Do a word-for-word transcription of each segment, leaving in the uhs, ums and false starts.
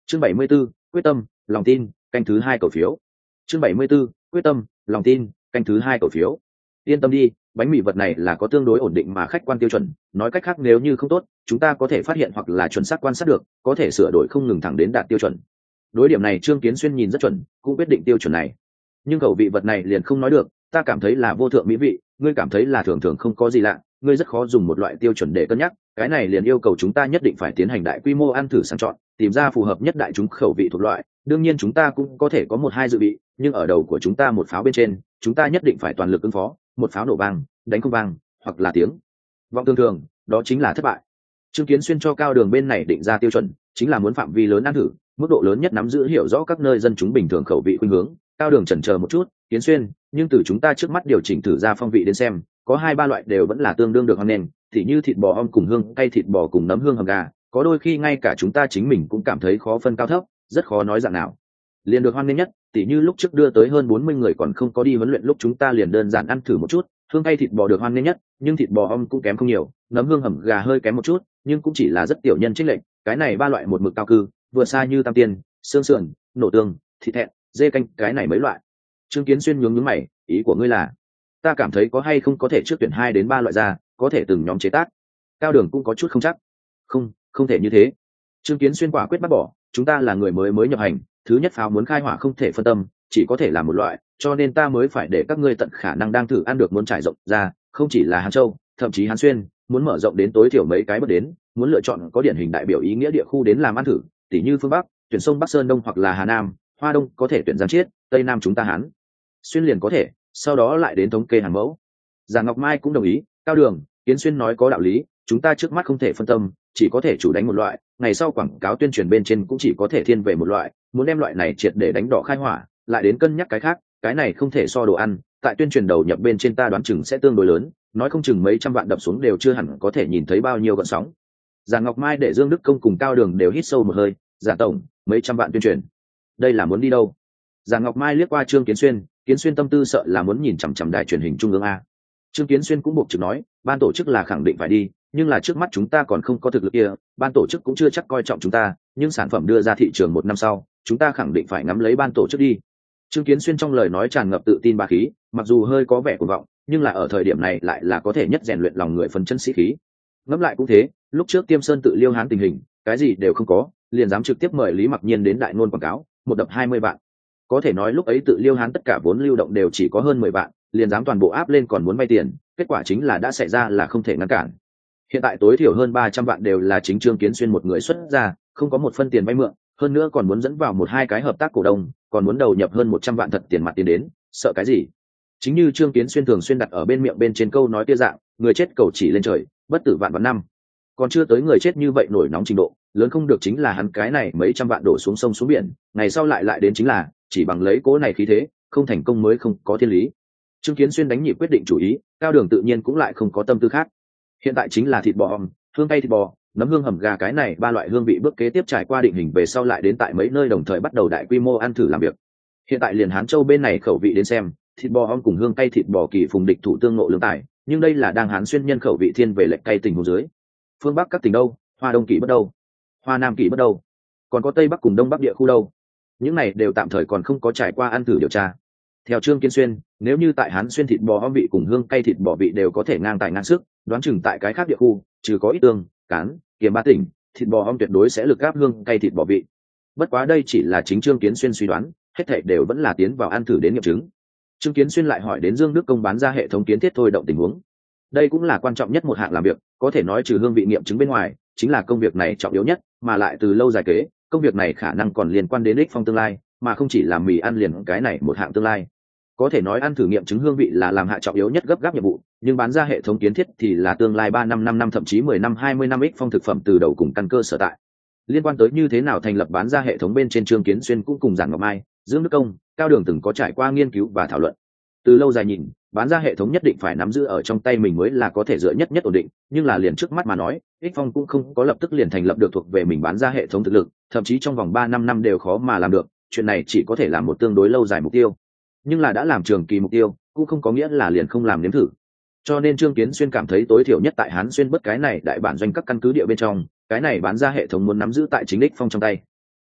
Chương bảy mươi 74, quyết tâm, lòng tin, canh thứ hai cầu phiếu. Chương bảy mươi 74, quyết tâm, lòng tin, canh thứ hai cầu phiếu. Yên tâm đi, bánh mì vật này là có tương đối ổn định mà khách quan tiêu chuẩn, nói cách khác nếu như không tốt, chúng ta có thể phát hiện hoặc là chuẩn xác quan sát được, có thể sửa đổi không ngừng thẳng đến đạt tiêu chuẩn. Đối điểm này Trương Kiến Xuyên nhìn rất chuẩn, cũng quyết định tiêu chuẩn này. Nhưng khẩu vị vật này liền không nói được, ta cảm thấy là vô thượng mỹ vị, ngươi cảm thấy là thường thường không có gì lạ, ngươi rất khó dùng một loại tiêu chuẩn để cân nhắc, cái này liền yêu cầu chúng ta nhất định phải tiến hành đại quy mô ăn thử sàng chọn, tìm ra phù hợp nhất đại chúng khẩu vị thuộc loại. Đương nhiên chúng ta cũng có thể có một hai dự bị, nhưng ở đầu của chúng ta một pháo bên trên, chúng ta nhất định phải toàn lực ứng phó, một pháo nổ vang, đánh không vang, hoặc là tiếng vọng thường thường, đó chính là thất bại. Trương Kiến Xuyên cho Cao Đường bên này định ra tiêu chuẩn, chính là muốn phạm vi lớn ăn thử, mức độ lớn nhất nắm giữ hiểu rõ các nơi dân chúng bình thường khẩu vị khuynh hướng. Cao Đường chần chờ một chút, Kiến Xuyên, nhưng từ chúng ta trước mắt điều chỉnh thử ra phong vị đến xem, có hai ba loại đều vẫn là tương đương được hoan nghênh, thì như thịt bò om cùng hương cay thịt bò cùng nấm hương hầm gà, có đôi khi ngay cả chúng ta chính mình cũng cảm thấy khó phân cao thấp, rất khó nói dạng nào liền được hoan nghênh nhất. Tỉ như lúc trước đưa tới hơn bốn mươi người còn không có đi huấn luyện lúc chúng ta liền đơn giản ăn thử một chút, hương cay thịt bò được hoan nghênh nhất, nhưng thịt bò om cũng kém không nhiều, nấm hương hầm gà hơi kém một chút, nhưng cũng chỉ là rất tiểu nhân chênh lệch. Cái này ba loại một mực cao cư, vừa xa như tam tiên, xương sườn, nổ tương, thịt thẹn, dê canh, cái này mấy loại. Trương Kiến Xuyên nhướng nhướng mày, ý của ngươi là? Ta cảm thấy có hay không có thể trước tuyển hai đến ba loại ra, có thể từng nhóm chế tác. Cao Đường cũng có chút không chắc. Không, không thể như thế. Trương Kiến Xuyên quả quyết bác bỏ, chúng ta là người mới mới nhập hành, thứ nhất pháo muốn khai hỏa không thể phân tâm, chỉ có thể làm một loại, cho nên ta mới phải để các ngươi tận khả năng đang thử ăn được muốn trải rộng ra, không chỉ là Hán Châu, thậm chí Hán Xuyên, muốn mở rộng đến tối thiểu mấy cái bước đến, muốn lựa chọn có điển hình đại biểu ý nghĩa địa khu đến làm ăn thử, tỉ như phương Bắc, tuyển sông Bắc Sơn Đông hoặc là Hà Nam, Hoa Đông có thể tuyển Giang Chiết, Tây Nam chúng ta Hán Xuyên liền có thể, sau đó lại đến thống kê hàng mẫu. Giang Ngọc Mai cũng đồng ý, Cao Đường, Kiến Xuyên nói có đạo lý, chúng ta trước mắt không thể phân tâm, chỉ có thể chủ đánh một loại, ngày sau quảng cáo tuyên truyền bên trên cũng chỉ có thể thiên về một loại, muốn đem loại này triệt để đánh đỏ khai hỏa, lại đến cân nhắc cái khác, cái này không thể so đồ ăn, tại tuyên truyền đầu nhập bên trên ta đoán chừng sẽ tương đối lớn, nói không chừng mấy trăm vạn đập xuống đều chưa hẳn có thể nhìn thấy bao nhiêu gợn sóng. Giang Ngọc Mai để Dương Đức Công cùng Cao Đường đều hít sâu một hơi, giả tổng, mấy trăm vạn tuyên truyền, đây là muốn đi đâu? Giang Ngọc Mai liếc qua Trương Kiến Xuyên, Kiến Xuyên tâm tư sợ là muốn nhìn chằm chằm đài truyền hình trung ương a. Trương Kiến Xuyên cũng buộc trực nói, ban tổ chức là khẳng định phải đi, nhưng là trước mắt chúng ta còn không có thực lực kia, ban tổ chức cũng chưa chắc coi trọng chúng ta, nhưng sản phẩm đưa ra thị trường một năm sau, chúng ta khẳng định phải ngắm lấy ban tổ chức đi. Trương Kiến Xuyên trong lời nói tràn ngập tự tin bá khí, mặc dù hơi có vẻ cuồng vọng, nhưng là ở thời điểm này lại là có thể nhất rèn luyện lòng người phấn chân sĩ khí. Ngẫm lại cũng thế, lúc trước Tiêm Sơn tự liêu hán tình hình, cái gì đều không có, liền dám trực tiếp mời Lý Mặc Nhiên đến đại ngôn quảng cáo, một đập hai mươi vạn. Có thể nói lúc ấy tự liêu hán tất cả vốn lưu động đều chỉ có hơn mười vạn, liền dám toàn bộ áp lên còn muốn vay tiền, kết quả chính là đã xảy ra là không thể ngăn cản. Hiện tại tối thiểu hơn ba trăm vạn đều là chính Trương Kiến Xuyên một người xuất ra, không có một phân tiền vay mượn, hơn nữa còn muốn dẫn vào một hai cái hợp tác cổ đông, còn muốn đầu nhập hơn một trăm vạn thật tiền mặt tiền đến, sợ cái gì? Chính như Trương Kiến Xuyên thường xuyên đặt ở bên miệng bên trên câu nói kia dạng, người chết cầu chỉ lên trời, bất tử vạn vạn năm. Còn chưa tới người chết như vậy nổi nóng trình độ, lớn không được chính là hắn cái này mấy trăm vạn đổ xuống sông xuống biển, ngày sau lại lại đến chính là, chỉ bằng lấy cố này khí thế, không thành công mới không có thiên lý. Trương Kiến Xuyên đánh nhịp quyết định chủ ý, Cao Đường tự nhiên cũng lại không có tâm tư khác. Hiện tại chính là thịt bò om, hương cay thịt bò, nấm hương hầm gà, cái này ba loại hương vị bước kế tiếp trải qua định hình về sau lại đến tại mấy nơi đồng thời bắt đầu đại quy mô ăn thử làm việc. Hiện tại liền Hán Châu bên này khẩu vị đến xem, thịt bò om cùng hương cay thịt bò kỳ phùng địch thủ tương ngộ lương tài, nhưng đây là đang Hán Xuyên nhân khẩu vị thiên về lệch cay tình huống dưới. Phương Bắc các tỉnh đâu, Hoa Đông kỳ bất đâu, Hoa Nam kỳ bất đâu, còn có Tây Bắc cùng Đông Bắc địa khu đâu, những này đều tạm thời còn không có trải qua ăn thử điều tra. Theo Trương Kiến Xuyên, nếu như tại Hán Xuyên thịt bò om vị cùng hương cay thịt bò vị đều có thể ngang tài ngang sức, đoán chừng tại cái khác địa khu, trừ có ít tương, cán, kiềm ba tỉnh, thịt bò om tuyệt đối sẽ lực gáp hương cay thịt bò vị. Bất quá đây chỉ là chính Trương Kiến Xuyên suy đoán, hết thảy đều vẫn là tiến vào ăn thử đến nghiệm chứng. Trương Kiến Xuyên lại hỏi đến Dương Đức Công bán ra hệ thống kiến thiết thôi động tình huống. Đây cũng là quan trọng nhất một hạng làm việc, có thể nói trừ hương vị nghiệm chứng bên ngoài, chính là công việc này trọng yếu nhất, mà lại từ lâu dài kế, công việc này khả năng còn liên quan đến ích phong tương lai, mà không chỉ làm mì ăn liền cái này một hạng tương lai. Có thể nói ăn thử nghiệm chứng hương vị là làm hạ trọng yếu nhất gấp gáp nhiệm vụ, nhưng bán ra hệ thống kiến thiết thì là tương lai ba năm năm năm thậm chí mười năm hai mươi năm ích phong thực phẩm từ đầu cùng căn cơ sở tại. Liên quan tới như thế nào thành lập bán ra hệ thống bên trên Trương Kiến Xuyên cũng cùng Giản Ngọc Mai, Dương Đức Công, Cao Đường từng có trải qua nghiên cứu và thảo luận. Từ lâu dài nhìn, bán ra hệ thống nhất định phải nắm giữ ở trong tay mình mới là có thể dựa nhất nhất ổn định, nhưng là liền trước mắt mà nói, ích phong cũng không có lập tức liền thành lập được thuộc về mình bán ra hệ thống thực lực, thậm chí trong vòng ba năm năm đều khó mà làm được, chuyện này chỉ có thể làm một tương đối lâu dài mục tiêu. Nhưng là đã làm trường kỳ mục tiêu, cũng không có nghĩa là liền không làm nếm thử. Cho nên Trương Kiến Xuyên cảm thấy tối thiểu nhất tại Hán Xuyên bất cái này đại bản doanh các căn cứ địa bên trong, cái này bán ra hệ thống muốn nắm giữ tại chính ích phong trong tay.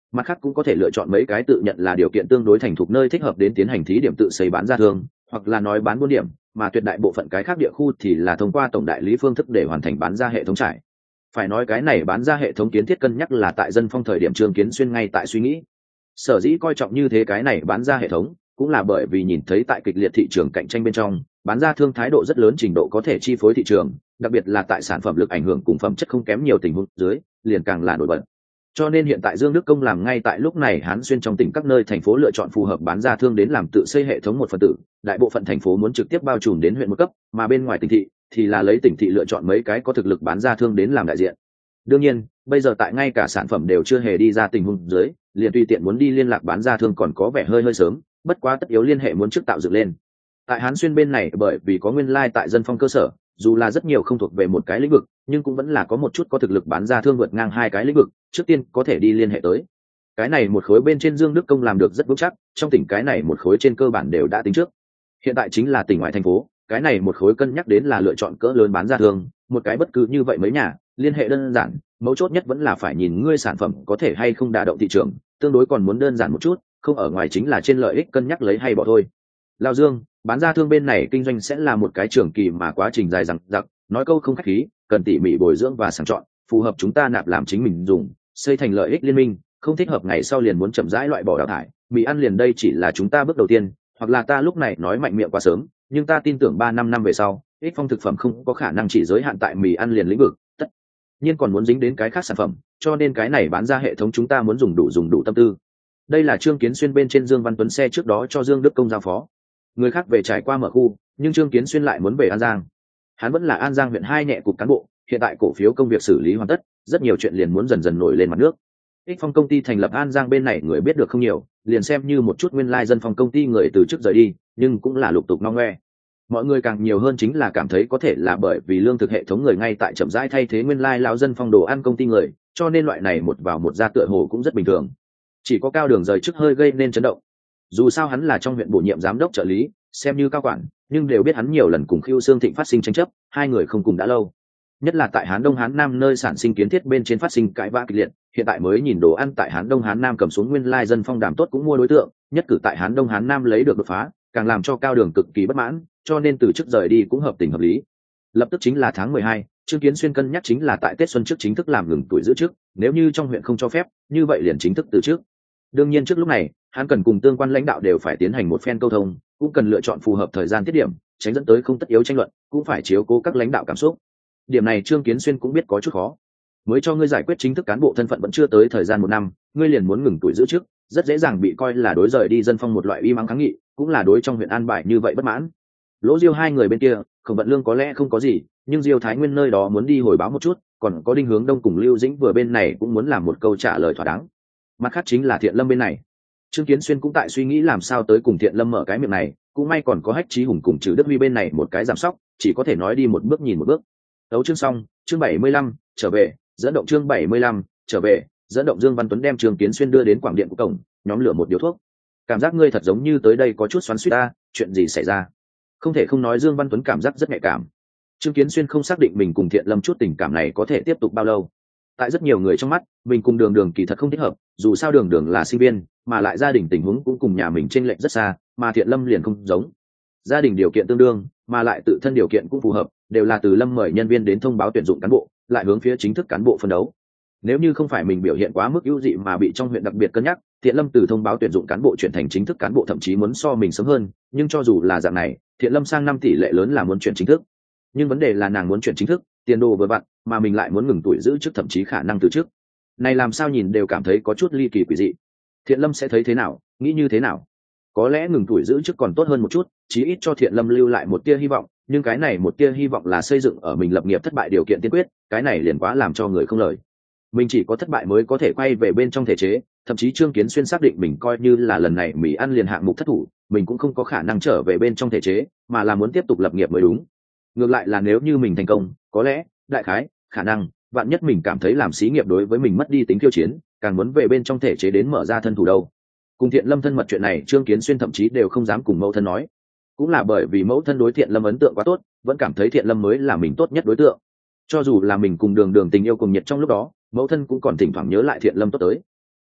Mặt khác cũng có thể lựa chọn mấy cái tự nhận là điều kiện tương đối thành thục nơi thích hợp đến tiến hành thí điểm tự xây bán ra thương, hoặc là nói bán buôn điểm, mà tuyệt đại bộ phận cái khác địa khu thì là thông qua tổng đại lý phương thức để hoàn thành bán ra hệ thống trải. Phải nói cái này bán ra hệ thống kiến thiết cân nhắc là tại Dân Phong thời điểm Trương Kiến Xuyên ngay tại suy nghĩ. Sở dĩ coi trọng như thế cái này bán ra hệ thống, cũng là bởi vì nhìn thấy tại kịch liệt thị trường cạnh tranh bên trong, bán ra thương thái độ rất lớn trình độ có thể chi phối thị trường, đặc biệt là tại sản phẩm lực ảnh hưởng cùng phẩm chất không kém nhiều tình huống dưới, liền càng là nổi bật. Cho nên hiện tại Dương Đức Công làm ngay tại lúc này Hán Xuyên trong tỉnh các nơi thành phố lựa chọn phù hợp bán ra thương đến làm tự xây hệ thống một phần tử, đại bộ phận thành phố muốn trực tiếp bao trùm đến huyện một cấp, mà bên ngoài tỉnh thị thì là lấy tỉnh thị lựa chọn mấy cái có thực lực bán ra thương đến làm đại diện. Đương nhiên, bây giờ tại ngay cả sản phẩm đều chưa hề đi ra tình huống dưới, liền tùy tiện muốn đi liên lạc bán ra thương còn có vẻ hơi hơi sớm, bất quá tất yếu liên hệ muốn trước tạo dựng lên. Tại Hán Xuyên bên này bởi vì có nguyên lai like tại Dân Phong cơ sở, dù là rất nhiều không thuộc về một cái lĩnh vực, nhưng cũng vẫn là có một chút có thực lực bán ra thương vượt ngang hai cái lĩnh vực, trước tiên có thể đi liên hệ tới. Cái này một khối bên trên Dương Đức Công làm được rất vững chắc, trong tỉnh cái này một khối trên cơ bản đều đã tính trước. Hiện tại chính là tỉnh ngoại thành phố, cái này một khối cân nhắc đến là lựa chọn cỡ lớn bán ra thương, một cái bất cứ như vậy mấy nhà, liên hệ đơn giản, mấu chốt nhất vẫn là phải nhìn ngươi sản phẩm có thể hay không đả động thị trường, tương đối còn muốn đơn giản một chút, không ở ngoài chính là trên lợi ích cân nhắc lấy hay bỏ thôi. Lao Dương, bán ra thương bên này kinh doanh sẽ là một cái trường kỳ mà quá trình dài dằng dặc, nói câu không khách khí, cần tỉ mỉ bồi dưỡng và sàng chọn, phù hợp chúng ta nạp làm chính mình dùng, xây thành lợi ích liên minh, không thích hợp ngày sau liền muốn chậm rãi loại bỏ đào thải, mì ăn liền đây chỉ là chúng ta bước đầu tiên, hoặc là ta lúc này nói mạnh miệng quá sớm, nhưng ta tin tưởng ba năm năm về sau, ích phong thực phẩm không có khả năng chỉ giới hạn tại mì ăn liền lĩnh vực, tất nhiên còn muốn dính đến cái khác sản phẩm, cho nên cái này bán ra hệ thống chúng ta muốn dùng đủ dùng đủ tâm tư. Đây là Trương Kiến Xuyên bên trên Dương Văn Tuấn xe trước đó cho Dương Đức Công giao phó. Người khác về trải qua mở khu, nhưng Trương Kiến Xuyên lại muốn về An Giang. Hắn vẫn là An Giang huyện hai nhẹ cục cán bộ, hiện tại cổ phiếu công việc xử lý hoàn tất, rất nhiều chuyện liền muốn dần dần nổi lên mặt nước. Ích Phong công ty thành lập An Giang bên này người biết được không nhiều, liền xem như một chút nguyên lai Dân Phong công ty người từ trước rời đi, nhưng cũng là lục tục no ngoe. Mọi người càng nhiều hơn chính là cảm thấy có thể là bởi vì lương thực hệ thống người ngay tại chậm rãi thay thế nguyên lai lão Dân Phong đồ ăn công ty người, cho nên loại này một vào một ra tựa hồ cũng rất bình thường. Chỉ có Cao Đường rời chức hơi gây nên chấn động. Dù sao hắn là trong huyện bổ nhiệm giám đốc trợ lý, xem như cao quản, nhưng đều biết hắn nhiều lần cùng Khưu Xương Thịnh phát sinh tranh chấp, hai người không cùng đã lâu. Nhất là tại Hán Đông Hán Nam nơi sản sinh kiến thiết bên trên phát sinh cãi vã kịch liệt, hiện tại mới nhìn đồ ăn tại Hán Đông Hán Nam cầm xuống nguyên lai Dân Phong đàm tốt cũng mua đối tượng, nhất cử tại Hán Đông Hán Nam lấy được đột phá, càng làm cho Cao Đường cực kỳ bất mãn, cho nên từ chức rời đi cũng hợp tình hợp lý. Lập tức chính là tháng mười hai, Trương Kiến Xuyên cân nhắc chính là tại Tết xuân trước chính thức làm ngừng tuổi giữ chức, nếu như trong huyện không cho phép, như vậy liền chính thức từ chức. Đương nhiên trước lúc này, hắn cần cùng tương quan lãnh đạo đều phải tiến hành một phen câu thông, cũng cần lựa chọn phù hợp thời gian tiết điểm, tránh dẫn tới không tất yếu tranh luận, cũng phải chiếu cố các lãnh đạo cảm xúc. Điểm này Trương Kiến Xuyên cũng biết có chút khó. Mới cho ngươi giải quyết chính thức cán bộ thân phận vẫn chưa tới thời gian một năm, ngươi liền muốn ngừng tuổi giữ chức, rất dễ dàng bị coi là đối rời đi Dân Phong một loại uy mắng kháng nghị, cũng là đối trong huyện An Bài như vậy bất mãn. Lỗ Diêu hai người bên kia, Khổng Vận Lương có lẽ không có gì, nhưng Diêu Thái Nguyên nơi đó muốn đi hồi báo một chút, còn có Đinh Hướng Đông cùng Lưu Dĩnh vừa bên này cũng muốn làm một câu trả lời thỏa đáng. Mặt khác chính là Thiện Lâm bên này. Trương Kiến Xuyên cũng tại suy nghĩ làm sao tới cùng Thiện Lâm mở cái miệng này, cũng may còn có Hách Chí Hùng cùng Trừ Đức Huy bên này một cái giảm sóc, chỉ có thể nói đi một bước nhìn một bước. Đấu chương xong, chương bảy mươi lăm, trở về, dẫn động chương bảy mươi lăm, trở về, dẫn động Dương Văn Tuấn đem Trương Kiến Xuyên đưa đến quảng điện của cổng, nhóm lửa một điếu thuốc. Cảm giác ngươi thật giống như tới đây có chút xoắn xuýt ta, chuyện gì xảy ra? Không thể không nói Dương Văn Tuấn cảm giác rất nhạy cảm. Trương Kiến Xuyên không xác định mình cùng Thiện Lâm chút tình cảm này có thể tiếp tục bao lâu. Tại rất nhiều người trong mắt, mình cùng Đường Đường kỳ thật không thích hợp, dù sao Đường Đường là sinh viên, mà lại gia đình tình huống cũng cùng nhà mình chênh lệch rất xa, mà Thiện Lâm liền không giống. Gia đình điều kiện tương đương, mà lại tự thân điều kiện cũng phù hợp, đều là từ Lâm mời nhân viên đến thông báo tuyển dụng cán bộ, lại hướng phía chính thức cán bộ phân đấu. Nếu như không phải mình biểu hiện quá mức ưu dị mà bị trong huyện đặc biệt cân nhắc, Thiện Lâm từ thông báo tuyển dụng cán bộ chuyển thành chính thức cán bộ thậm chí muốn so mình sớm hơn, nhưng cho dù là dạng này, Thiện Lâm sang năm tỷ lệ lớn là muốn chuyển chính thức. Nhưng vấn đề là nàng muốn chuyển chính thức, tiền đồ vừa vặn, mà mình lại muốn ngừng tuổi giữ chức thậm chí khả năng từ chức. Này làm sao nhìn đều cảm thấy có chút ly kỳ quỷ dị. Thiện Lâm sẽ thấy thế nào, nghĩ như thế nào? Có lẽ ngừng tuổi giữ chức còn tốt hơn một chút, chí ít cho Thiện Lâm lưu lại một tia hy vọng, nhưng cái này một tia hy vọng là xây dựng ở mình lập nghiệp thất bại điều kiện tiên quyết, cái này liền quá làm cho người không lời. Mình chỉ có thất bại mới có thể quay về bên trong thể chế, thậm chí Trương Kiến Xuyên xác định mình coi như là lần này Mỹ ăn liền hạng mục thất thủ, mình cũng không có khả năng trở về bên trong thể chế, mà là muốn tiếp tục lập nghiệp mới đúng. Ngược lại là nếu như mình thành công, có lẽ, đại khái, khả năng, vạn nhất mình cảm thấy làm xí nghiệp đối với mình mất đi tính khiêu chiến, càng muốn về bên trong thể chế đến mở ra thân thủ đâu. Cùng Thiện Lâm thân mật chuyện này Trương Kiến Xuyên thậm chí đều không dám cùng mẫu thân nói, cũng là bởi vì mẫu thân đối Thiện Lâm ấn tượng quá tốt, vẫn cảm thấy Thiện Lâm mới là mình tốt nhất đối tượng. Cho dù là mình cùng Đường Đường tình yêu cùng nhiệt trong lúc đó, mẫu thân cũng còn thỉnh thoảng nhớ lại Thiện Lâm tốt tới.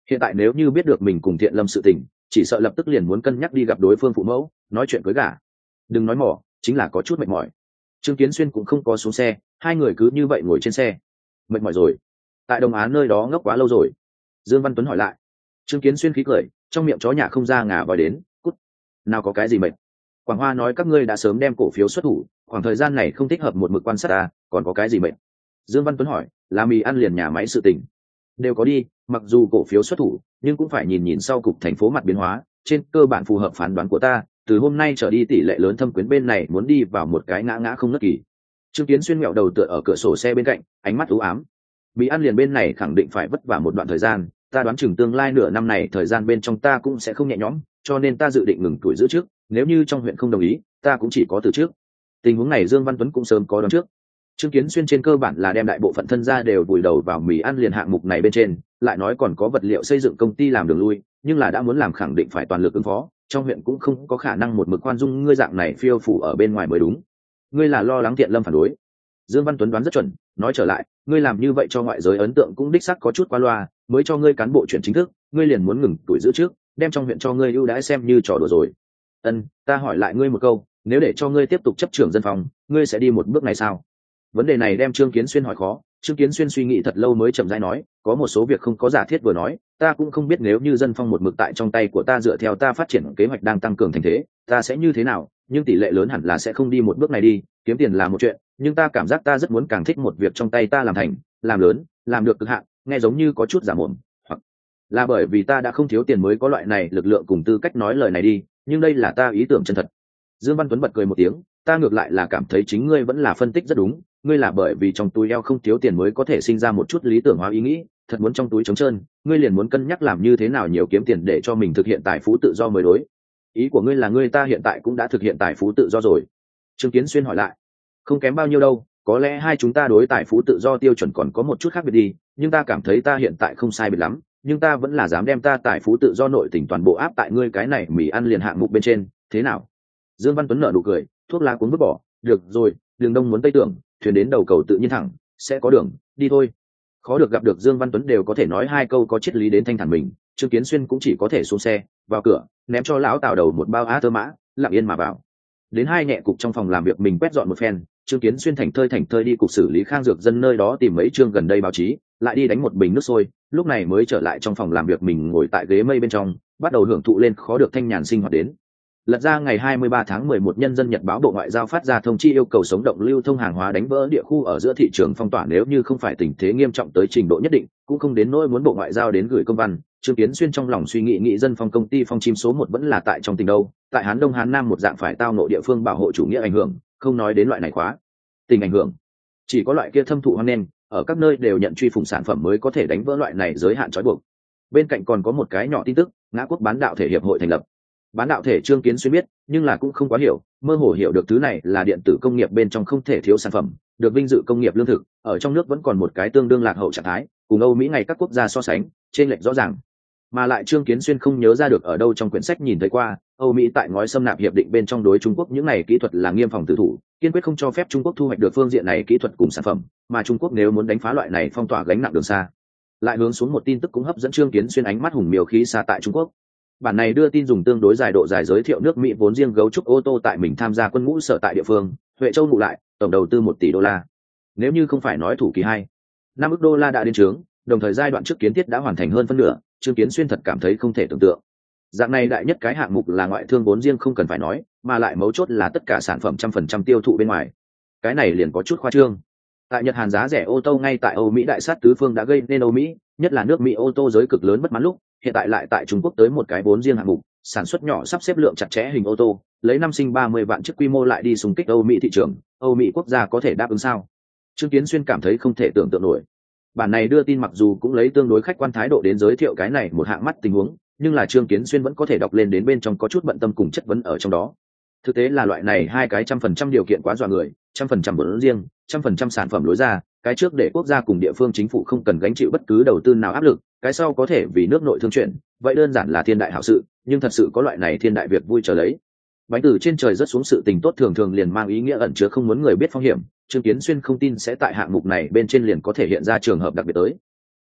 Hiện tại nếu như biết được mình cùng Thiện Lâm sự tình, chỉ sợ lập tức liền muốn cân nhắc đi gặp đối phương phụ mẫu, nói chuyện cưới gả. Đừng nói mỏ, chính là có chút mệt mỏi. Trương Kiến Xuyên cũng không có xuống xe, hai người cứ như vậy ngồi trên xe. Mệt mỏi rồi? Tại Đông Á nơi đó ngốc quá lâu rồi. Dương Văn Tuấn hỏi lại. Trương Kiến Xuyên khí cười, trong miệng chó nhà không ra ngà vòi đến, cút. Nào có cái gì mệt. Quảng Hoa nói các ngươi đã sớm đem cổ phiếu xuất thủ, khoảng thời gian này không thích hợp một mực quan sát à, còn có cái gì mệt. Dương Văn Tuấn hỏi, là mì ăn liền nhà máy sự tình. Đều có đi, mặc dù cổ phiếu xuất thủ, nhưng cũng phải nhìn nhìn sau cục thành phố mặt biến hóa, trên cơ bản phù hợp phán đoán của ta, từ hôm nay trở đi tỷ lệ lớn thâm quyến bên này muốn đi vào một cái ngã ngã không ngất kỳ. Trương Kiến Xuyên ngẹo đầu tựa ở cửa sổ xe bên cạnh, ánh mắt u ám. Bị ăn liền bên này khẳng định phải vất vả một đoạn thời gian, ta đoán chừng tương lai nửa năm này thời gian bên trong ta cũng sẽ không nhẹ nhõm, cho nên ta dự định ngừng tuổi giữ trước, nếu như trong huyện không đồng ý, ta cũng chỉ có từ trước. Tình huống này Dương Văn Tuấn cũng sớm có đoán trước. Trương Kiến Xuyên trên cơ bản là đem đại bộ phận thân gia đều vùi đầu vào mì ăn liền hạng mục này bên trên, lại nói còn có vật liệu xây dựng công ty làm đường lui, nhưng là đã muốn làm khẳng định phải toàn lực ứng phó, trong huyện cũng không có khả năng một mực khoan dung ngươi dạng này phiêu phủ ở bên ngoài mới đúng. Ngươi là lo lắng Thiện Lâm phản đối. Dương Văn Tuấn đoán rất chuẩn, nói trở lại, ngươi làm như vậy cho ngoại giới ấn tượng cũng đích xác có chút qua loa, mới cho ngươi cán bộ chuyển chính thức, ngươi liền muốn ngừng tuổi giữ trước, đem trong huyện cho ngươi ưu đãi xem như trò đùa rồi. Ân, ta hỏi lại ngươi một câu, nếu để cho ngươi tiếp tục chấp trưởng dân phòng, ngươi sẽ đi một bước này sao? Vấn đề này đem Trương Kiến Xuyên hỏi khó. Trương Kiến Xuyên suy nghĩ thật lâu mới chậm rãi nói, có một số việc không có giả thiết vừa nói, ta cũng không biết nếu như dân phong một mực tại trong tay của ta dựa theo ta phát triển kế hoạch đang tăng cường thành thế, ta sẽ như thế nào, nhưng tỷ lệ lớn hẳn là sẽ không đi một bước này đi, kiếm tiền là một chuyện, nhưng ta cảm giác ta rất muốn càng thích một việc trong tay ta làm thành, làm lớn, làm được cực hạn, nghe giống như có chút giả mồm, hoặc là bởi vì ta đã không thiếu tiền mới có loại này lực lượng cùng tư cách nói lời này đi, nhưng đây là ta ý tưởng chân thật. Dương Văn Tuấn bật cười một tiếng, ta ngược lại là cảm thấy chính ngươi vẫn là phân tích rất đúng, ngươi là bởi vì trong túi eo không thiếu tiền mới có thể sinh ra một chút lý tưởng hóa ý nghĩ, thật muốn trong túi trống trơn, ngươi liền muốn cân nhắc làm như thế nào nhiều kiếm tiền để cho mình thực hiện tài phú tự do mới đối. Ý của ngươi là ngươi ta hiện tại cũng đã thực hiện tài phú tự do rồi? Trương Kiến Xuyên hỏi lại. Không kém bao nhiêu đâu, có lẽ hai chúng ta đối tài phú tự do tiêu chuẩn còn có một chút khác biệt đi, nhưng ta cảm thấy ta hiện tại không sai biệt lắm, nhưng ta vẫn là dám đem ta tài phú tự do nội tình toàn bộ áp tại ngươi cái này mì ăn liền hạng mục bên trên, thế nào? Dương Văn Tuấn nở nụ cười, thuốc lá cuốn vứt bỏ, được rồi, đường đông muốn tây tưởng, thuyền đến đầu cầu tự nhiên thẳng, sẽ có đường, đi thôi. Khó được gặp được Dương Văn Tuấn đều có thể nói hai câu có triết lý đến thanh thản mình, Trương Kiến Xuyên cũng chỉ có thể xuống xe, vào cửa, ném cho lão Tào đầu một bao á tơ mã, lặng yên mà vào. Đến hai nhẹ cục trong phòng làm việc mình quét dọn một phen, Trương Kiến Xuyên thành thơi thành thơi đi cục xử lý khang dược dân nơi đó tìm mấy chương gần đây báo chí, lại đi đánh một bình nước sôi, lúc này mới trở lại trong phòng làm việc mình ngồi tại ghế mây bên trong, bắt đầu hưởng thụ lên khó được thanh nhàn sinh hoạt đến. Lật ra ngày hai mươi ba tháng mười một Nhân dân Nhật báo Bộ Ngoại giao phát ra thông chi yêu cầu sống động lưu thông hàng hóa đánh vỡ địa khu ở giữa thị trường phong tỏa, nếu như không phải tình thế nghiêm trọng tới trình độ nhất định, cũng không đến nỗi muốn Bộ Ngoại giao đến gửi công văn. Trương Kiến Xuyên trong lòng suy nghĩ nghĩ dân phong công ty phong chim số một vẫn là tại trong tình đâu, tại Hán Đông Hán Nam một dạng phải tao nộ địa phương bảo hộ chủ nghĩa ảnh hưởng, không nói đến loại này khóa tình ảnh hưởng, chỉ có loại kia thâm thụ hoang nên ở các nơi đều nhận truy phủng sản phẩm mới có thể đánh vỡ loại này giới hạn trói buộc. Bên cạnh còn có một cái nhỏ tin tức, Ngã Quốc bán đạo thể hiệp hội thành lập. Bán đạo thể Trương Kiến Xuyên biết, nhưng là cũng không quá hiểu, mơ hồ hiểu được thứ này là điện tử công nghiệp bên trong không thể thiếu sản phẩm, được vinh dự công nghiệp lương thực, ở trong nước vẫn còn một cái tương đương lạc hậu trạng thái, cùng Âu Mỹ ngày các quốc gia so sánh, trên lệch rõ ràng. Mà lại Trương Kiến Xuyên không nhớ ra được ở đâu trong quyển sách nhìn thấy qua, Âu Mỹ tại ngói xâm nạp hiệp định bên trong đối Trung Quốc những này kỹ thuật là nghiêm phòng tự thủ, kiên quyết không cho phép Trung Quốc thu hoạch được phương diện này kỹ thuật cùng sản phẩm, mà Trung Quốc nếu muốn đánh phá loại này phong tỏa gánh nặng đường xa. Lại hướng xuống một tin tức cũng hấp dẫn Trương Kiến Xuyên ánh mắt hùng miêu khí xa tại Trung Quốc. Bản này đưa tin dùng tương đối dài độ dài giới thiệu nước Mỹ vốn riêng gấu trúc ô tô tại mình tham gia quân ngũ sở tại địa phương, Huệ Châu ngụ lại, tổng đầu tư một tỷ đô la. Nếu như không phải nói thủ kỳ hai, năm ức đô la đã đến trướng, đồng thời giai đoạn trước kiến thiết đã hoàn thành hơn phân nửa, Trương Kiến Xuyên thật cảm thấy không thể tưởng tượng. Dạng này đại nhất cái hạng mục là ngoại thương vốn riêng không cần phải nói, mà lại mấu chốt là tất cả sản phẩm trăm phần trăm tiêu thụ bên ngoài. Cái này liền có chút khoa trương. Tại Nhật Hàn giá rẻ ô tô ngay tại Âu Mỹ đại sát tứ phương đã gây nên Âu Mỹ, nhất là nước Mỹ ô tô giới cực lớn bất mãn lúc, hiện tại lại tại Trung Quốc tới một cái vốn riêng hạng mục, sản xuất nhỏ sắp xếp lượng chặt chẽ hình ô tô, lấy năm sinh ba mươi vạn chiếc quy mô lại đi xung kích Âu Mỹ thị trường, Âu Mỹ quốc gia có thể đáp ứng sao? Trương Kiến Xuyên cảm thấy không thể tưởng tượng nổi. Bản này đưa tin mặc dù cũng lấy tương đối khách quan thái độ đến giới thiệu cái này một hạng mắt tình huống, nhưng là Trương Kiến Xuyên vẫn có thể đọc lên đến bên trong có chút bận tâm cùng chất vấn ở trong đó. Thực tế là loại này hai cái trăm phần trăm điều kiện quá dọa người, trăm phần trăm vốn riêng, trăm phần trăm sản phẩm lối ra, cái trước để quốc gia cùng địa phương chính phủ không cần gánh chịu bất cứ đầu tư nào áp lực, cái sau có thể vì nước nội thương chuyển, vậy đơn giản là thiên đại hảo sự, nhưng thật sự có loại này thiên đại việc vui chờ lấy. Bánh từ trên trời rớt xuống sự tình tốt thường thường liền mang ý nghĩa ẩn chứa không muốn người biết phong hiểm, Trương Kiến Xuyên không tin sẽ tại hạng mục này bên trên liền có thể hiện ra trường hợp đặc biệt tới.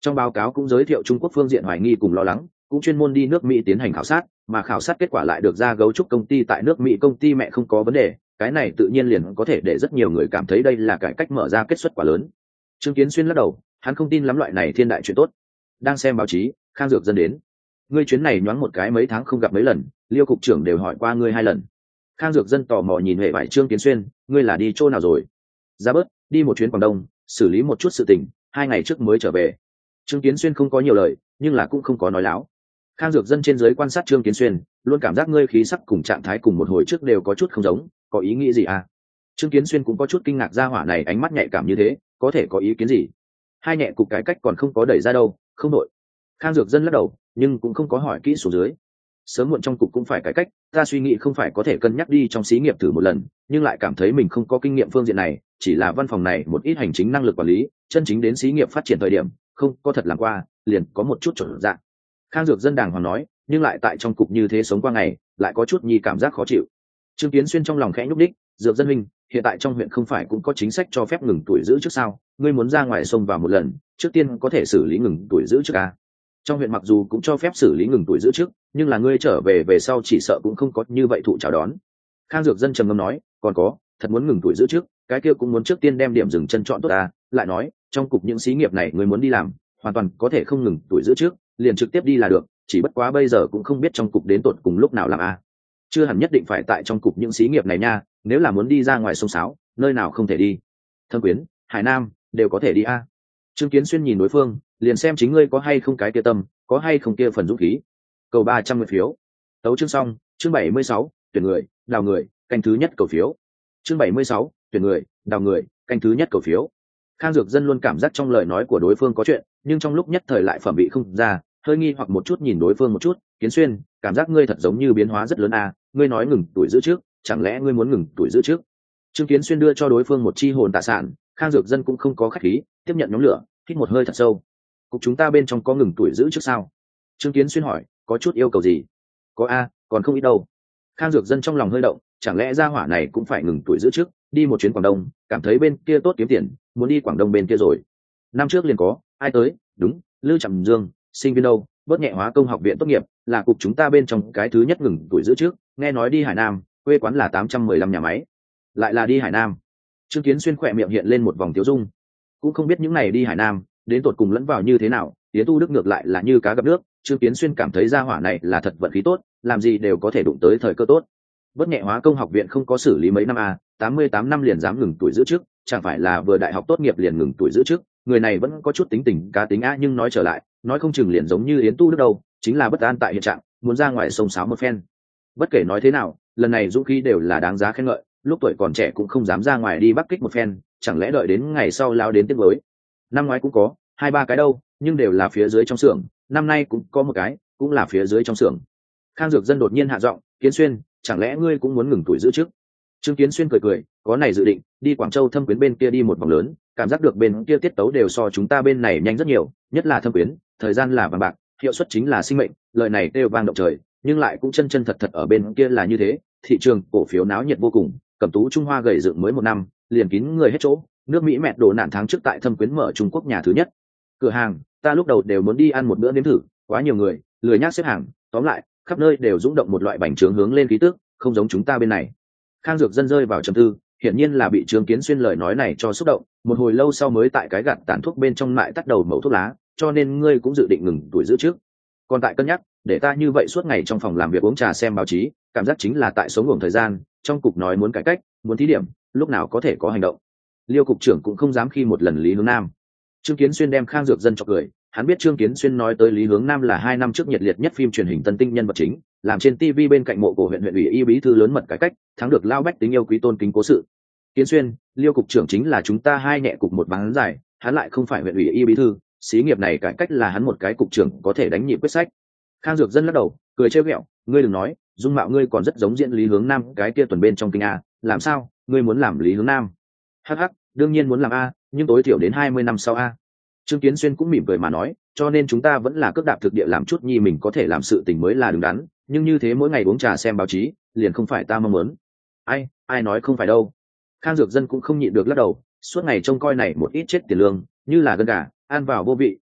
Trong báo cáo cũng giới thiệu Trung Quốc phương diện hoài nghi cùng lo lắng, cũng chuyên môn đi nước Mỹ tiến hành khảo sát, mà khảo sát kết quả lại được ra gấu trúc công ty tại nước Mỹ công ty mẹ không có vấn đề, cái này tự nhiên liền có thể để rất nhiều người cảm thấy đây là cải cách mở ra kết xuất quả lớn. Trương Kiến Xuyên lắc đầu, hắn không tin lắm loại này thiên đại chuyện tốt. Đang xem báo chí, Khang Dược Dân đến. Ngươi chuyến này nhoáng một cái mấy tháng không gặp mấy lần, Liêu cục trưởng đều hỏi qua ngươi hai lần. Khang Dược Dân tò mò nhìn hệ vải Trương Kiến Xuyên, ngươi là đi chỗ nào rồi? Ra bớt, đi một chuyến Quảng Đông, xử lý một chút sự tình, hai ngày trước mới trở về. Trương Kiến Xuyên không có nhiều lời, nhưng là cũng không có nói láo. Khang Dược Dân trên dưới quan sát Trương Kiến Xuyên, luôn cảm giác ngươi khí sắc cùng trạng thái cùng một hồi trước đều có chút không giống, có ý nghĩ gì à? Trương Kiến Xuyên cũng có chút kinh ngạc, ra hỏa này ánh mắt nhạy cảm như thế, có thể có ý kiến gì? Hai nhẹ cục cải cách còn không có đẩy ra đâu, không đội. Khang Dược Dân lắc đầu, nhưng cũng không có hỏi kỹ xuống dưới. Sớm muộn trong cục cũng phải cải cách, ta suy nghĩ không phải có thể cân nhắc đi trong xí nghiệp thử một lần, nhưng lại cảm thấy mình không có kinh nghiệm phương diện này, chỉ là văn phòng này một ít hành chính năng lực quản lý, chân chính đến xí nghiệp phát triển thời điểm, không có thật làm qua, liền có một chút chuẩn dạng. Khang Dược Dân đàng hoàng nói, nhưng lại tại trong cục như thế sống qua ngày, lại có chút nhi cảm giác khó chịu. Trương Kiến Xuyên trong lòng khẽ nhúc đích, Dược Dân huynh, hiện tại trong huyện không phải cũng có chính sách cho phép ngừng tuổi giữ trước sao? Ngươi muốn ra ngoài sông vào một lần, trước tiên có thể xử lý ngừng tuổi giữ trước à? Trong huyện mặc dù cũng cho phép xử lý ngừng tuổi giữ trước, nhưng là ngươi trở về về sau chỉ sợ cũng không có như vậy thụ chào đón. Khang Dược Dân trầm ngâm nói, còn có, thật muốn ngừng tuổi giữ trước, cái kia cũng muốn trước tiên đem điểm dừng chân chọn tốt à? Lại nói, trong cục những xí nghiệp này ngươi muốn đi làm, hoàn toàn có thể không ngừng tuổi giữ trước, liền trực tiếp đi là được, chỉ bất quá bây giờ cũng không biết trong cục đến tột cùng lúc nào làm à? Chưa hẳn nhất định phải tại trong cục những xí nghiệp này nha, nếu là muốn đi ra ngoài sông sáo, nơi nào không thể đi? Thâm Quyến, Hải Nam đều có thể đi à? Trương Kiến Xuyên nhìn đối phương, liền xem chính ngươi có hay không cái kia tâm, có hay không kia phần dũng khí. Cầu ba trăm người phiếu. Tấu chương xong, chương bảy mươi sáu, tuyển người, đào người, canh thứ nhất cầu phiếu. Chương bảy mươi sáu, tuyển người, đào người, canh thứ nhất cầu phiếu. Khang Dược Dân luôn cảm giác trong lời nói của đối phương có chuyện, nhưng trong lúc nhất thời lại phẩm vị không ra, hơi nghi hoặc một chút nhìn đối phương một chút. Kiến Xuyên, cảm giác ngươi thật giống như biến hóa rất lớn à, ngươi nói ngừng tuổi giữ trước, chẳng lẽ ngươi muốn ngừng tuổi giữ trước? Trương Kiến Xuyên đưa cho đối phương một chi hồn tạ sản, Khang Dược Dân cũng không có khách khí, tiếp nhận nhóm lửa, hít một hơi thật sâu. Cục chúng ta bên trong có ngừng tuổi giữ trước sao? Trương Kiến Xuyên hỏi, có chút yêu cầu gì? Có a, còn không ít đâu. Khang Dược Dân trong lòng hơi động, chẳng lẽ gia hỏa này cũng phải ngừng tuổi giữ trước, đi một chuyến Quảng Đông, cảm thấy bên kia tốt kiếm tiền, muốn đi Quảng Đông bên kia rồi. Năm trước liền có, ai tới? Đúng, Lư Trầm Dương, sinh viên đâu, bớt nhẹ hóa công học viện tốt nghiệp, là cục chúng ta bên trong cái thứ nhất ngừng tuổi giữ trước, nghe nói đi Hải Nam, quê quán là tám trăm mười lăm nhà máy. Lại là đi Hải Nam. Trương Kiến Xuyên khỏe miệng hiện lên một vòng tiêu dung. Cũng không biết những này đi Hải Nam, đến tột cùng lẫn vào như thế nào, Yến Tu Đức ngược lại là như cá gặp nước. Trương Kiến Xuyên cảm thấy gia hỏa này là thật vận khí tốt, làm gì đều có thể đụng tới thời cơ tốt. Bất nhẹ hóa công học viện không có xử lý mấy năm à, tám mươi tám năm liền dám ngừng tuổi giữ trước, chẳng phải là vừa đại học tốt nghiệp liền ngừng tuổi giữ trước, người này vẫn có chút tính tình cá tính a, nhưng nói trở lại, nói không chừng liền giống như Yến Tu Đức đâu, chính là bất an tại hiện trạng, muốn ra ngoài sông sáo một phen. Bất kể nói thế nào, lần này dũng khí đều là đáng giá khen ngợi, lúc tuổi còn trẻ cũng không dám ra ngoài đi bắc kích một phen, chẳng lẽ đợi đến ngày sau lao đến tiếc với. Năm ngoái cũng có hai ba cái đâu, nhưng đều là phía dưới trong xưởng, năm nay cũng có một cái, cũng là phía dưới trong xưởng. Khang Dược Dân đột nhiên hạ giọng, Kiến Xuyên, chẳng lẽ ngươi cũng muốn ngừng tuổi giữ trước? Trương Kiến Xuyên cười cười, có này dự định, đi Quảng Châu Thâm Quyến bên kia đi một vòng lớn, cảm giác được bên kia tiết tấu đều so chúng ta bên này nhanh rất nhiều, nhất là Thâm Quyến, thời gian là vàng bạc, hiệu suất chính là sinh mệnh, lời này đều vang động trời, nhưng lại cũng chân chân thật thật ở bên kia là như thế, thị trường cổ phiếu náo nhiệt vô cùng, Cẩm Tú Trung Hoa gầy dựng mới một năm, liền kín người hết chỗ, nước Mỹ mẹ đồ nạn tháng trước tại Thâm Quyến mở Trung Quốc nhà thứ nhất. Cửa hàng, ta lúc đầu đều muốn đi ăn một bữa nếm thử, quá nhiều người, lười nhác xếp hàng, tóm lại, khắp nơi đều rung động một loại bành trướng hướng lên khí tức, không giống chúng ta bên này. Khang Dược Dân rơi vào trầm tư, hiển nhiên là bị Trương Kiến Xuyên lời nói này cho xúc động, một hồi lâu sau mới tại cái gạt tàn thuốc bên trong lại tắt đầu mẩu thuốc lá, cho nên ngươi cũng dự định ngừng tuổi giữ trước. Còn tại cân nhắc, để ta như vậy suốt ngày trong phòng làm việc uống trà xem báo chí, cảm giác chính là tại sống ngủ thời gian, trong cục nói muốn cải cách, muốn thí điểm, lúc nào có thể có hành động. Liêu cục trưởng cũng không dám khi một lần Lý Hướng Nam. Trương Kiến Xuyên đem Khang Dược Dân cho cười, hắn biết Trương Kiến Xuyên nói tới Lý Hướng Nam là hai năm trước nhiệt liệt nhất phim truyền hình Tân Tinh nhân vật chính, làm trên ti vi bên cạnh mộ cổ huyện huyện ủy y bí thư lớn mật cải cách, thắng được lao bách tính yêu quý tôn kính cố sự. Kiến Xuyên, Liêu cục trưởng chính là chúng ta hai nhẹ cục một ván giải, hắn lại không phải huyện ủy y bí thư, xí nghiệp này cải cách là hắn một cái cục trưởng có thể đánh nhịp quyết sách. Khang Dược Dân lắc đầu, cười trêu ghẹo, ngươi đừng nói, dung mạo ngươi còn rất giống diễn Lý Hướng Nam cái kia tuần bên trong kinh a, làm sao, ngươi muốn làm Lý Hướng Nam? Hắc hắc, đương nhiên muốn làm a, nhưng tối thiểu đến hai mươi năm sau a. Trương Kiến Xuyên cũng mỉm cười mà nói, cho nên chúng ta vẫn là cước đạp thực địa làm chút nhi mình có thể làm sự tình mới là đứng đắn, nhưng như thế mỗi ngày uống trà xem báo chí, liền không phải ta mong muốn. Ai, ai nói không phải đâu. Khang Dược Dân cũng không nhịn được lắc đầu, suốt ngày trông coi này một ít chết tiền lương, như là gân gà, ăn vào vô vị,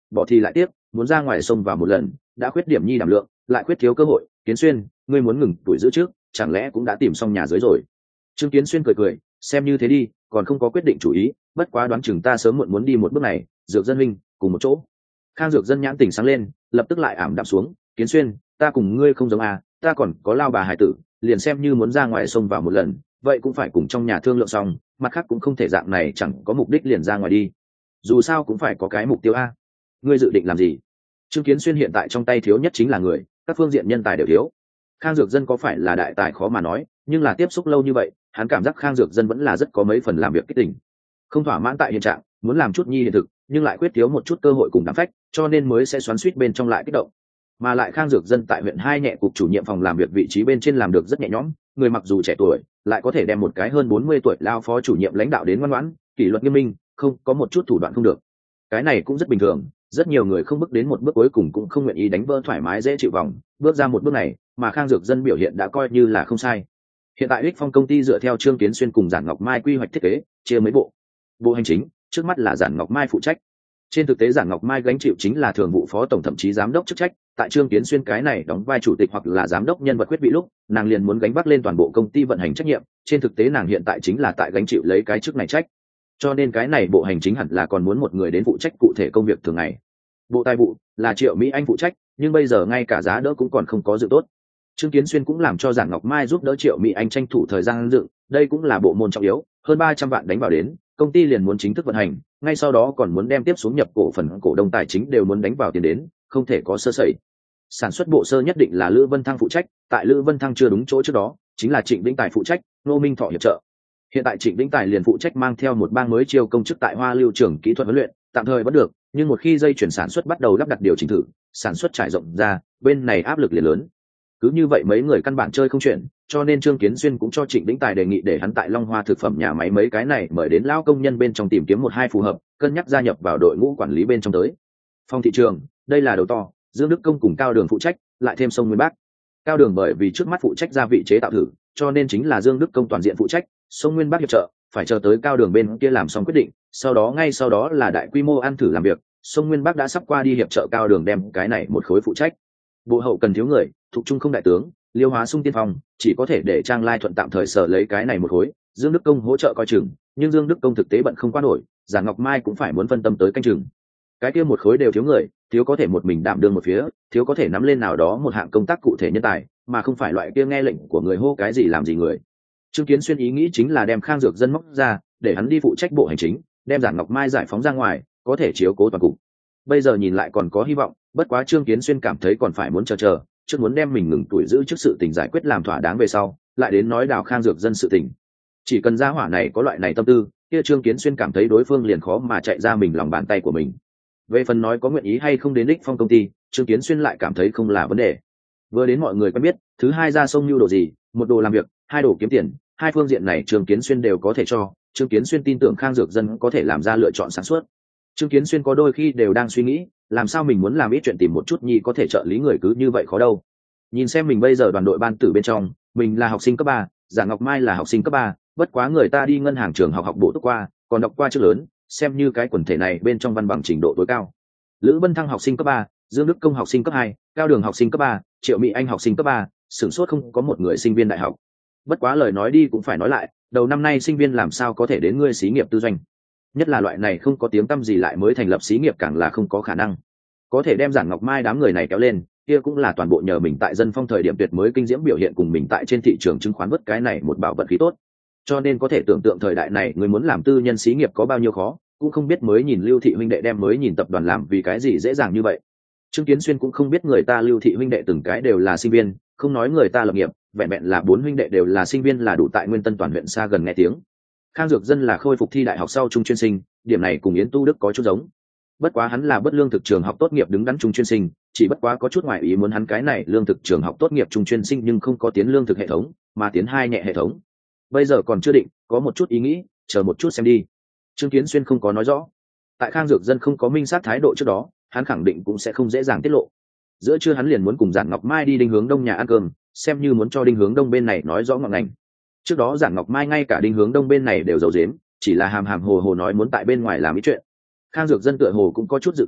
bỏ thì lại tiếp, muốn ra ngoài sông vào một lần, đã khuyết điểm nhi đảm lượng, lại khuyết thiếu cơ hội. Kiến Xuyên, ngươi muốn ngừng tuổi giữ trước, chẳng lẽ cũng đã tìm xong nhà dưới rồi? Trương Kiến Xuyên cười cười, xem như thế đi, còn không có quyết định chủ ý, bất quá đoán chừng ta sớm muộn muốn đi một bước này. Dược Dân huynh, cùng một chỗ. Khang Dược Dân nhãn tỉnh sáng lên, lập tức lại ảm đạm xuống. Kiến Xuyên, ta cùng ngươi không giống à, ta còn có lao bà hải tử, liền xem như muốn ra ngoài sông vào một lần, vậy cũng phải cùng trong nhà thương lượng xong, mặt khác cũng không thể dạng này chẳng có mục đích liền ra ngoài đi. Dù sao cũng phải có cái mục tiêu a. Ngươi dự định làm gì? Trương Kiến Xuyên hiện tại trong tay thiếu nhất chính là người, các phương diện nhân tài đều thiếu. Khang Dược Dân có phải là đại tài khó mà nói, nhưng là tiếp xúc lâu như vậy, hắn cảm giác Khang Dược Dân vẫn là rất có mấy phần làm việc kích tình. Không thỏa mãn tại hiện trạng, muốn làm chút nhi hiện thực, nhưng lại quyết thiếu một chút cơ hội cùng đảm phách, cho nên mới sẽ xoắn xuýt bên trong lại kích động. Mà lại Khang Dược Dân tại huyện hai nhẹ cục chủ nhiệm phòng làm việc vị trí bên trên làm được rất nhẹ nhõm, người mặc dù trẻ tuổi, lại có thể đem một cái hơn bốn mươi tuổi lao phó chủ nhiệm lãnh đạo đến ngoan ngoãn, kỷ luật nghiêm minh, không có một chút thủ đoạn không được. Cái này cũng rất bình thường, rất nhiều người không bước đến một bước cuối cùng cũng không nguyện ý đánh vỡ thoải mái dễ chịu vòng, bước ra một bước này, mà Khang Dược Dân biểu hiện đã coi như là không sai. Hiện tại Ích Phong công ty dựa theo Trương Kiến Xuyên cùng Giản Ngọc Mai quy hoạch thiết kế, chia mấy bộ. Bộ hành chính, trước mắt là Giản Ngọc Mai phụ trách. Trên thực tế Giản Ngọc Mai gánh chịu chính là thường vụ phó tổng thậm chí giám đốc chức trách, tại Trương Kiến Xuyên cái này đóng vai chủ tịch hoặc là giám đốc nhân vật quyết vị lúc, nàng liền muốn gánh vác lên toàn bộ công ty vận hành trách nhiệm, trên thực tế nàng hiện tại chính là tại gánh chịu lấy cái chức này trách. Cho nên cái này bộ hành chính hẳn là còn muốn một người đến phụ trách cụ thể công việc thường ngày. Bộ tài vụ là Triệu Mỹ Anh phụ trách, nhưng bây giờ ngay cả giá đỡ cũng còn không có dự tốt. Trương Kiến Xuyên cũng làm cho Giản Ngọc Mai giúp đỡ Triệu Mỹ Anh tranh thủ thời gian dựng, đây cũng là bộ môn trọng yếu, hơn ba trăm vạn đánh vào đến, công ty liền muốn chính thức vận hành, ngay sau đó còn muốn đem tiếp xuống nhập cổ phần cổ đông tài chính đều muốn đánh vào tiền đến, không thể có sơ sẩy. Sản xuất bộ sơ nhất định là Lữ Vân Thăng phụ trách, tại Lữ Vân Thăng chưa đúng chỗ trước đó, chính là Trịnh Vĩnh Tài phụ trách, Ngô Minh Thọ hiệp trợ. Hiện tại Trịnh Vĩnh Tài liền phụ trách mang theo một bang mới chiêu công chức tại Hoa Lưu trường kỹ thuật huấn luyện, tạm thời vẫn được, nhưng một khi dây chuyển sản xuất bắt đầu lắp đặt điều chỉnh thử, sản xuất trải rộng ra, bên này áp lực liền lớn. Cứ như vậy mấy người căn bản chơi không chuyện, cho nên Trương Kiến Xuyên cũng cho Trịnh Vĩnh Tài đề nghị để hắn tại Long Hoa thực phẩm nhà máy mấy cái này mời đến lao công nhân bên trong tìm kiếm một hai phù hợp, cân nhắc gia nhập vào đội ngũ quản lý bên trong tới. Phòng thị trường, đây là đầu to, Dương Đức Công cùng Cao Đường phụ trách, lại thêm Sông Nguyên Bắc. Cao Đường bởi vì trước mắt phụ trách gia vị chế tạo thử, cho nên chính là Dương Đức Công toàn diện phụ trách, Sông Nguyên Bắc hiệp trợ, phải chờ tới Cao Đường bên kia làm xong quyết định, sau đó ngay sau đó là đại quy mô ăn thử làm việc, Sông Nguyên Bắc đã sắp qua đi hiệp trợ Cao Đường đem cái này một khối phụ trách. Bộ hậu cần thiếu người, thuộc trung không đại tướng, Liêu Hóa Sung tiên phong, chỉ có thể để Trang Lai Thuận tạm thời sở lấy cái này một khối, Dương Đức Công hỗ trợ coi chừng, nhưng Dương Đức Công thực tế bận không qua nổi, Giản Ngọc Mai cũng phải muốn phân tâm tới canh chừng. Cái kia một khối đều thiếu người, thiếu có thể một mình đảm đương một phía, thiếu có thể nắm lên nào đó một hạng công tác cụ thể nhân tài, mà không phải loại kia nghe lệnh của người hô cái gì làm gì người. Trương Kiến Xuyên ý nghĩ chính là đem Khang Dược Dân móc ra, để hắn đi phụ trách bộ hành chính, đem Giản Ngọc Mai giải phóng ra ngoài, có thể chiếu cố toàn cục. Bây giờ nhìn lại còn có hy vọng, bất quá Trương Kiến Xuyên cảm thấy còn phải muốn chờ chờ, trước muốn đem mình ngừng tuổi giữ trước sự tình giải quyết làm thỏa đáng về sau, lại đến nói đào Khang Dược Dân sự tình. Chỉ cần gia hỏa này có loại này tâm tư, kia Trương Kiến Xuyên cảm thấy đối phương liền khó mà chạy ra mình lòng bàn tay của mình. Về phần nói có nguyện ý hay không đến Ích Phong công ty, Trương Kiến Xuyên lại cảm thấy không là vấn đề. Vừa đến mọi người quen biết, thứ hai ra sông nhu đồ gì, một đồ làm việc, hai đồ kiếm tiền, hai phương diện này Trương Kiến Xuyên đều có thể cho. Trương Kiến Xuyên tin tưởng Khang Dược Dân có thể làm ra lựa chọn sáng suốt. Trương Kiến Xuyên có đôi khi đều đang suy nghĩ, làm sao mình muốn làm ít chuyện tìm một chút nhi có thể trợ lý người cứ như vậy khó đâu. Nhìn xem mình bây giờ đoàn đội ban tử bên trong, mình là học sinh cấp ba, Giản Ngọc Mai là học sinh cấp ba, bất quá người ta đi ngân hàng trường học học bổ túc qua, còn đọc qua chữ lớn, xem như cái quần thể này bên trong văn bằng trình độ tối cao. Lữ Vân Thăng học sinh cấp ba, Dương Đức Công học sinh cấp hai, Cao Đường học sinh cấp ba, Triệu Mỹ Anh học sinh cấp ba, sửng sốt không có một người sinh viên đại học. Bất quá lời nói đi cũng phải nói lại, đầu năm nay sinh viên làm sao có thể đến ngươi xí nghiệp tư doanh, nhất là loại này không có tiếng tăm gì lại mới thành lập xí nghiệp càng là không có khả năng. Có thể đem Giản Ngọc Mai đám người này kéo lên, kia cũng là toàn bộ nhờ mình tại Dân Phong thời điểm tuyệt mới kinh diễm biểu hiện cùng mình tại trên thị trường chứng khoán vất cái này một bảo vận khí tốt. Cho nên có thể tưởng tượng thời đại này người muốn làm tư nhân xí nghiệp có bao nhiêu khó, cũng không biết mới nhìn Lưu Thị huynh đệ đem mới nhìn tập đoàn làm vì cái gì dễ dàng như vậy. Trương Kiến Xuyên cũng không biết người ta Lưu Thị huynh đệ từng cái đều là sinh viên, không nói người ta lập nghiệp, vẹn vẹn là bốn huynh đệ đều là sinh viên là đủ tại Nguyên Tân toàn huyện xa gần nghe tiếng. Khang Dược Dân là khôi phục thi đại học sau trung chuyên sinh, điểm này cùng Yến Tu Đức có chút giống. Bất quá hắn là bất lương thực trường học tốt nghiệp đứng đắn trung chuyên sinh, chỉ bất quá có chút ngoại ý muốn hắn cái này lương thực trường học tốt nghiệp trung chuyên sinh nhưng không có tiến lương thực hệ thống, mà tiến hai nhẹ hệ thống. Bây giờ còn chưa định, có một chút ý nghĩ, chờ một chút xem đi. Trương Kiến Xuyên không có nói rõ. Tại Khang Dược Dân không có minh xác thái độ trước đó, hắn khẳng định cũng sẽ không dễ dàng tiết lộ. Giữa trưa hắn liền muốn cùng Giản Ngọc Mai đi Đinh Hướng Đông nhà ăn cơm, xem như muốn cho Đinh Hướng Đông bên này nói rõ ngọn ngành. Trước đó Giản Ngọc Mai ngay cả Đinh Hướng Đông bên này đều giấu giếm, chỉ là hàm hàm hồ hồ nói muốn tại bên ngoài làm ý chuyện. Khang Dược Dân tựa hồ cũng có chút dự cảm,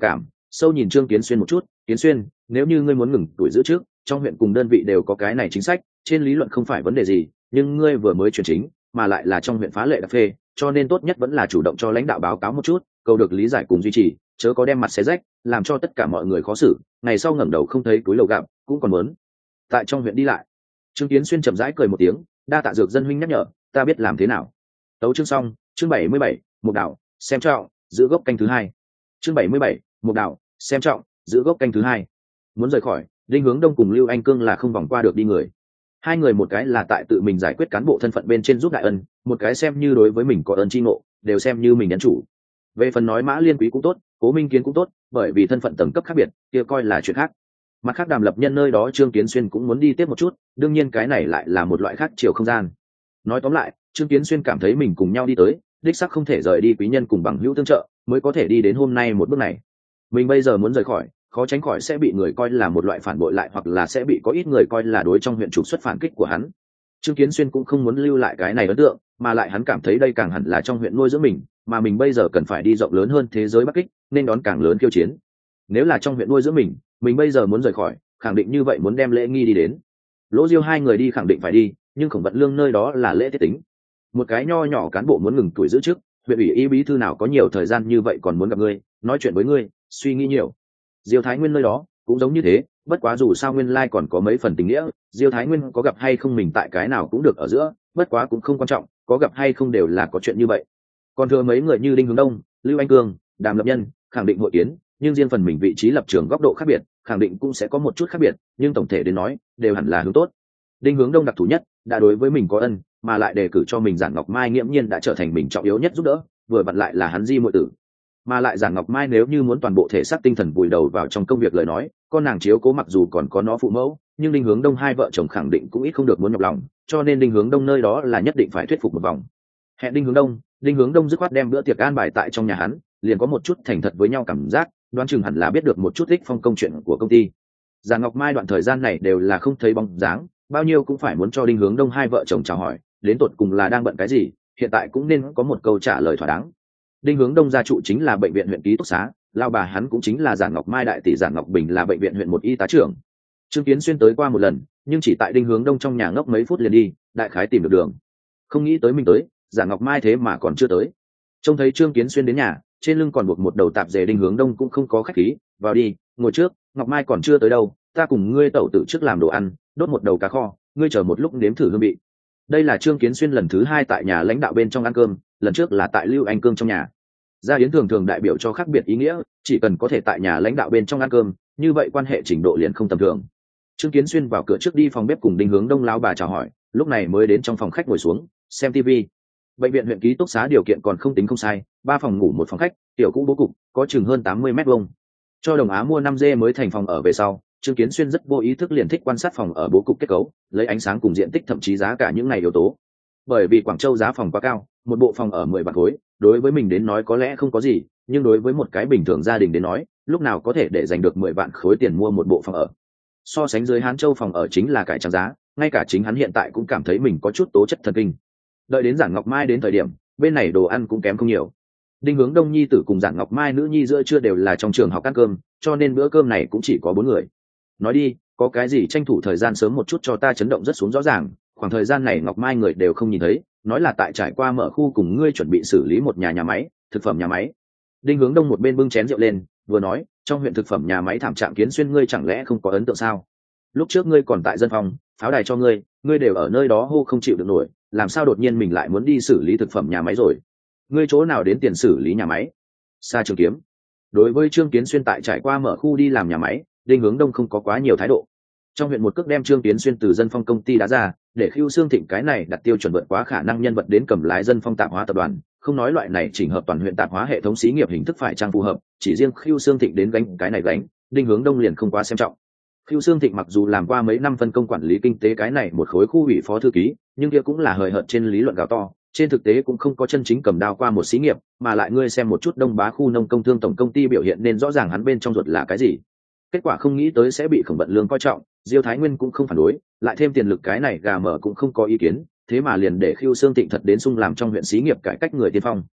sâu nhìn Trương Kiến Xuyên một chút. Kiến Xuyên, nếu như ngươi muốn ngừng tuổi giữ trước, trong huyện cùng đơn vị đều có cái này chính sách, trên lý luận không phải vấn đề gì, nhưng ngươi vừa mới chuyển chính, mà lại là trong huyện phá lệ đặc phê, cho nên tốt nhất vẫn là chủ động cho lãnh đạo báo cáo một chút, cầu được lý giải cùng duy trì, chớ có đem mặt xé rách, làm cho tất cả mọi người khó xử, ngày sau ngẩng đầu không thấy túi lầu gạo, cũng còn muốn tại trong huyện đi lại. Trương Kiến Xuyên chậm rãi cười một tiếng, đa tạ Dược Dân huynh nhắc nhở, ta biết làm thế nào. Tấu chương xong, chương bảy mươi bảy, Mục Đạo, xem trọng, giữ gốc canh thứ hai. Chương bảy mươi bảy, Mục Đạo, xem trọng, giữ gốc canh thứ hai. Muốn rời khỏi, Đinh Hướng Đông cùng Lưu Anh Cương là không vòng qua được đi người. Hai người một cái là tại tự mình giải quyết cán bộ thân phận bên trên giúp đại ân, một cái xem như đối với mình có ơn chi ngộ, đều xem như mình nhắn chủ. Về phần nói Mã Liên Quý cũng tốt, Cố Minh Kiến cũng tốt, bởi vì thân phận tầng cấp khác biệt, kia coi là chuyện khác. Mặt khác Đàm Lập Nhân nơi đó Trương Kiến Xuyên cũng muốn đi tiếp một chút, đương nhiên cái này lại là một loại khác chiều không gian. Nói tóm lại, Trương Kiến Xuyên cảm thấy mình cùng nhau đi tới, đích xác không thể rời đi quý nhân cùng bằng hữu tương trợ, mới có thể đi đến hôm nay một bước này. Mình bây giờ muốn rời khỏi, khó tránh khỏi sẽ bị người coi là một loại phản bội lại, hoặc là sẽ bị có ít người coi là đối trong huyện trục xuất phản kích của hắn. Trương Kiến Xuyên cũng không muốn lưu lại cái này ấn tượng, mà lại hắn cảm thấy đây càng hẳn là trong huyện nuôi dưỡng mình, mà mình bây giờ cần phải đi rộng lớn hơn thế giới Bắc Kích, nên đón càng lớn khiêu chiến. Nếu là trong huyện nuôi dưỡng mình, mình bây giờ muốn rời khỏi, khẳng định như vậy muốn đem lễ nghi đi đến. Lỗ Diêu hai người đi khẳng định phải đi, nhưng Khổng Vận Lương nơi đó là lễ tiết tính. Một cái nho nhỏ cán bộ muốn ngừng tuổi giữ chức, huyện ủy y bí thư nào có nhiều thời gian như vậy còn muốn gặp ngươi, nói chuyện với ngươi, suy nghĩ nhiều. Diêu Thái Nguyên nơi đó cũng giống như thế, bất quá dù sao nguyên lai còn có mấy phần tình nghĩa, Diêu Thái Nguyên có gặp hay không mình tại cái nào cũng được ở giữa, bất quá cũng không quan trọng, có gặp hay không đều là có chuyện như vậy. Còn thừa mấy người như Đinh Hướng Đông, Lưu Anh Cương, Đàm Lập Nhân, khẳng định hội kiến, nhưng riêng phần mình vị trí lập trường góc độ khác biệt, khẳng định cũng sẽ có một chút khác biệt, nhưng tổng thể đến nói, đều hẳn là hướng tốt. Đinh Hướng Đông đặc thù nhất, đã đối với mình có ân, mà lại đề cử cho mình Giản Ngọc Mai nghiễm nhiên đã trở thành mình trọng yếu nhất giúp đỡ, vừa vặn lại là hắn di muội tử. Mà lại Giản Ngọc Mai nếu như muốn toàn bộ thể xác tinh thần vùi đầu vào trong công việc lời nói, con nàng chiếu cố mặc dù còn có nó phụ mẫu, nhưng Đinh Hướng Đông hai vợ chồng khẳng định cũng ít không được muốn nhọc lòng, cho nên Đinh Hướng Đông nơi đó là nhất định phải thuyết phục một vòng. Hẹn Đinh Hướng Đông, Đinh Hướng Đông dứt khoát đem bữa tiệc an bài tại trong nhà hắn, liền có một chút thành thật với nhau cảm giác, đoán chừng hẳn là biết được một chút ích phong công chuyện của công ty. Giản Ngọc Mai đoạn thời gian này đều là không thấy bóng dáng, bao nhiêu cũng phải muốn cho Đinh Hướng Đông hai vợ chồng chào hỏi, đến tột cùng là đang bận cái gì, hiện tại cũng nên có một câu trả lời thỏa đáng. Đinh Hướng Đông gia trụ chính là bệnh viện huyện ký túc xá, lao bà hắn cũng chính là Giản Ngọc Mai đại tỷ Giản Ngọc Bình là bệnh viện huyện một y tá trưởng. Trương Kiến Xuyên tới qua một lần, nhưng chỉ tại Đinh Hướng Đông trong nhà ngốc mấy phút liền đi, đại khái tìm được đường. Không nghĩ tới mình tới, Giản Ngọc Mai thế mà còn chưa tới. Trông thấy Trương Kiến Xuyên đến nhà, trên lưng còn buộc một đầu tạp dề, Đinh Hướng Đông cũng không có khách khí, vào đi, ngồi trước, Ngọc Mai còn chưa tới đâu, ta cùng ngươi tẩu tự trước làm đồ ăn, đốt một đầu cá kho, ngươi chờ một lúc nếm thử hương vị. Đây là Trương Kiến Xuyên lần thứ hai tại nhà lãnh đạo bên trong ăn cơm, lần trước là tại Lưu Anh Cương trong nhà. Gia yến thường thường đại biểu cho khác biệt ý nghĩa, chỉ cần có thể tại nhà lãnh đạo bên trong ăn cơm, như vậy quan hệ trình độ liền không tầm thường. Trương Kiến Xuyên vào cửa trước đi phòng bếp cùng Đinh Hướng Đông lão bà chào hỏi, lúc này mới đến trong phòng khách ngồi xuống, xem tivi. Bệnh viện huyện ký túc xá điều kiện còn không tính không sai, ba phòng ngủ một phòng khách, tiểu cũ bố cục, có chừng hơn tám mươi mét vuông. Cho Đồng Á mua năm dê mới thành phòng ở về sau, Trương Kiến Xuyên rất vô ý thức liền thích quan sát phòng ở bố cục kết cấu, lấy ánh sáng cùng diện tích thậm chí giá cả những ngày yếu tố. Bởi vì Quảng Châu giá phòng quá cao, một bộ phòng ở mười vạn khối, đối với mình đến nói có lẽ không có gì, nhưng đối với một cái bình thường gia đình đến nói, lúc nào có thể để dành được mười vạn khối tiền mua một bộ phòng ở. So sánh dưới Hán Châu phòng ở chính là cải trang giá, ngay cả chính hắn hiện tại cũng cảm thấy mình có chút tố chất thần kinh. Đợi đến Giản Ngọc Mai đến thời điểm, bên này đồ ăn cũng kém không nhiều. Đinh Hướng Đông nhi tử cùng Giản Ngọc Mai nữ nhi giữa trưa đều là trong trường học ăn cơm, cho nên bữa cơm này cũng chỉ có bốn người. Nói đi, có cái gì tranh thủ thời gian sớm một chút cho ta chấn động rất xuống rõ ràng, khoảng thời gian này Ngọc Mai người đều không nhìn thấy, nói là tại trải qua mở khu cùng ngươi chuẩn bị xử lý một nhà nhà máy, thực phẩm nhà máy. Đinh Hướng Đông một bên bưng chén rượu lên, vừa nói, trong huyện thực phẩm nhà máy thảm trạng Kiến Xuyên ngươi chẳng lẽ không có ấn tượng sao? Lúc trước ngươi còn tại dân phòng, pháo đài cho ngươi, ngươi đều ở nơi đó hô không chịu được nổi, làm sao đột nhiên mình lại muốn đi xử lý thực phẩm nhà máy rồi? Ngươi chỗ nào đến tiền xử lý nhà máy? Sa Trường Kiếm. Đối với Trương Kiến Xuyên tại trải qua mở khu đi làm nhà máy, Đinh Hướng Đông không có quá nhiều thái độ. Trong huyện một cước đem Trương Kiến Xuyên từ dân phong công ty đá ra, để Khưu Xương Thịnh cái này đặt tiêu chuẩn vượt quá khả năng nhân vật đến cầm lái dân phong tạp hóa tập đoàn, không nói loại này chỉnh hợp toàn huyện tạp hóa hệ thống xí nghiệp hình thức phải trang phù hợp, chỉ riêng Khưu Xương Thịnh đến gánh cái này gánh, Đinh Hướng Đông liền không quá xem trọng. Khưu Xương Thịnh mặc dù làm qua mấy năm phân công quản lý kinh tế cái này một khối khu ủy phó thư ký, nhưng kia cũng là hời hợt trên lý luận gào to, trên thực tế cũng không có chân chính cầm đao qua một xí nghiệp, mà lại ngươi xem một chút Đông Bá khu nông công thương tổng công ty biểu hiện nên rõ ràng hắn bên trong ruột là cái gì. Kết quả không nghĩ tới sẽ bị Khổng Vận Lương coi trọng, Diêu Thái Nguyên cũng không phản đối, lại thêm tiền lực cái này gà mở cũng không có ý kiến, thế mà liền để Khưu Xương Thịnh thật đến sung làm trong huyện xí nghiệp cải cách người tiên phong.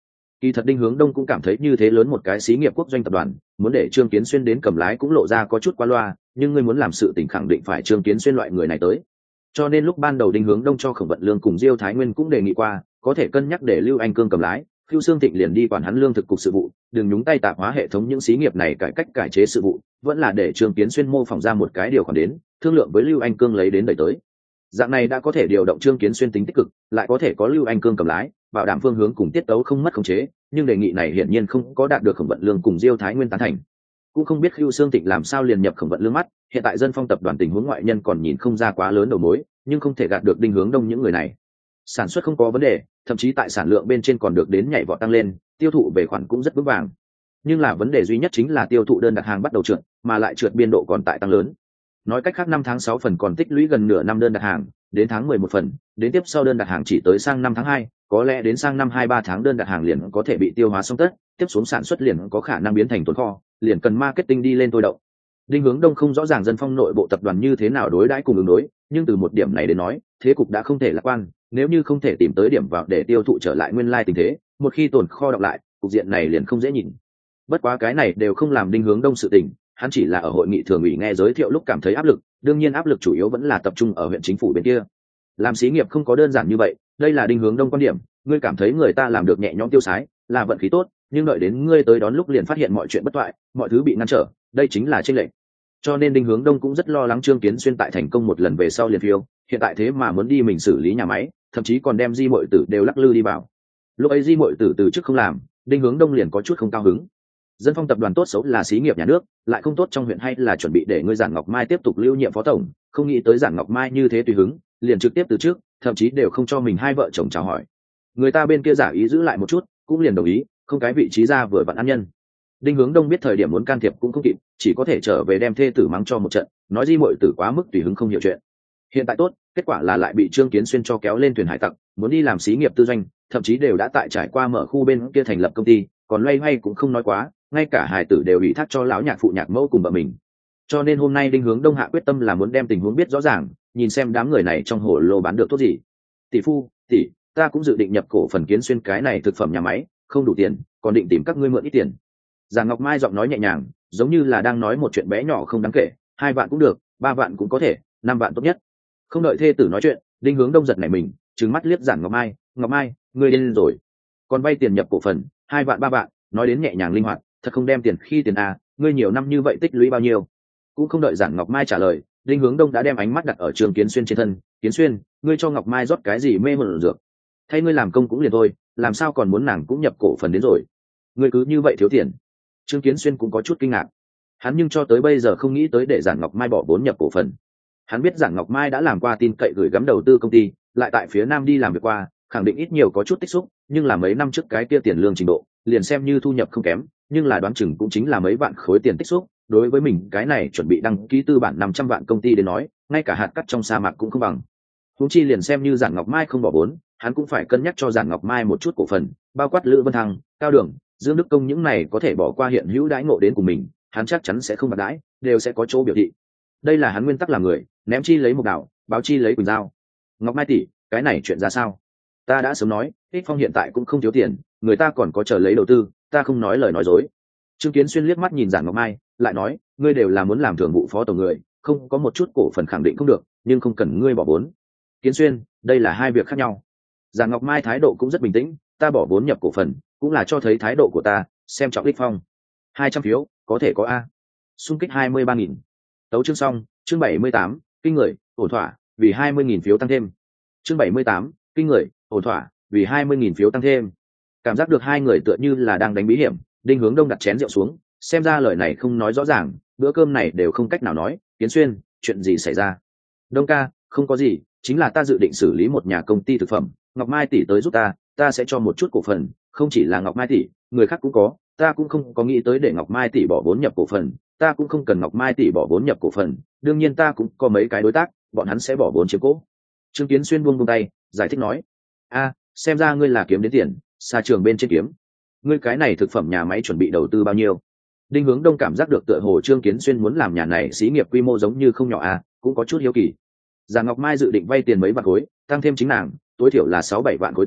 Kỳ thật Đinh Hướng Đông cũng cảm thấy như thế lớn một cái xí nghiệp quốc doanh tập đoàn, muốn để Trương Kiến Xuyên đến cầm lái cũng lộ ra có chút quá loa, nhưng ngươi muốn làm sự tình khẳng định phải Trương Kiến Xuyên loại người này tới. Cho nên lúc ban đầu Đinh Hướng Đông cho Khổng Vận Lương cùng Diêu Thái Nguyên cũng đề nghị qua, có thể cân nhắc để Lưu Anh Cương cầm lái, Khưu Xương Thịnh liền đi quản hắn lương thực cục sự vụ, đừng nhúng tay tạp hóa hệ thống những xí nghiệp này cải cách cải chế sự vụ, vẫn là để Trương Kiến Xuyên mô phỏng ra một cái điều khoản đến, thương lượng với Lưu Anh Cương lấy đến đẩy tới. Dạng này đã có thể điều động Trương Kiến Xuyên tính tích cực, lại có thể có Lưu Anh Cương cầm lái, bảo đảm phương hướng cùng tiết tấu không mất khống chế, nhưng đề nghị này hiển nhiên không có đạt được Khổng Vận Lương cùng Diêu Thái Nguyên tán thành. Cũng không biết Khưu Xương Thịnh làm sao liền nhập Khổng Vận Lương mắt, hiện tại Dân Phong tập đoàn tình huống ngoại nhân còn nhìn không ra quá lớn đầu mối, nhưng không thể gạt được Đinh Hướng Đông những người này. Sản xuất không có vấn đề, thậm chí tại sản lượng bên trên còn được đến nhảy vọt tăng lên, tiêu thụ về khoản cũng rất vững vàng. Nhưng là vấn đề duy nhất chính là tiêu thụ đơn đặt hàng bắt đầu trượt, mà lại trượt biên độ còn tại tăng lớn. Nói cách khác năm tháng sáu phần còn tích lũy gần nửa năm đơn đặt hàng, đến tháng mười một phần, đến tiếp sau đơn đặt hàng chỉ tới sang năm tháng hai, có lẽ đến sang năm hai ba tháng đơn đặt hàng liền có thể bị tiêu hóa xong tất, tiếp xuống sản xuất liền có khả năng biến thành tồn kho, liền cần marketing đi lên tôi động. Đinh Hướng Đông không rõ ràng Dân Phong nội bộ tập đoàn như thế nào đối đãi cùng ứng đối, nhưng từ một điểm này đến nói, thế cục đã không thể lạc quan, nếu như không thể tìm tới điểm vào để tiêu thụ trở lại nguyên lai tình thế, một khi tồn kho đọng lại, cục diện này liền không dễ nhìn. Bất quá cái này đều không làm Đinh Hướng Đông sự tình, hắn chỉ là ở hội nghị thường ủy nghe giới thiệu lúc cảm thấy áp lực, đương nhiên áp lực chủ yếu vẫn là tập trung ở huyện chính phủ bên kia. Làm xí nghiệp không có đơn giản như vậy, đây là Đinh Hướng Đông quan điểm, ngươi cảm thấy người ta làm được nhẹ nhõm tiêu sái, là vận khí tốt, nhưng đợi đến ngươi tới đón lúc liền phát hiện mọi chuyện bất toại, mọi thứ bị ngăn trở, đây chính là chênh lệch. Cho nên Đinh Hướng Đông cũng rất lo lắng Trương Kiến Xuyên tại thành công một lần về sau liền phiêu, hiện tại thế mà muốn đi mình xử lý nhà máy, thậm chí còn đem Di Mội Tử đều lắc lư đi vào. Lúc ấy Di Mội Tử từ chức không làm, Đinh Hướng Đông liền có chút không cao hứng. Dân Phong tập đoàn tốt xấu là xí nghiệp nhà nước, lại không tốt trong huyện hay là chuẩn bị để ngươi Giản Ngọc Mai tiếp tục lưu nhiệm phó tổng, không nghĩ tới Giản Ngọc Mai như thế tùy hứng, liền trực tiếp từ trước, thậm chí đều không cho mình hai vợ chồng chào hỏi. Người ta bên kia giả ý giữ lại một chút, cũng liền đồng ý, không cái vị trí ra vừa vặn ăn nhân. Đinh Hướng Đông biết thời điểm muốn can thiệp cũng không kịp, chỉ có thể trở về đem thê tử mắng cho một trận, nói Di Mội Tử quá mức tùy hứng không hiểu chuyện. Hiện tại tốt, kết quả là lại bị Trương Kiến Xuyên cho kéo lên thuyền hải tặc, muốn đi làm xí nghiệp tư doanh, thậm chí đều đã tại trải qua mở khu bên kia thành lập công ty, còn loay hoay cũng không nói quá, ngay cả hài tử đều ủy thác cho lão nhạc phụ nhạc mẫu cùng vợ mình. Cho nên hôm nay Đinh Hướng Đông hạ quyết tâm là muốn đem tình huống biết rõ ràng, nhìn xem đám người này trong hồ lô bán được tốt gì. Tỷ phu, tỷ, ta cũng dự định nhập cổ phần Kiến Xuyên cái này thực phẩm nhà máy, không đủ tiền, còn định tìm các ngươi mượn ít tiền. Giản Ngọc Mai giọng nói nhẹ nhàng, giống như là đang nói một chuyện bé nhỏ không đáng kể, hai vạn cũng được, ba vạn cũng có thể, năm vạn tốt nhất. Không đợi thê tử nói chuyện, Đinh Hướng Đông giật nảy mình, trừng mắt liếc Giản Ngọc Mai, Ngọc Mai, ngươi điên rồi. Còn vay tiền nhập cổ phần, hai vạn ba vạn, nói đến nhẹ nhàng linh hoạt, thật không đem tiền khi tiền à, ngươi nhiều năm như vậy tích lũy bao nhiêu? Cũng không đợi Giản Ngọc Mai trả lời, Đinh Hướng Đông đã đem ánh mắt đặt ở Trương Kiến Xuyên trên thân, Kiến Xuyên, ngươi cho Ngọc Mai rót cái gì mê mẩn dược? Thay ngươi làm công cũng liền thôi, làm sao còn muốn nàng cũng nhập cổ phần đến rồi? Ngươi cứ như vậy thiếu tiền. Trương Kiến Xuyên cũng có chút kinh ngạc, hắn nhưng cho tới bây giờ không nghĩ tới để Giản Ngọc Mai bỏ vốn nhập cổ phần. Hắn biết Giản Ngọc Mai đã làm qua tin cậy gửi gắm đầu tư công ty, lại tại phía Nam đi làm việc qua, khẳng định ít nhiều có chút tích xúc, nhưng là mấy năm trước cái kia tiền lương trình độ, liền xem như thu nhập không kém, nhưng là đoán chừng cũng chính là mấy vạn khối tiền tích xúc, đối với mình cái này chuẩn bị đăng ký tư bản năm trăm vạn công ty đến nói, ngay cả hạt cát trong sa mạc cũng không bằng. Huống chi liền xem như Giản Ngọc Mai không bỏ vốn, hắn cũng phải cân nhắc cho Giản Ngọc Mai một chút cổ phần, bao quát Lữ Vân Thăng, Cao Đường, Dương Đức Công những này có thể bỏ qua hiện hữu đãi ngộ đến cùng mình, hắn chắc chắn sẽ không bạc đãi, đều sẽ có chỗ biểu thị. Đây là hắn nguyên tắc làm người, ném chi lấy một đạo, báo chi lấy quỳnh dao. Ngọc Mai tỷ, cái này chuyện ra sao? Ta đã sớm nói, Ích Phong hiện tại cũng không thiếu tiền, người ta còn có chờ lấy đầu tư, ta không nói lời nói dối. Trương Kiến Xuyên liếc mắt nhìn Giản Ngọc Mai, lại nói, ngươi đều là muốn làm thường vụ phó tổng người, không có một chút cổ phần khẳng định không được, nhưng không cần ngươi bỏ vốn. Kiến Xuyên, đây là hai việc khác nhau. Giản Ngọc Mai thái độ cũng rất bình tĩnh, ta bỏ vốn nhập cổ phần, cũng là cho thấy thái độ của ta, xem trọng Ích Phong. Hai trăm phiếu, có thể có a. Xung kích hai mươi ba nghìn. Tấu chương xong, chương bảy mươi tám, kinh người, ổn thỏa, vì hai mươi nghìn phiếu tăng thêm. Chương bảy mươi tám, kinh người, ổn thỏa, vì hai mươi nghìn phiếu tăng thêm. Cảm giác được hai người tựa như là đang đánh bí hiểm, Đinh Hướng Đông đặt chén rượu xuống, xem ra lời này không nói rõ ràng, bữa cơm này đều không cách nào nói. Kiến Xuyên, chuyện gì xảy ra? Đông ca, không có gì, chính là ta dự định xử lý một nhà công ty thực phẩm, Ngọc Mai tỷ tới giúp ta, ta sẽ cho một chút cổ phần, không chỉ là Ngọc Mai tỷ, người khác cũng có, ta cũng không có nghĩ tới để Ngọc Mai tỷ bỏ vốn nhập cổ phần, ta cũng không cần Ngọc Mai tỷ bỏ vốn nhập cổ phần, đương nhiên ta cũng có mấy cái đối tác, bọn hắn sẽ bỏ vốn chiếm cố. Trương Kiến Xuyên buông buông tay, giải thích nói, a, xem ra ngươi là kiếm đến tiền, xa trường bên trên kiếm. Ngươi cái này thực phẩm nhà máy chuẩn bị đầu tư bao nhiêu? Đinh Hướng Đông cảm giác được tựa hồ Trương Kiến Xuyên muốn làm nhà này xí nghiệp quy mô giống như không nhỏ a, cũng có chút hiếu kỳ. Giản Ngọc Mai dự định vay tiền mấy vạn khối, tăng thêm chính nàng, tối thiểu là sáu bảy vạn khối tiền,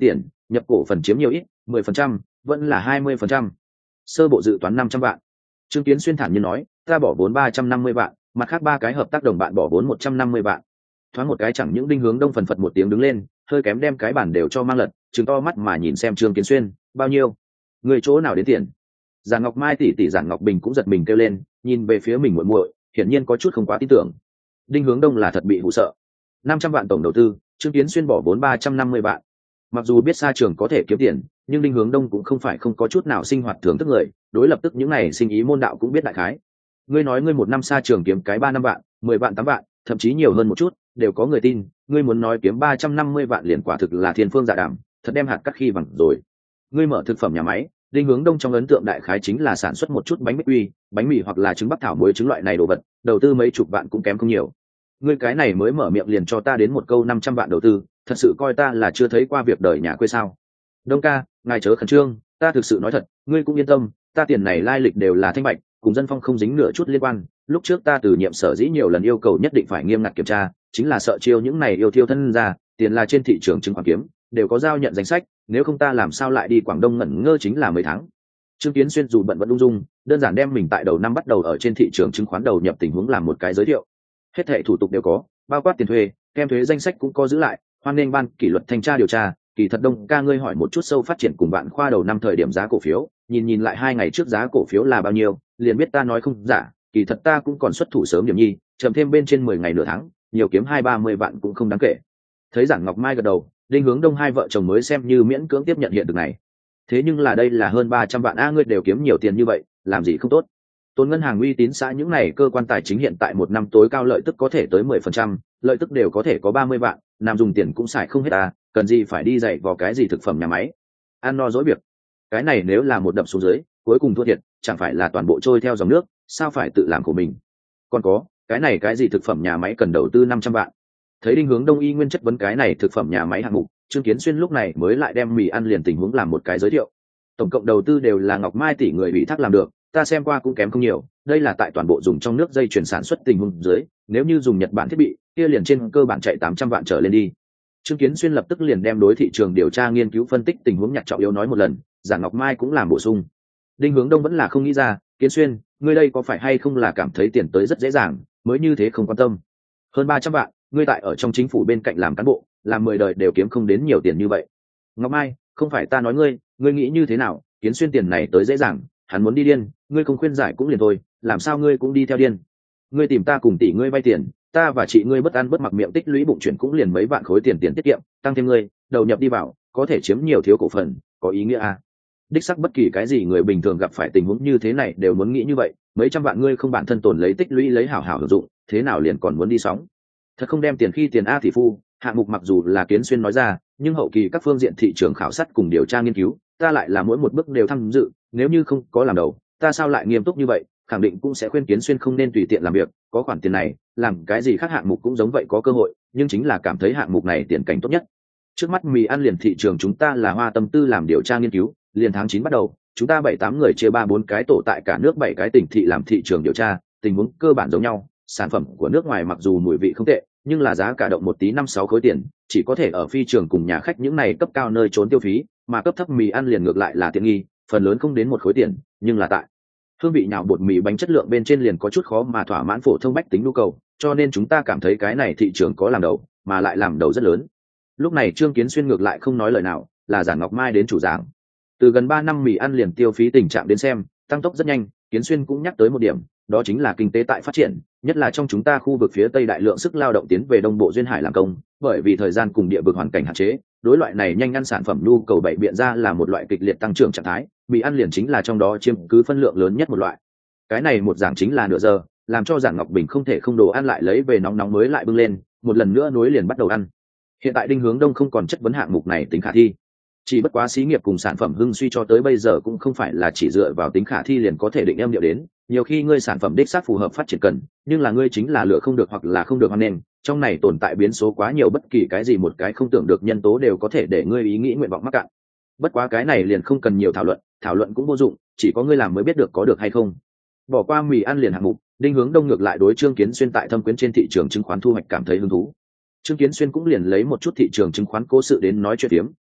nhập cổ phần chiếm nhiều ít, mười phần trăm, vẫn là hai mươi phần trăm. Sơ bộ dự toán năm trăm vạn. Trương Kiến Xuyên thản nhiên nói, ta bỏ vốn ba trăm năm mươi vạn, mặt khác ba cái hợp tác đồng bạn bỏ vốn một trăm năm mươi vạn. Thoáng một cái chẳng những Đinh Hướng Đông phần phật một tiếng đứng lên, hơi kém đem cái bản đều cho mang lật, trừng to mắt mà nhìn xem Trương Kiến Xuyên, bao nhiêu? Người chỗ nào đến tiền? Giản Ngọc Mai tỷ tỷ Giản Ngọc Bình cũng giật mình kêu lên, nhìn về phía mình muội muội, hiển nhiên có chút không quá tin tưởng. Đinh Hướng Đông là thật bị hụ sợ. năm trăm vạn tổng đầu tư, Trương Kiến Xuyên bỏ vốn ba trăm năm mươi vạn. Mặc dù biết xa trường có thể kiếm tiền, nhưng Đinh Hướng Đông cũng không phải không có chút nào sinh hoạt thưởng thức người, đối lập tức những này sinh ý môn đạo cũng biết đại khái. Ngươi nói ngươi một năm xa trường kiếm cái ba năm vạn, mười vạn tám vạn, thậm chí nhiều hơn một chút, đều có người tin. Ngươi muốn nói kiếm ba trăm năm mươi vạn liền quả thực là thiên phương dạ đàm, thật đem hạt cắt khi vàng rồi. Ngươi mở thực phẩm nhà máy, Đinh Hướng Đông trong ấn tượng đại khái chính là sản xuất một chút bánh bích quy, bánh mì hoặc là trứng bắc thảo muối trứng loại này đồ vật, đầu tư mấy chục vạn cũng kém không nhiều. Ngươi cái này mới mở miệng liền cho ta đến một câu năm trăm vạn đầu tư, thật sự coi ta là chưa thấy qua việc đời nhà quê sao? Đông ca, ngài chớ khẩn trương, ta thực sự nói thật, ngươi cũng yên tâm, ta tiền này lai lịch đều là thanh bạch, cùng dân phong không dính nửa chút liên quan. Lúc trước ta từ nhiệm sở dĩ nhiều lần yêu cầu nhất định phải nghiêm ngặt kiểm tra, chính là sợ chiêu những này yêu thiêu thân ra, tiền là trên thị trường chứng khoán kiếm, đều có giao nhận danh sách, nếu không ta làm sao lại đi Quảng Đông ngẩn ngơ chính là mấy tháng. Trương Kiến Xuyên dù bận vẫn ung dung, đơn giản đem mình tại đầu năm bắt đầu ở trên thị trường chứng khoán đầu nhập tình huống làm một cái giới thiệu. Hết thảy thủ tục đều có, bao quát tiền thuê, kem thuế danh sách cũng có giữ lại, hoan nghênh ban kỷ luật thanh tra điều tra. Kỳ thật Đông ca ngươi hỏi một chút sâu phát triển cùng bạn khoa đầu năm thời điểm giá cổ phiếu, nhìn nhìn lại hai ngày trước giá cổ phiếu là bao nhiêu, liền biết ta nói không giả. Kỳ thật ta cũng còn xuất thủ sớm điểm nhi, chậm thêm bên trên mười ngày nửa tháng, nhiều kiếm hai ba mươi vạn cũng không đáng kể. Thấy Giản Ngọc Mai gật đầu, Đinh Hướng Đông hai vợ chồng mới xem như miễn cưỡng tiếp nhận hiện thực này. Thế nhưng là đây là hơn ba trăm vạn a, ngươi đều kiếm nhiều tiền như vậy, làm gì không tốt. Tôn ngân hàng uy tín xã những này cơ quan tài chính hiện tại một năm tối cao lợi tức có thể tới mười phần trăm, lợi tức đều có thể có ba mươi vạn, làm dùng tiền cũng xài không hết à, cần gì phải đi dạy vào cái gì thực phẩm nhà máy. Ăn no dỗi việc. Cái này nếu là một đập xuống dưới, cuối cùng thua thiệt, chẳng phải là toàn bộ trôi theo dòng nước, sao phải tự làm của mình. Còn có, cái này cái gì thực phẩm nhà máy cần đầu tư năm trăm vạn. Thấy Đinh Hướng Đông y nguyên chất vấn cái này thực phẩm nhà máy hạng mục, Trương Kiến Xuyên lúc này mới lại đem mì ăn liền tình huống làm một cái giới thiệu. Tổng cộng đầu tư đều là Ngọc Mai tỷ người ủy thác làm được, ta xem qua cũng kém không nhiều, đây là tại toàn bộ dùng trong nước dây chuyển sản xuất tình huống dưới, nếu như dùng Nhật Bản thiết bị, kia liền trên cơ bản chạy tám trăm vạn trở lên đi. Trương Kiến Xuyên lập tức liền đem đối thị trường điều tra nghiên cứu phân tích tình huống nhặt trọng yếu nói một lần, Giản Ngọc Mai cũng làm bổ sung. Đinh Hướng Đông vẫn là không nghĩ ra, Kiến Xuyên, ngươi đây có phải hay không là cảm thấy tiền tới rất dễ dàng, mới như thế không quan tâm. Hơn ba trăm vạn, ngươi tại ở trong chính phủ bên cạnh làm cán bộ, làm mười đời đều kiếm không đến nhiều tiền như vậy. Ngọc Mai, không phải ta nói ngươi, ngươi nghĩ như thế nào, Kiến Xuyên tiền này tới dễ dàng, hắn muốn đi điên, ngươi không khuyên giải cũng liền thôi, làm sao ngươi cũng đi theo điên. Ngươi tìm ta cùng tỷ ngươi vay tiền, ta và chị ngươi bất ăn bất mặc miệng tích lũy bụng chuyển cũng liền mấy vạn khối tiền tiền tiết kiệm, tăng thêm ngươi đầu nhập đi vào, có thể chiếm nhiều thiếu cổ phần, có ý nghĩa à? Đích sắc bất kỳ cái gì người bình thường gặp phải tình huống như thế này đều muốn nghĩ như vậy, mấy trăm vạn ngươi không bản thân tồn lấy tích lũy lấy hảo hảo hưởng dụng, thế nào liền còn muốn đi sóng. Thật không đem tiền khi tiền a thì phu. Hạng mục mặc dù là Kiến Xuyên nói ra, nhưng hậu kỳ các phương diện thị trường khảo sát cùng điều tra nghiên cứu, ta lại là mỗi một bước đều tham dự, nếu như không có làm đầu, ta sao lại nghiêm túc như vậy, khẳng định cũng sẽ khuyên Kiến Xuyên không nên tùy tiện làm việc, có khoản tiền này, làm cái gì khác hạng mục cũng giống vậy có cơ hội, nhưng chính là cảm thấy hạng mục này tiền cảnh tốt nhất. Trước mắt mì ăn liền thị trường chúng ta là hoa tâm tư làm điều tra nghiên cứu, liền tháng chín bắt đầu, chúng ta bảy tám người chia ba bốn cái tổ tại cả nước bảy cái tỉnh thị làm thị trường điều tra, tình huống cơ bản giống nhau, sản phẩm của nước ngoài mặc dù mùi vị không tệ, nhưng là giá cả động một tí năm sáu khối tiền, chỉ có thể ở phi trường cùng nhà khách những này cấp cao nơi trốn tiêu phí, mà cấp thấp mì ăn liền ngược lại là tiện nghi, phần lớn không đến một khối tiền, nhưng là tại hương vị nào bột mì bánh chất lượng bên trên liền có chút khó mà thỏa mãn phổ thông bách tính nhu cầu, cho nên chúng ta cảm thấy cái này thị trường có làm đầu, mà lại làm đầu rất lớn. Lúc này Trương Kiến Xuyên ngược lại không nói lời nào, là Giản Ngọc Mai đến chủ giảng. Từ gần ba năm mì ăn liền tiêu phí tình trạng đến xem, tăng tốc rất nhanh, Kiến Xuyên cũng nhắc tới một điểm, đó chính là kinh tế tại phát triển, nhất là trong chúng ta khu vực phía tây đại lượng sức lao động tiến về đông bộ duyên hải làm công, bởi vì thời gian cùng địa vực hoàn cảnh hạn chế, đối loại này nhanh ăn sản phẩm nhu cầu bảy biện ra là một loại kịch liệt tăng trưởng trạng thái, mì ăn liền chính là trong đó chiếm cứ phân lượng lớn nhất một loại. Cái này một giảng chính là nửa giờ, làm cho Giản Ngọc Bình không thể không đồ ăn lại lấy về nóng nóng mới lại bưng lên, một lần nữa nối liền bắt đầu ăn. Hiện tại Đinh Hướng Đông không còn chất vấn hạng mục này tính khả thi, chỉ bất quá xí nghiệp cùng sản phẩm hưng suy cho tới bây giờ cũng không phải là chỉ dựa vào tính khả thi liền có thể định em điệu đến, nhiều khi ngươi sản phẩm đích xác phù hợp phát triển cần, nhưng là ngươi chính là lựa không được hoặc là không được hoan nghênh, trong này tồn tại biến số quá nhiều, bất kỳ cái gì một cái không tưởng được nhân tố đều có thể để ngươi ý nghĩ nguyện vọng mắc cạn. Bất quá cái này liền không cần nhiều thảo luận, thảo luận cũng vô dụng, chỉ có ngươi làm mới biết được có được hay không. Bỏ qua mì ăn liền hạng mục, Đinh Hướng Đông ngược lại đối Trương Kiến Xuyên tại thâm quyến trên thị trường chứng khoán thu hoạch cảm thấy hứng thú. Trương Kiến Xuyên cũng liền lấy một chút thị trường chứng khoán cố sự đến nói chuyện tiếm,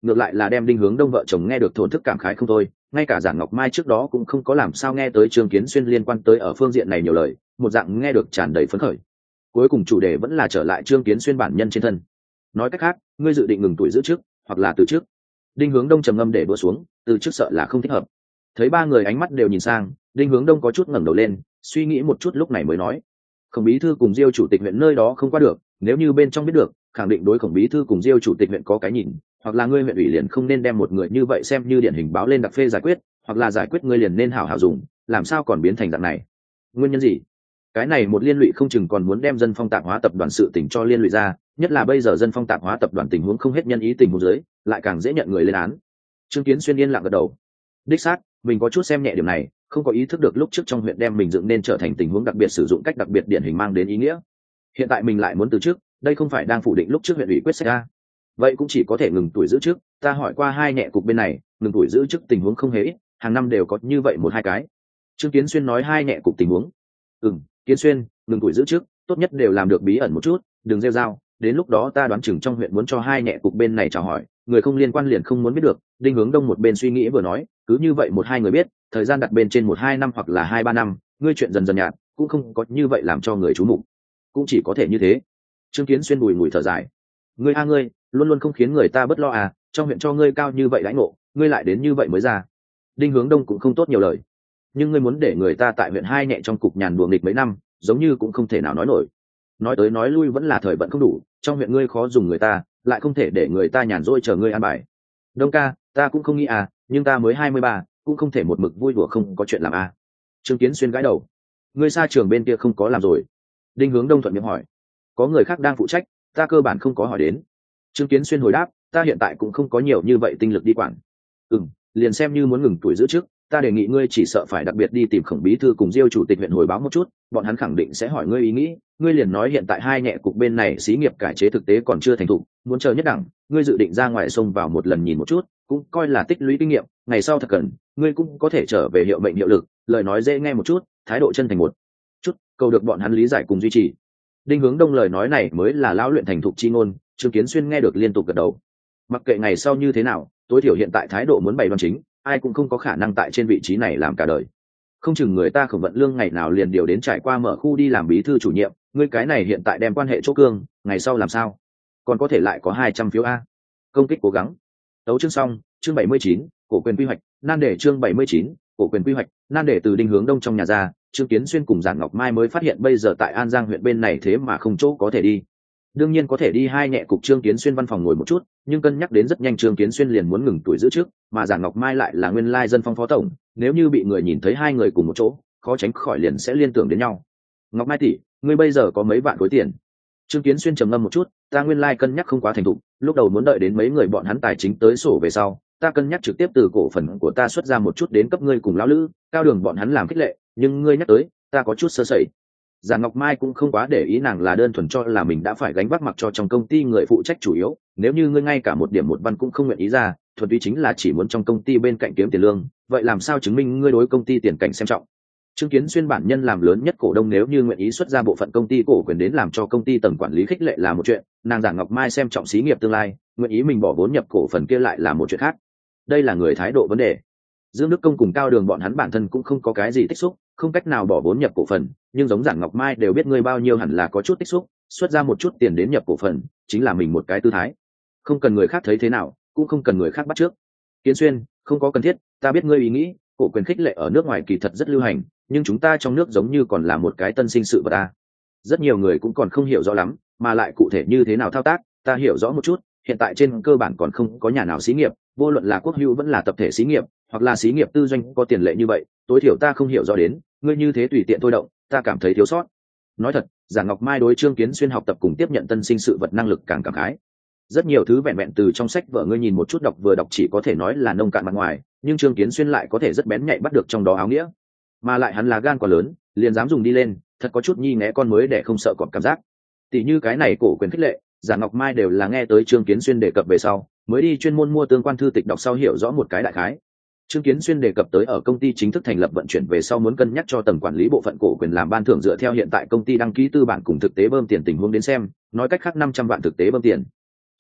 ngược lại là đem Đinh Hướng Đông vợ chồng nghe được thổn thức cảm khái không thôi. Ngay cả Giản Ngọc Mai trước đó cũng không có làm sao nghe tới Trương Kiến Xuyên liên quan tới ở phương diện này nhiều lời, một dạng nghe được tràn đầy phấn khởi. Cuối cùng chủ đề vẫn là trở lại Trương Kiến Xuyên bản nhân trên thân. Nói cách khác, ngươi dự định ngừng tuổi giữ chức, hoặc là từ chức? Đinh Hướng Đông trầm ngâm để đũa xuống, từ chức sợ là không thích hợp. Thấy ba người ánh mắt đều nhìn sang, Đinh Hướng Đông có chút ngẩng đầu lên, suy nghĩ một chút lúc này mới nói: Khổng bí thư cùng Diêu chủ tịch huyện nơi đó không qua được, nếu như bên trong biết được, khẳng định đối Khổng bí thư cùng Diêu chủ tịch huyện có cái nhìn, hoặc là ngươi huyện ủy liền không nên đem một người như vậy xem như điển hình báo lên đặc phê giải quyết, hoặc là giải quyết ngươi liền nên hảo hảo dùng, làm sao còn biến thành dạng này? Nguyên nhân gì? Cái này một liên lụy không chừng còn muốn đem Dân Phong tạp hóa tập đoàn sự tình cho liên lụy ra, nhất là bây giờ Dân Phong tạp hóa tập đoàn tình huống không hết nhân ý tình huống dưới, lại càng dễ nhận người lên án. Trương Kiến Xuyên yên lặng gật đầu. Đích xác, mình có chút xem nhẹ điểm này, không có ý thức được lúc trước trong huyện đem mình dựng nên trở thành tình huống đặc biệt sử dụng cách đặc biệt điển hình mang đến ý nghĩa. Hiện tại mình lại muốn từ chức, đây không phải đang phủ định lúc trước huyện ủy quyết sách ra. Vậy cũng chỉ có thể ngừng tuổi giữ chức. Ta hỏi qua hai nhẹ cục bên này, ngừng tuổi giữ chức tình huống không hề ít, hàng năm đều có như vậy một hai cái. Trương Kiến Xuyên nói hai nhẹ cục tình huống. Ừm, Kiến Xuyên, ngừng tuổi giữ chức, tốt nhất đều làm được bí ẩn một chút, đừng rêu rao. Đến lúc đó ta đoán chừng trong huyện muốn cho hai nhẹ cục bên này chào hỏi, người không liên quan liền không muốn biết được. Đinh Hướng Đông một bên suy nghĩ vừa nói, cứ như vậy một hai người biết, thời gian đặt bên trên một hai năm hoặc là hai ba năm, ngươi chuyện dần dần nhạt, cũng không có như vậy làm cho người chú mục, cũng chỉ có thể như thế. Trương Kiến Xuyên bùi ngùi thở dài, ngươi a ngươi, luôn luôn không khiến người ta bất lo à, trong huyện cho ngươi cao như vậy lãnh ngộ, ngươi lại đến như vậy mới ra. Đinh Hướng Đông cũng không tốt nhiều lời, nhưng ngươi muốn để người ta tại huyện hai nhẹ trong cục nhàn đùa nghịch mấy năm, giống như cũng không thể nào nói nổi. Nói tới nói lui vẫn là thời vận không đủ, trong huyện ngươi khó dùng người ta, lại không thể để người ta nhàn rỗi chờ ngươi an bài. Đông ca, ta cũng không nghĩ à, nhưng ta mới hai mươi ba, cũng không thể một mực vui đùa không có chuyện làm à. Trương Kiến Xuyên gãi đầu, ngươi xa trường bên kia không có làm rồi? Đinh Hướng Đông thuận miệng hỏi, có người khác đang phụ trách, ta cơ bản không có hỏi đến. Trương Kiến Xuyên hồi đáp, ta hiện tại cũng không có nhiều như vậy tinh lực đi quản. Ừm, liền xem như muốn ngừng tuổi giữ chức, ta đề nghị ngươi chỉ sợ phải đặc biệt đi tìm Khổng bí thư cùng Diêu chủ tịch huyện hồi báo một chút, bọn hắn khẳng định sẽ hỏi ngươi ý nghĩ. Ngươi liền nói hiện tại hai nhẹ cục bên này xí nghiệp cải chế thực tế còn chưa thành thục, muốn chờ nhất đẳng, ngươi dự định ra ngoài sông vào một lần nhìn một chút, cũng coi là tích lũy kinh nghiệm, ngày sau thật cần, ngươi cũng có thể trở về hiệu mệnh hiệu lực, lời nói dễ nghe một chút, thái độ chân thành một chút, cầu được bọn hắn lý giải cùng duy trì. Đinh Hướng Đông lời nói này mới là lão luyện thành thục chi ngôn, Trương Kiến Xuyên nghe được liên tục gật đầu. Mặc kệ ngày sau như thế nào, tối thiểu hiện tại thái độ muốn bày đoan chính, ai cũng không có khả năng tại trên vị trí này làm cả đời. Không chừng người ta Khổng Vận Lương ngày nào liền điều đến trải qua mở khu đi làm bí thư chủ nhiệm, ngươi cái này hiện tại đem quan hệ chỗ cương, ngày sau làm sao? Còn có thể lại có hai trăm phiếu a. Công kích cố gắng. Tấu chương xong, chương bảy mươi chín, cổ quyền quy hoạch, nan đề chương bảy mươi chín, cổ quyền quy hoạch, nan đề từ Đinh Hướng Đông trong nhà ra, Trương Kiến Xuyên cùng Giản Ngọc Mai mới phát hiện bây giờ tại An Giang huyện bên này thế mà không chỗ có thể đi. Đương nhiên có thể đi hai nhẹ cục Trương Kiến Xuyên văn phòng ngồi một chút, nhưng cân nhắc đến rất nhanh Trương Kiến Xuyên liền muốn ngừng tuổi giữ chức, mà Giản Ngọc Mai lại là nguyên lai Dân Phong phó tổng, nếu như bị người nhìn thấy hai người cùng một chỗ, khó tránh khỏi liền sẽ liên tưởng đến nhau. Ngọc Mai tỷ, ngươi bây giờ có mấy vạn khối tiền? Trương Kiến Xuyên trầm ngâm một chút, ta nguyên lai cân nhắc không quá thành thục, lúc đầu muốn đợi đến mấy người bọn hắn tài chính tới sổ về sau, ta cân nhắc trực tiếp từ cổ phần của ta xuất ra một chút đến cấp ngươi cùng lão lữ, cao đường bọn hắn làm khích lệ, nhưng ngươi nhắc tới, ta có chút sơ sẩy. Giản Ngọc Mai cũng không quá để ý, nàng là đơn thuần cho là mình đã phải gánh vác mặc cho trong công ty người phụ trách chủ yếu, nếu như ngươi ngay cả một điểm một văn cũng không nguyện ý ra, thuần túy chính là chỉ muốn trong công ty bên cạnh kiếm tiền lương, vậy làm sao chứng minh ngươi đối công ty tiền cảnh xem trọng? Trương Kiến Xuyên bản nhân làm lớn nhất cổ đông, nếu như nguyện ý xuất ra bộ phận công ty cổ quyền đến làm cho công ty tầng quản lý khích lệ là một chuyện, nàng Giản Ngọc Mai xem trọng xí nghiệp tương lai, nguyện ý mình bỏ vốn nhập cổ phần kia lại là một chuyện khác. Đây là người thái độ vấn đề. Dương Đức Công cùng Cao Đường bọn hắn bản thân cũng không có cái gì tích xúc, không cách nào bỏ vốn nhập cổ phần, nhưng giống Giản Ngọc Mai đều biết ngươi bao nhiêu hẳn là có chút tích xúc, xuất ra một chút tiền đến nhập cổ phần, chính là mình một cái tư thái. Không cần người khác thấy thế nào, cũng không cần người khác bắt trước. Kiến Xuyên, không có cần thiết, ta biết ngươi ý nghĩ, cổ quyền khích lệ ở nước ngoài kỳ thật rất lưu hành, nhưng chúng ta trong nước giống như còn là một cái tân sinh sự vật ta. Rất nhiều người cũng còn không hiểu rõ lắm, mà lại cụ thể như thế nào thao tác, ta hiểu rõ một chút, hiện tại trên cơ bản còn không có nhà nào xí nghiệp, vô luận là quốc hữu vẫn là tập thể xí nghiệp, hoặc là xí nghiệp tư doanh có tiền lệ như vậy, tối thiểu ta không hiểu rõ đến, ngươi như thế tùy tiện thôi động, ta cảm thấy thiếu sót. Nói thật, Giản Ngọc Mai đối Trương Kiến Xuyên học tập cùng tiếp nhận tân sinh sự vật năng lực càng cảm khái. Rất nhiều thứ vẹn vẹn từ trong sách vở ngươi nhìn một chút đọc vừa đọc chỉ có thể nói là nông cạn mặt ngoài, nhưng Trương Kiến Xuyên lại có thể rất bén nhạy bắt được trong đó áo nghĩa, mà lại hắn là gan quá lớn, liền dám dùng đi lên, thật có chút nhi né con mới để không sợ cọp cảm giác. Tỷ như cái này cổ quyền khích lệ, Giản Ngọc Mai đều là nghe tới Trương Kiến Xuyên đề cập về sau, mới đi chuyên môn mua tương quan thư tịch đọc sau hiểu rõ một cái đại khái. Trương Kiến Xuyên đề cập tới ở công ty chính thức thành lập vận chuyển về sau muốn cân nhắc cho tầng quản lý bộ phận cổ quyền làm ban thưởng dựa theo hiện tại công ty đăng ký tư bản cùng thực tế bơm tiền tình huống đến xem, nói cách khác năm trăm vạn thực tế bơm tiền.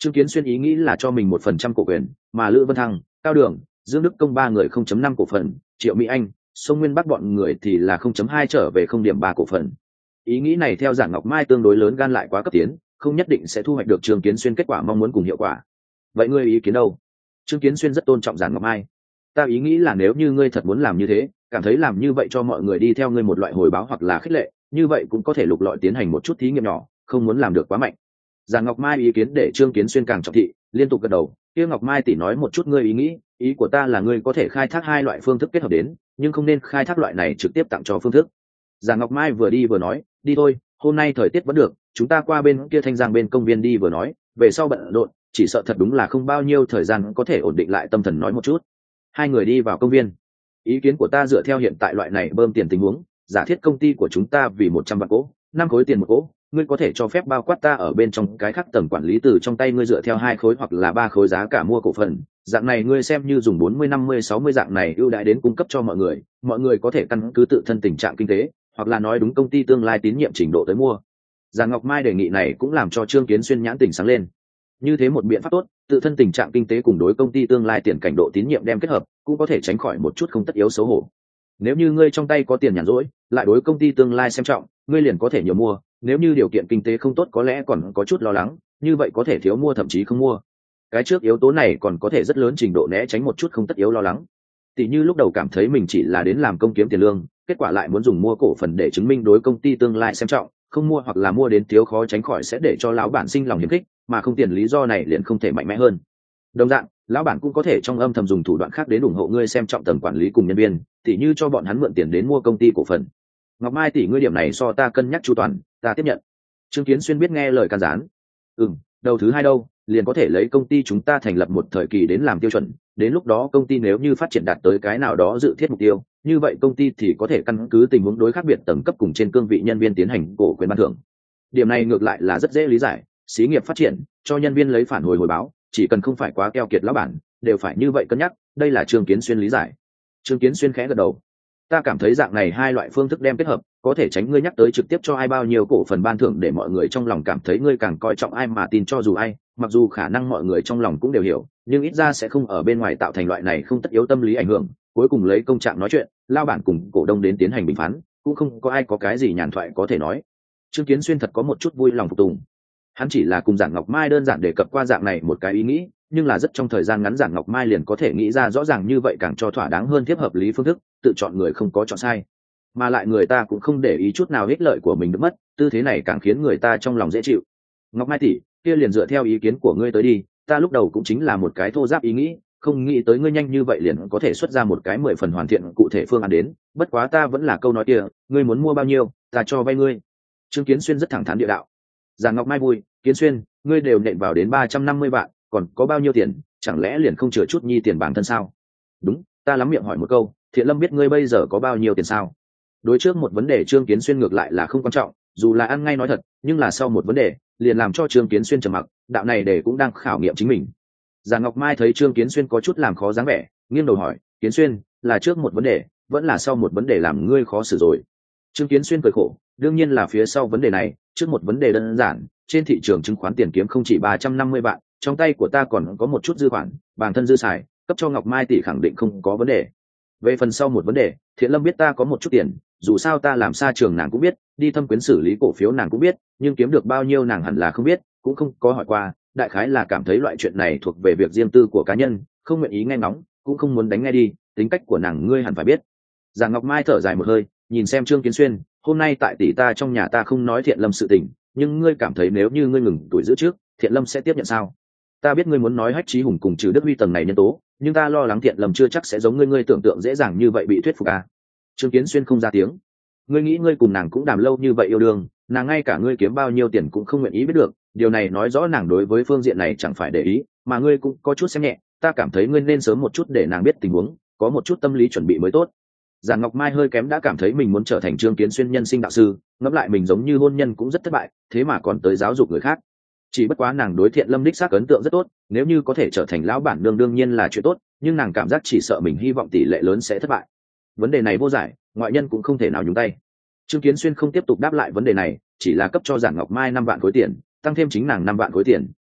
Trương Kiến Xuyên ý nghĩ là cho mình một phần trăm cổ quyền, mà Lữ Vân Thăng, Cao Đường, Dương Đức Công ba người không chấm năm cổ phần, Triệu Mỹ Anh, Sông Nguyên Bắc bọn người thì là không chấm hai trở về không điểm ba cổ phần. Ý nghĩ này theo Giản Ngọc Mai tương đối lớn gan lại quá cấp tiến, không nhất định sẽ thu hoạch được Trương Kiến Xuyên kết quả mong muốn cùng hiệu quả. Vậy ngươi ý kiến đâu? Trương Kiến Xuyên rất tôn trọng Giản Ngọc Mai. Ta ý nghĩ là nếu như ngươi thật muốn làm như thế, cảm thấy làm như vậy cho mọi người đi theo ngươi một loại hồi báo hoặc là khích lệ, như vậy cũng có thể lục lọi tiến hành một chút thí nghiệm nhỏ, không muốn làm được quá mạnh. Giản Ngọc Mai ý kiến để Trương Kiến Xuyên càng trọng thị, liên tục gật đầu. Tiêu Ngọc Mai tỷ nói một chút ngươi ý nghĩ, ý của ta là ngươi có thể khai thác hai loại phương thức kết hợp đến, nhưng không nên khai thác loại này trực tiếp tặng cho phương thức. Giản Ngọc Mai vừa đi vừa nói, đi thôi, hôm nay thời tiết vẫn được, chúng ta qua bên kia Thanh Giang bên công viên đi vừa nói, về sau bận rộn, chỉ sợ thật đúng là không bao nhiêu thời gian có thể ổn định lại tâm thần nói một chút. Hai người đi vào công viên. Ý kiến của ta dựa theo hiện tại loại này bơm tiền tình huống, giả thiết công ty của chúng ta vì một trăm vạn cỗ, năm khối tiền một cỗ, ngươi có thể cho phép bao quát ta ở bên trong cái khác tầng quản lý từ trong tay ngươi dựa theo hai khối hoặc là ba khối giá cả mua cổ phần, dạng này ngươi xem như dùng bốn mươi năm mươi sáu mươi dạng này ưu đãi đến cung cấp cho mọi người, mọi người có thể căn cứ tự thân tình trạng kinh tế, hoặc là nói đúng công ty tương lai tín nhiệm trình độ tới mua. Giản Ngọc Mai đề nghị này cũng làm cho Trương Kiến Xuyên nhãn tỉnh sáng lên. Như thế một biện pháp tốt, tự thân tình trạng kinh tế cùng đối công ty tương lai tiền cảnh độ tín nhiệm đem kết hợp, cũng có thể tránh khỏi một chút không tất yếu xấu hổ. Nếu như ngươi trong tay có tiền nhàn rỗi, lại đối công ty tương lai xem trọng, ngươi liền có thể nhiều mua, nếu như điều kiện kinh tế không tốt có lẽ còn có chút lo lắng, như vậy có thể thiếu mua thậm chí không mua. Cái trước yếu tố này còn có thể rất lớn trình độ né tránh một chút không tất yếu lo lắng. Tỷ như lúc đầu cảm thấy mình chỉ là đến làm công kiếm tiền lương, kết quả lại muốn dùng mua cổ phần để chứng minh đối công ty tương lai xem trọng, không mua hoặc là mua đến thiếu khó tránh khỏi sẽ để cho lão bản sinh lòng hiềm khích, mà không tiền lý do này liền không thể mạnh mẽ hơn. Đồng dạng, lão bản cũng có thể trong âm thầm dùng thủ đoạn khác đến ủng hộ ngươi xem trọng tầng quản lý cùng nhân viên, tỷ như cho bọn hắn mượn tiền đến mua công ty cổ phần. Ngọc Mai tỷ ngươi điểm này so ta cân nhắc chu toàn, ta tiếp nhận. Trương Kiến Xuyên biết nghe lời can gián. Ừm, đầu thứ hai đâu, liền có thể lấy công ty chúng ta thành lập một thời kỳ đến làm tiêu chuẩn, đến lúc đó công ty nếu như phát triển đạt tới cái nào đó dự thiết mục tiêu, như vậy công ty thì có thể căn cứ tình huống đối khác biệt tầng cấp cùng trên cương vị nhân viên tiến hành cổ quyền ban thưởng. Điểm này ngược lại là rất dễ lý giải, xí nghiệp phát triển, cho nhân viên lấy phản hồi hồi báo, chỉ cần không phải quá keo kiệt lão bản, đều phải như vậy cân nhắc, đây là Trương Kiến Xuyên lý giải. Trương Kiến Xuyên khẽ gật đầu. Ta cảm thấy dạng này hai loại phương thức đem kết hợp, có thể tránh ngươi nhắc tới trực tiếp cho ai bao nhiêu cổ phần ban thưởng để mọi người trong lòng cảm thấy ngươi càng coi trọng ai mà tin cho dù ai, mặc dù khả năng mọi người trong lòng cũng đều hiểu, nhưng ít ra sẽ không ở bên ngoài tạo thành loại này không tất yếu tâm lý ảnh hưởng, cuối cùng lấy công trạng nói chuyện, lao bản cùng cổ đông đến tiến hành bình phán, cũng không có ai có cái gì nhàn thoại có thể nói. Trương Kiến Xuyên thật có một chút vui lòng phục tùng. Hắn chỉ là cùng Giản Ngọc Mai đơn giản đề cập qua dạng này một cái ý nghĩ, nhưng là rất trong thời gian ngắn Giản Ngọc Mai liền có thể nghĩ ra rõ ràng như vậy càng cho thỏa đáng hơn tiếp hợp lý phương thức, tự chọn người không có chọn sai, mà lại người ta cũng không để ý chút nào ích lợi của mình được mất, tư thế này càng khiến người ta trong lòng dễ chịu. Ngọc Mai tỷ, kia liền dựa theo ý kiến của ngươi tới đi, ta lúc đầu cũng chính là một cái thô giáp ý nghĩ, không nghĩ tới ngươi nhanh như vậy liền có thể xuất ra một cái mười phần hoàn thiện cụ thể phương án đến, bất quá ta vẫn là câu nói kia, ngươi muốn mua bao nhiêu, ta cho vay ngươi. Trương Kiến Xuyên rất thẳng thắn địa đạo. Giản Ngọc Mai vui, Kiến Xuyên, ngươi đều nện vào đến ba trăm năm mươi vạn, còn có bao nhiêu tiền, chẳng lẽ liền không chừa chút nhi tiền bản thân sao? Đúng, ta lắm miệng hỏi một câu, Thiện Lâm biết ngươi bây giờ có bao nhiêu tiền sao? Đối trước một vấn đề Trương Kiến Xuyên ngược lại là không quan trọng, dù là ăn ngay nói thật, nhưng là sau một vấn đề, liền làm cho Trương Kiến Xuyên trầm mặc, đạo này để cũng đang khảo nghiệm chính mình. Giản Ngọc Mai thấy Trương Kiến Xuyên có chút làm khó dáng vẻ, nghiêng đầu hỏi, Kiến Xuyên, là trước một vấn đề, vẫn là sau một vấn đề làm ngươi khó xử rồi? Trương Kiến Xuyên cười khổ, đương nhiên là phía sau vấn đề này, trước một vấn đề đơn giản, trên thị trường chứng khoán tiền kiếm không chỉ ba trăm năm mươi vạn, trong tay của ta còn có một chút dư khoản, bản thân dư xài, cấp cho Ngọc Mai tỷ khẳng định không có vấn đề. Về phần sau một vấn đề, Thiện Lâm biết ta có một chút tiền, dù sao ta làm xa trường nàng cũng biết, đi thâm quyến xử lý cổ phiếu nàng cũng biết, nhưng kiếm được bao nhiêu nàng hẳn là không biết, cũng không có hỏi qua, đại khái là cảm thấy loại chuyện này thuộc về việc riêng tư của cá nhân, không nguyện ý nghe ngóng, cũng không muốn đánh nghe đi, tính cách của nàng ngươi hẳn phải biết. Giản Ngọc Mai thở dài một hơi, nhìn xem Trương Kiến Xuyên, hôm nay tại tỷ ta trong nhà ta không nói Thiện Lâm sự tình, nhưng ngươi cảm thấy nếu như ngươi ngừng tuổi giữ trước, Thiện Lâm sẽ tiếp nhận sao? Ta biết ngươi muốn nói Hách Chí Hùng cùng Trừ Đức Huy tầng này nhân tố, nhưng ta lo lắng Thiện Lâm chưa chắc sẽ giống ngươi ngươi tưởng tượng dễ dàng như vậy bị thuyết phục à? Trương Kiến Xuyên không ra tiếng. Ngươi nghĩ ngươi cùng nàng cũng đàm lâu như vậy yêu đương, nàng ngay cả ngươi kiếm bao nhiêu tiền cũng không nguyện ý biết được, điều này nói rõ nàng đối với phương diện này chẳng phải để ý, mà ngươi cũng có chút xem nhẹ, ta cảm thấy ngươi nên sớm một chút để nàng biết tình huống, có một chút tâm lý chuẩn bị mới tốt. Giản Ngọc Mai hơi kém đã cảm thấy mình muốn trở thành Trương Kiến Xuyên nhân sinh đạo sư, ngẫm lại mình giống như hôn nhân cũng rất thất bại, thế mà còn tới giáo dục người khác. Chỉ bất quá nàng đối Thiện Lâm đích xác ấn tượng rất tốt, nếu như có thể trở thành lão bản nương đương nhiên là chuyện tốt, nhưng nàng cảm giác chỉ sợ mình hy vọng tỷ lệ lớn sẽ thất bại. Vấn đề này vô giải, ngoại nhân cũng không thể nào nhúng tay. Trương Kiến Xuyên không tiếp tục đáp lại vấn đề này, chỉ là cấp cho Giản Ngọc Mai năm vạn khối tiền, tăng thêm chính nàng năm vạn khối tiền,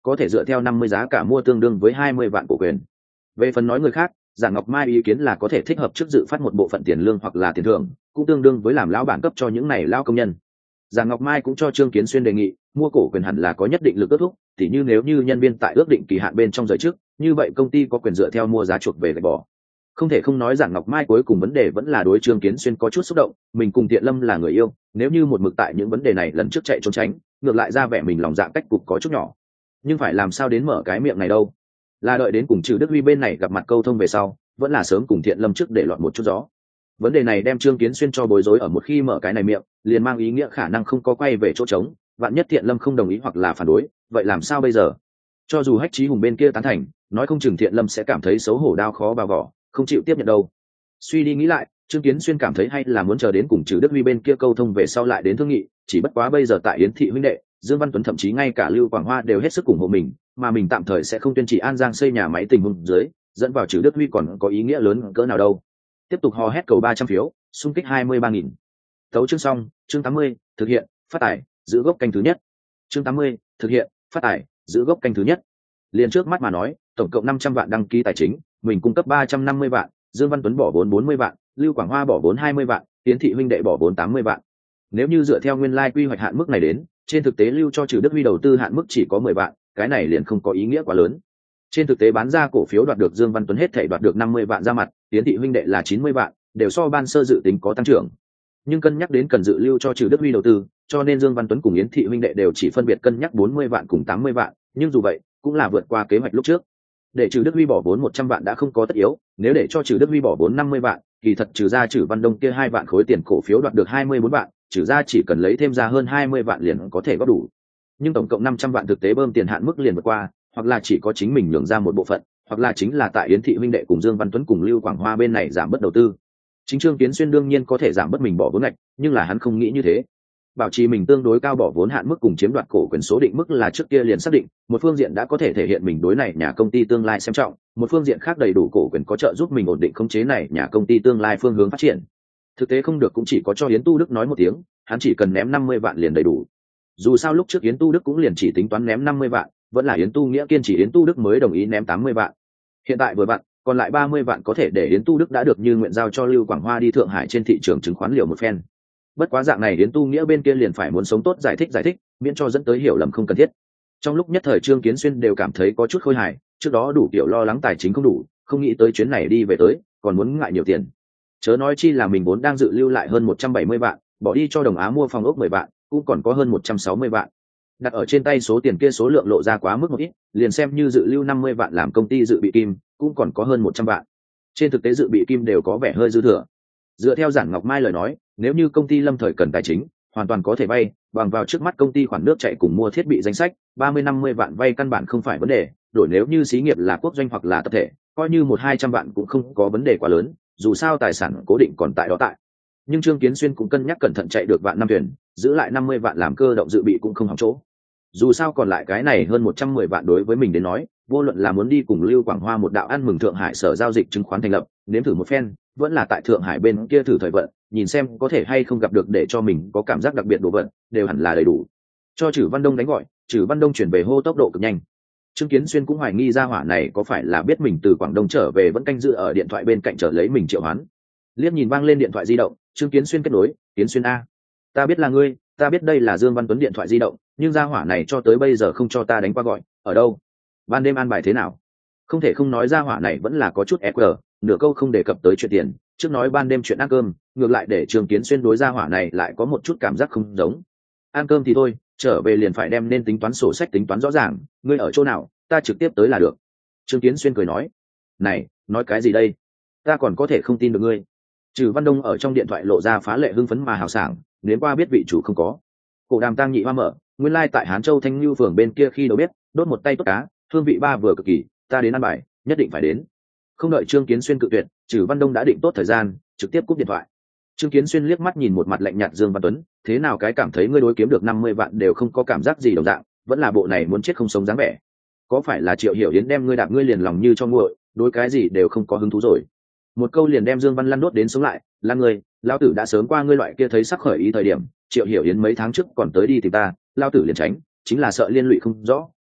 có thể dựa theo năm mươi giá cả mua tương đương với hai mươi vạn cổ quyền. Về phần nói người khác, Giản Ngọc Mai ý kiến là có thể thích hợp trước dự phát một bộ phận tiền lương hoặc là tiền thưởng, cũng tương đương với làm lão bản cấp cho những này lão công nhân. Giản Ngọc Mai cũng cho Trương Kiến Xuyên đề nghị, mua cổ quyền hẳn là có nhất định lực ước thúc, tỉ như nếu như nhân viên tại ước định kỳ hạn bên trong rời trước, như vậy công ty có quyền dựa theo mua giá chuộc về gạch bỏ. Không thể không nói Giản Ngọc Mai cuối cùng vấn đề vẫn là đối Trương Kiến Xuyên có chút xúc động, mình cùng Tiện Lâm là người yêu, nếu như một mực tại những vấn đề này lần trước chạy trốn tránh, ngược lại ra vẻ mình lòng dạ cách cục có chút nhỏ. Nhưng phải làm sao đến mở cái miệng này đâu? Là đợi đến cùng Trừ Đức Huy bên này gặp mặt câu thông về sau, vẫn là sớm cùng Thiện Lâm trước để lọt một chút gió. Vấn đề này đem Trương Kiến Xuyên cho bối rối, ở một khi mở cái này miệng, liền mang ý nghĩa khả năng không có quay về chỗ trống, vạn nhất Thiện Lâm không đồng ý hoặc là phản đối, vậy làm sao bây giờ? Cho dù Hách Chí Hùng bên kia tán thành, nói không chừng Thiện Lâm sẽ cảm thấy xấu hổ đau khó vào vỏ, không chịu tiếp nhận đâu. Suy đi nghĩ lại, Trương Kiến Xuyên cảm thấy hay là muốn chờ đến cùng Trừ Đức Huy bên kia câu thông về sau lại đến thương nghị, chỉ bất quá bây giờ tại Yến thị huynh đệ, Dương Văn Tuấn thậm chí ngay cả Lưu Quảng Hoa đều hết sức ủng hộ mình, mà mình tạm thời sẽ không tuyên chỉ An Giang xây nhà máy tình huống dưới, dẫn vào Trừ Đức Huy còn có ý nghĩa lớn cỡ nào đâu. Tiếp tục hò hét cầu ba trăm phiếu, xung kích hai mươi ba nghìn. Tấu chương xong, chương tám mươi, thực hiện, phát tài, giữ gốc canh thứ nhất. Chương tám mươi, thực hiện, phát tài, giữ gốc canh thứ nhất. Liền trước mắt mà nói, tổng cộng năm trăm vạn đăng ký tài chính, mình cung cấp ba trăm năm mươi vạn, Dương Văn Tuấn bỏ vốn bốn mươi vạn, Lưu Quảng Hoa bỏ vốn hai mươi vạn, Tiến thị huynh đệ bỏ vốn tám mươi vạn. Nếu như dựa theo nguyên lai quy hoạch hạn mức này đến, trên thực tế Lưu cho Trừ Đức Huy đầu tư hạn mức chỉ có mười vạn, cái này liền không có ý nghĩa quá lớn. Trên thực tế bán ra cổ phiếu đoạt được Dương Văn Tuấn hết thảy đoạt được năm mươi vạn ra mặt, Tiến thị huynh đệ là chín mươi vạn, đều so ban sơ dự tính có tăng trưởng. Nhưng cân nhắc đến cần dự lưu cho Trừ Đức Huy đầu tư, cho nên Dương Văn Tuấn cùng Yến thị huynh đệ đều chỉ phân biệt cân nhắc bốn mươi vạn cùng tám mươi vạn, nhưng dù vậy, cũng là vượt qua kế hoạch lúc trước. Để Trừ Đức Huy bỏ vốn một trăm vạn đã không có tất yếu, nếu để cho Trừ Đức Huy bỏ vốn năm mươi vạn, kỳ thật trừ ra Trừ Văn Đông kia hai vạn khối tiền cổ phiếu đoạt được hai mươi bốn vạn, trừ ra chỉ cần lấy thêm ra hơn hai mươi vạn liền có thể góp đủ. Nhưng tổng cộng năm trăm vạn thực tế bơm tiền hạn mức liền vượt qua, hoặc là chỉ có chính mình nhường ra một bộ phận, hoặc là chính là tại Yến thị huynh đệ cùng Dương Văn Tuấn cùng Lưu Quảng Hoa bên này giảm bớt đầu tư. Chính Trương Kiến Xuyên đương nhiên có thể giảm bớt mình bỏ vốn ngạch, nhưng là hắn không nghĩ như thế. Bảo trì mình tương đối cao bỏ vốn hạn mức cùng chiếm đoạt cổ quyền số định mức là trước kia liền xác định, một phương diện đã có thể thể hiện mình đối này nhà công ty tương lai xem trọng, một phương diện khác đầy đủ cổ quyền có trợ giúp mình ổn định khống chế này nhà công ty tương lai phương hướng phát triển. Thực tế không được cũng chỉ có cho Yến Tu Đức nói một tiếng, hắn chỉ cần ném năm mươi vạn liền đầy đủ. Dù sao lúc trước Yến Tu Đức cũng liền chỉ tính toán ném năm mươi vạn, vẫn là Yến Tu Nghĩa kiên trì Yến Tu Đức mới đồng ý ném tám mươi vạn. Hiện tại vừa vặn, còn lại ba mươi vạn có thể để Yến Tu Đức đã được như nguyện giao cho Lưu Quảng Hoa đi Thượng Hải trên thị trường chứng khoán liều một phen. Bất quá dạng này Yến Tu Nghĩa bên kia liền phải muốn sống tốt giải thích giải thích, miễn cho dẫn tới hiểu lầm không cần thiết. Trong lúc nhất thời Trương Kiến Xuyên đều cảm thấy có chút khôi hài, trước đó đủ kiểu lo lắng tài chính không đủ, không nghĩ tới chuyến này đi về tới, còn muốn ngại nhiều tiền. Chớ nói chi là mình vốn đang dự lưu lại hơn một trăm bảy mươi vạn, bỏ đi cho Đồng Á mua phòng ốc mười vạn, cũng còn có hơn một trăm sáu mươi vạn. Đặt ở trên tay số tiền kia số lượng lộ ra quá mức một ít, liền xem như dự lưu năm mươi vạn làm công ty dự bị kim, cũng còn có hơn một trăm vạn. Trên thực tế dự bị kim đều có vẻ hơi dư thừa. Dựa theo Giản Ngọc Mai lời nói, nếu như công ty lâm thời cần tài chính, hoàn toàn có thể vay, bằng vào trước mắt công ty khoản nước chạy cùng mua thiết bị danh sách, ba mươi năm mươi vạn vay căn bản không phải vấn đề, đổi nếu như xí nghiệp là quốc doanh hoặc là tập thể, coi như một hai trăm vạn cũng không có vấn đề quá lớn, dù sao tài sản cố định còn tại đó tại. Nhưng Trương Kiến Xuyên cũng cân nhắc cẩn thận chạy được vạn năm thuyền, giữ lại năm mươi vạn làm cơ động dự bị cũng không hỏng chỗ. Dù sao còn lại cái này hơn một trăm mười vạn đối với mình đến nói, vô luận là muốn đi cùng Lưu Quảng Hoa một đạo ăn mừng Thượng Hải sở giao dịch chứng khoán thành lập, nếm thử một phen, vẫn là tại Thượng Hải bên kia thử thời vận, nhìn xem có thể hay không gặp được để cho mình có cảm giác đặc biệt đồ vật, đều hẳn là đầy đủ. Cho Trử Văn Đông đánh gọi, Trử Văn Đông chuyển về hô tốc độ cực nhanh. Trương Kiến Xuyên cũng hoài nghi ra hỏa này có phải là biết mình từ Quảng Đông trở về vẫn canh giữ ở điện thoại bên cạnh chờ lấy mình triệu hoán. Liếc nhìn vang lên điện thoại di động, Trương Kiến Xuyên kết nối, "Kiến Xuyên a, ta biết là ngươi, ta biết đây là Dương Văn Tuấn điện thoại di động, nhưng ra hỏa này cho tới bây giờ không cho ta đánh qua gọi, ở đâu? Ban đêm an bài thế nào?" Không thể không nói ra hỏa này vẫn là có chút e quờ, nửa câu không đề cập tới chuyện tiền, trước nói ban đêm chuyện ăn cơm, ngược lại để Trương Kiến Xuyên đối ra hỏa này lại có một chút cảm giác không giống. Ăn cơm thì thôi, trở về liền phải đem nên tính toán sổ sách tính toán rõ ràng, ngươi ở chỗ nào, ta trực tiếp tới là được. Trương Kiến Xuyên cười nói, này, nói cái gì đây? Ta còn có thể không tin được ngươi. Trừ Văn Đông ở trong điện thoại lộ ra phá lệ hưng phấn mà hào sảng, đến qua biết vị chủ không có. Cổ đàm tang nhị hoa mở, nguyên lai like tại Hán Châu Thanh Nưu phường bên kia khi đâu biết, đốt một tay tốt cá, hương vị ba vừa cực kỳ, ta đến ăn bài, nhất định phải đến. Không đợi Trương Kiến Xuyên cự tuyệt, Trừ Văn Đông đã định tốt thời gian, trực tiếp cúp điện thoại. Trương Kiến Xuyên liếc mắt nhìn một mặt lạnh nhạt Dương Văn Tuấn, thế nào cái cảm thấy ngươi đối kiếm được năm mươi vạn đều không có cảm giác gì đồng dạng, vẫn là bộ này muốn chết không sống dáng vẻ. Có phải là Triệu Hiểu Yến đem ngươi đạp ngươi liền lòng như cho nguội, đối cái gì đều không có hứng thú rồi. Một câu liền đem Dương Văn Lăn đốt đến sống lại, là ngươi, lão tử đã sớm qua ngươi loại kia thấy sắc khởi ý thời điểm, Triệu Hiểu Yến mấy tháng trước còn tới đi tìm ta, lão tử liền tránh, chính là sợ liên lụy không rõ,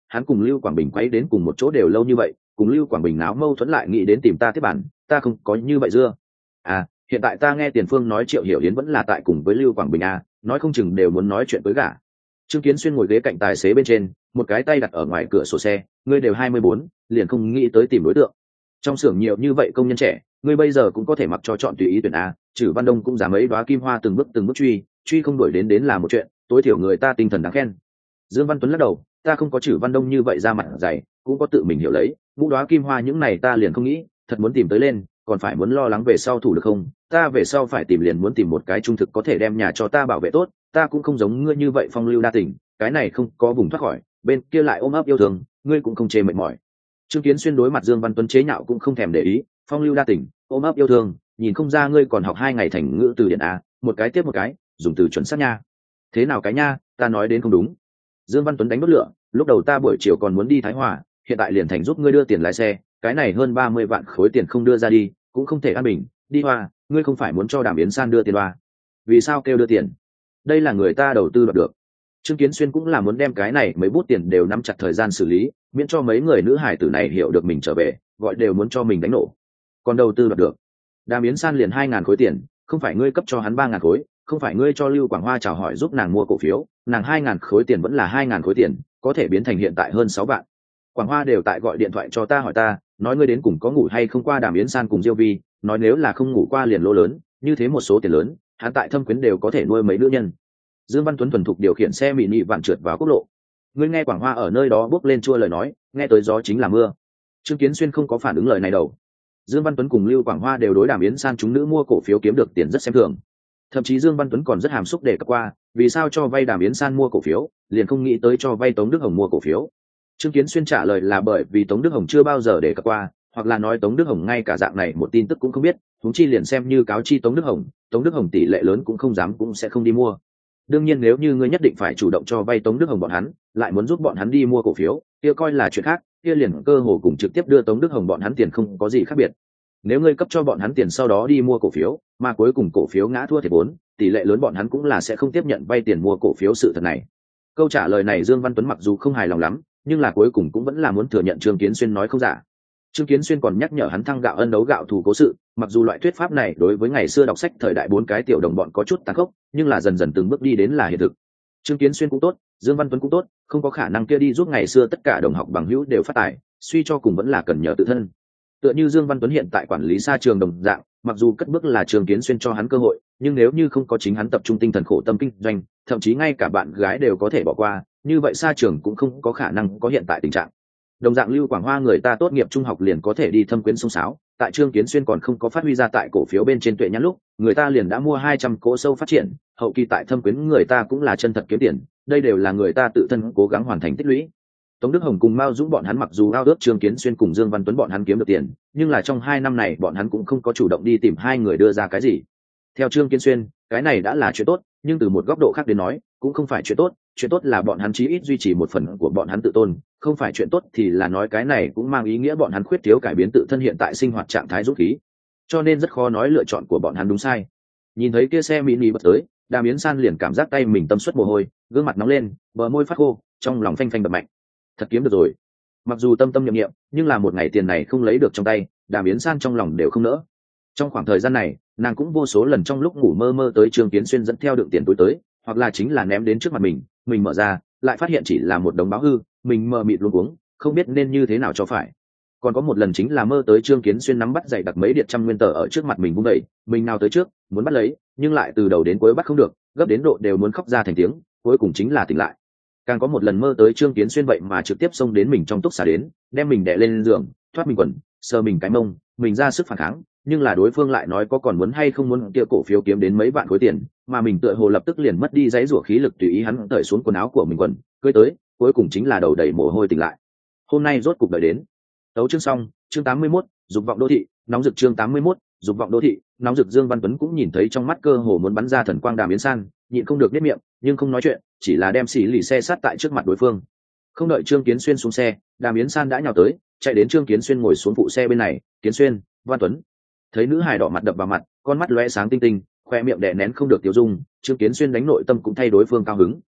hắn cùng Lưu Quảng Bình quấy đến cùng một chỗ đều lâu như vậy, cùng Lưu Quảng Bình náo mâu thuẫn lại nghĩ đến tìm ta tiếp bản, ta không có như vậy dưa. À, hiện tại ta nghe Tiền Phương nói Triệu Hiểu Yến vẫn là tại cùng với Lưu Quảng Bình à, nói không chừng đều muốn nói chuyện với gả. Trương Kiến Xuyên ngồi ghế cạnh tài xế bên trên, một cái tay đặt ở ngoài cửa sổ xe, ngươi đều hai mươi bốn, liền không nghĩ tới tìm đối tượng. Trong xưởng nhiều như vậy công nhân trẻ, ngươi bây giờ cũng có thể mặc cho chọn tùy ý tuyển a, Trử Văn Đông cũng dám mấy đóa kim hoa từng bước từng bước truy, truy không đuổi đến đến là một chuyện, tối thiểu người ta tinh thần đáng khen. Dương Văn Tuấn lắc đầu, ta không có Trử Văn Đông như vậy ra mặt dày, cũng có tự mình hiểu lấy, ngũ đóa kim hoa những này ta liền không nghĩ, thật muốn tìm tới lên, còn phải muốn lo lắng về sau thủ được không, ta về sau phải tìm liền muốn tìm một cái trung thực có thể đem nhà cho ta bảo vệ tốt, ta cũng không giống ngươi như vậy phong lưu đa tình, cái này không có vùng thoát khỏi, bên kia lại ôm ấp yêu thương, ngươi cũng không chê mệt mỏi. Trương Kiến Xuyên đối mặt Dương Văn Tuấn chế nhạo cũng không thèm để ý, phong lưu đa tình, ôm ấp yêu thương, nhìn không ra ngươi còn học hai ngày thành ngữ từ điển a, một cái tiếp một cái, dùng từ chuẩn xác nha. Thế nào cái nha, ta nói đến không đúng. Dương Văn Tuấn đánh đốt lửa, lúc đầu ta buổi chiều còn muốn đi Thái Hòa, hiện tại liền thành giúp ngươi đưa tiền lái xe, cái này hơn ba mươi vạn khối tiền không đưa ra đi, cũng không thể an bình, đi Hoa, ngươi không phải muốn cho Đàm Yến San đưa tiền Hoa. Vì sao kêu đưa tiền? Đây là người ta đầu tư đoạt được. Trương Kiến Xuyên cũng là muốn đem cái này mấy bút tiền đều nắm chặt thời gian xử lý, miễn cho mấy người nữ hải tử này hiểu được mình trở về, gọi đều muốn cho mình đánh nổ. Còn đầu tư đoạt được. Đàm Yến San liền hai ngàn khối tiền, không phải ngươi cấp cho hắn ba ngàn khối, không phải ngươi cho Lưu Quảng Hoa chào hỏi giúp nàng mua cổ phiếu, nàng hai ngàn khối tiền vẫn là hai ngàn khối tiền, có thể biến thành hiện tại hơn sáu vạn. Quảng Hoa đều tại gọi điện thoại cho ta hỏi ta, nói ngươi đến cùng có ngủ hay không qua Đàm Yến San cùng Diêu Vi, nói nếu là không ngủ qua liền lỗ lớn, như thế một số tiền lớn, hắn tại Thâm Quyến đều có thể nuôi mấy nữ nhân. Dương Văn Tuấn thuần thục điều khiển xe mini vạn trượt vào quốc lộ. Ngươi nghe Quảng Hoa ở nơi đó bước lên chua lời nói, nghe tới gió chính là mưa. Trương Kiến Xuyên không có phản ứng lời này đâu. Dương Văn Tuấn cùng Lưu Quảng Hoa đều đối Đàm Yến San chúng nữ mua cổ phiếu kiếm được tiền rất xem thường. Thậm chí Dương Văn Tuấn còn rất hàm xúc để cập qua, vì sao cho vay Đàm Yến San mua cổ phiếu, liền không nghĩ tới cho vay Tống Đức Hồng mua cổ phiếu. Trương Kiến Xuyên trả lời là bởi vì Tống Đức Hồng chưa bao giờ để cập qua, hoặc là nói Tống Đức Hồng ngay cả dạng này một tin tức cũng không biết, huống chi liền xem như cáo chi Tống Đức Hồng, Tống Đức Hồng tỷ lệ lớn cũng không dám cũng sẽ không đi mua. Đương nhiên nếu như ngươi nhất định phải chủ động cho vay Tống Đức Hồng bọn hắn, lại muốn giúp bọn hắn đi mua cổ phiếu, kia coi là chuyện khác, kia liền cơ hồ cùng trực tiếp đưa Tống Đức Hồng bọn hắn tiền không có gì khác biệt. Nếu ngươi cấp cho bọn hắn tiền sau đó đi mua cổ phiếu, mà cuối cùng cổ phiếu ngã thua thiệt vốn, tỷ lệ lớn bọn hắn cũng là sẽ không tiếp nhận vay tiền mua cổ phiếu sự thật này. Câu trả lời này Dương Văn Tuấn mặc dù không hài lòng lắm, nhưng là cuối cùng cũng vẫn là muốn thừa nhận Trương Kiến Xuyên nói không giả. Trương Kiến Xuyên còn nhắc nhở hắn thăng gạo ân đấu gạo thù cố sự, mặc dù loại thuyết pháp này đối với ngày xưa đọc sách thời đại bốn cái tiểu đồng bọn có chút tàn khốc, nhưng là dần dần từng bước đi đến là hiện thực. Trương Kiến Xuyên cũng tốt, Dương Văn Tuấn cũng tốt, không có khả năng kia đi giúp ngày xưa tất cả đồng học bằng hữu đều phát tài, suy cho cùng vẫn là cần nhờ tự thân. Tựa như Dương Văn Tuấn hiện tại quản lý xa trường đồng dạng, mặc dù cất bước là Trương Kiến Xuyên cho hắn cơ hội, nhưng nếu như không có chính hắn tập trung tinh thần khổ tâm kinh doanh, thậm chí ngay cả bạn gái đều có thể bỏ qua, như vậy xa trường cũng không có khả năng có hiện tại tình trạng. Đồng dạng Lưu Quảng Hoa người ta tốt nghiệp trung học liền có thể đi Thâm Quyến sông sáo, tại Trương Kiến Xuyên còn không có phát huy ra tại cổ phiếu bên trên Tuệ Nhãn lúc, người ta liền đã mua hai trăm cỗ sâu phát triển, hậu kỳ tại Thâm Quyến người ta cũng là chân thật kiếm tiền, đây đều là người ta tự thân cố gắng hoàn thành tích lũy. Tống Đức Hồng cùng Mao Dũng bọn hắn mặc dù ao ước Trương Kiến Xuyên cùng Dương Văn Tuấn bọn hắn kiếm được tiền, nhưng là trong hai năm này bọn hắn cũng không có chủ động đi tìm hai người đưa ra cái gì. Theo Trương Kiến Xuyên, cái này đã là chuyện tốt, nhưng từ một góc độ khác đến nói, cũng không phải chuyện tốt, chuyện tốt là bọn hắn chí ít duy trì một phần của bọn hắn tự tôn, không phải chuyện tốt thì là nói cái này cũng mang ý nghĩa bọn hắn khuyết thiếu cải biến tự thân hiện tại sinh hoạt trạng thái dũng khí. Cho nên rất khó nói lựa chọn của bọn hắn đúng sai. Nhìn thấy kia xe mini bật tới, Đàm Yến San liền cảm giác tay mình tâm suất mồ hôi, gương mặt nóng lên, bờ môi phát khô, trong lòng phanh phanh đập mạnh. Thật kiếm được rồi. Mặc dù tâm tâm niệm niệm, nhưng là một ngày tiền này không lấy được trong tay, Đàm Yến San trong lòng đều không nỡ. Trong khoảng thời gian này, nàng cũng vô số lần trong lúc ngủ mơ mơ tới Trương Kiến Xuyên dẫn theo đựng tiền túi tới, hoặc là chính là ném đến trước mặt mình, mình mở ra, lại phát hiện chỉ là một đống báo hư, mình mờ mịt luống cuống, không biết nên như thế nào cho phải. Còn có một lần chính là mơ tới Trương Kiến Xuyên nắm bắt dày đặc mấy điện trăm nguyên tờ ở trước mặt mình vung đẩy, mình nào tới trước, muốn bắt lấy, nhưng lại từ đầu đến cuối bắt không được, gấp đến độ đều muốn khóc ra thành tiếng, cuối cùng chính là tỉnh lại. Càng có một lần mơ tới Trương Kiến Xuyên vậy mà trực tiếp xông đến mình trong túc xá đến, đem mình đè lên giường, thoát mình quần, sờ mình cái mông, mình ra sức phản kháng, nhưng là đối phương lại nói có còn muốn hay không muốn kia cổ phiếu kiếm đến mấy vạn khối tiền, mà mình tựa hồ lập tức liền mất đi dãy rủa khí lực tùy ý hắn cởi xuống quần áo của mình quần, cưỡi tới, cuối cùng chính là đầu đầy mồ hôi tỉnh lại. Hôm nay rốt cục đợi đến. Tấu chương xong, chương tám mươi mốt, dục vọng đô thị, nóng rực chương tám mươi mốt, dục vọng đô thị, nóng rực Dương Văn Tuấn cũng nhìn thấy trong mắt cơ hồ muốn bắn ra thần quang Đàm Yến San, nhịn không được niết miệng, nhưng không nói chuyện, chỉ là đem xì lì xe sát tại trước mặt đối phương. Không đợi Trương Kiến Xuyên xuống xe, Đàm Yến San đã nhào tới, chạy đến Trương Kiến Xuyên ngồi xuống phụ xe bên này, "Kiến Xuyên, Văn Tuấn." Thấy nữ hài đỏ mặt đập vào mặt, con mắt lóe sáng tinh tinh, khoe miệng đè nén không được tiêu dung, Trương Kiến Xuyên đánh nội tâm cũng thay đối phương cao hứng.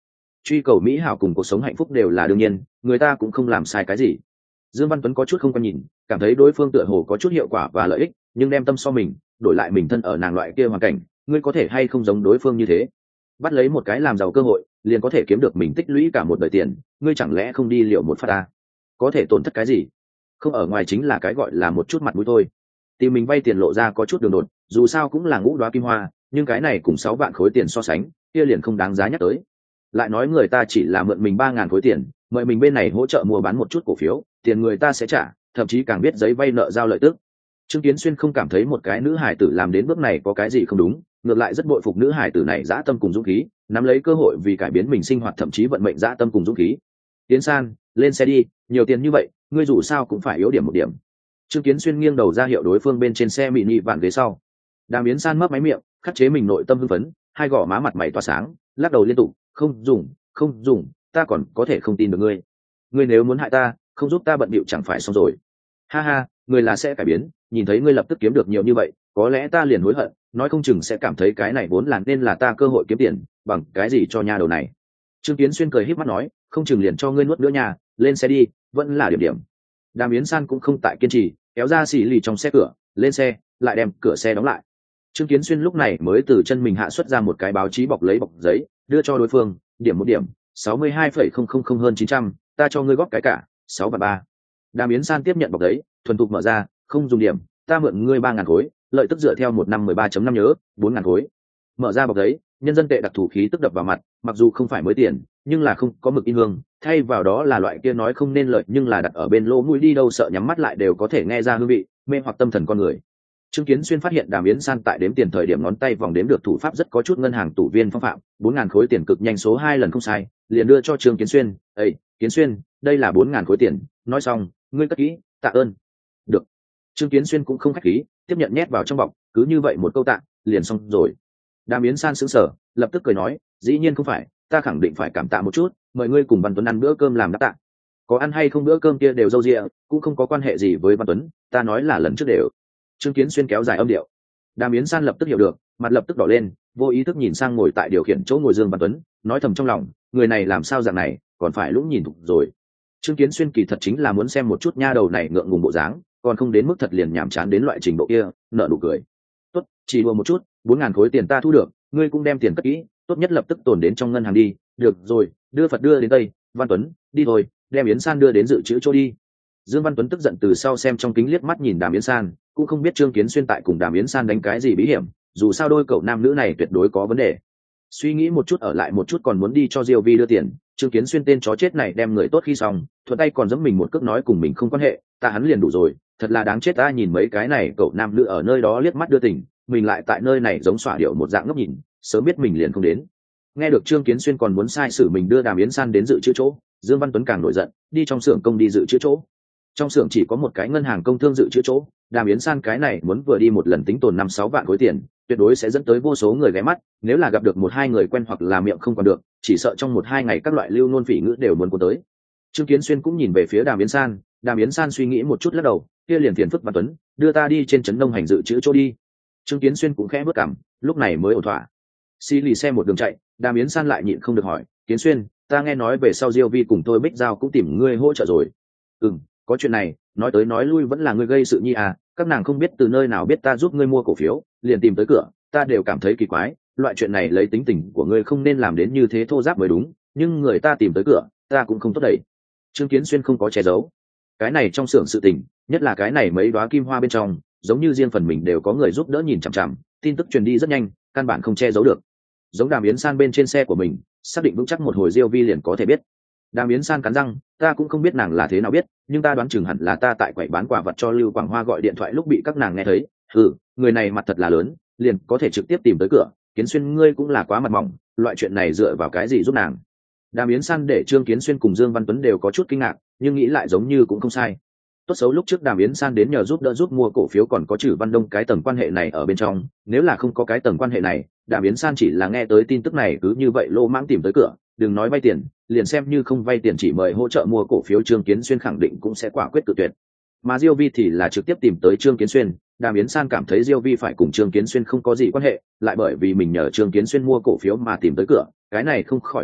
truy cầu mỹ hảo cùng cuộc sống hạnh phúc đều là đương nhiên, người ta cũng không làm sai cái gì. Dương Văn Tuấn có chút không quan nhìn, cảm thấy đối phương tựa hồ có chút hiệu quả và lợi ích, nhưng đem tâm so mình, đổi lại mình thân ở nàng loại kia hoàn cảnh, ngươi có thể hay không giống đối phương như thế, bắt lấy một cái làm giàu cơ hội, liền có thể kiếm được mình tích lũy cả một đời tiền, ngươi chẳng lẽ không đi liệu một phát ta? Có thể tổn thất cái gì? Không ở ngoài chính là cái gọi là một chút mặt mũi thôi. Tìm mình vay tiền lộ ra có chút đường đột, dù sao cũng là ngũ đoá kim hoa, nhưng cái này cùng sáu vạn khối tiền so sánh, kia liền không đáng giá nhắc tới. Lại nói người ta chỉ là mượn mình ba ngàn khối tiền, mời mình bên này hỗ trợ mua bán một chút cổ phiếu, tiền người ta sẽ trả, thậm chí càng biết giấy vay nợ giao lợi tức. Trương Kiến Xuyên không cảm thấy một cái nữ hải tử làm đến bước này có cái gì không đúng, ngược lại rất bội phục nữ hải tử này dã tâm cùng dũng khí, nắm lấy cơ hội vì cải biến mình sinh hoạt thậm chí vận mệnh dã tâm cùng dũng khí. Tiến San, lên xe đi, nhiều tiền như vậy, ngươi dù sao cũng phải yếu điểm một điểm. Trương Kiến Xuyên nghiêng đầu ra hiệu đối phương bên trên xe mini vạn ghế sau. Đàm Yến San mấp máy miệng, khắc chế mình nội tâm hưng phấn, hai gò má mặt mày tỏa sáng, lắc đầu liên tục, không dùng, không dùng, ta còn có thể không tin được ngươi. Ngươi nếu muốn hại ta, không giúp ta bận bịu chẳng phải xong rồi. Ha ha, người là sẽ cải biến, nhìn thấy ngươi lập tức kiếm được nhiều như vậy, có lẽ ta liền hối hận, nói không chừng sẽ cảm thấy cái này vốn là nên là ta cơ hội kiếm tiền, bằng cái gì cho nha đầu này. Trương Kiến Xuyên cười híp mắt nói, không chừng liền cho ngươi nuốt nữa nha, lên xe đi, vẫn là điểm điểm. Đàm Yến San cũng không tại kiên trì, kéo ra xì lì trong xe cửa, lên xe, lại đem cửa xe đóng lại. Trương Kiến Xuyên lúc này mới từ chân mình hạ xuất ra một cái báo chí bọc lấy bọc giấy, đưa cho đối phương, điểm một điểm, sáu mươi hai phẩy không không không hơn chín trăm, ta cho ngươi góp cái cả, sáu và ba. Đàm Yến San tiếp nhận bọc giấy, thuần thục mở ra, không dùng điểm, ta mượn ngươi ba ngàn khối, lợi tức dựa theo một năm mười ba chấm năm nhớ, bốn ngàn khối. Mở ra bọc giấy, nhân dân tệ đặc thủ khí tức đập vào mặt, mặc dù không phải mới tiền, nhưng là không có mực in hương, thay vào đó là loại kia nói không nên lợi nhưng là đặt ở bên lỗ mũi đi đâu sợ nhắm mắt lại đều có thể nghe ra hương vị, mê hoặc tâm thần con người. Trương Kiến Xuyên phát hiện Đàm Yến San tại đếm tiền thời điểm ngón tay vòng đếm được thủ pháp rất có chút ngân hàng tủ viên phong phạm, bốn ngàn khối tiền cực nhanh số hai lần không sai, liền đưa cho Trương Kiến Xuyên, "Ê, Kiến Xuyên, đây là bốn ngàn khối tiền." Nói xong, "Ngươi cất kỹ, tạ ơn." Được. Trương Kiến Xuyên cũng không khách khí, tiếp nhận nhét vào trong bọc, cứ như vậy một câu tạ, liền xong rồi. Đàm Yến San sững sờ, lập tức cười nói, "Dĩ nhiên không phải, ta khẳng định phải cảm tạ một chút, mời ngươi cùng Văn Tuấn ăn bữa cơm làm đáp tạ. Có ăn hay không bữa cơm kia đều dâu dịa, cũng không có quan hệ gì với Văn Tuấn, ta nói là lần trước đều." Trương Kiến Xuyên kéo dài âm điệu. Đàm Yến San lập tức hiểu được, mặt lập tức đỏ lên, vô ý thức nhìn sang ngồi tại điều khiển chỗ ngồi Dương Văn Tuấn, nói thầm trong lòng, người này làm sao dạng này, còn phải lũng nhìn thục rồi. Trương Kiến Xuyên kỳ thật chính là muốn xem một chút nha đầu này ngượng ngùng bộ dáng, còn không đến mức thật liền nhảm chán đến loại trình độ kia, nợ nụ cười. "Tốt, chỉ đùa một chút, bốn ngàn khối tiền ta thu được, ngươi cũng đem tiền cất kỹ, tốt nhất lập tức tồn đến trong ngân hàng đi, được rồi, đưa Phật đưa đến Tây, Văn Tuấn, đi thôi, đem Yến San đưa đến dự trữ chỗ đi." Dương Văn Tuấn tức giận từ sau xem trong kính liếc mắt nhìn Đàm Yến San, cũng không biết Trương Kiến Xuyên tại cùng Đàm Yến San đánh cái gì bí hiểm, dù sao đôi cậu nam nữ này tuyệt đối có vấn đề. Suy nghĩ một chút ở lại một chút còn muốn đi cho Diêu Vi đưa tiền, Trương Kiến Xuyên tên chó chết này đem người tốt khi xong, thuận tay còn giẫm mình một cước nói cùng mình không quan hệ, ta hắn liền đủ rồi, thật là đáng chết ta nhìn mấy cái này cậu nam nữ ở nơi đó liếc mắt đưa tình, mình lại tại nơi này giống xỏa điệu một dạng ngốc nhìn, sớm biết mình liền không đến. Nghe được Trương Kiến Xuyên còn muốn sai xử mình đưa Đàm Yến San đến dự trữ chỗ, Dương Văn Tuấn càng nổi giận, đi trong xưởng công đi dự trữ chỗ. Trong xưởng chỉ có một cái ngân hàng công thương dự trữ chỗ, Đàm Yến San cái này muốn vừa đi một lần tính tồn năm sáu vạn khối tiền, tuyệt đối sẽ dẫn tới vô số người ghé mắt, nếu là gặp được một hai người quen hoặc là miệng không còn được, chỉ sợ trong một hai ngày các loại lưu nôn phỉ ngữ đều muốn cuốn tới. Trương Kiến Xuyên cũng nhìn về phía Đàm Yến San, Đàm Yến San suy nghĩ một chút lắc đầu, kia liền phiền phức Văn Tuấn, đưa ta đi trên trấn Đông hành dự trữ chỗ đi. Trương Kiến Xuyên cũng khẽ bước cằm, lúc này mới ổn thỏa. Xì lì xe một đường chạy, Đàm Yến San lại nhịn không được hỏi, Kiến Xuyên, ta nghe nói về sau Diêu Vi cùng tôi Bích Giao cũng tìm ngươi hỗ trợ rồi. Ừm, có chuyện này, nói tới nói lui vẫn là ngươi gây sự nhi à, các nàng không biết từ nơi nào biết ta giúp ngươi mua cổ phiếu, liền tìm tới cửa, ta đều cảm thấy kỳ quái, loại chuyện này lấy tính tình của ngươi không nên làm đến như thế thô giáp mới đúng, nhưng người ta tìm tới cửa, ta cũng không tốt đẩy. Trương Kiến Xuyên không có che giấu. Cái này trong xưởng sự tình, nhất là cái này mấy đóa kim hoa bên trong, giống như riêng phần mình đều có người giúp đỡ nhìn chằm chằm, tin tức truyền đi rất nhanh, căn bản không che giấu được. Giống Đàm Yến San bên trên xe của mình, xác định vững chắc một hồi Diêu Vi liền có thể biết. Đàm Yến San cắn răng, ta cũng không biết nàng là thế nào biết, nhưng ta đoán chừng hẳn là ta tại quầy bán quả vật cho Lưu Quảng Hoa gọi điện thoại lúc bị các nàng nghe thấy. Ừ, người này mặt thật là lớn, liền có thể trực tiếp tìm tới cửa. Kiến Xuyên ngươi cũng là quá mặt mỏng, loại chuyện này dựa vào cái gì giúp nàng? Đàm Yến San để Trương Kiến Xuyên cùng Dương Văn Tuấn đều có chút kinh ngạc, nhưng nghĩ lại giống như cũng không sai. Tốt xấu lúc trước Đàm Yến San đến nhờ giúp đỡ giúp mua cổ phiếu còn có Trử Văn Đông cái tầng quan hệ này ở bên trong, nếu là không có cái tầng quan hệ này, Đàm Yến San chỉ là nghe tới tin tức này cứ như vậy lô mãng tìm tới cửa, đừng nói vay tiền, liền xem như không vay tiền chỉ mời hỗ trợ mua cổ phiếu Trương Kiến Xuyên khẳng định cũng sẽ quả quyết tự tuyệt. Mà Diêu Vi thì là trực tiếp tìm tới Trương Kiến Xuyên, Đàm Yến San cảm thấy Diêu Vi phải cùng Trương Kiến Xuyên không có gì quan hệ, lại bởi vì mình nhờ Trương Kiến Xuyên mua cổ phiếu mà tìm tới cửa, cái này không khỏi quá mức,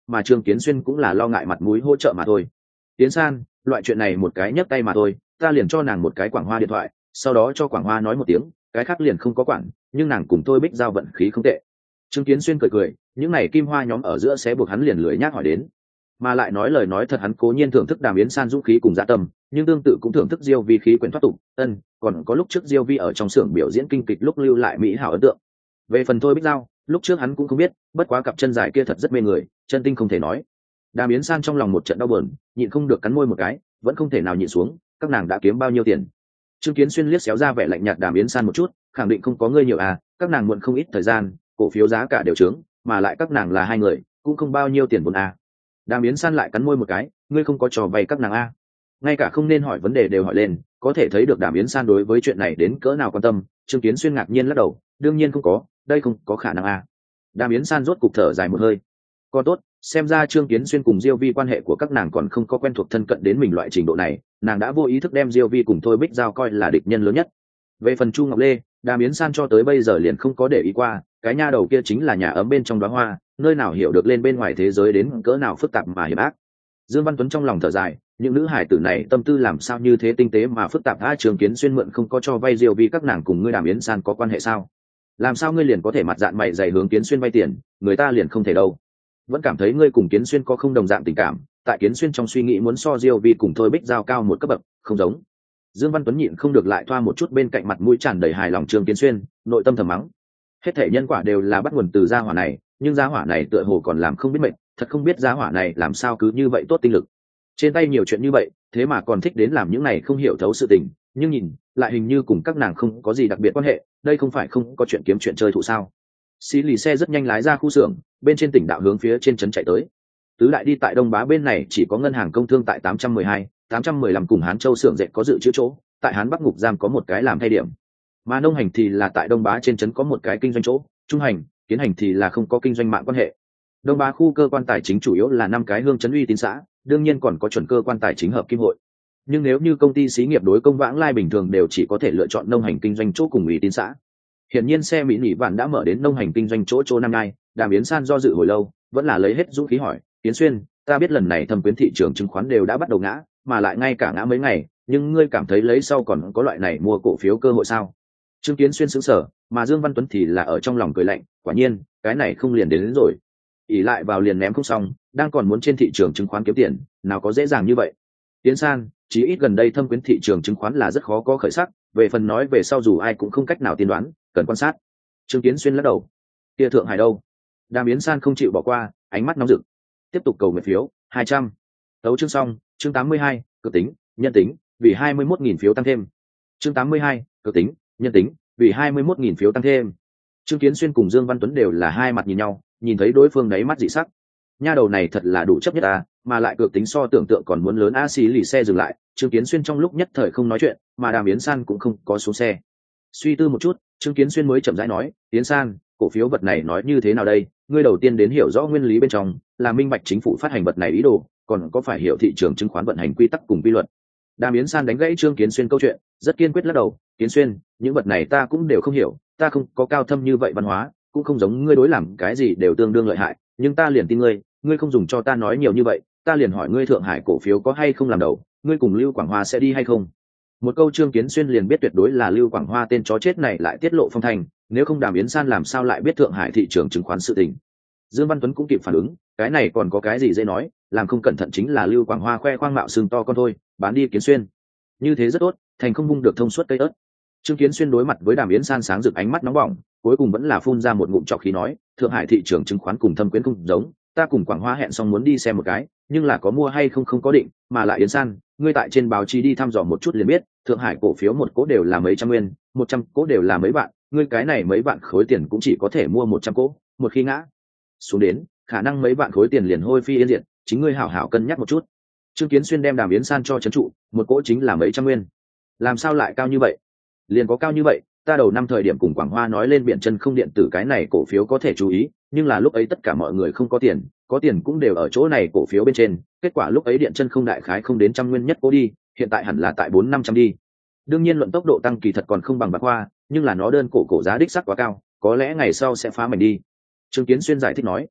mà Trương Kiến Xuyên cũng là lo ngại mặt mũi hỗ trợ mà thôi. Tiến San, loại chuyện này một cái nhấc tay mà thôi, ta liền cho nàng một cái Quảng Hoa điện thoại, sau đó cho Quảng Hoa nói một tiếng, cái khác liền không có quản, nhưng nàng cùng tôi Bích giao vận khí không tệ. Trương Kiến Xuyên cười cười, những này kim hoa nhóm ở giữa sẽ buộc hắn liền lưỡi nhác hỏi đến, mà lại nói lời nói thật, hắn cố nhiên thưởng thức Đàm Yến San dũng khí cùng dạ tâm, nhưng tương tự cũng thưởng thức Diêu Vi khí quyển thoát tục. Ân, còn có lúc trước Diêu Vi ở trong xưởng biểu diễn kinh kịch lúc lưu lại mỹ hảo ấn tượng. Về phần thôi Bích giao, lúc trước hắn cũng không biết, bất quá cặp chân dài kia thật rất mê người, chân tinh không thể nói. Đàm Yến San trong lòng một trận đau buồn, nhịn không được cắn môi một cái, vẫn không thể nào nhịn xuống. Các nàng đã kiếm bao nhiêu tiền? Trương Kiến Xuyên liếc xéo ra vẻ lạnh nhạt Đàm Yến San một chút, khẳng định không có ngươi nhiều à, các nàng muộn không ít thời gian, cổ phiếu giá cả đều trướng, mà lại các nàng là hai người, cũng không bao nhiêu tiền vốn à. Đàm Yến San lại cắn môi một cái, ngươi không có trò vay các nàng a? Ngay cả không nên hỏi vấn đề đều hỏi lên, có thể thấy được Đàm Yến San đối với chuyện này đến cỡ nào quan tâm. Trương Kiến Xuyên ngạc nhiên lắc đầu, đương nhiên không có, đây không có khả năng a. Đàm Yến San rốt cục thở dài một hơi, còn tốt, xem ra Trương Kiến Xuyên cùng Diêu Vi quan hệ của các nàng còn không có quen thuộc thân cận đến mình loại trình độ này, nàng đã vô ý thức đem Diêu Vi cùng Thôi Bích giao coi là địch nhân lớn nhất. Về phần Chu Ngọc Lê, Đàm Yến San cho tới bây giờ liền không có để ý qua, cái nha đầu kia chính là nhà ấm bên trong đóa hoa, nơi nào hiểu được lên bên ngoài thế giới đến cỡ nào phức tạp mà hiểm ác. Dương Văn Tuấn trong lòng thở dài, những nữ hải tử này tâm tư làm sao như thế tinh tế mà phức tạp. A Trương Kiến Xuyên mượn không có cho vay Diêu Vi các nàng cùng ngươi Đàm Yến San có quan hệ sao? Làm sao ngươi liền có thể mặt dạn mày dày hướng Kiến Xuyên vay tiền, người ta liền không thể đâu? Vẫn cảm thấy ngươi cùng Kiến Xuyên có không đồng dạng tình cảm, tại Kiến Xuyên trong suy nghĩ muốn so Diêu Vi cùng Thôi Bích giao cao một cấp bậc, không giống. Dương Văn Tuấn nhịn không được lại thoa một chút bên cạnh mặt mũi tràn đầy hài lòng Trương Kiến Xuyên, nội tâm thầm mắng. Hết thể nhân quả đều là bắt nguồn từ gia hỏa này, nhưng gia hỏa này tựa hồ còn làm không biết mệnh, thật không biết gia hỏa này làm sao cứ như vậy tốt tinh lực. Trên tay nhiều chuyện như vậy, thế mà còn thích đến làm những này không hiểu thấu sự tình, nhưng nhìn lại hình như cùng các nàng không có gì đặc biệt quan hệ, đây không phải không có chuyện kiếm chuyện chơi thụ sao? Xí lì xe rất nhanh lái ra khu xưởng, bên trên tỉnh đạo hướng phía trên trấn chạy tới. Tứ đại đi tại Đông Bá bên này chỉ có ngân hàng công thương tại tám trăm mười hai, tám trăm mười lăm cùng Hán Châu xưởng dệt có dự trữ chỗ, tại Hán Bắc ngục giam có một cái làm thay điểm. Mà nông hành thì là tại Đông Bá trên trấn có một cái kinh doanh chỗ, trung hành, kiến hành thì là không có kinh doanh mạng quan hệ. Đông Bá khu cơ quan tài chính chủ yếu là năm cái hương trấn uy tín xã, đương nhiên còn có chuẩn cơ quan tài chính hợp kim hội. Nhưng nếu như công ty xí nghiệp đối công vãng lai bình thường đều chỉ có thể lựa chọn nông hành kinh doanh chỗ cùng uy tín xã. Hiển nhiên xe Mỹ Nỉ Vạn đã mở đến nông hành kinh doanh chỗ chỗ năm nay, Đàm Yến San do dự hồi lâu, vẫn là lấy hết dũng khí hỏi, Tiến Xuyên, ta biết lần này thâm quyến thị trường chứng khoán đều đã bắt đầu ngã, mà lại ngay cả ngã mấy ngày, nhưng ngươi cảm thấy lấy sau còn có loại này mua cổ phiếu cơ hội sao? Trương Kiến Xuyên sững sờ, mà Dương Văn Tuấn thì là ở trong lòng cười lạnh, quả nhiên, cái này không liền đến, đến rồi. ỷ lại vào liền ném không xong, đang còn muốn trên thị trường chứng khoán kiếm tiền, nào có dễ dàng như vậy. Tiến San, chí ít gần đây thâm quyến thị trường chứng khoán là rất khó có khởi sắc, về phần nói về sau dù ai cũng không cách nào tiên đoán, cần quan sát. Trương Kiến Xuyên lắc đầu. Kia Thượng Hải đâu? Đàm Yến San không chịu bỏ qua, ánh mắt nóng rực. Tiếp tục cầu nguyện phiếu, hai trăm. Tấu chương xong, chương tám mươi hai, cực tính, nhân tính, vì hai mươi mốt nghìn phiếu tăng thêm. Chương tám mươi hai, cực tính, nhân tính, vì hai mươi mốt nghìn phiếu tăng thêm. Trương Kiến Xuyên cùng Dương Văn Tuấn đều là hai mặt nhìn nhau, nhìn thấy đối phương đáy mắt dị sắc. Nha đầu này thật là đủ chấp nhất à, mà lại cược tính so tưởng tượng còn muốn lớn. A xí lì xe dừng lại, Trương Kiến Xuyên trong lúc nhất thời không nói chuyện, mà Đàm Yến San cũng không có xuống xe. Suy tư một chút, Trương Kiến Xuyên mới chậm rãi nói, Yến San, cổ phiếu vật này nói như thế nào đây? Ngươi đầu tiên đến hiểu rõ nguyên lý bên trong, là minh bạch chính phủ phát hành vật này ý đồ, còn có phải hiểu thị trường chứng khoán vận hành quy tắc cùng quy luật. Đàm Yến San đánh gãy Trương Kiến Xuyên câu chuyện, rất kiên quyết lắc đầu, Kiến Xuyên, những vật này ta cũng đều không hiểu, ta không có cao thâm như vậy văn hóa, cũng không giống ngươi đối làm cái gì đều tương đương lợi hại, nhưng ta liền tin ngươi, ngươi không dùng cho ta nói nhiều như vậy, ta liền hỏi ngươi Thượng Hải cổ phiếu có hay không làm đầu, ngươi cùng Lưu Quảng Hoa sẽ đi hay không? Một câu Trương Kiến Xuyên liền biết tuyệt đối là Lưu Quảng Hoa tên chó chết này lại tiết lộ phong thành, nếu không Đàm Yến San làm sao lại biết Thượng Hải thị trường chứng khoán sự tình. Dương Văn Tuấn cũng kịp phản ứng, cái này còn có cái gì dễ nói, làm không cẩn thận chính là Lưu Quảng Hoa khoe khoang mạo xương to con thôi, bán đi Kiến Xuyên. Như thế rất tốt, thành không vung được thông suốt cây ớt. Trương Kiến Xuyên đối mặt với Đàm Yến San sáng rực ánh mắt nóng bỏng, cuối cùng vẫn là phun ra một ngụm trọc khí nói, Thượng Hải thị trường chứng khoán cùng Thâm Quyến không giống, ta cùng Quảng Hoa hẹn xong muốn đi xem một cái, nhưng là có mua hay không không có định, mà lại Yến San, ngươi tại trên báo chí đi thăm dò một chút liền biết, Thượng Hải cổ phiếu một cố đều là mấy trăm nguyên, một trăm cố đều là mấy vạn, ngươi cái này mấy vạn khối tiền cũng chỉ có thể mua một trăm cố, một khi ngã xuống đến, khả năng mấy vạn khối tiền liền hôi phi yên diệt, chính ngươi hảo hảo cân nhắc một chút. Trương Kiến Xuyên đem Đàm Yến San cho trấn trụ, một cỗ chính là mấy trăm nguyên, làm sao lại cao như vậy? Liền có cao như vậy, ta đầu năm thời điểm cùng Quảng Hoa nói lên biển chân không điện tử cái này cổ phiếu có thể chú ý, nhưng là lúc ấy tất cả mọi người không có tiền, có tiền cũng đều ở chỗ này cổ phiếu bên trên, kết quả lúc ấy điện chân không đại khái không đến trăm nguyên nhất cố đi, hiện tại hẳn là tại bốn năm trăm đi. Đương nhiên luận tốc độ tăng kỳ thật còn không bằng Bạc Hoa, nhưng là nó đơn cổ cổ giá đích sắc quá cao, có lẽ ngày sau sẽ phá mảnh đi. Trương Kiến Xuyên giải thích nói,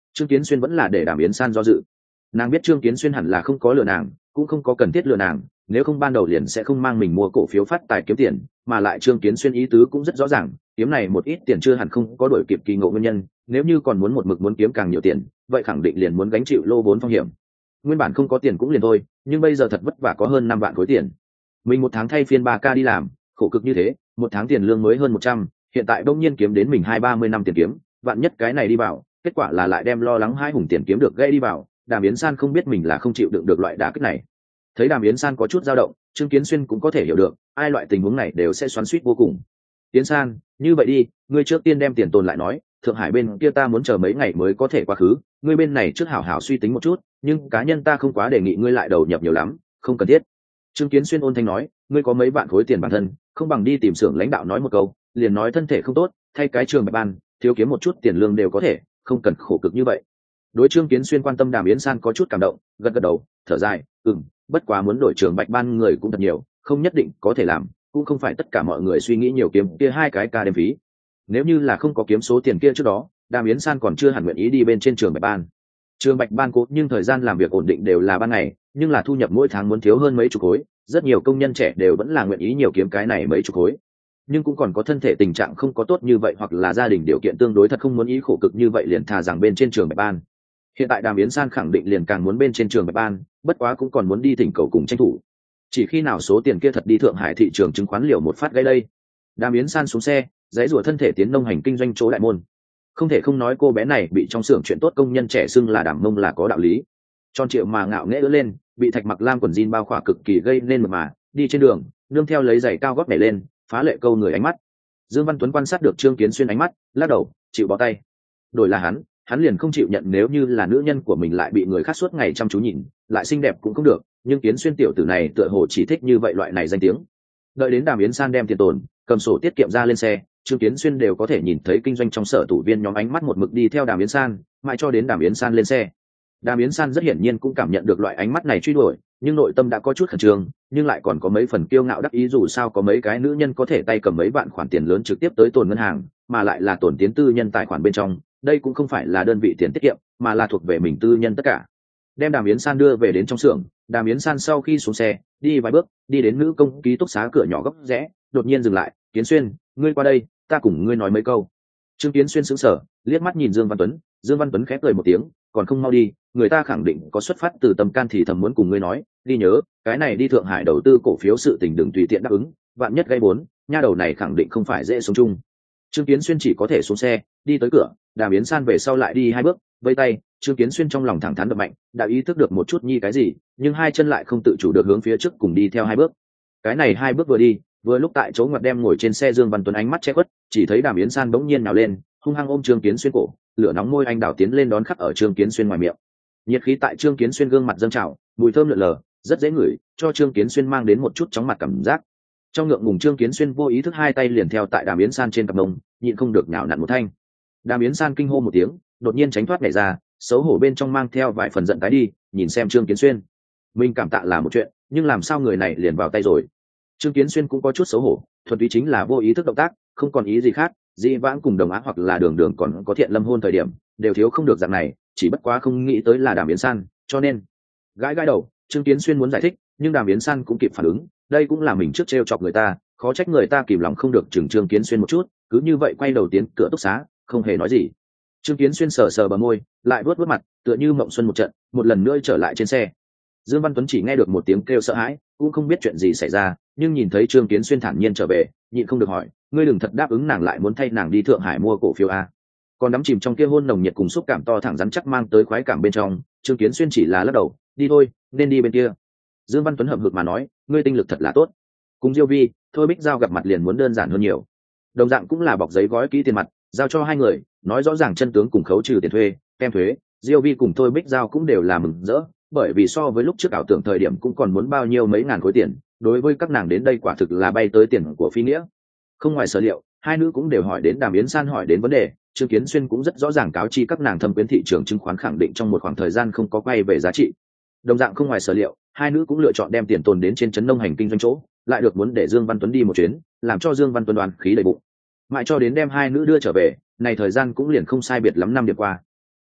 Trương Kiến Xuyên vẫn là để Đàm Yến San do dự. Nàng biết Trương Kiến Xuyên hẳn là không có lừa nàng, cũng không có cần thiết lừa nàng, nếu không ban đầu liền sẽ không mang mình mua cổ phiếu phát tài kiếm tiền, mà lại Trương Kiến Xuyên ý tứ cũng rất rõ ràng, kiếm này một ít tiền chưa hẳn không có đổi kịp kỳ ngộ nguyên nhân, nếu như còn muốn một mực muốn kiếm càng nhiều tiền, vậy khẳng định liền muốn gánh chịu lô vốn phong hiểm. Nguyên bản không có tiền cũng liền thôi, nhưng bây giờ thật vất vả có hơn năm vạn khối tiền. Mình một tháng thay phiên ba ca đi làm, khổ cực như thế, một tháng tiền lương mới hơn một trăm, hiện tại bỗng nhiên kiếm đến mình hai ba mươi năm tiền kiếm, vạn nhất cái này đi vào, kết quả là lại đem lo lắng hai hùng tiền kiếm được gây đi vào. Đàm Yến San không biết mình là không chịu đựng được loại đả kích này. Thấy Đàm Yến San có chút dao động, Trương Kiến Xuyên cũng có thể hiểu được, ai loại tình huống này đều sẽ xoắn xuýt vô cùng. Yến San, như vậy đi, ngươi trước tiên đem tiền tồn lại nói, Thượng Hải bên kia ta muốn chờ mấy ngày mới có thể qua khứ, ngươi bên này trước hảo hảo suy tính một chút, nhưng cá nhân ta không quá đề nghị ngươi lại đầu nhập nhiều lắm, không cần thiết. Trương Kiến Xuyên ôn thanh nói, ngươi có mấy vạn khối tiền bản thân, không bằng đi tìm xưởng lãnh đạo nói một câu, liền nói thân thể không tốt, thay cái trường bạch ban, thiếu kiếm một chút tiền lương đều có thể, không cần khổ cực như vậy. Đối Trương Kiến Xuyên quan tâm Đàm Yến San có chút cảm động, gật gật đầu, thở dài, ừm, bất quá muốn đổi trường bạch ban người cũng thật nhiều, không nhất định có thể làm, cũng không phải tất cả mọi người suy nghĩ nhiều kiếm kia hai cái ca đêm phí. Nếu như là không có kiếm số tiền kia trước đó, Đàm Yến San còn chưa hẳn nguyện ý đi bên trên trường bạch ban. Trường bạch ban cố nhưng thời gian làm việc ổn định đều là ban ngày, nhưng là thu nhập mỗi tháng muốn thiếu hơn mấy chục khối, rất nhiều công nhân trẻ đều vẫn là nguyện ý nhiều kiếm cái này mấy chục khối. Nhưng cũng còn có thân thể tình trạng không có tốt như vậy hoặc là gia đình điều kiện tương đối thật không muốn ý khổ cực như vậy liền thà rằng bên trên trường bạch ban. Hiện tại Đàm Yến San khẳng định liền càng muốn bên trên trường bạch ban, bất quá cũng còn muốn đi thỉnh cầu cùng tranh thủ. Chỉ khi nào số tiền kia thật đi Thượng Hải thị trường chứng khoán liều một phát gây đây. Đàm Yến San xuống xe, giãy giụa thân thể tiến nông hành kinh doanh chỗ đại môn. Không thể không nói cô bé này bị trong xưởng chuyện tốt công nhân trẻ xưng là Đàm Mông là có đạo lý. Tròn triệu mà ngạo nghễ ưỡn lên, bị thạch mặc lam quần jean bao khỏa cực kỳ gây nên mật mà, đi trên đường, nương theo lấy giày cao gót nhảy lên, phá lệ câu người ánh mắt. Dương Văn Tuấn quan sát được Trương Kiến Xuyên ánh mắt, lắc đầu, chịu bó tay. Đổi là hắn, hắn liền không chịu nhận nếu như là nữ nhân của mình lại bị người khác suốt ngày chăm chú nhìn, lại xinh đẹp cũng không được, nhưng Kiến Xuyên tiểu tử này tựa hồ chỉ thích như vậy loại này danh tiếng. Đợi đến Đàm Yến San đem tiền tồn, cầm sổ tiết kiệm ra lên xe, Trương Kiến Xuyên đều có thể nhìn thấy kinh doanh trong sở tủ viên nhóm ánh mắt một mực đi theo Đàm Yến San, mãi cho đến Đàm Yến San lên xe. Đàm Yến San rất hiển nhiên cũng cảm nhận được loại ánh mắt này truy đuổi, nhưng nội tâm đã có chút khẩn trương, nhưng lại còn có mấy phần kiêu ngạo đắc ý dù sao có mấy cái nữ nhân có thể tay cầm mấy vạn khoản tiền lớn trực tiếp tới tồn ngân hàng, mà lại là tồn tiến tư nhân tài khoản bên trong, đây cũng không phải là đơn vị tiền tiết kiệm, mà là thuộc về mình tư nhân tất cả. Đem Đàm Yến San đưa về đến trong xưởng, Đàm Yến San sau khi xuống xe, đi vài bước, đi đến nữ công ký túc xá cửa nhỏ góc rẽ, đột nhiên dừng lại, "Kiến Xuyên, ngươi qua đây, ta cùng ngươi nói mấy câu." Trương Kiến Xuyên sững sờ, liếc mắt nhìn Dương Văn Tuấn, Dương Văn Tuấn khép cười một tiếng, "Còn không mau đi, người ta khẳng định có xuất phát từ tâm can thì thầm muốn cùng ngươi nói, ghi nhớ, cái này đi Thượng Hải đầu tư cổ phiếu sự tình đừng tùy tiện đáp ứng, vạn nhất gây bốn, nha đầu này khẳng định không phải dễ sống chung." Trương Kiến Xuyên chỉ có thể xuống xe, đi tới cửa, Đàm Yến San về sau lại đi hai bước, vây tay, Trương Kiến Xuyên trong lòng thẳng thắn đập mạnh, đã ý thức được một chút nhi cái gì, nhưng hai chân lại không tự chủ được hướng phía trước cùng đi theo hai bước. Cái này hai bước vừa đi, vừa lúc tại chỗ ngoặt đem ngồi trên xe Dương Văn Tuấn ánh mắt che khuất, chỉ thấy Đàm Yến San bỗng nhiên nào lên, hung hăng ôm Trương Kiến Xuyên cổ, lửa nóng môi anh đào tiến lên đón khắc ở Trương Kiến Xuyên ngoài miệng. Nhiệt khí tại Trương Kiến Xuyên gương mặt dâng trào, mùi thơm lượn lờ, rất dễ ngửi, cho Trương Kiến Xuyên mang đến một chút chóng mặt cảm giác. Trong ngượng ngùng Trương Kiến Xuyên vô ý thức hai tay liền theo tại Đàm Yến San trên cặp mông, nhịn không được nhào nặn một thanh. Đàm Yến San kinh hô một tiếng, đột nhiên tránh thoát nhảy ra, xấu hổ bên trong mang theo vài phần giận tái đi, nhìn xem Trương Kiến Xuyên. Mình cảm tạ là một chuyện, nhưng làm sao người này liền vào tay rồi? Trương Kiến Xuyên cũng có chút xấu hổ, thuần túy chính là vô ý thức động tác, không còn ý gì khác, dĩ vãng cùng đồng á hoặc là đường đường còn có thiện lâm hôn thời điểm, đều thiếu không được dạng này, chỉ bất quá không nghĩ tới là Đàm Yến San, cho nên gãi gãi đầu, Trương Kiến Xuyên muốn giải thích, nhưng Đàm Yến San cũng kịp phản ứng, đây cũng là mình trước trêu chọc người ta, khó trách người ta kìm lòng không được chừng Trương Kiến Xuyên một chút, cứ như vậy quay đầu tiến cửa túc xá, không hề nói gì. Trương Kiến Xuyên sờ sờ bờ môi, lại vuốt vuốt mặt, tựa như mộng xuân một trận, một lần nữa trở lại trên xe. Dương Văn Tuấn chỉ nghe được một tiếng kêu sợ hãi, cũng không biết chuyện gì xảy ra, nhưng nhìn thấy Trương Kiến Xuyên thản nhiên trở về, nhịn không được hỏi, ngươi đừng thật đáp ứng nàng lại muốn thay nàng đi Thượng Hải mua cổ phiếu a? Còn đắm chìm trong kia hôn nồng nhiệt cùng xúc cảm to thẳng rắn chắc mang tới khoái cảm bên trong, Trương Kiến Xuyên chỉ là lắc đầu, đi thôi, nên đi bên kia. Dương Văn Tuấn hậm hực mà nói, ngươi tinh lực thật là tốt. Cùng Diêu Vi, Thôi Bích Giao gặp mặt liền muốn đơn giản hơn nhiều. Đồng dạng cũng là bọc giấy gói kỹ tiền mặt, giao cho hai người, nói rõ ràng chân tướng cùng khấu trừ tiền thuê, kem thuế. Diêu Vi cùng Thôi Bích Giao cũng đều là mừng rỡ, bởi vì so với lúc trước ảo tưởng thời điểm cũng còn muốn bao nhiêu mấy ngàn khối tiền, đối với các nàng đến đây quả thực là bay tới tiền của phi nghĩa. Không ngoài sở liệu, hai nữ cũng đều hỏi đến Đàm Yến San hỏi đến vấn đề, Trương Kiến Xuyên cũng rất rõ ràng cáo chi các nàng thâm quyến thị trường chứng khoán khẳng định trong một khoảng thời gian không có quay về giá trị. Đồng dạng không ngoài sở liệu, hai nữ cũng lựa chọn đem tiền tồn đến trên trấn nông hành kinh doanh chỗ, lại được muốn để Dương Văn Tuấn đi một chuyến, làm cho Dương Văn Tuấn đoán khí đầy bụng. Mãi cho đến đem hai nữ đưa trở về, này thời gian cũng liền không sai biệt lắm năm điểm qua.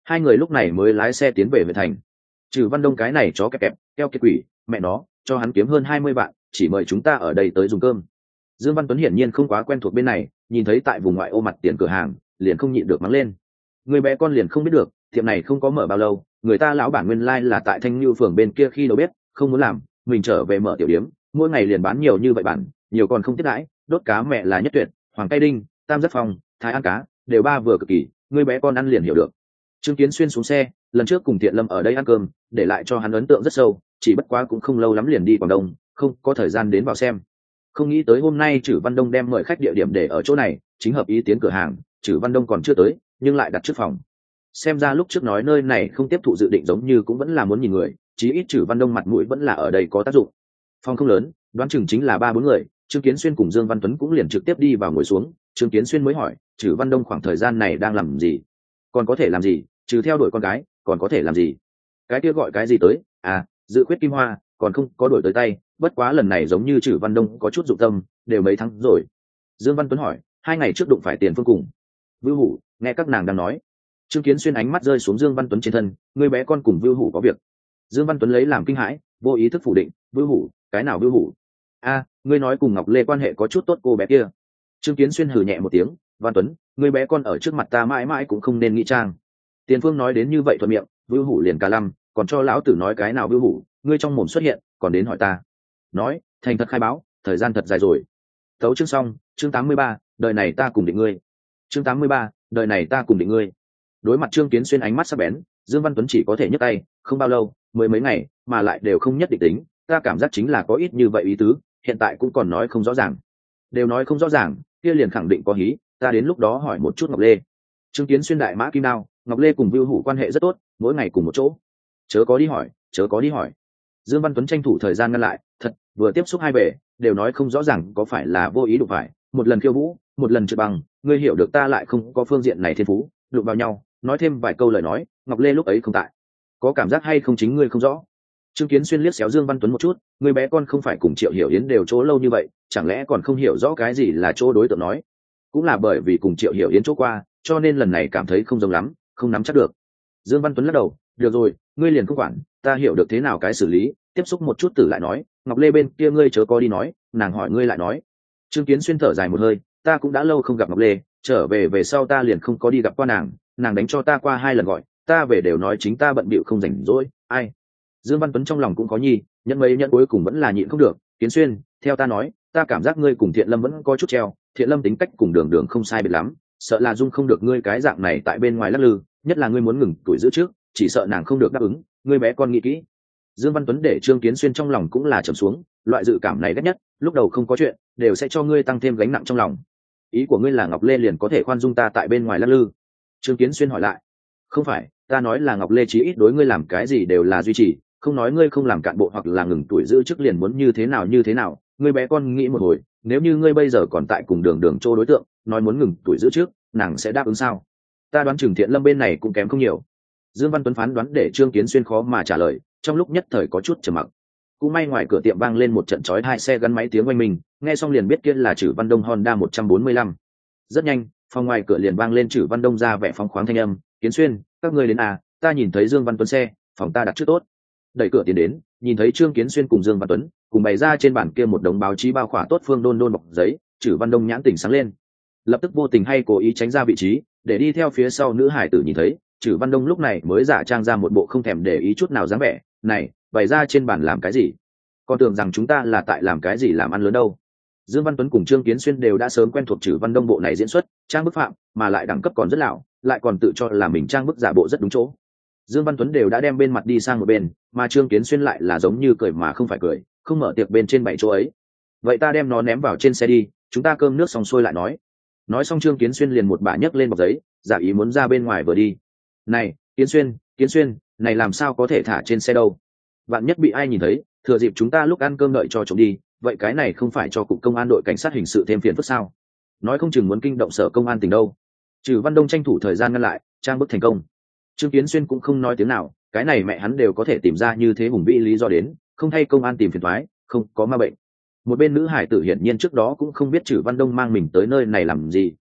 hai người lúc này mới lái xe tiến về huyện thành. Trừ Văn Đông cái này chó kẹp kẹp keo kiệt quỷ, mẹ nó cho hắn kiếm hơn hai mươi vạn, chỉ mời chúng ta ở đây tới dùng cơm. Dương Văn Tuấn hiển nhiên không quá quen thuộc bên này, nhìn thấy tại vùng ngoại ô mặt tiền cửa hàng liền không nhịn được mắng lên. Người bé con liền không biết được, tiệm này không có mở bao lâu, người ta lão bản nguyên lai like là tại Thanh Nhu phường bên kia khi đâu biết, không muốn làm, mình trở về mở tiểu điếm, mỗi ngày liền bán nhiều như vậy bản, nhiều còn không tiếp đãi, đốt cá mẹ là nhất tuyệt, hoàng cây đinh, tam giác phòng, thái ăn cá, đều ba vừa cực kỳ, người bé con ăn liền hiểu được. Trương Kiến Xuyên xuống xe, lần trước cùng Tiện Lâm ở đây ăn cơm, để lại cho hắn ấn tượng rất sâu, chỉ bất quá cũng không lâu lắm liền đi Quảng Đông, không có thời gian đến vào xem. Không nghĩ tới hôm nay Trử Văn Đông đem mời khách địa điểm để ở chỗ này, chính hợp ý tiến cửa hàng, Trử Văn Đông còn chưa tới, nhưng lại đặt trước phòng. Xem ra lúc trước nói nơi này không tiếp thụ dự định giống như cũng vẫn là muốn nhìn người, chí ít Trử Văn Đông mặt mũi vẫn là ở đây có tác dụng. Phòng không lớn, đoán chừng chính là ba bốn người, Trương Kiến Xuyên cùng Dương Văn Tuấn cũng liền trực tiếp đi vào ngồi xuống. Trương Kiến Xuyên mới hỏi, Trử Văn Đông khoảng thời gian này đang làm gì? Còn có thể làm gì, trừ theo đuổi con gái, còn có thể làm gì? Cái kia gọi cái gì tới? À, dự quyết kim hoa, còn không có đổi tới tay, bất quá lần này giống như Trử Văn Đông có chút dụng tâm, đều mấy tháng rồi. Dương Văn Tuấn hỏi, hai ngày trước đụng phải Tiền Phương cùng Vưu Hủ, nghe các nàng đang nói. Trương Kiến Xuyên ánh mắt rơi xuống Dương Văn Tuấn trên thân, người bé con cùng Vưu Hủ có việc. Dương Văn Tuấn lấy làm kinh hãi, vô ý thức phủ định, Vưu Hủ, cái nào Vưu Hủ? A, ngươi nói cùng Ngọc Lê quan hệ có chút tốt cô bé kia. Trương Kiến Xuyên hừ nhẹ một tiếng, Văn Tuấn, người bé con ở trước mặt ta mãi mãi cũng không nên nghĩ trang. Tiền Phương nói đến như vậy thuận miệng, Vưu Hủ liền cả lăm, còn cho lão tử nói cái nào Vưu Hủ, ngươi trong mồm xuất hiện, còn đến hỏi ta. Nói, thành thật khai báo, thời gian thật dài rồi. Tấu chương xong, chương tám mươi ba, đời này ta cùng định ngươi. Chương tám mươi ba, đời này ta cùng định ngươi. Đối mặt Trương Kiến Xuyên ánh mắt sắc bén, Dương Văn Tuấn chỉ có thể nhấc tay, không bao lâu, mười mấy ngày, mà lại đều không nhất định tính, ta cảm giác chính là có ít như vậy ý tứ, hiện tại cũng còn nói không rõ ràng. Đều nói không rõ ràng, kia liền khẳng định có hí, ta đến lúc đó hỏi một chút Ngọc Lê. Trương Kiến Xuyên đại mã kim đao, Ngọc Lê cùng Vưu Hủ quan hệ rất tốt, mỗi ngày cùng một chỗ. Chớ có đi hỏi, chớ có đi hỏi. Dương Văn Tuấn tranh thủ thời gian ngăn lại, thật, vừa tiếp xúc hai bề, đều nói không rõ ràng có phải là vô ý đụng phải, một lần khiêu vũ, một lần trượt bằng, ngươi hiểu được ta lại không có phương diện này thiên phú, đụng vào nhau, nói thêm vài câu lời nói, Ngọc Lê lúc ấy không tại, có cảm giác hay không chính ngươi không rõ. Trương Kiến Xuyên liếc xéo Dương Văn Tuấn một chút, người bé con không phải cùng Triệu Hiểu Yến đều chỗ lâu như vậy, chẳng lẽ còn không hiểu rõ cái gì là chỗ đối tượng nói? Cũng là bởi vì cùng Triệu Hiểu Yến chỗ qua, cho nên lần này cảm thấy không giống lắm, không nắm chắc được. Dương Văn Tuấn lắc đầu, được rồi, ngươi liền không quản, ta hiểu được thế nào cái xử lý, tiếp xúc một chút tử lại nói, Ngọc Lê bên kia ngươi chớ có đi nói, nàng hỏi ngươi lại nói. Trương Kiến Xuyên thở dài một hơi, ta cũng đã lâu không gặp Ngọc Lê, trở về về sau ta liền không có đi gặp qua nàng, nàng đánh cho ta qua hai lần gọi, ta về đều nói chính ta bận bịu không rảnh rỗi, ai. Dương Văn Tuấn trong lòng cũng có nhi, nhận mấy nhận cuối cùng vẫn là nhịn không được. Kiến Xuyên, theo ta nói, ta cảm giác ngươi cùng Thiện Lâm vẫn có chút treo, Thiện Lâm tính cách cùng Đường Đường không sai biệt lắm, sợ là dung không được ngươi cái dạng này tại bên ngoài lắc lư, nhất là ngươi muốn ngừng tuổi giữ trước, chỉ sợ nàng không được đáp ứng, ngươi bé con nghĩ kỹ. Dương Văn Tuấn để Trương Kiến Xuyên trong lòng cũng là trầm xuống, loại dự cảm này ghét nhất, lúc đầu không có chuyện, đều sẽ cho ngươi tăng thêm gánh nặng trong lòng. Ý của ngươi là Ngọc Lê liền có thể khoan dung ta tại bên ngoài lắc lư? Trương Kiến Xuyên hỏi lại. Không phải, ta nói là Ngọc Lê chí ít đối ngươi làm cái gì đều là duy trì, không nói ngươi không làm cạn bộ hoặc là ngừng tuổi giữ chức liền muốn như thế nào như thế nào. Ngươi bé con nghĩ một hồi, nếu như ngươi bây giờ còn tại cùng Đường Đường Trô đối tượng, nói muốn ngừng tuổi giữ trước, nàng sẽ đáp ứng sao? Ta đoán Trừng Thiện Lâm bên này cũng kém không nhiều. Dương Văn Tuấn phán đoán để Trương Kiến Xuyên khó mà trả lời, trong lúc nhất thời có chút trầm mặc. Cũng may ngoài cửa tiệm vang lên một trận chói hai xe gắn máy tiếng oanh minh, nghe xong liền biết kia là Trử Văn Đông Honda một trăm bốn mươi lăm. Rất nhanh, phòng ngoài cửa liền vang lên Trử Văn Đông ra vẻ phóng khoáng thanh âm, Kiến Xuyên, các ngươi đến à, ta nhìn thấy Dương Văn Tuấn xe, phòng ta đặt trước tốt. Đẩy cửa tiến đến, nhìn thấy Trương Kiến Xuyên cùng Dương Văn Tuấn, cùng bày ra trên bàn kia một đống báo chí bao khỏa tốt phương đôn đôn bọc giấy, Trử Văn Đông nhãn tỉnh sáng lên. Lập tức vô tình hay cố ý tránh ra vị trí, để đi theo phía sau nữ hải tử nhìn thấy, Trử Văn Đông lúc này mới giả trang ra một bộ không thèm để ý chút nào dáng vẻ, này, bày ra trên bàn làm cái gì? Con tưởng rằng chúng ta là tại làm cái gì làm ăn lớn đâu. Dương Văn Tuấn cùng Trương Kiến Xuyên đều đã sớm quen thuộc Trử Văn Đông bộ này diễn xuất, trang bức phạm, mà lại đẳng cấp còn rất lão, lại còn tự cho là mình trang bức giả bộ rất đúng chỗ. Dương Văn Tuấn đều đã đem bên mặt đi sang một bên, mà Trương Kiến Xuyên lại là giống như cười mà không phải cười, không mở tiệc bên trên bảy chỗ ấy. Vậy ta đem nó ném vào trên xe đi, chúng ta cơm nước xong xuôi lại nói. Nói xong Trương Kiến Xuyên liền một bả nhấc lên bọc giấy, giả ý muốn ra bên ngoài vừa đi. Này, Kiến Xuyên, Kiến Xuyên, này làm sao có thể thả trên xe đâu? Bạn nhất bị ai nhìn thấy, thừa dịp chúng ta lúc ăn cơm đợi cho chúng đi, vậy cái này không phải cho cục công an đội cảnh sát hình sự thêm phiền phức sao? Nói không chừng muốn kinh động sở công an tỉnh đâu. Trừ Văn Đông tranh thủ thời gian ngăn lại, trang bức thành công. Trương Kiến Xuyên cũng không nói tiếng nào, cái này mẹ hắn đều có thể tìm ra như thế hùng vĩ lý do đến, không thay công an tìm phiền toái, không có ma bệnh. Một bên nữ hải tử hiển nhiên trước đó cũng không biết Trử Văn Đông mang mình tới nơi này làm gì,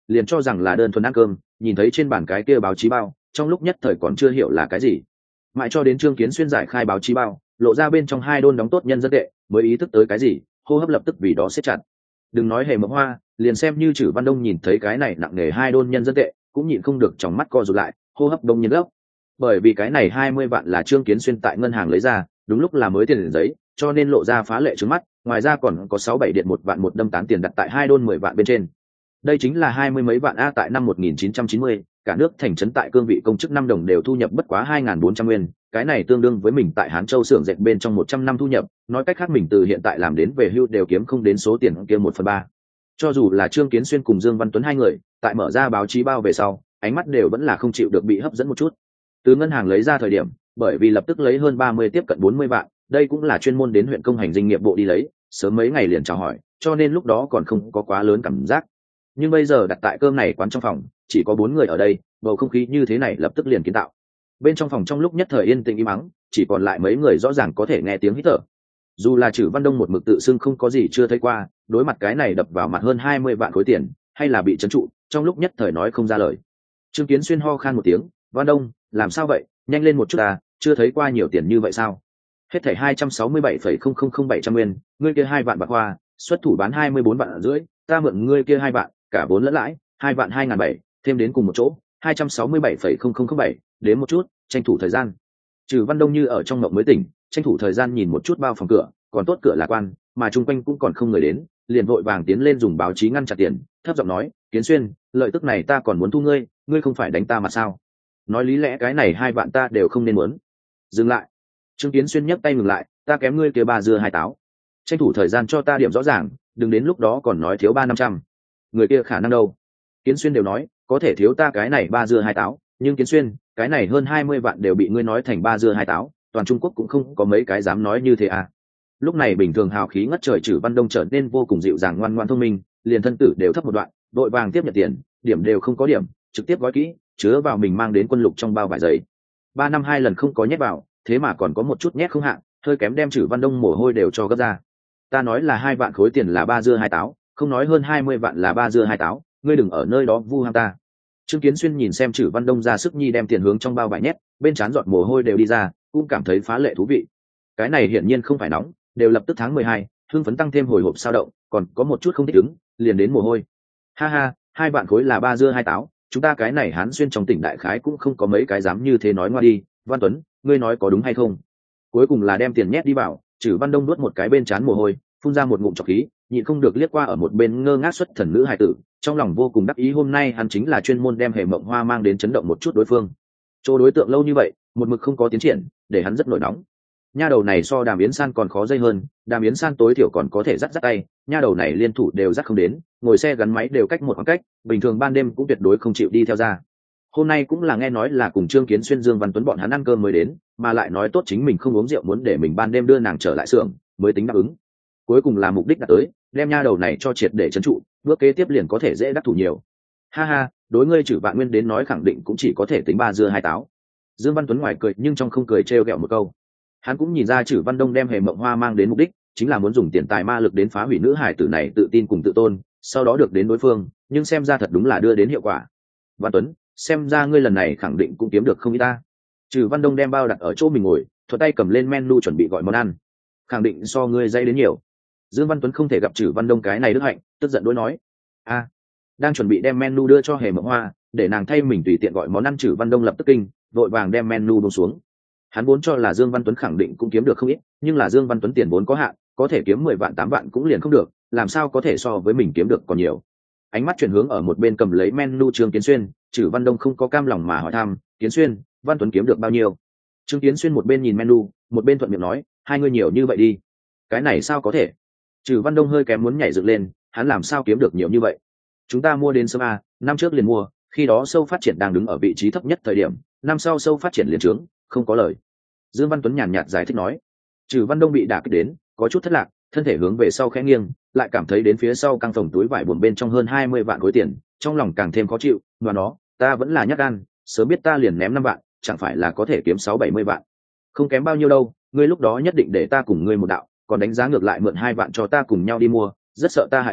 liền cho rằng là đơn thuần ăn cơm, nhìn thấy trên bàn cái kia báo chí bao, trong lúc nhất thời còn chưa hiểu là cái gì. Mãi cho đến Trương Kiến Xuyên giải khai báo chí bao, lộ ra bên trong hai đôn đóng tốt nhân dân tệ, mới ý thức tới cái gì, hô hấp lập tức vì đó siết chặt. Đừng nói Hề Mộng Hoa, liền xem như Trử Văn Đông nhìn thấy cái này nặng nề hai đôn nhân dân tệ, cũng nhịn không được trong mắt co rụt lại, hô hấp đông nhiên gấp. Bởi vì cái này hai mươi vạn là Trương Kiến Xuyên tại ngân hàng lấy ra, đúng lúc là mới tiền giấy, cho nên lộ ra phá lệ trước mắt, ngoài ra còn có sáu bảy điện một vạn một đâm tán tiền đặt tại hai đôn mười vạn bên trên. Đây chính là hai mươi mấy vạn a. Tại năm một nghìn chín trăm chín mươi, cả nước thành trấn tại cương vị công chức năm đồng đều thu nhập bất quá hai nghìn bốn trăm nguyên, cái này tương đương với mình tại Hán Châu xưởng dệt bên trong một trăm năm thu nhập, nói cách khác mình từ hiện tại làm đến về hưu đều kiếm không đến số tiền kia một phần ba. Cho dù là Trương Kiến Xuyên cùng Dương Văn Tuấn hai người, tại mở ra báo chí bao về sau, ánh mắt đều vẫn là không chịu được bị hấp dẫn một chút. Từ ngân hàng lấy ra thời điểm, bởi vì lập tức lấy hơn ba mươi tiếp cận bốn mươi vạn, đây cũng là chuyên môn đến huyện công hành dinh nghiệp bộ đi lấy, sớm mấy ngày liền chào hỏi, cho nên lúc đó còn không có quá lớn cảm giác. Nhưng bây giờ đặt tại cơm này quán trong phòng, chỉ có bốn người ở đây, bầu không khí như thế này lập tức liền kiến tạo. Bên trong phòng trong lúc nhất thời yên tĩnh im mắng, chỉ còn lại mấy người rõ ràng có thể nghe tiếng hít thở. Dù là Trử Văn Đông một mực tự xưng không có gì chưa thấy qua, đối mặt cái này đập vào mặt hơn hai mươi vạn khối tiền, hay là bị trấn trụ, trong lúc nhất thời nói không ra lời. Trương Kiến Xuyên ho khan một tiếng, "Văn Đông, làm sao vậy? Nhanh lên một chút à, chưa thấy qua nhiều tiền như vậy sao?" Hết thảy hai trăm sáu mươi bảy phẩy không không không bảy trăm nguyên, ngươi kia hai vạn bạc hoa, xuất thủ bán hai mươi bốn vạn rưỡi, ta mượn ngươi kia hai vạn, cả vốn lẫn lãi, hai vạn hai ngàn bảy, thêm đến cùng một chỗ, hai trăm sáu mươi bảy phẩy không không không bảy, đến một chút, tranh thủ thời gian. Trừ Văn Đông như ở trong mộng mới tỉnh, tranh thủ thời gian nhìn một chút bao phòng cửa, còn tốt cửa là quan, mà chung quanh cũng còn không người đến, liền vội vàng tiến lên dùng báo chí ngăn chặn tiền, thấp giọng nói, "Kiến Xuyên, lợi tức này ta còn muốn thu ngươi, ngươi không phải đánh ta mà sao? Nói lý lẽ cái này hai vạn ta đều không nên muốn." Dừng lại. Trương Kiến Xuyên nhấc tay ngừng lại, "Ta kém ngươi kia ba dưa hai táo, tranh thủ thời gian cho ta điểm rõ ràng, đừng đến lúc đó còn nói thiếu ba năm trăm. Người kia khả năng đâu?" Kiến Xuyên đều nói, "Có thể thiếu ta cái này ba dưa hai táo, nhưng Kiến Xuyên, cái này hơn hai mươi vạn đều bị ngươi nói thành ba dưa hai táo, toàn Trung Quốc cũng không có mấy cái dám nói như thế à." Lúc này bình thường hào khí ngất trời Trử Văn Đông trở nên vô cùng dịu dàng ngoan ngoãn thông minh, liền thân tử đều thấp một đoạn, đội vàng tiếp nhận tiền, điểm đều không có điểm, trực tiếp gói kỹ, chứa vào mình mang đến quân lục trong bao vải giấy. Ba năm hai lần không có nhét vào, thế mà còn có một chút nhét không hạn, hơi kém đem Trử Văn Đông mồ hôi đều cho gấp ra. "Ta nói là hai vạn khối tiền là ba dưa hai táo, không nói hơn hai mươi vạn là ba dưa hai táo, ngươi đừng ở nơi đó vu ham ta." Trương Kiến Xuyên nhìn xem Trử Văn Đông ra sức nhi đem tiền hướng trong bao vải nhét, bên trán giọt mồ hôi đều đi ra, cũng cảm thấy phá lệ thú vị. Cái này hiển nhiên không phải nóng, đều lập tức tháng mười hai, hưng phấn tăng thêm hồi hộp sao động, còn có một chút không thích ứng, liền đến mồ hôi. "Ha ha, hai vạn khối là ba dưa hai táo, chúng ta cái này Hán Xuyên trong tỉnh đại khái cũng không có mấy cái dám như thế nói ngoa đi, Văn Tuấn, ngươi nói có đúng hay không?" Cuối cùng là đem tiền nhét đi vào, Trử Văn Đông nuốt một cái bên trán mồ hôi, phun ra một ngụm trọc khí, nhịn không được liếc qua ở một bên ngơ ngác xuất thần nữ hài tử, trong lòng vô cùng đắc ý, hôm nay hắn chính là chuyên môn đem Hề Mộng Hoa mang đến chấn động một chút đối phương. Chỗ đối tượng lâu như vậy, một mực không có tiến triển, để hắn rất nổi nóng. Nha đầu này so Đàm Yến San còn khó dây hơn, Đàm Yến San tối thiểu còn có thể dắt dắt tay, nha đầu này liên thủ đều dắt không đến, ngồi xe gắn máy đều cách một khoảng cách, bình thường ban đêm cũng tuyệt đối không chịu đi theo ra. Hôm nay cũng là nghe nói là cùng Trương Kiến Xuyên, Dương Văn Tuấn bọn hắn ăn cơm mới đến, mà lại nói tốt chính mình không uống rượu, muốn để mình ban đêm đưa nàng trở lại xưởng, mới tính đáp ứng. Cuối cùng là mục đích đã tới, đem nha đầu này cho triệt để trấn trụ, bước kế tiếp liền có thể dễ đắc thủ nhiều. Ha ha, đối ngươi Trử Vạn Nguyên đến nói khẳng định cũng chỉ có thể tính ba dưa hai táo. Dương Văn Tuấn ngoài cười nhưng trong không cười trêu ghẹo một câu. Hắn cũng nhìn ra Trử Văn Đông đem Hề Mộng Hoa mang đến mục đích chính là muốn dùng tiền tài ma lực đến phá hủy nữ hải tử này tự tin cùng tự tôn, sau đó được đến đối phương, nhưng xem ra thật đúng là đưa đến hiệu quả. Văn Tuấn, xem ra ngươi lần này khẳng định cũng kiếm được không ít ta. Trử Văn Đông đem bao đặt ở chỗ mình ngồi, thuận tay cầm lên menu chuẩn bị gọi món ăn. Khẳng định so ngươi dây đến nhiều. Dương Văn Tuấn không thể gặp Trử Văn Đông cái này đức hạnh, tức giận đối nói. A, à, đang chuẩn bị đem menu đưa cho Hề Mộng Hoa, để nàng thay mình tùy tiện gọi món ăn, Trử Văn Đông lập tức kinh, vội vàng đem menu buông xuống. Hắn vốn cho là Dương Văn Tuấn khẳng định cũng kiếm được không ít, nhưng là Dương Văn Tuấn tiền vốn có hạn, có thể kiếm mười vạn tám vạn cũng liền không được, làm sao có thể so với mình kiếm được còn nhiều. Ánh mắt chuyển hướng ở một bên cầm lấy menu Trương Kiến Xuyên, Trử Văn Đông không có cam lòng mà hỏi thăm, "Kiến Xuyên, Văn Tuấn kiếm được bao nhiêu?" Trương Kiến Xuyên một bên nhìn menu, một bên thuận miệng nói, "Hai người nhiều như vậy đi." Cái này sao có thể? Trử Văn Đông hơi kém muốn nhảy dựng lên, hắn làm sao kiếm được nhiều như vậy? Chúng ta mua đến sớm a, năm trước liền mua, khi đó sâu phát triển đang đứng ở vị trí thấp nhất thời điểm, năm sau sâu phát triển liền trướng, không có lời. Dương Văn Tuấn nhàn nhạt giải thích nói. Trử Văn Đông bị đả kích đến, có chút thất lạc, thân thể hướng về sau khẽ nghiêng, lại cảm thấy đến phía sau căng phòng túi vải buồm bên trong hơn hai mươi vạn khối tiền, trong lòng càng thêm khó chịu, và nó, ta vẫn là nhát gan, sớm biết ta liền ném năm vạn, chẳng phải là có thể kiếm sáu bảy mươi vạn. Không kém bao nhiêu đâu, ngươi lúc đó nhất định để ta cùng ngươi một đạo, còn đánh giá ngược lại mượn hai vạn cho ta cùng nhau đi mua, rất sợ ta hại ngươi,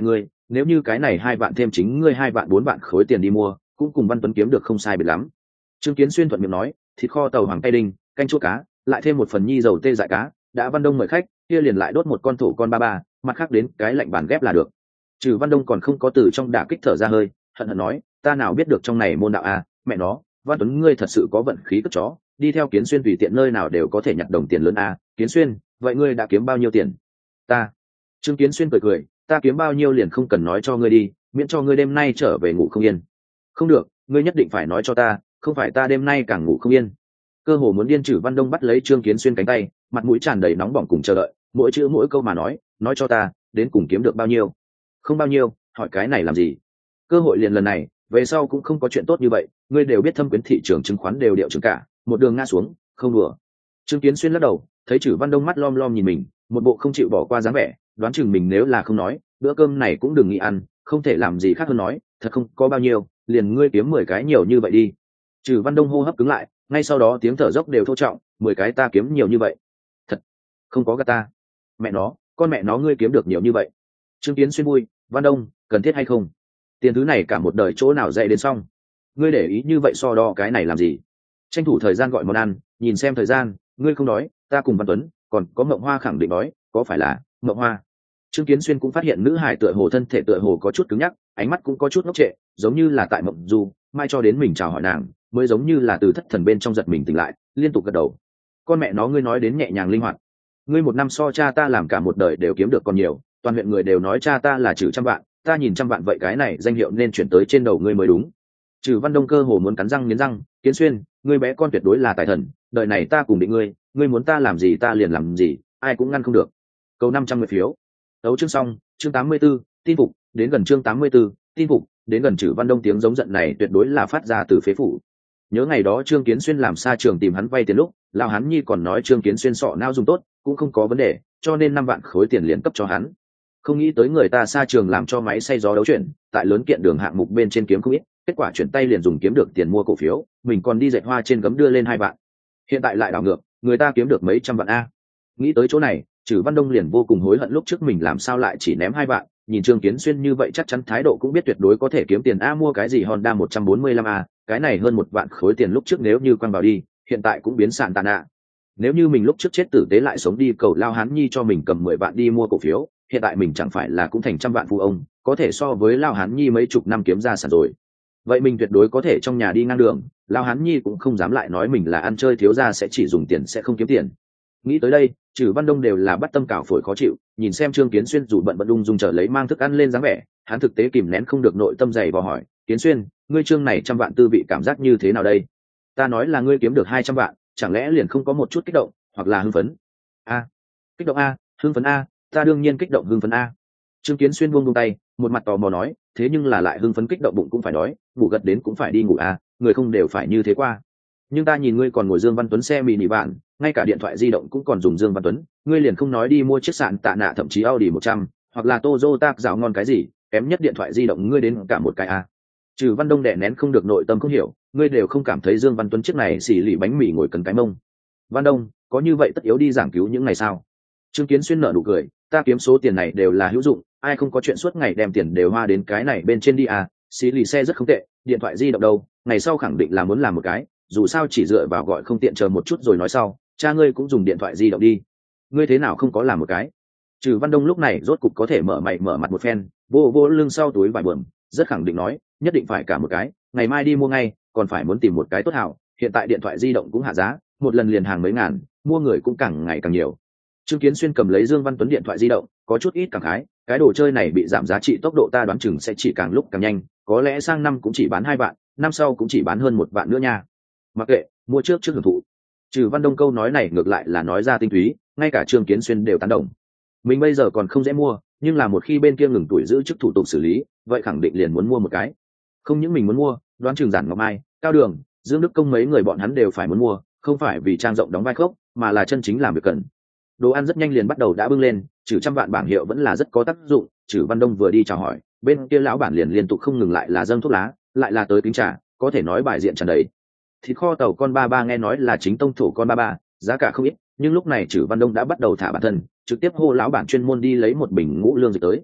nếu như cái này hai vạn thêm chính ngươi hai vạn bốn vạn khối tiền đi mua cũng cùng Văn Tuấn kiếm được không sai biệt lắm. Trương Kiến Xuyên thuận miệng nói, thịt kho tàu hoàng tay đinh, canh chua cá, lại thêm một phần nhi dầu tê dại cá, đã Văn Đông mời khách, kia liền lại đốt một con thổ con ba ba, mặt khác đến cái lạnh bàn ghép là được. Trừ Văn Đông còn không có từ trong đả kích thở ra hơi, hận hận nói, ta nào biết được trong này môn đạo à, mẹ nó, Văn Tuấn ngươi thật sự có vận khí cất chó, đi theo Kiến Xuyên tùy tiện nơi nào đều có thể nhặt đồng tiền lớn à, Kiến Xuyên, vậy ngươi đã kiếm bao nhiêu tiền? Ta. Trương Kiến Xuyên cười cười, ta kiếm bao nhiêu liền không cần nói cho ngươi đi, miễn cho ngươi đêm nay trở về ngủ không yên. Không được, ngươi nhất định phải nói cho ta, không phải ta đêm nay càng ngủ không yên. Cơ hồ muốn điên. Trừ Văn Đông bắt lấy Trương Kiến Xuyên cánh tay, mặt mũi tràn đầy nóng bỏng cùng chờ đợi, mỗi chữ mỗi câu mà nói, nói cho ta, đến cùng kiếm được bao nhiêu? Không bao nhiêu, hỏi cái này làm gì? Cơ hội liền lần này, về sau cũng không có chuyện tốt như vậy, ngươi đều biết thâm quyến thị trường chứng khoán đều điệu chứng cả, một đường ngã xuống, không đùa. Trương Kiến Xuyên lắc đầu, thấy Trừ Văn Đông mắt lom lom nhìn mình, một bộ không chịu bỏ qua dáng vẻ, đoán chừng mình nếu là không nói, bữa cơm này cũng đừng nghĩ ăn, không thể làm gì khác hơn nói, thật không có bao nhiêu, liền ngươi kiếm mười cái nhiều như vậy đi. Trừ Văn Đông hô hấp cứng lại, ngay sau đó tiếng thở dốc đều thô trọng, mười cái ta kiếm nhiều như vậy, thật không có gạt ta. Mẹ nó, con mẹ nó ngươi kiếm được nhiều như vậy. Trương Kiến Xuyên vui, Văn Đông, cần thiết hay không? Tiền thứ này cả một đời chỗ nào dạy đến xong? Ngươi để ý như vậy so đo cái này làm gì? Tranh thủ thời gian gọi món ăn, nhìn xem thời gian, ngươi không đói, ta cùng Văn Tuấn, còn có Mộng Hoa khẳng định đói, có phải là Mộng Hoa? Trương Kiến Xuyên cũng phát hiện nữ hải tựa hồ thân thể tựa hồ có chút cứng nhắc, ánh mắt cũng có chút ngốc trệ, giống như là tại mộng du, mai cho đến mình chào hỏi nàng, mới giống như là từ thất thần bên trong giật mình tỉnh lại, liên tục gật đầu. Con mẹ nó ngươi nói đến nhẹ nhàng linh hoạt. Ngươi một năm so cha ta làm cả một đời đều kiếm được còn nhiều, toàn huyện người đều nói cha ta là Trừ trăm vạn, ta nhìn trăm vạn vậy cái này danh hiệu nên chuyển tới trên đầu ngươi mới đúng. Trừ Văn Đông cơ hồ muốn cắn răng nghiến răng, Kiến Xuyên, ngươi bé con tuyệt đối là tài thần, đời này ta cùng định ngươi, ngươi muốn ta làm gì ta liền làm gì, ai cũng ngăn không được. Cầu năm trăm người phiếu. Đấu chương xong, chương tám mươi 84, tin phục, đến gần chương tám mươi 84, tin phục, đến gần. Trừ Văn Đông tiếng giống giận này tuyệt đối là phát ra từ phế phủ. Nhớ ngày đó Trương Kiến Xuyên làm xa trường tìm hắn vay tiền lúc, lão hắn nhi còn nói Trương Kiến Xuyên sọ não dùng tốt, cũng không có vấn đề, cho nên năm vạn khối tiền liền cấp cho hắn. Không nghĩ tới người ta xa trường làm cho máy xay gió đấu chuyển, tại lớn kiện đường hạng mục bên trên kiếm không ít, kết quả chuyển tay liền dùng kiếm được tiền mua cổ phiếu, mình còn đi dệt hoa trên gấm đưa lên hai vạn. Hiện tại lại đảo ngược, người ta kiếm được mấy trăm vạn a. Nghĩ tới chỗ này, Trừ Văn Đông liền vô cùng hối hận lúc trước mình làm sao lại chỉ ném hai vạn, nhìn Trương Kiến Xuyên như vậy chắc chắn thái độ cũng biết tuyệt đối có thể kiếm tiền a, mua cái gì Honda một trăm bốn mươi lăm a, cái này hơn một vạn khối tiền lúc trước nếu như quăng vào đi, hiện tại cũng biến sàn tàn ạ. Nếu như mình lúc trước chết tử tế lại sống đi cầu lao hán nhi cho mình cầm mười vạn đi mua cổ phiếu, hiện tại mình chẳng phải là cũng thành trăm vạn phụ ông, có thể so với lao hán nhi mấy chục năm kiếm ra sản rồi. Vậy mình tuyệt đối có thể trong nhà đi ngang đường, lao hán nhi cũng không dám lại nói mình là ăn chơi thiếu gia sẽ chỉ dùng tiền sẽ không kiếm tiền. Nghĩ tới đây, Trừ Văn Đông đều là bắt tâm cào phổi khó chịu, nhìn xem Trương Kiến Xuyên dù bận bận đung dung chờ lấy mang thức ăn lên dáng vẻ, hắn thực tế kìm nén không được nội tâm dày vào hỏi, Kiến Xuyên, ngươi Trương này trăm vạn tư vị cảm giác như thế nào đây? Ta nói là ngươi kiếm được hai trăm vạn, chẳng lẽ liền không có một chút kích động hoặc là hưng phấn? A, kích động a, hưng phấn a, ta đương nhiên kích động hưng phấn a. Trương Kiến Xuyên buông buông tay, một mặt tò mò nói, thế nhưng là lại hưng phấn kích động bụng cũng phải đói, ngủ gật đến cũng phải đi ngủ a, người không đều phải như thế qua. Nhưng ta nhìn ngươi còn ngồi Dương Văn Tuấn xe mini bạn, ngay cả điện thoại di động cũng còn dùng Dương Văn Tuấn, ngươi liền không nói đi mua chiếc sạn tạ nạ thậm chí Audi một trăm, hoặc là Toyota rào ngon cái gì, kém nhất điện thoại di động ngươi đến cả một cái a. Trừ Văn Đông đè nén không được nội tâm không hiểu, ngươi đều không cảm thấy Dương Văn Tuấn chiếc này xì lì bánh mì ngồi cần cái mông. Văn Đông, có như vậy tất yếu đi giảng cứu những ngày sao? Trương Kiến Xuyên nở nụ cười, ta kiếm số tiền này đều là hữu dụng, ai không có chuyện suốt ngày đem tiền đều hoa đến cái này bên trên đi à, xì lì xe rất không tệ, điện thoại di động đâu, ngày sau khẳng định là muốn làm một cái, dù sao chỉ dựa vào gọi không tiện chờ một chút rồi nói sau, cha ngươi cũng dùng điện thoại di động đi. Ngươi thế nào không có làm một cái? Trừ Văn Đông lúc này rốt cục có thể mở mày mở mặt một phen, vô vô lưng sau túi vải bờm, rất khẳng định nói, nhất định phải cả một cái, ngày mai đi mua ngay, còn phải muốn tìm một cái tốt hảo, hiện tại điện thoại di động cũng hạ giá, một lần liền hàng mấy ngàn, mua người cũng càng ngày càng nhiều. Trương Kiến Xuyên cầm lấy Dương Văn Tuấn điện thoại di động, có chút ít cảm khái, cái đồ chơi này bị giảm giá trị tốc độ ta đoán chừng sẽ chỉ càng lúc càng nhanh, có lẽ sang năm cũng chỉ bán hai vạn, năm sau cũng chỉ bán hơn một vạn nữa nha. Mặc kệ, mua trước trước hưởng thụ. Trừ Văn Đông câu nói này ngược lại là nói ra tinh túy, ngay cả Trương Kiến Xuyên đều tán đồng. Mình bây giờ còn không dễ mua, nhưng là một khi bên kia ngừng tuổi giữ chức thủ tục xử lý, vậy khẳng định liền muốn mua một cái. Không những mình muốn mua, đoán chừng Giản Ngọc Mai, Cao Đường, Dương Đức Công mấy người bọn hắn đều phải muốn mua, không phải vì trang rộng đóng vai khốc, mà là chân chính làm việc cần. Đồ ăn rất nhanh liền bắt đầu đã bưng lên, trừ trăm vạn bảng hiệu vẫn là rất có tác dụng. Trừ Văn Đông vừa đi chào hỏi, bên kia lão bản liền liên tục không ngừng lại là dâng thuốc lá, lại là tới kính trà, có thể nói bài diện tràn đầy. Thịt kho tàu con ba ba nghe nói là chính tông thổ con ba ba, giá cả không ít, nhưng lúc này Trừ Văn Đông đã bắt đầu thả bản thân, trực tiếp hô lão bản chuyên môn đi lấy một bình ngũ lương dịch tới.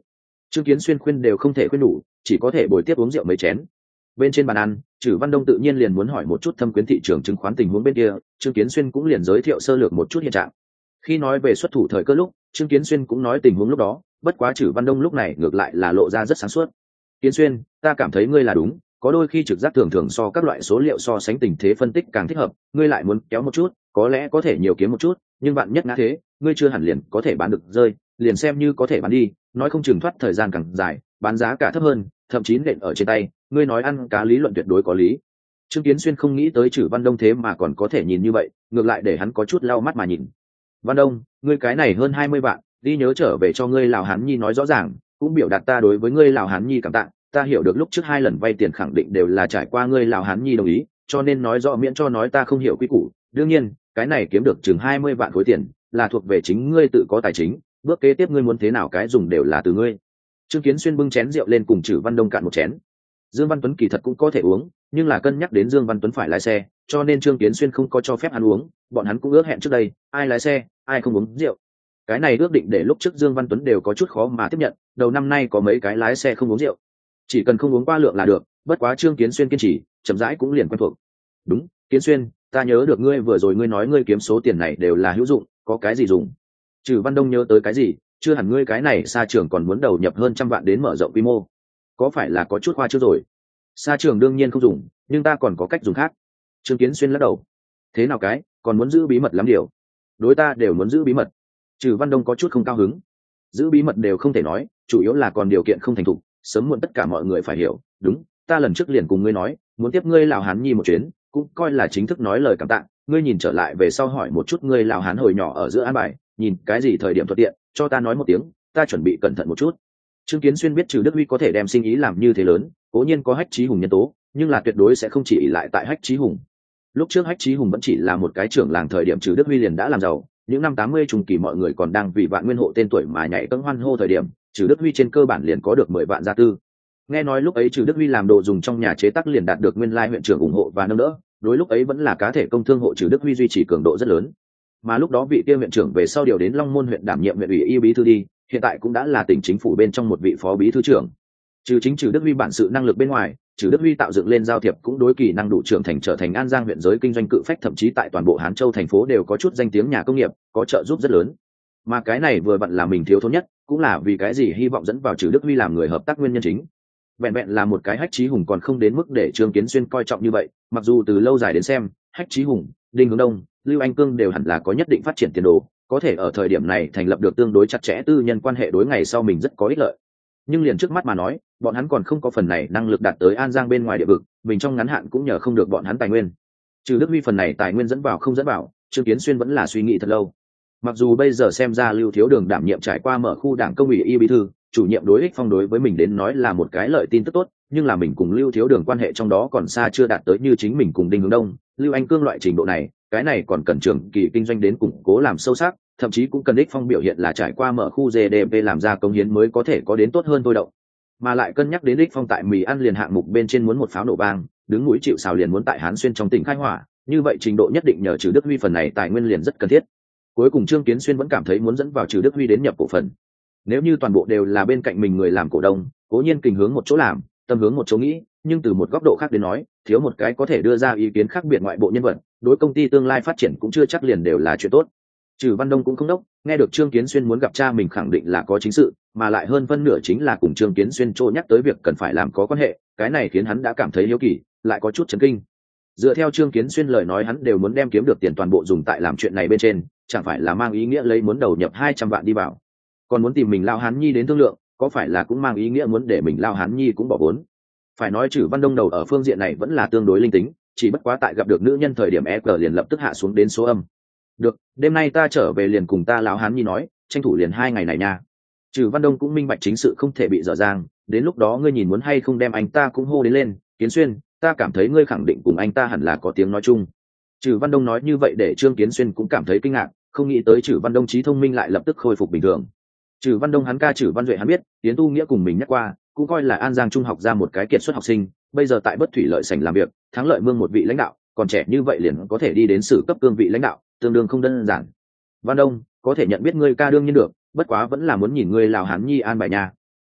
Trương Kiến Xuyên khuyên đều không thể khuyên đủ, chỉ có thể bồi tiếp uống rượu mấy chén. Bên trên bàn ăn, Trử Văn Đông tự nhiên liền muốn hỏi một chút thâm quyến thị trường chứng khoán tình huống bên kia, Trương Kiến Xuyên cũng liền giới thiệu sơ lược một chút hiện trạng. Khi nói về xuất thủ thời cơ lúc, Trương Kiến Xuyên cũng nói tình huống lúc đó, bất quá Trử Văn Đông lúc này ngược lại là lộ ra rất sáng suốt. Kiến Xuyên, ta cảm thấy ngươi là đúng, có đôi khi trực giác thường thường so các loại số liệu so sánh tình thế phân tích càng thích hợp, ngươi lại muốn kéo một chút, có lẽ có thể nhiều kiếm một chút, nhưng bạn nhất ngã thế, ngươi chưa hẳn liền có thể bán được rơi, liền xem như có thể bán đi, nói không chừng thoát thời gian càng dài, bán giá cả thấp hơn, thậm chí nện ở trên tay, ngươi nói ăn cá lý luận tuyệt đối có lý. Trương Kiến Xuyên không nghĩ tới Trử Văn Đông thế mà còn có thể nhìn như vậy, ngược lại để hắn có chút lau mắt mà nhìn. Văn Đông, ngươi cái này hơn hai mươi vạn, đi nhớ trở về cho ngươi Lào Hán Nhi nói rõ ràng, cũng biểu đạt ta đối với ngươi Lào Hán Nhi cảm tạ, ta hiểu được lúc trước hai lần vay tiền khẳng định đều là trải qua ngươi Lào Hán Nhi đồng ý, cho nên nói rõ miễn cho nói ta không hiểu quy củ. Đương nhiên, cái này kiếm được chừng hai mươi vạn khối tiền, là thuộc về chính ngươi tự có tài chính, bước kế tiếp ngươi muốn thế nào cái dùng đều là từ ngươi. Trương Kiến Xuyên bưng chén rượu lên cùng Trử Văn Đông cạn một chén. Dương Văn Tuấn kỳ thật cũng có thể uống, nhưng là cân nhắc đến Dương Văn Tuấn phải lái xe, cho nên Trương Kiến Xuyên không có cho phép hắn uống, bọn hắn cũng ước hẹn trước đây, ai lái xe, ai không uống rượu. Cái này ước định để lúc trước Dương Văn Tuấn đều có chút khó mà tiếp nhận, đầu năm nay có mấy cái lái xe không uống rượu, chỉ cần không uống qua lượng là được, bất quá Trương Kiến Xuyên kiên trì, chậm rãi cũng liền quen thuộc. Đúng, Kiến Xuyên, ta nhớ được ngươi vừa rồi ngươi nói ngươi kiếm số tiền này đều là hữu dụng, có cái gì dùng? Trừ Văn Đông nhớ tới cái gì, chưa hẳn ngươi cái này xa trường còn muốn đầu nhập hơn trăm vạn đến mở rộng quy mô, có phải là có chút khoa chưa rồi? Xa trường đương nhiên không dùng, nhưng ta còn có cách dùng khác. Trương Kiến Xuyên lắc đầu. Thế nào cái, còn muốn giữ bí mật lắm điều. Đối ta đều muốn giữ bí mật. Trừ Văn Đông có chút không cao hứng. Giữ bí mật đều không thể nói, chủ yếu là còn điều kiện không thành thục, sớm muộn tất cả mọi người phải hiểu. Đúng, ta lần trước liền cùng ngươi nói, muốn tiếp ngươi Lào Hán Nhi một chuyến, cũng coi là chính thức nói lời cảm tạ. Ngươi nhìn trở lại về sau hỏi một chút ngươi Lào Hán hồi nhỏ ở giữa an bài, nhìn cái gì thời điểm thuận tiện, cho ta nói một tiếng, ta chuẩn bị cẩn thận một chút. Trương Kiến Xuyên biết Trừ Đức Huy có thể đem sinh ý làm như thế lớn, cố nhiên có Hách Chí Hùng nhân tố, nhưng là tuyệt đối sẽ không chỉ ỷ lại tại Hách Chí Hùng. Lúc trước Hách Chí Hùng vẫn chỉ là một cái trưởng làng thời điểm Trừ Đức Huy liền đã làm giàu, những năm tám mươi trung kỳ mọi người còn đang vì Vạn Nguyên hộ tên tuổi mà nhảy cẫng hoan hô thời điểm, Trừ Đức Huy trên cơ bản liền có được mười vạn gia tư. Nghe nói lúc ấy Trừ Đức Huy làm đồ dùng trong nhà chế tác liền đạt được nguyên lai huyện trưởng ủng hộ và nâng đỡ, đối lúc ấy vẫn là cá thể công thương hộ Trừ Đức Huy duy trì cường độ rất lớn. Mà lúc đó vị kia huyện trưởng về sau điều đến Long Môn huyện đảm nhiệm huyện ủy y bí thư đi, hiện tại cũng đã là tỉnh chính phủ bên trong một vị phó bí thư trưởng. Trừ chính Trừ Đức Huy bản sự năng lực bên ngoài, Trừ Đức Huy tạo dựng lên giao thiệp cũng đối kỳ năng đủ trưởng thành trở thành An Giang huyện giới kinh doanh cự phách, thậm chí tại toàn bộ Hán Châu thành phố đều có chút danh tiếng nhà công nghiệp, có trợ giúp rất lớn. Mà cái này vừa vặn là mình thiếu thốn nhất, cũng là vì cái gì hy vọng dẫn vào Trừ Đức Huy làm người hợp tác nguyên nhân chính. Vẹn vẹn là một cái Hách Chí Hùng còn không đến mức để Trương Kiến Xuyên coi trọng như vậy, mặc dù từ lâu dài đến xem, Hách Chí Hùng, Đinh Hướng Đông, Lưu Anh Cương đều hẳn là có nhất định phát triển tiền đồ, có thể ở thời điểm này thành lập được tương đối chặt chẽ tư nhân quan hệ đối ngày sau mình rất có ích lợi. Nhưng liền trước mắt mà nói, bọn hắn còn không có phần này năng lực đạt tới An Giang bên ngoài địa vực, mình trong ngắn hạn cũng nhờ không được bọn hắn tài nguyên. Trừ Đức Huy phần này tài nguyên dẫn vào không dẫn vào, Trương Kiến Xuyên vẫn là suy nghĩ thật lâu. Mặc dù bây giờ xem ra Lưu Thiếu Đường đảm nhiệm trải qua mở khu đảng công ủy y bí thư, chủ nhiệm đối ích phong đối với mình đến nói là một cái lợi tin tức tốt, nhưng là mình cùng Lưu Thiếu Đường quan hệ trong đó còn xa chưa đạt tới như chính mình cùng Đinh Hướng Đông, Lưu Anh Cương loại trình độ này, cái này còn cần trưởng kỳ kinh doanh đến củng cố làm sâu sắc, thậm chí cũng cần ích phong biểu hiện là trải qua mở khu giê đê pê làm ra công hiến mới có thể có đến tốt hơn thôi động. Mà lại cân nhắc đến ích phong tại mì ăn liền hạng mục bên trên muốn một pháo nổ bang, đứng mũi chịu sào liền muốn tại Hán Xuyên trong tỉnh khai hỏa, như vậy trình độ nhất định nhờ Trừ Đức Huy phần này tài nguyên liền rất cần thiết. Cuối cùng Trương Kiến Xuyên vẫn cảm thấy muốn dẫn vào Trừ Đức Huy đến nhập cổ phần. Nếu như toàn bộ đều là bên cạnh mình người làm cổ đông, cố nhiên kình hướng một chỗ làm, tâm hướng một chỗ nghĩ, nhưng từ một góc độ khác đến nói, thiếu một cái có thể đưa ra ý kiến khác biệt ngoại bộ nhân vật, đối công ty tương lai phát triển cũng chưa chắc liền đều là chuyện tốt. Trừ Văn Đông cũng không đốc, nghe được Trương Kiến Xuyên muốn gặp cha mình khẳng định là có chính sự, mà lại hơn phân nửa chính là cùng Trương Kiến Xuyên trô nhắc tới việc cần phải làm có quan hệ, cái này khiến hắn đã cảm thấy hiếu kỳ, lại có chút chấn kinh. Dựa theo Trương Kiến Xuyên lời nói hắn đều muốn đem kiếm được tiền toàn bộ dùng tại làm chuyện này bên trên, chẳng phải là mang ý nghĩa lấy muốn đầu nhập hai trăm vạn đi vào, còn muốn tìm mình Lao Hán Nhi đến thương lượng, có phải là cũng mang ý nghĩa muốn để mình Lao Hán Nhi cũng bỏ vốn. Phải nói Trừ Văn Đông đầu ở phương diện này vẫn là tương đối linh tính, chỉ bất quá tại gặp được nữ nhân thời điểm e cờ liền lập tức hạ xuống đến số âm. Được, đêm nay ta trở về liền cùng ta Lão Hán Nhi nói, tranh thủ liền hai ngày này nha. Trừ Văn Đông cũng minh bạch chính sự không thể bị dở dang, đến lúc đó ngươi nhìn muốn hay không đem anh ta cũng hô đến lên, Kiến Xuyên, ta cảm thấy ngươi khẳng định cùng anh ta hẳn là có tiếng nói chung. Trừ Văn Đông nói như vậy để Trương Kiến Xuyên cũng cảm thấy kinh ngạc, không nghĩ tới Trừ Văn Đông trí thông minh lại lập tức khôi phục bình thường. Trừ Văn Đông hắn ca Trừ Văn Duệ hắn biết, Tiến Tu Nghĩa cùng mình nhắc qua, cũng coi là An Giang trung học ra một cái kiệt xuất học sinh, bây giờ tại Bất Thủy Lợi Sảnh làm việc, thắng lợi mương một vị lãnh đạo, còn trẻ như vậy liền có thể đi đến sử cấp cương vị lãnh đạo, tương đương không đơn giản. Văn Đông, có thể nhận biết ngươi ca đương nhiên được, bất quá vẫn là muốn nhìn ngươi Lào Hán Nhi an bài nha.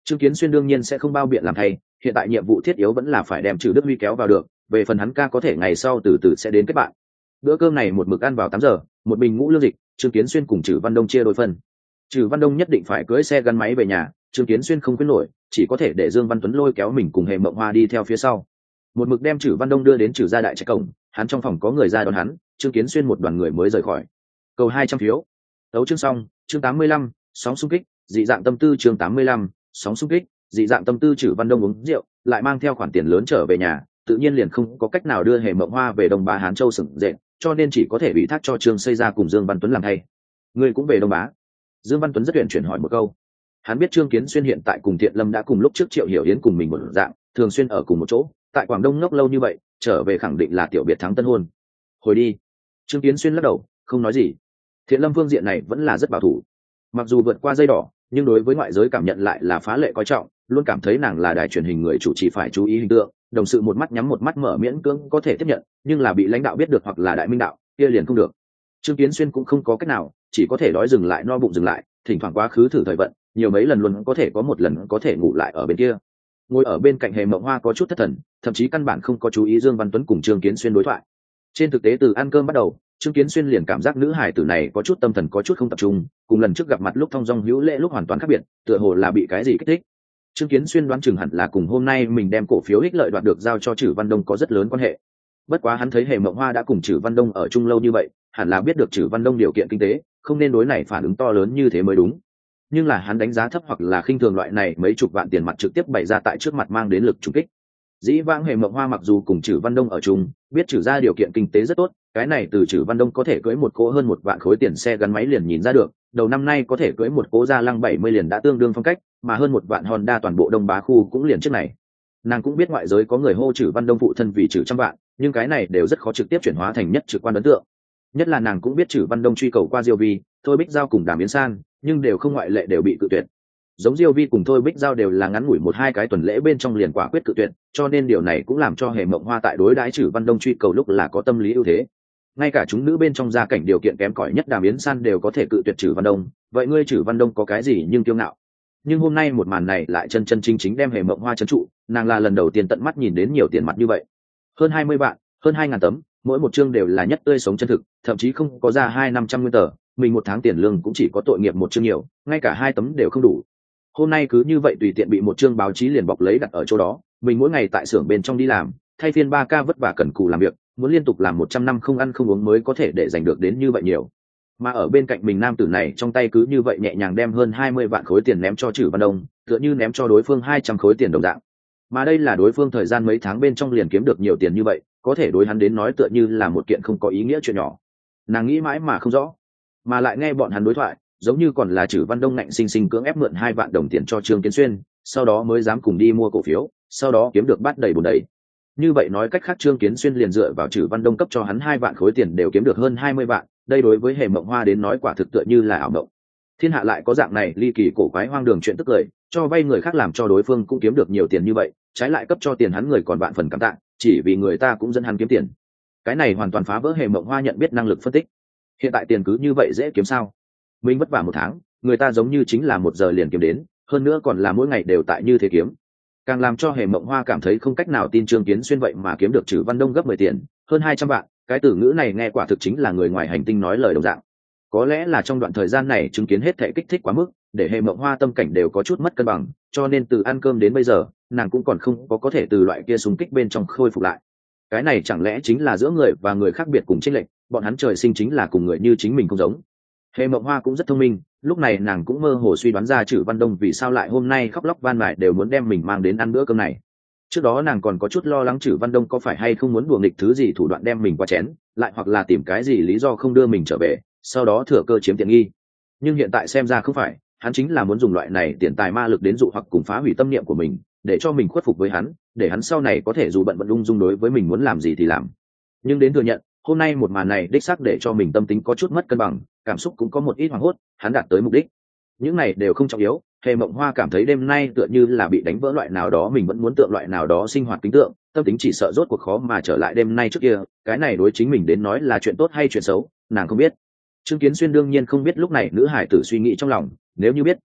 Trương Kiến Xuyên đương nhiên sẽ không bao biện làm thay, hiện tại nhiệm vụ thiết yếu vẫn là phải đem Trừ Đức Huy kéo vào được, về phần hắn ca có thể ngày sau từ từ sẽ đến kết bạn. Bữa cơm này một mực ăn vào tám giờ, một bình ngũ lương dịch, Trương Kiến Xuyên cùng Trừ Văn Đông chia đôi phần. Trừ Văn Đông nhất định phải cưỡi xe gắn máy về nhà, Trương Kiến Xuyên không quyết nổi, chỉ có thể để Dương Văn Tuấn lôi kéo mình cùng Hề Mộng Hoa đi theo phía sau. Một mực đem Trừ Văn Đông đưa đến Trừ gia đại trạch cổng, hắn trong phòng có người ra đón hắn, Trương Kiến Xuyên một đoàn người mới rời khỏi. Cầu hai trăm phiếu. Tấu chương xong, chương tám mươi lăm, sóng xung kích, dị dạng tâm tư chương tám mươi lăm, sóng xung kích, dị dạng tâm tư. Trừ Văn Đông uống rượu, lại mang theo khoản tiền lớn trở về nhà, tự nhiên liền không có cách nào đưa Hề Mộng Hoa về Đông Bá Hán Châu sừng dệt, cho nên chỉ có thể ủy thác cho Trương Xây Gia cùng Dương Văn Tuấn làm thay. Người cũng về Đông Bá? Dương Văn Tuấn rất huyền chuyển hỏi một câu. Hắn biết Trương Kiến Xuyên hiện tại cùng Thiện Lâm đã cùng lúc trước Triệu Hiểu Yến cùng mình một dạng, thường xuyên ở cùng một chỗ, tại Quảng Đông ngốc lâu như vậy, trở về khẳng định là tiểu biệt thắng tân hôn. Hồi đi. Trương Kiến Xuyên lắc đầu, không nói gì. Thiện Lâm phương diện này vẫn là rất bảo thủ, mặc dù vượt qua dây đỏ, nhưng đối với ngoại giới cảm nhận lại là phá lệ coi trọng, luôn cảm thấy nàng là đài truyền hình người chủ trì phải chú ý hình tượng, đồng sự một mắt nhắm một mắt mở miễn cưỡng có thể tiếp nhận, nhưng là bị lãnh đạo biết được hoặc là đại minh đạo kia liền không được. Trương Kiến Xuyên cũng không có cách nào, chỉ có thể đói dừng lại no bụng dừng lại, thỉnh thoảng quá khứ thử thời vận, nhiều mấy lần luôn có thể có một lần có thể ngủ lại ở bên kia. Ngồi ở bên cạnh Hề Mộng Hoa có chút thất thần, thậm chí căn bản không có chú ý Dương Văn Tuấn cùng Trương Kiến Xuyên đối thoại. Trên thực tế từ ăn cơm bắt đầu, Trương Kiến Xuyên liền cảm giác nữ hải tử này có chút tâm thần có chút không tập trung, cùng lần trước gặp mặt lúc thong dong hữu lễ lúc hoàn toàn khác biệt, tựa hồ là bị cái gì kích thích. Trương Kiến Xuyên đoán chừng hẳn là cùng hôm nay mình đem cổ phiếu ích lợi đoạt được giao cho Trử Văn Đông có rất lớn quan hệ. Bất quá hắn thấy Hề Mộng Hoa đã cùng Trử Văn Đông ở chung lâu như vậy, hẳn là biết được Trử Văn Đông điều kiện kinh tế, không nên đối này phản ứng to lớn như thế mới đúng. Nhưng là hắn đánh giá thấp hoặc là khinh thường loại này mấy chục vạn tiền mặt trực tiếp bày ra tại trước mặt mang đến lực trùng kích. Dĩ vãng Hề Mộng Hoa mặc dù cùng Trử Văn Đông ở chung, biết Trử ra điều kiện kinh tế rất tốt, cái này từ Trử Văn Đông có thể cưỡi một cỗ hơn một vạn khối tiền xe gắn máy liền nhìn ra được, đầu năm nay có thể cưỡi một cỗ Gia Lăng bảy mươi liền đã tương đương phong cách, mà hơn một vạn Honda toàn bộ Đông Bá khu cũng liền trước này. Nàng cũng biết ngoại giới có người hô Trử Văn Đông phụ thân vì Trử trăm vạn, nhưng cái này đều rất khó trực tiếp chuyển hóa thành nhất trực quan ấn tượng. Nhất là nàng cũng biết Trử Văn Đông truy cầu qua Diêu Vi, Thôi Bích Giao cùng Đàm Yến San, nhưng đều không ngoại lệ đều bị cự tuyệt. Giống Diêu Vi cùng Thôi Bích Giao đều là ngắn ngủi một hai cái tuần lễ bên trong liền quả quyết cự tuyệt, cho nên điều này cũng làm cho Hề Mộng Hoa tại đối đãi Trử Văn Đông truy cầu lúc là có tâm lý ưu thế. Ngay cả chúng nữ bên trong gia cảnh điều kiện kém cỏi nhất Đàm Yến San đều có thể cự tuyệt Trử Văn Đông, vậy ngươi Trử Văn Đông có cái gì nhưng kiêu ngạo? Nhưng hôm nay một màn này lại chân chân chính chính đem Hề Mộng Hoa trấn trụ, nàng là lần đầu tiên tận mắt nhìn đến nhiều tiền mặt như vậy. Hơn hai mươi vạn, hơn hai ngàn tấm, mỗi một chương đều là nhất tươi sống chân thực, thậm chí không có ra hai năm trăm nguyên tờ, mình một tháng tiền lương cũng chỉ có tội nghiệp một chương nhiều, ngay cả hai tấm đều không đủ. Hôm nay cứ như vậy tùy tiện bị một chương báo chí liền bọc lấy đặt ở chỗ đó, mình mỗi ngày tại xưởng bên trong đi làm, thay phiên ba ca vất vả cần cù làm việc, muốn liên tục làm một trăm năm không ăn không uống mới có thể để giành được đến như vậy nhiều. Mà ở bên cạnh mình nam tử này trong tay cứ như vậy nhẹ nhàng đem hơn hai mươi vạn khối tiền ném cho Trử Văn Đông, tựa như ném cho đối phương hai trăm khối tiền đồng dạng. Mà đây là đối phương thời gian mấy tháng bên trong liền kiếm được nhiều tiền như vậy, có thể đối hắn đến nói tựa như là một kiện không có ý nghĩa chuyện nhỏ. Nàng nghĩ mãi mà không rõ, mà lại nghe bọn hắn đối thoại, giống như còn là Trử Văn Đông ngạnh sinh sinh cưỡng ép mượn hai vạn đồng tiền cho Trương Kiến Xuyên, sau đó mới dám cùng đi mua cổ phiếu, sau đó kiếm được bát đầy bùn đầy. Như vậy nói cách khác Trương Kiến Xuyên liền dựa vào Trử Văn Đông cấp cho hắn hai vạn khối tiền đều kiếm được hơn hai mươi vạn, đây đối với Hề Mộng Hoa đến nói quả thực tựa như là ảo mộng. Thiên hạ lại có dạng này ly kỳ cổ quái hoang đường chuyện tức cười, cho vay người khác làm cho đối phương cũng kiếm được nhiều tiền như vậy, trái lại cấp cho tiền hắn người còn vạn phần cảm tạ, chỉ vì người ta cũng dẫn hắn kiếm tiền. Cái này hoàn toàn phá vỡ Hề Mộng Hoa nhận biết năng lực phân tích. Hiện tại tiền cứ như vậy dễ kiếm sao? Mình vất vả một tháng, người ta giống như chính là một giờ liền kiếm đến, hơn nữa còn là mỗi ngày đều tại như thế kiếm. Càng làm cho Hề Mộng Hoa cảm thấy không cách nào tin Trương Kiến Xuyên vậy mà kiếm được Trử Văn Đông gấp mười tiền, hơn hai trăm vạn, cái từ ngữ này nghe quả thực chính là người ngoài hành tinh nói lời đồng dạng. Có lẽ là trong đoạn thời gian này chứng kiến hết thảy kích thích quá mức, để Hề Mộng Hoa tâm cảnh đều có chút mất cân bằng, cho nên từ ăn cơm đến bây giờ, nàng cũng còn không có có thể từ loại kia xung kích bên trong khôi phục lại. Cái này chẳng lẽ chính là giữa người và người khác biệt cùng chênh lệch, bọn hắn trời sinh chính là cùng người như chính mình không giống. Hề Mộng Hoa cũng rất thông minh, lúc này nàng cũng mơ hồ suy đoán ra Trử Văn Đông vì sao lại hôm nay khóc lóc van mài đều muốn đem mình mang đến ăn bữa cơm này. Trước đó nàng còn có chút lo lắng Trử Văn Đông có phải hay không muốn đùa nghịch thứ gì thủ đoạn đem mình qua chén, lại hoặc là tìm cái gì lý do không đưa mình trở về, sau đó thừa cơ chiếm tiện nghi. Nhưng hiện tại xem ra không phải, hắn chính là muốn dùng loại này tiền tài ma lực đến dụ hoặc cùng phá hủy tâm niệm của mình, để cho mình khuất phục với hắn, để hắn sau này có thể dù bận bận ung dung đối với mình muốn làm gì thì làm. Nhưng đến thừa nhận, hôm nay một màn này đích xác để cho mình tâm tính có chút mất cân bằng, cảm xúc cũng có một ít hoảng hốt, hắn đạt tới mục đích. Những này đều không trọng yếu, Hề Mộng Hoa cảm thấy đêm nay tựa như là bị đánh vỡ loại nào đó mình vẫn muốn tượng loại nào đó sinh hoạt kính tượng, tâm tính chỉ sợ rốt cuộc khó mà trở lại đêm nay trước kia, cái này đối chính mình đến nói là chuyện tốt hay chuyện xấu, nàng không biết. Trương Kiến Xuyên đương nhiên không biết lúc này nữ hải tử suy nghĩ trong lòng, nếu như biết,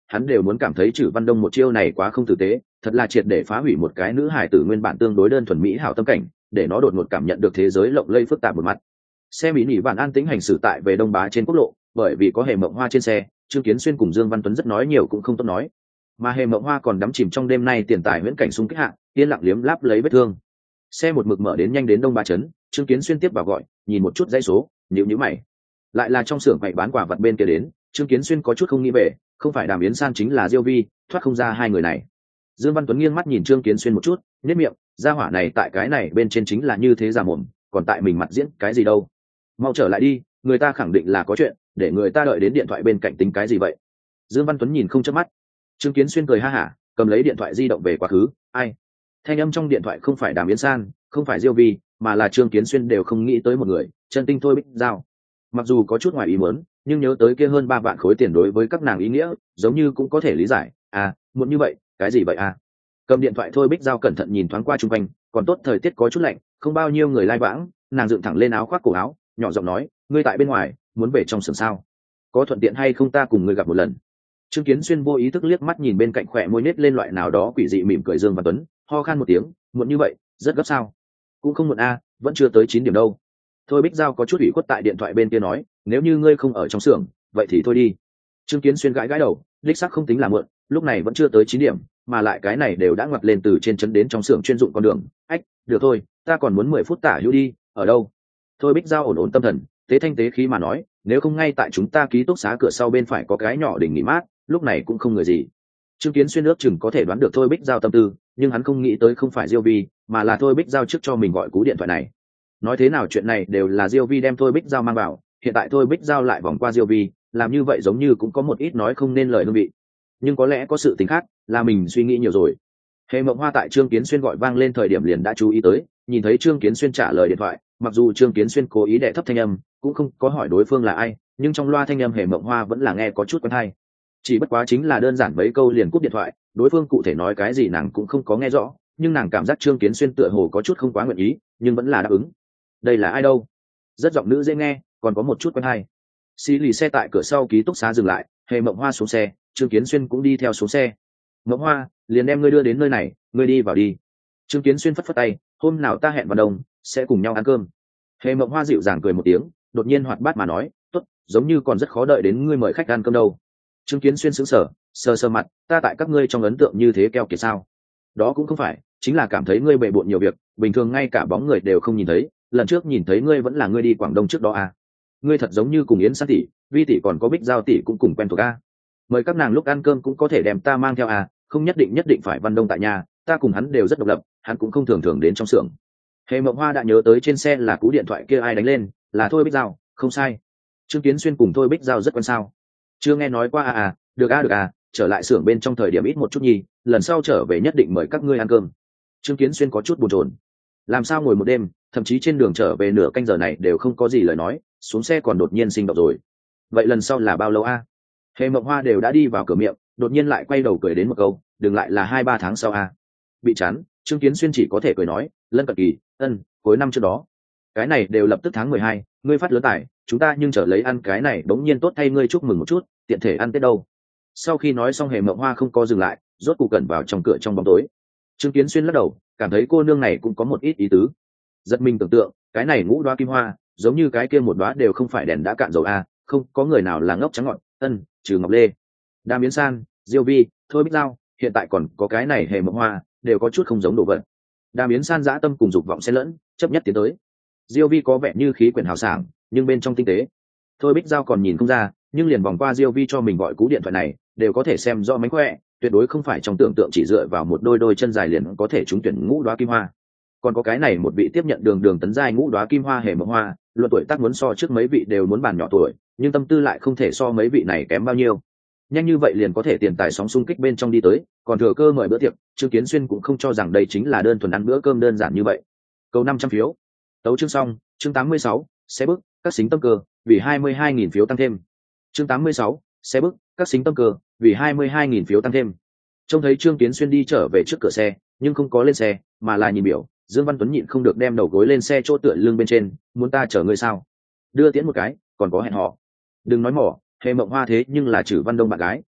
hắn đều muốn cảm thấy Trử Văn Đông một chiêu này quá không tử tế, thật là triệt để phá hủy một cái nữ hải tử nguyên bản tương đối đơn thuần mỹ hảo tâm cảnh, để nó đột ngột cảm nhận được thế giới lộng lẫy phức tạp một mặt. Xe mỹ nỉ vạn an tĩnh hành xử tại về Đông Bá trên quốc lộ, bởi vì có Hề Mộng Hoa trên xe, Trương Kiến Xuyên cùng Dương Văn Tuấn rất nói nhiều cũng không tốt nói, mà Hề Mộng Hoa còn đắm chìm trong đêm nay tiền tài huyễn cảnh xung kích hạ, yên lặng liếm láp lấy vết thương. Xe một mực mở đến nhanh đến Đông Bá trấn, Trương Kiến Xuyên tiếp vào gọi, nhìn một chút dãy số, nhíu nhíu mày. Lại là trong xưởng bày bán quả vật bên kia đến, Trương Kiến Xuyên có chút không nghĩ về, không phải Đàm Yến San chính là Diêu Vi, thoát không ra hai người này. Dương Văn Tuấn nghiêng mắt nhìn Trương Kiến Xuyên một chút, nhếch miệng, gia hỏa này tại cái này bên trên chính là như thế giả mồm, còn tại mình mặt diễn cái gì đâu? Mau trở lại đi, người ta khẳng định là có chuyện, để người ta đợi đến điện thoại bên cạnh tính cái gì vậy? Dương Văn Tuấn nhìn không chớp mắt. Trương Kiến Xuyên cười ha hả, cầm lấy điện thoại di động về quá khứ, ai? Thanh âm trong điện thoại không phải Đàm Yến San, không phải Diêu Vi, mà là Trương Kiến Xuyên đều không nghĩ tới một người, chân tinh Thôi Bích Giao. Mặc dù có chút ngoài ý muốn, nhưng nhớ tới kia hơn ba vạn khối tiền đối với các nàng ý nghĩa, giống như cũng có thể lý giải. À, muộn như vậy, cái gì vậy à? Cầm điện thoại Thôi Bích Giao cẩn thận nhìn thoáng qua chung quanh, còn tốt thời tiết có chút lạnh, không bao nhiêu người lai vãng, nàng dựng thẳng lên áo khoác cổ áo, nhỏ giọng nói, ngươi tại bên ngoài, muốn về trong xưởng sao? Có thuận tiện hay không ta cùng ngươi gặp một lần? Trương Kiến Xuyên vô ý thức liếc mắt nhìn bên cạnh khỏe môi nết lên loại nào đó quỷ dị mỉm cười Dương Văn Tuấn, ho khan một tiếng, muộn như vậy, rất gấp sao? Cũng không muộn a, vẫn chưa tới chín điểm đâu. Thôi Bích Giao có chút ủy khuất tại điện thoại bên kia nói, nếu như ngươi không ở trong xưởng, vậy thì thôi đi. Trương Kiến Xuyên gãi gãi đầu, đích xác không tính là muộn, lúc này vẫn chưa tới chín điểm, mà lại cái này đều đã ngoặt lên từ trên trấn đến trong xưởng chuyên dụng con đường. Ách, được thôi, ta còn muốn mười phút tả hữu đi, ở đâu? Thôi Bích Giao ổn ổn tâm thần, tế thanh tế khí mà nói, nếu không ngay tại chúng ta ký túc xá cửa sau bên phải có cái nhỏ đỉnh nghỉ mát, lúc này cũng không người gì. Trương Kiến Xuyên ước chừng có thể đoán được Thôi Bích Giao tâm tư, nhưng hắn không nghĩ tới không phải Diêu Vi, mà là Thôi Bích Giao trước cho mình gọi cú điện thoại này. Nói thế nào chuyện này đều là Diêu Vi đem Thôi Bích Giao mang vào, hiện tại Thôi Bích Giao lại vòng qua Diêu Vi, làm như vậy giống như cũng có một ít nói không nên lời hương vị. Nhưng có lẽ có sự tình khác, là mình suy nghĩ nhiều rồi. Hề Mộng Hoa tại Trương Kiến Xuyên gọi vang lên thời điểm liền đã chú ý tới, nhìn thấy Trương Kiến Xuyên trả lời điện thoại, mặc dù Trương Kiến Xuyên cố ý đè thấp thanh âm, cũng không có hỏi đối phương là ai, nhưng trong loa thanh âm Hề Mộng Hoa vẫn là nghe có chút quen tai. Chỉ bất quá chính là đơn giản mấy câu liền cúp điện thoại, đối phương cụ thể nói cái gì nàng cũng không có nghe rõ, nhưng nàng cảm giác Trương Kiến Xuyên tựa hồ có chút không quá nguyện ý, nhưng vẫn là đáp ứng. Đây là ai đâu? Rất giọng nữ dễ nghe, còn có một chút quen tai. Xí lì xe tại cửa sau ký túc xá dừng lại, Hề Mộng Hoa xuống xe, Trương Kiến Xuyên cũng đi theo xuống xe. Mộng Hoa, liền đem ngươi đưa đến nơi này, ngươi đi vào đi. Trương Kiến Xuyên phất phất tay, hôm nào ta hẹn vào đồng, sẽ cùng nhau ăn cơm. Hề Mộng Hoa dịu dàng cười một tiếng, đột nhiên hoạt bát mà nói, tốt, giống như còn rất khó đợi đến ngươi mời khách ăn cơm đâu. Trương Kiến Xuyên sững sờ, sờ sờ mặt, ta tại các ngươi trong ấn tượng như thế keo kiệt sao? Đó cũng không phải, chính là cảm thấy ngươi bệ bội nhiều việc, bình thường ngay cả bóng người đều không nhìn thấy, lần trước nhìn thấy ngươi vẫn là ngươi đi Quảng Đông trước đó à? Ngươi thật giống như cùng Yến San tỷ, Vi tỷ còn có Bích Giao tỷ cũng cùng quen thuộc a. Mời các nàng lúc ăn cơm cũng có thể đem ta mang theo à, không nhất định nhất định phải Văn Đông tại nhà, ta cùng hắn đều rất độc lập, hắn cũng không thường thường đến trong xưởng. Hề Mộng Hoa đã nhớ tới trên xe là cú điện thoại kia ai đánh lên, là Thôi Bích Giao, không sai. Trương Kiến Xuyên cùng Thôi Bích Giao rất quen sao? Chưa nghe nói qua à à, được à được à, trở lại xưởng bên trong thời điểm ít một chút nhi, lần sau trở về nhất định mời các ngươi ăn cơm. Trương Kiến Xuyên có chút buồn rộn. Làm sao ngồi một đêm, thậm chí trên đường trở về nửa canh giờ này đều không có gì lời nói, xuống xe còn đột nhiên sinh động rồi. Vậy lần sau là bao lâu a? À? Hề Mộng Hoa đều đã đi vào cửa miệng, đột nhiên lại quay đầu cười đến một câu, đừng lại là hai ba tháng sau a. À? Bị chán, Trương Kiến Xuyên chỉ có thể cười nói, lân cận kỳ, ân, cuối năm trước đó. Cái này đều lập tức tháng mười hai, ngươi phát lớn tài, chúng ta nhưng trở lấy ăn cái này đống nhiên tốt thay ngươi chúc mừng một chút, tiện thể ăn Tết đâu. Sau khi nói xong Hề Mộng Hoa không có dừng lại, rốt cuộc cẩn vào trong cửa trong bóng tối. Trương Kiến Xuyên lắc đầu, cảm thấy cô nương này cũng có một ít ý tứ. Giật mình tưởng tượng, cái này ngũ đoá kim hoa, giống như cái kia một đoá đều không phải đèn đã cạn dầu a, không có người nào là ngốc trắng ngọn, ân, trừ Ngọc Lê, Đàm Yến San, Diêu Vi, Thôi Bích Giao, hiện tại còn có cái này Hề Mộng Hoa, đều có chút không giống đồ vật. Đàm Yến San dã tâm cùng dục vọng xen lẫn, chấp nhất tiến tới. Diêu Vi có vẻ như khí quyển hào sảng, nhưng bên trong tinh tế. Thôi Bích Giao còn nhìn không ra, nhưng liền vòng qua Diêu Vi cho mình gọi cú điện thoại này, đều có thể xem rõ mánh khỏe, tuyệt đối không phải trong tưởng tượng chỉ dựa vào một đôi đôi chân dài liền có thể trúng tuyển ngũ đoá kim hoa. Còn có cái này một vị tiếp nhận đường đường tấn giai ngũ đoá kim hoa Hề Mộng Hoa, luận tuổi tác muốn so trước mấy vị đều muốn bàn nhỏ tuổi, nhưng tâm tư lại không thể so mấy vị này kém bao nhiêu. Nhanh như vậy liền có thể tiền tài sóng xung kích bên trong đi tới, còn thừa cơ mời bữa tiệc, Trương Kiến Xuyên cũng không cho rằng đây chính là đơn thuần ăn bữa cơm đơn giản như vậy. Câu năm trăm phiếu. Tấu chương xong, chương tám mươi sáu, xe bước, các xính tâm cơ, vì hai mươi hai nghìn phiếu tăng thêm. Chương tám mươi sáu, xe bước, các xính tâm cơ, vì hai mươi hai nghìn phiếu tăng thêm. Trông thấy Trương Kiến Xuyên đi trở về trước cửa xe, nhưng không có lên xe, mà là nhìn biểu, Dương Văn Tuấn nhịn không được đem đầu gối lên xe chỗ tựa lưng bên trên, muốn ta chở ngươi sao? Đưa tiễn một cái, còn có hẹn họ. Đừng nói mỏ, Hề Mộng Hoa thế nhưng là Trử Văn Đông bạn gái.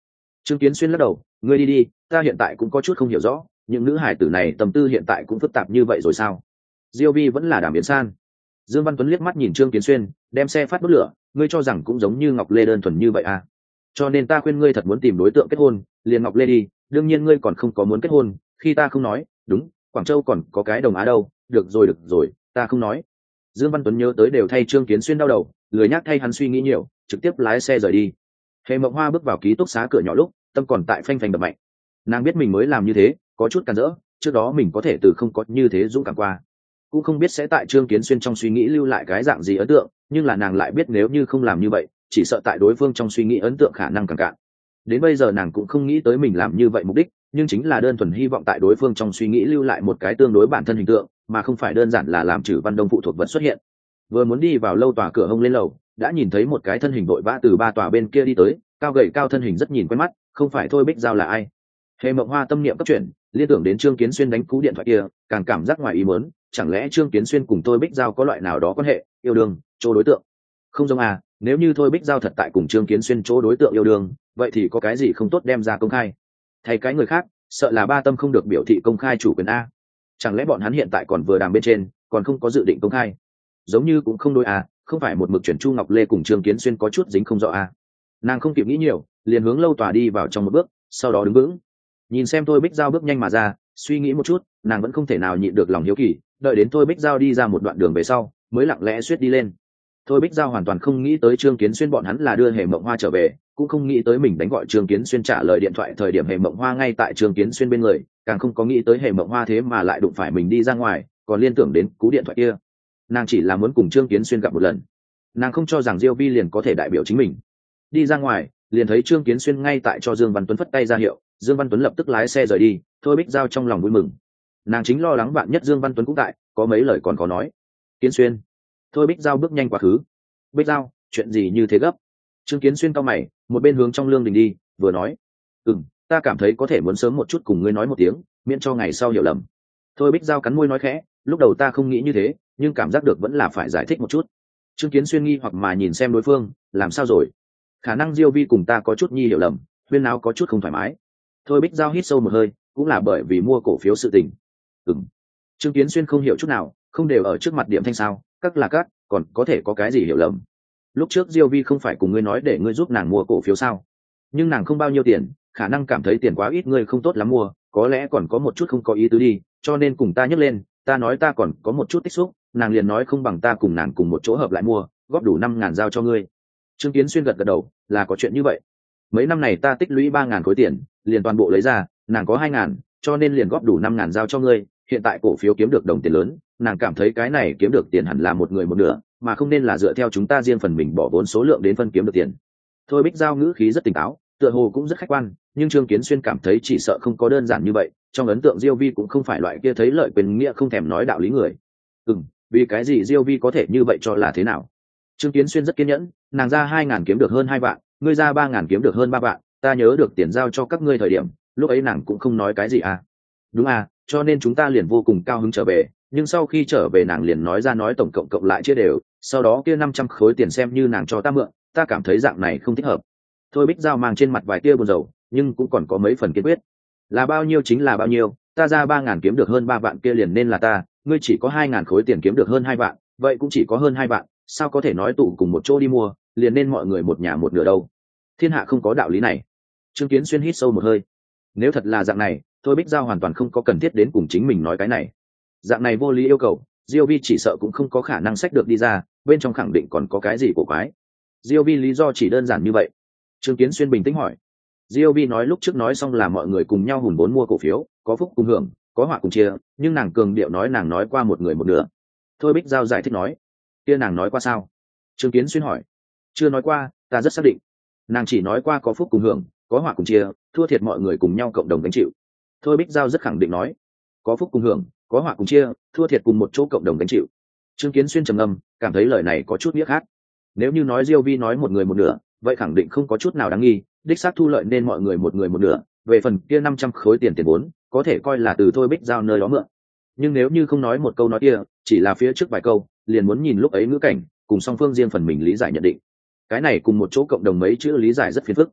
Trương Kiến Xuyên lắc đầu, ngươi đi đi, ta hiện tại cũng có chút không hiểu rõ, những nữ hải tử này tâm tư hiện tại cũng phức tạp như vậy rồi sao? Diêu Vi vẫn là Đàm Biến San. Dương Văn Tuấn liếc mắt nhìn Trương Kiến Xuyên, đem xe phát đốt lửa, ngươi cho rằng cũng giống như Ngọc Lê đơn thuần như vậy à? Cho nên ta khuyên ngươi thật muốn tìm đối tượng kết hôn, liền Ngọc Lê đi, đương nhiên ngươi còn không có muốn kết hôn, khi ta không nói, đúng, Quảng Châu còn có cái Đồng Á đâu, được rồi được rồi, ta không nói. Dương Văn Tuấn nhớ tới đều thay Trương Kiến Xuyên đau đầu, lười nhác thay hắn suy nghĩ nhiều, trực tiếp lái xe rời đi. Hề Mộng Hoa bước vào ký túc xá cửa nhỏ lúc, tâm còn tại phanh phanh đập mạnh. Nàng biết mình mới làm như thế, có chút cản rỡ, trước đó mình có thể từ không có như thế dũng cảm qua, cũng không biết sẽ tại Trương Kiến Xuyên trong suy nghĩ lưu lại cái dạng gì ấn tượng, nhưng là nàng lại biết nếu như không làm như vậy, chỉ sợ tại đối phương trong suy nghĩ ấn tượng khả năng càng cạn. Đến bây giờ nàng cũng không nghĩ tới mình làm như vậy mục đích, nhưng chính là đơn thuần hy vọng tại đối phương trong suy nghĩ lưu lại một cái tương đối bản thân hình tượng, mà không phải đơn giản là làm Trử Văn Đông phụ thuộc vật xuất hiện. Vừa muốn đi vào lâu tòa cửa hông lên lầu, đã nhìn thấy một cái thân hình vội vã từ ba tòa bên kia đi tới, cao gầy cao thân hình rất nhìn quen mắt, không phải Thôi Bích Giao là ai? Hề Mộng Hoa tâm niệm cấp chuyển, liên tưởng đến Trương Kiến Xuyên đánh cú điện thoại kia, càng cảm giác ngoài ý muốn, chẳng lẽ Trương Kiến Xuyên cùng Thôi Bích Giao có loại nào đó quan hệ, yêu đương, chỗ đối tượng? Không giống à, nếu như Thôi Bích Giao thật tại cùng Trương Kiến Xuyên chỗ đối tượng yêu đương, vậy thì có cái gì không tốt đem ra công khai? Thay cái người khác, sợ là ba tâm không được biểu thị công khai chủ quyền a. Chẳng lẽ bọn hắn hiện tại còn vừa đàm bên trên, còn không có dự định công khai? Giống như cũng không đối à, không phải một mực chuyển Chu Ngọc Lê cùng Trương Kiến Xuyên có chút dính không rõ à? Nàng không kịp nghĩ nhiều, liền hướng lâu tòa đi vào trong một bước, sau đó đứng vững. Nhìn xem Thôi Bích Giao bước nhanh mà ra, suy nghĩ một chút, nàng vẫn không thể nào nhịn được lòng hiếu kỳ, đợi đến Thôi Bích Giao đi ra một đoạn đường về sau, mới lặng lẽ suýt đi lên. Thôi Bích Giao hoàn toàn không nghĩ tới Trương Kiến Xuyên bọn hắn là đưa Hề Mộng Hoa trở về, cũng không nghĩ tới mình đánh gọi Trương Kiến Xuyên trả lời điện thoại thời điểm Hề Mộng Hoa ngay tại Trương Kiến Xuyên bên người, càng không có nghĩ tới Hề Mộng Hoa thế mà lại đụng phải mình đi ra ngoài, còn liên tưởng đến cú điện thoại kia. Nàng chỉ là muốn cùng Trương Kiến Xuyên gặp một lần, nàng không cho rằng Diêu Vi liền có thể đại biểu chính mình. Đi ra ngoài, liền thấy Trương Kiến Xuyên ngay tại cho Dương Văn Tuấn phất tay ra hiệu, Dương Văn Tuấn lập tức lái xe rời đi. Thôi Bích Giao trong lòng vui mừng, nàng chính lo lắng bạn nhất Dương Văn Tuấn cũng tại, có mấy lời còn có nói. Kiến Xuyên. Thôi Bích Giao bước nhanh quá khứ. Bích Giao, chuyện gì như thế gấp? Trương Kiến Xuyên cau mày, một bên hướng trong lương đình đi, vừa nói, ừm, ta cảm thấy có thể muốn sớm một chút cùng ngươi nói một tiếng, miễn cho ngày sau hiểu lầm. Thôi Bích Giao cắn môi nói khẽ, lúc đầu ta không nghĩ như thế, nhưng cảm giác được vẫn là phải giải thích một chút. Trương Kiến Xuyên nghi hoặc mà nhìn xem đối phương, làm sao rồi? Khả năng Diêu Vi cùng ta có chút nhi hiểu lầm, huyên náo có chút không thoải mái. Thôi Bích Giao hít sâu một hơi, cũng là bởi vì mua cổ phiếu sự tình. Ừm. Trương Kiến Xuyên không hiểu chút nào, không đều ở trước mặt điểm thanh sao, các là các, còn có thể có cái gì hiểu lầm? Lúc trước Diêu Vi không phải cùng ngươi nói để ngươi giúp nàng mua cổ phiếu sao? Nhưng nàng không bao nhiêu tiền, khả năng cảm thấy tiền quá ít ngươi không tốt lắm mua, có lẽ còn có một chút không có ý tứ đi, cho nên cùng ta nhắc lên, ta nói ta còn có một chút tích xúc, nàng liền nói không bằng ta cùng nàng cùng một chỗ hợp lại mua, góp đủ năm ngàn giao cho ngươi. Trương Kiến Xuyên gật gật đầu, là có chuyện như vậy. Mấy năm này ta tích lũy ba ngàn khối tiền, liền toàn bộ lấy ra, nàng có hai ngàn, cho nên liền góp đủ năm ngàn giao cho ngươi. Hiện tại cổ phiếu kiếm được đồng tiền lớn, nàng cảm thấy cái này kiếm được tiền hẳn là một người một nửa, mà không nên là dựa theo chúng ta riêng phần mình bỏ vốn số lượng đến phân kiếm được tiền. Thôi Bích Giao ngữ khí rất tỉnh táo, tựa hồ cũng rất khách quan, nhưng Trương Kiến Xuyên cảm thấy chỉ sợ không có đơn giản như vậy, trong ấn tượng Diêu Vi cũng không phải loại kia thấy lợi quyền nghĩa không thèm nói đạo lý người. Ừm, vì cái gì Diêu Vi có thể như vậy cho là thế nào? Trương Kiến Xuyên rất kiên nhẫn, nàng ra hai ngàn kiếm được hơn hai vạn, ngươi ra ba ngàn kiếm được hơn ba vạn, ta nhớ được tiền giao cho các ngươi thời điểm, lúc ấy nàng cũng không nói cái gì à? Đúng à, cho nên chúng ta liền vô cùng cao hứng trở về, nhưng sau khi trở về nàng liền nói ra nói tổng cộng cộng lại chia đều, sau đó kia năm trăm khối tiền xem như nàng cho ta mượn, ta cảm thấy dạng này không thích hợp. Thôi Bích Giao mang trên mặt vài tia buồn rầu, nhưng cũng còn có mấy phần kiên quyết. Là bao nhiêu chính là bao nhiêu, ta ra ba ngàn kiếm được hơn ba vạn kia liền nên là ta, ngươi chỉ có hai ngàn khối tiền kiếm được hơn hai vạn, vậy cũng chỉ có hơn hai vạn, sao có thể nói tụ cùng một chỗ đi mua, liền nên mọi người một nhà một nửa đâu? Thiên hạ không có đạo lý này. Trương Kiến Xuyên hít sâu một hơi. Nếu thật là dạng này, Thôi Bích Giao hoàn toàn không có cần thiết đến cùng chính mình nói cái này. Dạng này vô lý yêu cầu, Diêu Vi chỉ sợ cũng không có khả năng xách được đi ra, bên trong khẳng định còn có cái gì cổ quái. Diêu Vi lý do chỉ đơn giản như vậy. Trương Kiến Xuyên bình tĩnh hỏi. Diêu Vi nói lúc trước nói xong là mọi người cùng nhau hùn vốn mua cổ phiếu, có phúc cùng hưởng, có họa cùng chia, nhưng nàng cường điệu nói nàng nói qua một người một nửa. Thôi Bích Giao giải thích nói, kia nàng nói qua sao? Trương Kiến Xuyên hỏi. Chưa nói qua, ta rất xác định. Nàng chỉ nói qua có phúc cùng hưởng, có họa cùng chia, thua thiệt mọi người cùng nhau cộng đồng gánh chịu. Thôi Bích Giao rất khẳng định nói, có phúc cùng hưởng, có họa cùng chia, thua thiệt cùng một chỗ cộng đồng gánh chịu. Trương Kiến Xuyên trầm ngâm, cảm thấy lời này có chút nghĩa khác. Nếu như nói Diêu Vi nói một người một nửa, vậy khẳng định không có chút nào đáng nghi, đích xác thu lợi nên mọi người một người một nửa, về phần kia năm trăm khối tiền tiền vốn, có thể coi là từ Thôi Bích Giao nơi đó mượn. Nhưng nếu như không nói một câu nói kia, chỉ là phía trước vài câu, liền muốn nhìn lúc ấy ngữ cảnh, cùng song phương riêng phần mình lý giải nhận định. Cái này cùng một chỗ cộng đồng mấy chữ lý giải rất phiền phức.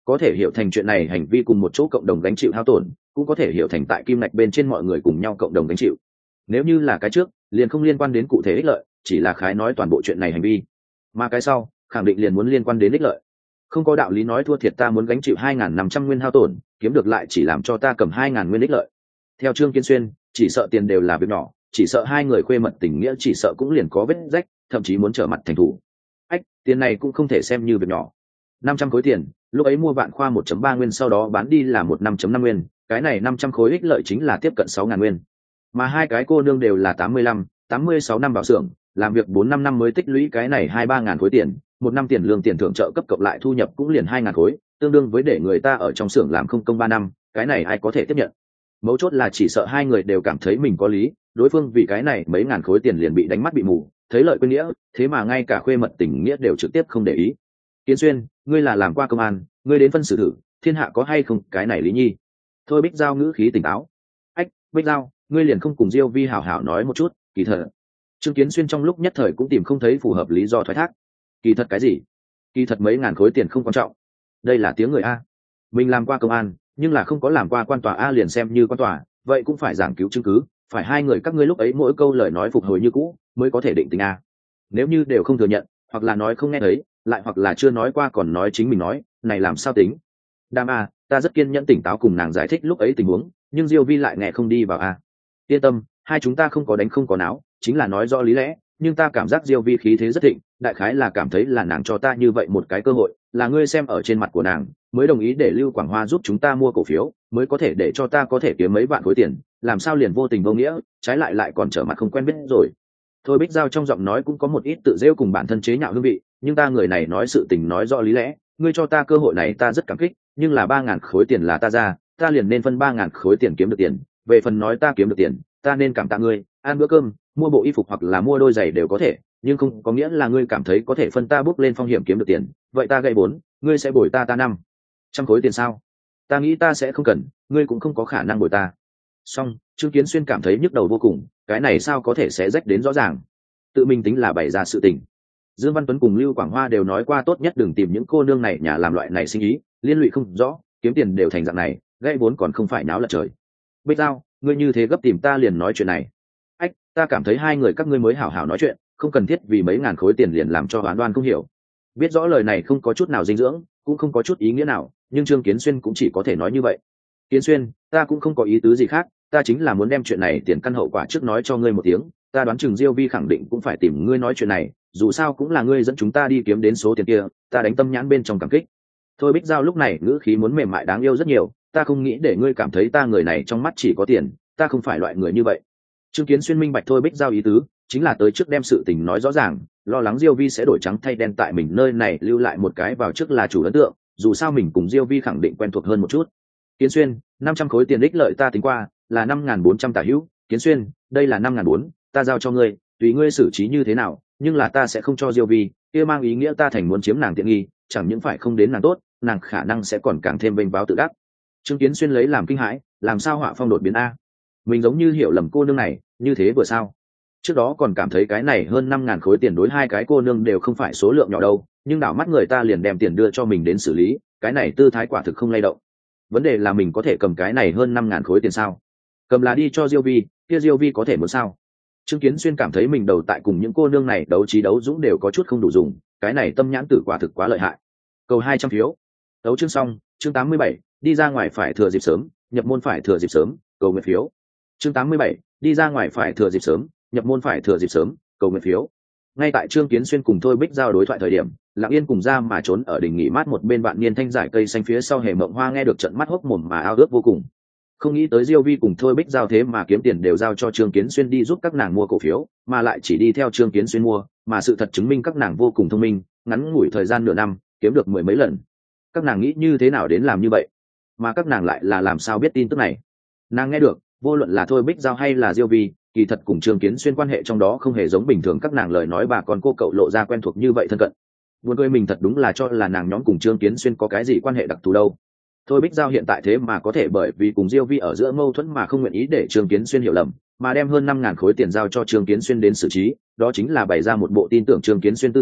có thể hiểu thành chuyện này hành vi cùng một chỗ cộng đồng gánh chịu hao tổn, cũng có thể hiểu thành tại kim ngạch bên trên mọi người cùng nhau cộng đồng gánh chịu. Nếu như là cái trước liền không liên quan đến cụ thể ích lợi, chỉ là khái nói toàn bộ chuyện này hành vi, mà cái sau khẳng định liền muốn liên quan đến ích lợi. Không có đạo lý nói thua thiệt ta muốn gánh chịu hai nghìn năm trăm nguyên hao tổn, kiếm được lại chỉ làm cho ta cầm hai nghìn nguyên ích lợi. Theo Trương Kiến Xuyên, chỉ sợ tiền đều là việc nhỏ, chỉ sợ hai người khuê mật tình nghĩa chỉ sợ cũng liền có vết rách, thậm chí muốn trở mặt thành thủ. Ách, tiền này cũng không thể xem như việc nhỏ. năm trăm khối tiền, lúc ấy mua Vạn Khoa một phẩy ba nguyên sau đó bán đi là một năm phẩy năm nguyên, cái này năm trăm khối ích lợi chính là tiếp cận sáu nghìn nguyên. Mà hai cái cô nương đều là tám mươi lăm, tám mươi sáu năm vào xưởng, làm việc bốn năm năm mới tích lũy cái này hai ba ngàn khối tiền, một năm tiền lương tiền thưởng trợ cấp cộng lại thu nhập cũng liền hai ngàn khối, tương đương với để người ta ở trong xưởng làm không công ba năm, cái này ai có thể tiếp nhận. Mấu chốt là chỉ sợ hai người đều cảm thấy mình có lý, đối phương vì cái này mấy ngàn khối tiền liền bị đánh mắt bị mù, thấy lợi quên nghĩa, thế mà ngay cả khuê mật tình nghĩa đều trực tiếp không để ý. Kiến Xuyên, ngươi là làm qua công an, ngươi đến phân xử thử, thiên hạ có hay không cái này lý nhi. Thôi Bích Giao ngữ khí tỉnh táo. Ách, Bích Giao, ngươi liền không cùng Diêu Vi hảo hảo nói một chút, kỳ thật. Trương Kiến Xuyên trong lúc nhất thời cũng tìm không thấy phù hợp lý do thoái thác. Kỳ thật cái gì? Kỳ thật mấy ngàn khối tiền không quan trọng. Đây là tiếng người a. Mình làm qua công an, nhưng là không có làm qua quan tòa a liền xem như quan tòa, vậy cũng phải giảng cứu chứng cứ, phải hai người các ngươi lúc ấy mỗi câu lời nói phục hồi như cũ mới có thể định tính a. Nếu như đều không thừa nhận, hoặc là nói không nghe thấy, lại hoặc là chưa nói qua còn nói chính mình nói, này làm sao tính? Đam a, ta rất kiên nhẫn tỉnh táo cùng nàng giải thích lúc ấy tình huống, nhưng Diêu Vi lại nghe không đi vào a. Yên tâm, hai chúng ta không có đánh không có náo, chính là nói rõ lý lẽ, nhưng ta cảm giác Diêu Vi khí thế rất thịnh, đại khái là cảm thấy là nàng cho ta như vậy một cái cơ hội, là ngươi xem ở trên mặt của nàng, mới đồng ý để Lưu Quảng Hoa giúp chúng ta mua cổ phiếu, mới có thể để cho ta có thể kiếm mấy vạn khối tiền, làm sao liền vô tình vô nghĩa, trái lại lại còn trở mặt không quen biết rồi. Thôi Bích Giao trong giọng nói cũng có một ít tự rêu cùng bản thân chế nhạo hương vị, nhưng ta người này nói sự tình nói rõ lý lẽ, ngươi cho ta cơ hội này ta rất cảm kích, nhưng là ba ngàn khối tiền là ta ra, ta liền nên phân ba ngàn khối tiền kiếm được tiền, về phần nói ta kiếm được tiền, ta nên cảm tạ ngươi, ăn bữa cơm, mua bộ y phục hoặc là mua đôi giày đều có thể, nhưng không có nghĩa là ngươi cảm thấy có thể phân ta bước lên phong hiểm kiếm được tiền, vậy ta gây bốn, ngươi sẽ bồi ta ta năm trăm khối tiền sao? Ta nghĩ ta sẽ không cần, ngươi cũng không có khả năng bồi ta. Song Trương Kiến Xuyên cảm thấy nhức đầu vô cùng, cái này sao có thể sẽ rách đến rõ ràng, tự mình tính là bày ra sự tình. Dương Văn Tuấn cùng Lưu Quảng Hoa đều nói qua tốt nhất đừng tìm những cô nương này nhà làm loại này sinh ý, liên lụy không rõ, kiếm tiền đều thành dạng này, gây vốn còn không phải náo lật trời. Bích Giao, ngươi như thế gấp tìm ta liền nói chuyện này. Ách, ta cảm thấy hai người các ngươi mới hảo hảo nói chuyện, không cần thiết vì mấy ngàn khối tiền liền làm cho oán đoan không hiểu. Biết rõ lời này không có chút nào dinh dưỡng, cũng không có chút ý nghĩa nào, nhưng Trương Kiến Xuyên cũng chỉ có thể nói như vậy. Kiến Xuyên, ta cũng không có ý tứ gì khác, ta chính là muốn đem chuyện này tiền căn hậu quả trước nói cho ngươi một tiếng, ta đoán chừng Diêu Vi khẳng định cũng phải tìm ngươi nói chuyện này, dù sao cũng là ngươi dẫn chúng ta đi kiếm đến số tiền kia, ta đánh tâm nhãn bên trong cảm kích. Thôi Bích Giao lúc này ngữ khí muốn mềm mại đáng yêu rất nhiều, ta không nghĩ để ngươi cảm thấy ta người này trong mắt chỉ có tiền, ta không phải loại người như vậy. Trương Kiến Xuyên minh bạch Thôi Bích Giao ý tứ, chính là tới trước đem sự tình nói rõ ràng, lo lắng Diêu Vi sẽ đổi trắng thay đen tại mình nơi này lưu lại một cái vào trước là chủ ấn tượng, dù sao mình cùng Diêu Vi khẳng định quen thuộc hơn một chút. Kiến Xuyên, năm trăm khối tiền ích lợi ta tính qua, là năm nghìn bốn trăm tả hữu, Kiến Xuyên, đây là năm nghìn bốn, ta giao cho ngươi, tùy ngươi xử trí như thế nào, nhưng là ta sẽ không cho Diêu Vi, kia mang ý nghĩa ta thành muốn chiếm nàng tiện nghi, chẳng những phải không đến nàng tốt, nàng khả năng sẽ còn càng thêm vênh váo tự đắc. Trương Kiến Xuyên lấy làm kinh hãi, làm sao họa phong đột biến a? Mình giống như hiểu lầm cô nương này, như thế vừa sao? Trước đó còn cảm thấy cái này hơn năm ngàn khối tiền đối hai cái cô nương đều không phải số lượng nhỏ đâu, nhưng đảo mắt người ta liền đem tiền đưa cho mình đến xử lý, cái này tư thái quả thực không lay động. Vấn đề là mình có thể cầm cái này hơn năm ngàn khối tiền sao? Cầm là đi cho Diêu Vi, kia Diêu Vi có thể muốn sao? Trương Kiến Xuyên cảm thấy mình đầu tại cùng những cô nương này đấu trí đấu dũng đều có chút không đủ dùng, cái này tâm nhãn tử quả thực quá lợi hại. Cầu hai trăm phiếu. Đấu chương xong, chương tám mươi bảy, đi ra ngoài phải thừa dịp sớm, nhập môn phải thừa dịp sớm, cầu nguyện phiếu. Chương tám mươi bảy, đi ra ngoài phải thừa dịp sớm, nhập môn phải thừa dịp sớm, cầu nguyện phiếu. Ngay tại Trương Kiến Xuyên cùng Thôi Bích Giao đối thoại thời điểm, Lặng Yên cùng ra mà trốn ở đỉnh nghỉ mát một bên bạn niên thanh giải cây xanh phía sau Hề Mộng Hoa nghe được trận mắt hốc mồm mà ao ước vô cùng. Không nghĩ tới Diêu Vi cùng Thôi Bích Giao thế mà kiếm tiền đều giao cho Trương Kiến Xuyên đi giúp các nàng mua cổ phiếu, mà lại chỉ đi theo Trương Kiến Xuyên mua, mà sự thật chứng minh các nàng vô cùng thông minh, ngắn ngủi thời gian nửa năm, kiếm được mười mấy lần. Các nàng nghĩ như thế nào đến làm như vậy? Mà các nàng lại là làm sao biết tin tức này? Nàng nghe được, vô luận là Thôi Bích Giao hay là Diêu Vi, kỳ thật cùng Trương Kiến Xuyên quan hệ trong đó không hề giống bình thường các nàng lời nói bà con cô cậu lộ ra quen thuộc như vậy thân cận. Buồn cười mình thật đúng là cho là nàng nhóm cùng Trương Kiến Xuyên có cái gì quan hệ đặc thù đâu. Thôi Bích Giao hiện tại thế mà có thể bởi vì cùng Diêu Vi ở giữa mâu thuẫn mà không nguyện ý để Trương Kiến Xuyên hiểu lầm, mà đem hơn năm ngàn khối tiền giao cho Trương Kiến Xuyên đến xử trí, đó chính là bày ra một bộ tin tưởng Trương Kiến Xuyên tư thái,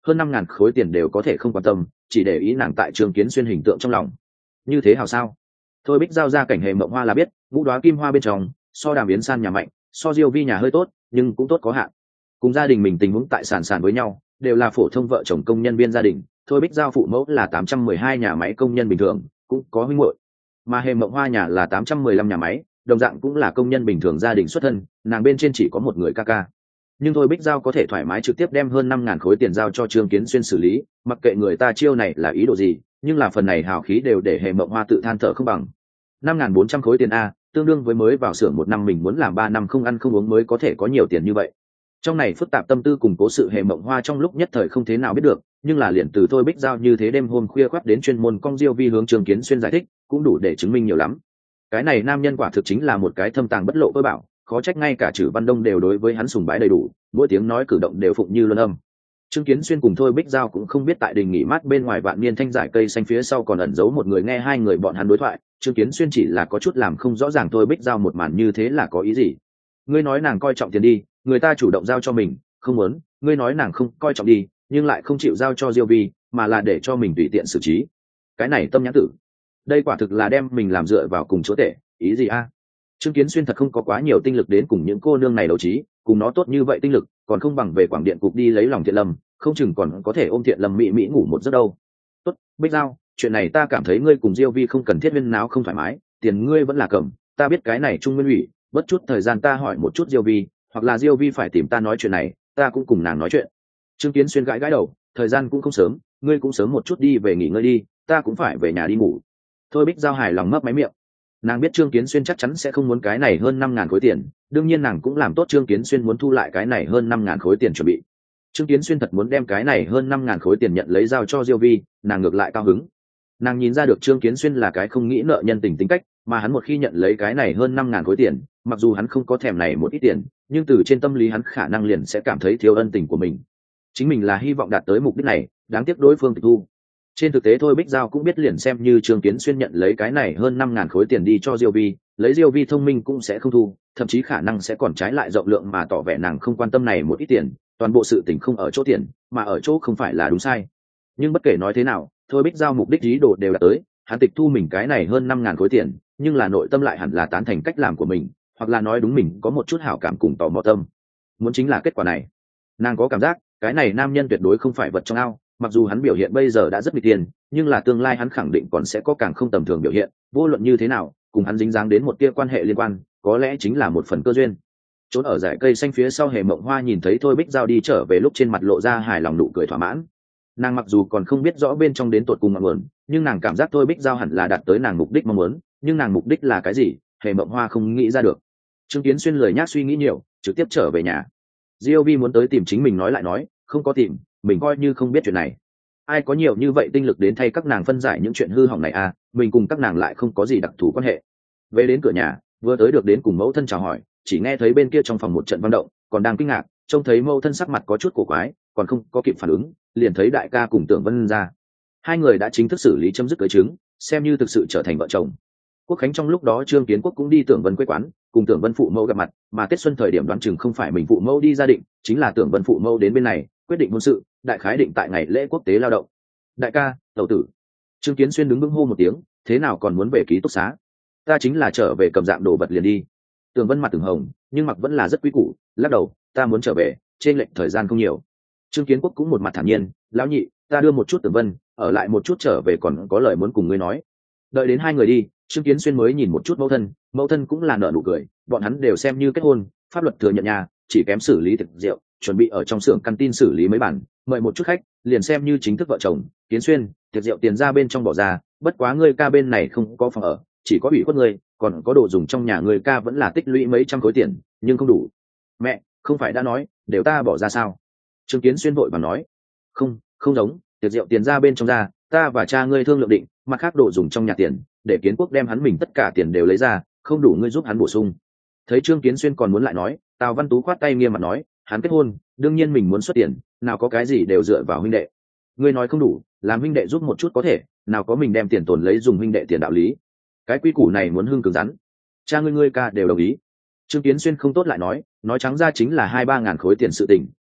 hơn năm ngàn khối tiền đều có thể không quan tâm, chỉ để ý nàng tại Trương Kiến Xuyên hình tượng trong lòng. Như thế hào sao? Thôi Bích Giao ra cảnh Hề Mộng Hoa là biết, ngũ đoá kim hoa bên trong, so Đàm Yến San nhà mạnh, so Diêu Vi nhà hơi tốt, nhưng cũng tốt có hạn. Cùng gia đình mình tình huống tại sản sản với nhau, đều là phổ thông vợ chồng công nhân viên gia đình. Thôi Bích Giao phụ mẫu là tám trăm mười hai nhà máy công nhân bình thường, cũng có huynh muội. Mà Hề Mộng Hoa nhà là tám trăm mười lăm nhà máy, đồng dạng cũng là công nhân bình thường gia đình xuất thân, nàng bên trên chỉ có một người ca ca. Nhưng Thôi Bích Giao có thể thoải mái trực tiếp đem hơn năm ngàn khối tiền giao cho Trương Kiến Xuyên xử lý, mặc kệ người ta chiêu này là ý đồ gì, nhưng là phần này hào khí đều để Hề Mộng Hoa tự than thở không bằng. Năm ngàn bốn trăm khối tiền a, tương đương với mới vào xưởng một năm mình muốn làm ba năm không ăn không uống mới có thể có nhiều tiền như vậy. Trong này phức tạp tâm tư cùng cố sự Hề Mộng Hoa trong lúc nhất thời không thế nào biết được, nhưng là liền từ Thôi Bích Giao như thế đêm hôm khuya khoắt đến chuyên môn cong Diêu Vi hướng Trương Kiến Xuyên giải thích, cũng đủ để chứng minh nhiều lắm. Cái này nam nhân quả thực chính là một cái thâm tàng bất lộ tôi bảo, khó trách ngay cả Trử Văn Đông đều đối với hắn sùng bái đầy đủ, mỗi tiếng nói cử động đều phụng như luân âm. Trương Kiến Xuyên cùng Thôi Bích Giao cũng không biết tại đình nghỉ mát bên ngoài vạn niên thanh giải cây xanh phía sau còn ẩn giấu một người nghe hai người bọn hắn đối thoại. Trương Kiến Xuyên chỉ là có chút làm không rõ ràng Thôi Bích Giao một màn như thế là có ý gì. Ngươi nói nàng coi trọng tiền đi, người ta chủ động giao cho mình, không muốn. Ngươi nói nàng không coi trọng đi, nhưng lại không chịu giao cho Diêu Vi, mà là để cho mình tùy tiện xử trí. Cái này tâm nhãn tử. Đây quả thực là đem mình làm dựa vào cùng chúa tể, ý gì a? Trương Kiến Xuyên thật không có quá nhiều tinh lực đến cùng những cô nương này đấu trí, cùng nó tốt như vậy tinh lực, còn không bằng về quảng điện cục đi lấy lòng Thiện Lâm, không chừng còn có thể ôm Thiện Lâm mỹ mỹ ngủ một giấc đâu. Tốt, Bích Giao, chuyện này ta cảm thấy ngươi cùng Diêu Vi không cần thiết viên náo không thoải mái, tiền ngươi vẫn là cầm, ta biết cái này Trung Nguyên ủy, bất chút thời gian ta hỏi một chút Diêu Vi, hoặc là Diêu Vi phải tìm ta nói chuyện này, ta cũng cùng nàng nói chuyện. Trương Kiến Xuyên gãi gãi đầu, thời gian cũng không sớm, ngươi cũng sớm một chút đi về nghỉ ngơi đi, ta cũng phải về nhà đi ngủ. Thôi Bích Giao hài lòng mấp máy miệng. Nàng biết Trương Kiến Xuyên chắc chắn sẽ không muốn cái này hơn năm ngàn khối tiền, đương nhiên nàng cũng làm tốt Trương Kiến Xuyên muốn thu lại cái này hơn năm ngàn khối tiền chuẩn bị. Trương Kiến Xuyên thật muốn đem cái này hơn năm ngàn khối tiền nhận lấy giao cho Diêu Vi, nàng ngược lại cao hứng. Nàng nhìn ra được Trương Kiến Xuyên là cái không nghĩ nợ nhân tình tính cách, mà hắn một khi nhận lấy cái này hơn năm ngàn khối tiền, mặc dù hắn không có thèm này một ít tiền, nhưng từ trên tâm lý hắn khả năng liền sẽ cảm thấy thiếu ân tình của mình. Chính mình là hy vọng đạt tới mục đích này, đáng tiếc đối phương tịch thu. Trên thực tế Thôi Bích Giao cũng biết liền xem như Trương Kiến Xuyên nhận lấy cái này hơn năm ngàn khối tiền đi cho Diêu Vi, lấy Diêu Vi thông minh cũng sẽ không thu, thậm chí khả năng sẽ còn trái lại rộng lượng mà tỏ vẻ nàng không quan tâm này một ít tiền, toàn bộ sự tình không ở chỗ tiền, mà ở chỗ không phải là đúng sai. Nhưng bất kể nói thế nào, Thôi Bích Giao mục đích ý đồ đều đạt tới, hắn tịch thu mình cái này hơn năm ngàn khối tiền, nhưng là nội tâm lại hẳn là tán thành cách làm của mình, hoặc là nói đúng mình có một chút hảo cảm cùng tò mò tâm. Muốn chính là kết quả này. Nàng có cảm giác, cái này nam nhân tuyệt đối không phải vật trong ao, mặc dù hắn biểu hiện bây giờ đã rất bị tiền, nhưng là tương lai hắn khẳng định còn sẽ có càng không tầm thường biểu hiện, vô luận như thế nào, cùng hắn dính dáng đến một tia quan hệ liên quan, có lẽ chính là một phần cơ duyên. Trốn ở dải cây xanh phía sau Hề Mộng Hoa nhìn thấy Thôi Bích Giao đi trở về lúc trên mặt lộ ra hài lòng nụ cười thỏa mãn. Nàng mặc dù còn không biết rõ bên trong đến tột cùng ngọn nguồn, nhưng nàng cảm giác Thôi Bích Giao hẳn là đạt tới nàng mục đích mong muốn, nhưng nàng mục đích là cái gì, Hề Mộng Hoa không nghĩ ra được. Trương Kiến Xuyên lười nhác suy nghĩ nhiều, trực tiếp trở về nhà. Diêu Vi muốn tới tìm chính mình nói lại nói, không có tìm, mình coi như không biết chuyện này. Ai có nhiều như vậy tinh lực đến thay các nàng phân giải những chuyện hư hỏng này à, mình cùng các nàng lại không có gì đặc thù quan hệ. Về đến cửa nhà, vừa tới được đến cùng mẫu thân chào hỏi, chỉ nghe thấy bên kia trong phòng một trận vận động, còn đang kinh ngạc, trông thấy mẫu thân sắc mặt có chút cổ quái, còn không có kịp phản ứng, liền thấy đại ca cùng Tưởng Vân ra. Hai người đã chính thức xử lý chấm dứt cưới chứng, xem như thực sự trở thành vợ chồng. Quốc khánh trong lúc đó Trương Kiến Quốc cũng đi Tưởng Vân quê quán, cùng Tưởng Vân phụ mẫu gặp mặt, mà Tết xuân thời điểm đoán chừng không phải mình phụ mẫu đi gia định, chính là Tưởng Vân phụ mẫu đến bên này, quyết định hôn sự, đại khái định tại ngày lễ quốc tế lao động. Đại ca, tẩu tử. Trương Kiến Xuyên đứng vững hô một tiếng, thế nào còn muốn về ký túc xá? Ta chính là trở về cầm dạng đồ vật liền đi. Tưởng Vân mặt từng hồng, nhưng mặc vẫn là rất quý củ, lắc đầu, ta muốn trở về, trên lệnh thời gian không nhiều. Trương Kiến Quốc cũng một mặt thản nhiên, lão nhị, ta đưa một chút Tưởng Vân, ở lại một chút trở về còn có lời muốn cùng ngươi nói. Đợi đến hai người đi, Trương Kiến Xuyên mới nhìn một chút mẫu thân, mẫu thân cũng là nở nụ cười, bọn hắn đều xem như kết hôn, pháp luật thừa nhận nhà, chỉ kém xử lý thực rượu, chuẩn bị ở trong xưởng căn tin xử lý mấy bản, mời một chút khách, liền xem như chính thức vợ chồng. Kiến Xuyên, tiệc rượu tiền ra bên trong bỏ ra, bất quá ngươi ca bên này không có phòng ở, chỉ có ủy khuất ngươi, còn có đồ dùng trong nhà ngươi ca vẫn là tích lũy mấy trăm khối tiền, nhưng không đủ. Mẹ, không phải đã nói, đều ta bỏ ra sao? Trương Kiến Xuyên vội vàng nói, không, không giống, tiệc rượu tiền ra bên trong ra, ta và cha ngươi thương lượng định, mặt khác đồ dùng trong nhà tiền, để Kiến Quốc đem hắn mình tất cả tiền đều lấy ra, không đủ ngươi giúp hắn bổ sung. Thấy Trương Kiến Xuyên còn muốn lại nói, Tào Văn Tú khoát tay nghiêm mặt nói, hắn kết hôn, đương nhiên mình muốn xuất tiền, nào có cái gì đều dựa vào huynh đệ. Ngươi nói không đủ, làm huynh đệ giúp một chút có thể, nào có mình đem tiền tồn lấy dùng huynh đệ tiền đạo lý. Cái quy củ này muốn hưng cứng rắn. Cha ngươi ngươi ca đều đồng ý. Trương Kiến Xuyên không tốt lại nói, nói trắng ra chính là hai ba ngàn khối tiền sự tình,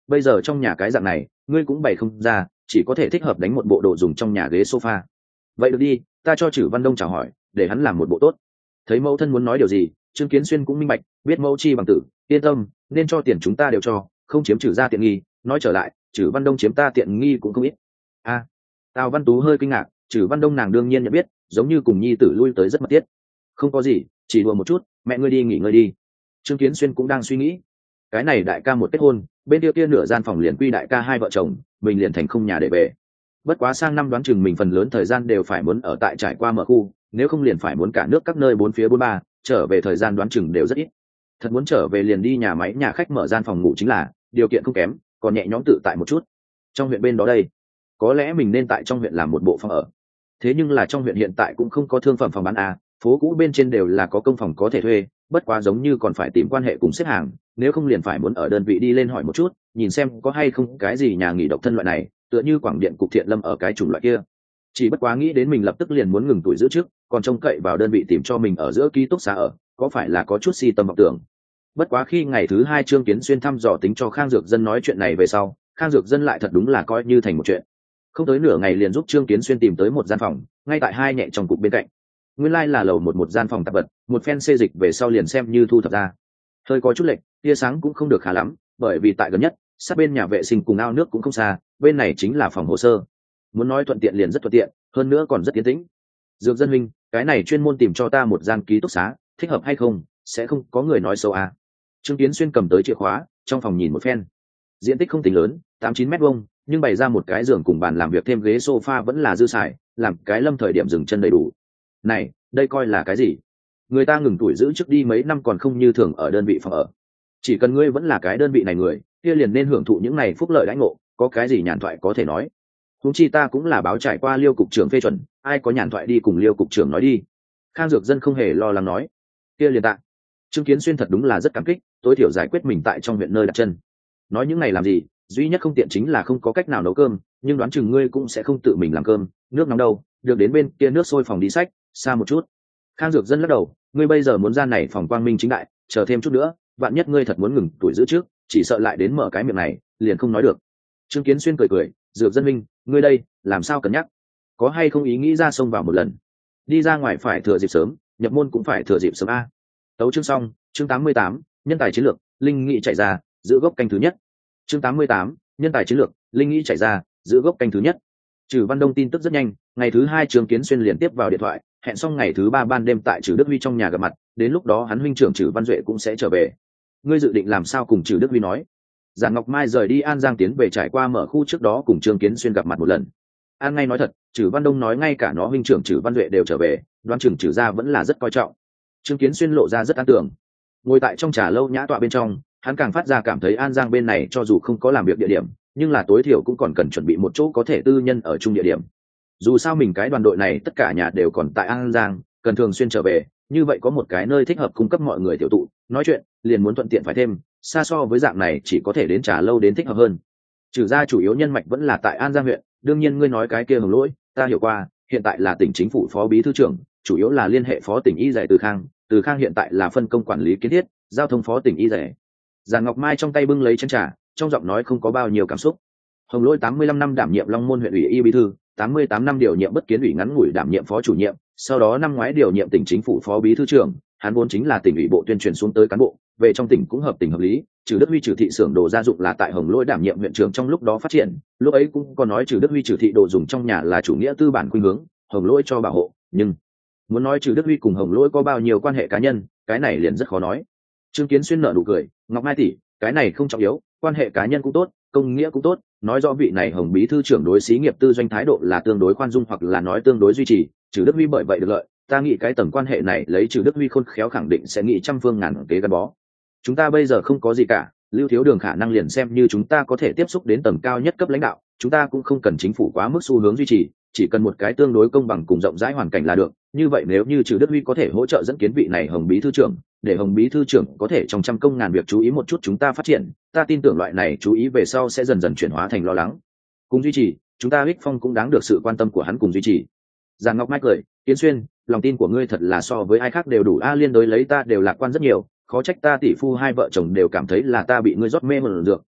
bây giờ trong nhà cái dạng này ngươi cũng bày không ra, chỉ có thể thích hợp đánh một bộ đồ dùng trong nhà ghế sofa. Vậy được đi, ta cho Trử Văn Đông chào hỏi, để hắn làm một bộ tốt. Thấy mẫu thân muốn nói điều gì, Trương Kiến Xuyên cũng minh bạch, biết mẫu chi bằng tử, yên tâm, nên cho tiền chúng ta đều cho, không chiếm Trử ra tiện nghi. Nói trở lại, Trử Văn Đông chiếm ta tiện nghi cũng không ít. A, à, Tào Văn Tú hơi kinh ngạc, Trử Văn Đông nàng đương nhiên nhận biết, giống như cùng nhi tử lui tới rất mật thiết. Không có gì, chỉ đùa một chút, mẹ ngươi đi nghỉ ngơi đi. Trương Kiến Xuyên cũng đang suy nghĩ, cái này đại ca một kết hôn, bên kia kia nửa gian phòng liền quy đại ca hai vợ chồng, mình liền thành không nhà để về. Bất quá sang năm đoán chừng mình phần lớn thời gian đều phải muốn ở tại trải qua mở khu, nếu không liền phải muốn cả nước các nơi bốn phía bốn ba, trở về thời gian đoán chừng đều rất ít. Thật muốn trở về liền đi nhà máy nhà khách mở gian phòng ngủ chính là, điều kiện không kém, còn nhẹ nhõm tự tại một chút. Trong huyện bên đó đây, có lẽ mình nên tại trong huyện làm một bộ phòng ở. Thế nhưng là trong huyện hiện tại cũng không có thương phẩm phòng bán a, phố cũ bên trên đều là có công phòng có thể thuê, bất quá giống như còn phải tìm quan hệ cùng xếp hàng, nếu không liền phải muốn ở đơn vị đi lên hỏi một chút, nhìn xem có hay không cái gì nhà nghỉ độc thân loại này, tựa như Quảng Điện Cục Thiện Lâm ở cái chủng loại kia. Chỉ bất quá nghĩ đến mình lập tức liền muốn ngừng tuổi giữ trước, còn trông cậy vào đơn vị tìm cho mình ở giữa ký túc xá ở, có phải là có chút si tâm vọng tưởng. Bất quá khi ngày thứ hai Trương Kiến Xuyên thăm dò tính cho Khang Dược Dân nói chuyện này về sau, Khang Dược Dân lại thật đúng là coi như thành một chuyện. Không tới nửa ngày liền giúp Trương Kiến Xuyên tìm tới một gian phòng, ngay tại hai nhẹ trong cục bên cạnh. Nguyên lai like là lầu một một gian phòng tạp vật, một phen xê dịch về sau liền xem như thu thập ra. Hơi có chút lệch, tia sáng cũng không được khá lắm, bởi vì tại gần nhất, sát bên nhà vệ sinh cùng ao nước cũng không xa, bên này chính là phòng hồ sơ. Muốn nói thuận tiện liền rất thuận tiện, hơn nữa còn rất tiến tĩnh. Dược Dân huynh, cái này chuyên môn tìm cho ta một gian ký túc xá, thích hợp hay không, sẽ không có người nói xấu à. Trương Kiến Xuyên cầm tới chìa khóa, trong phòng nhìn một phen. Diện tích không tính lớn, tám chín mét vuông, nhưng bày ra một cái giường cùng bàn làm việc thêm ghế sofa vẫn là dư xài, làm cái lâm thời điểm dừng chân đầy đủ. Này, đây coi là cái gì? Người ta ngừng tuổi giữ trước đi mấy năm còn không như thường ở đơn vị phòng ở. Chỉ cần ngươi vẫn là cái đơn vị này người, kia liền nên hưởng thụ những này phúc lợi đãi ngộ, có cái gì nhàn thoại có thể nói. Huống chi ta cũng là báo trải qua Liêu cục trưởng phê chuẩn, ai có nhàn thoại đi cùng Liêu cục trưởng nói đi. Khang Dược Dân không hề lo lắng nói, kia liền tạ. Trương Kiến Xuyên thật đúng là rất cảm kích, tối thiểu giải quyết mình tại trong huyện nơi đặt chân. Nói những này làm gì, duy nhất không tiện chính là không có cách nào nấu cơm, nhưng đoán chừng ngươi cũng sẽ không tự mình làm cơm, nước nóng đâu, được đến bên kia nước sôi phòng đi sách, xa một chút. Khang Dược Dân lắc đầu, ngươi bây giờ muốn gian này phòng quang minh chính đại, chờ thêm chút nữa, vạn nhất ngươi thật muốn ngừng tuổi giữ trước, chỉ sợ lại đến mở cái miệng này, liền không nói được. Trương Kiến Xuyên cười cười, Dược Dân minh, ngươi đây, làm sao cân nhắc? Có hay không ý nghĩ ra sông vào một lần? Đi ra ngoài phải thừa dịp sớm, nhập môn cũng phải thừa dịp sớm a. Tấu chương xong, chương tám mươi tám, nhân tài chiến lược, linh nghị chạy ra, giữ gốc canh thứ nhất. Chương tám mươi tám, nhân tài chiến lược, linh nghĩ chạy ra, giữ gốc canh thứ nhất. Trử Văn Đông tin tức rất nhanh, ngày thứ hai Trương Kiến Xuyên liền tiếp vào điện thoại, hẹn xong ngày thứ ba ban đêm tại Trử Đức Huy trong nhà gặp mặt, đến lúc đó hắn huynh trưởng Trử Văn Duệ cũng sẽ trở về. Ngươi dự định làm sao cùng Trử Đức Huy nói? Giản Ngọc Mai rời đi An Giang tiến về trải qua mở khu trước đó cùng Trương Kiến Xuyên gặp mặt một lần. An ngay nói thật, Trử Văn Đông nói ngay cả nó huynh trưởng Trử Văn Duệ đều trở về, đoán chừng Trử gia vẫn là rất coi trọng. Trương Kiến Xuyên lộ ra rất an tưởng. Ngồi tại trong trà lâu nhã tọa bên trong, hắn càng phát ra cảm thấy An Giang bên này cho dù không có làm việc địa điểm, nhưng là tối thiểu cũng còn cần chuẩn bị một chỗ có thể tư nhân ở chung địa điểm. Dù sao mình cái đoàn đội này tất cả nhà đều còn tại An Giang, cần thường xuyên trở về, như vậy có một cái nơi thích hợp cung cấp mọi người tiểu tụ, nói chuyện, liền muốn thuận tiện phải thêm, xa so với dạng này chỉ có thể đến trà lâu đến thích hợp hơn. Trừ ra chủ yếu nhân mạch vẫn là tại An Giang huyện, đương nhiên ngươi nói cái kia Hồng Lỗi, ta hiểu qua, hiện tại là tỉnh chính phủ phó bí thư trưởng, chủ yếu là liên hệ phó tỉnh y giải Từ Khang, Từ Khang hiện tại là phân công quản lý kiến thiết, giao thông phó tỉnh y giải. Giản Ngọc Mai trong tay bưng lấy chén trà, trong giọng nói không có bao nhiêu cảm xúc. Hồng Lỗi tám mươi lăm năm đảm nhiệm Long Môn huyện ủy y bí thư, tám mươi tám năm điều nhiệm Bất Kiến ủy ngắn ngủi đảm nhiệm phó chủ nhiệm, sau đó năm ngoái điều nhiệm tỉnh chính phủ phó bí thư trưởng, hắn vốn chính là tỉnh ủy bộ tuyên truyền xuống tới cán bộ, về trong tỉnh cũng hợp tình hợp lý. Trừ Đức Huy trừ thị xưởng đồ gia dụng là tại Hồng Lỗi đảm nhiệm huyện trưởng trong lúc đó phát triển, lúc ấy cũng có nói Trừ Đức Huy trừ thị đồ dùng trong nhà là chủ nghĩa tư bản khuynh hướng, Hồng Lỗi cho bảo hộ, nhưng muốn nói Trừ Đức Huy cùng Hồng Lỗi có bao nhiêu quan hệ cá nhân, cái này liền rất khó nói. Trương Kiến Xuyên nở nụ cười, Ngọc Mai tỷ, cái này không trọng yếu, quan hệ cá nhân cũng tốt, công nghĩa cũng tốt, nói rõ vị này Hồng bí thư trưởng đối xí nghiệp tư doanh thái độ là tương đối khoan dung hoặc là nói tương đối duy trì, Trừ Đức Huy bởi vậy được lợi, ta nghĩ cái tầng quan hệ này lấy Trừ Đức Huy khôn khéo khẳng định sẽ nghĩ trăm phương ngàn kế gắn bó. Chúng ta bây giờ không có gì cả, Lưu Thiếu Đường khả năng liền xem như chúng ta có thể tiếp xúc đến tầng cao nhất cấp lãnh đạo, chúng ta cũng không cần chính phủ quá mức xu hướng duy trì, chỉ cần một cái tương đối công bằng cùng rộng rãi hoàn cảnh là được. Như vậy nếu như Trừ Đức Huy có thể hỗ trợ dẫn kiến vị này Hồng bí thư trưởng, để Hồng bí thư trưởng có thể trong trăm công ngàn việc chú ý một chút chúng ta phát triển, ta tin tưởng loại này chú ý về sau sẽ dần dần chuyển hóa thành lo lắng cùng duy trì, chúng ta Hích Phong cũng đáng được sự quan tâm của hắn cùng duy trì. Giản Ngọc Mai cười, Kiến Xuyên, lòng tin của ngươi thật là so với ai khác đều đủ a, liên đối lấy ta đều lạc quan rất nhiều, khó trách ta tỷ phu hai vợ chồng đều cảm thấy là ta bị ngươi rót mê mẩn dược,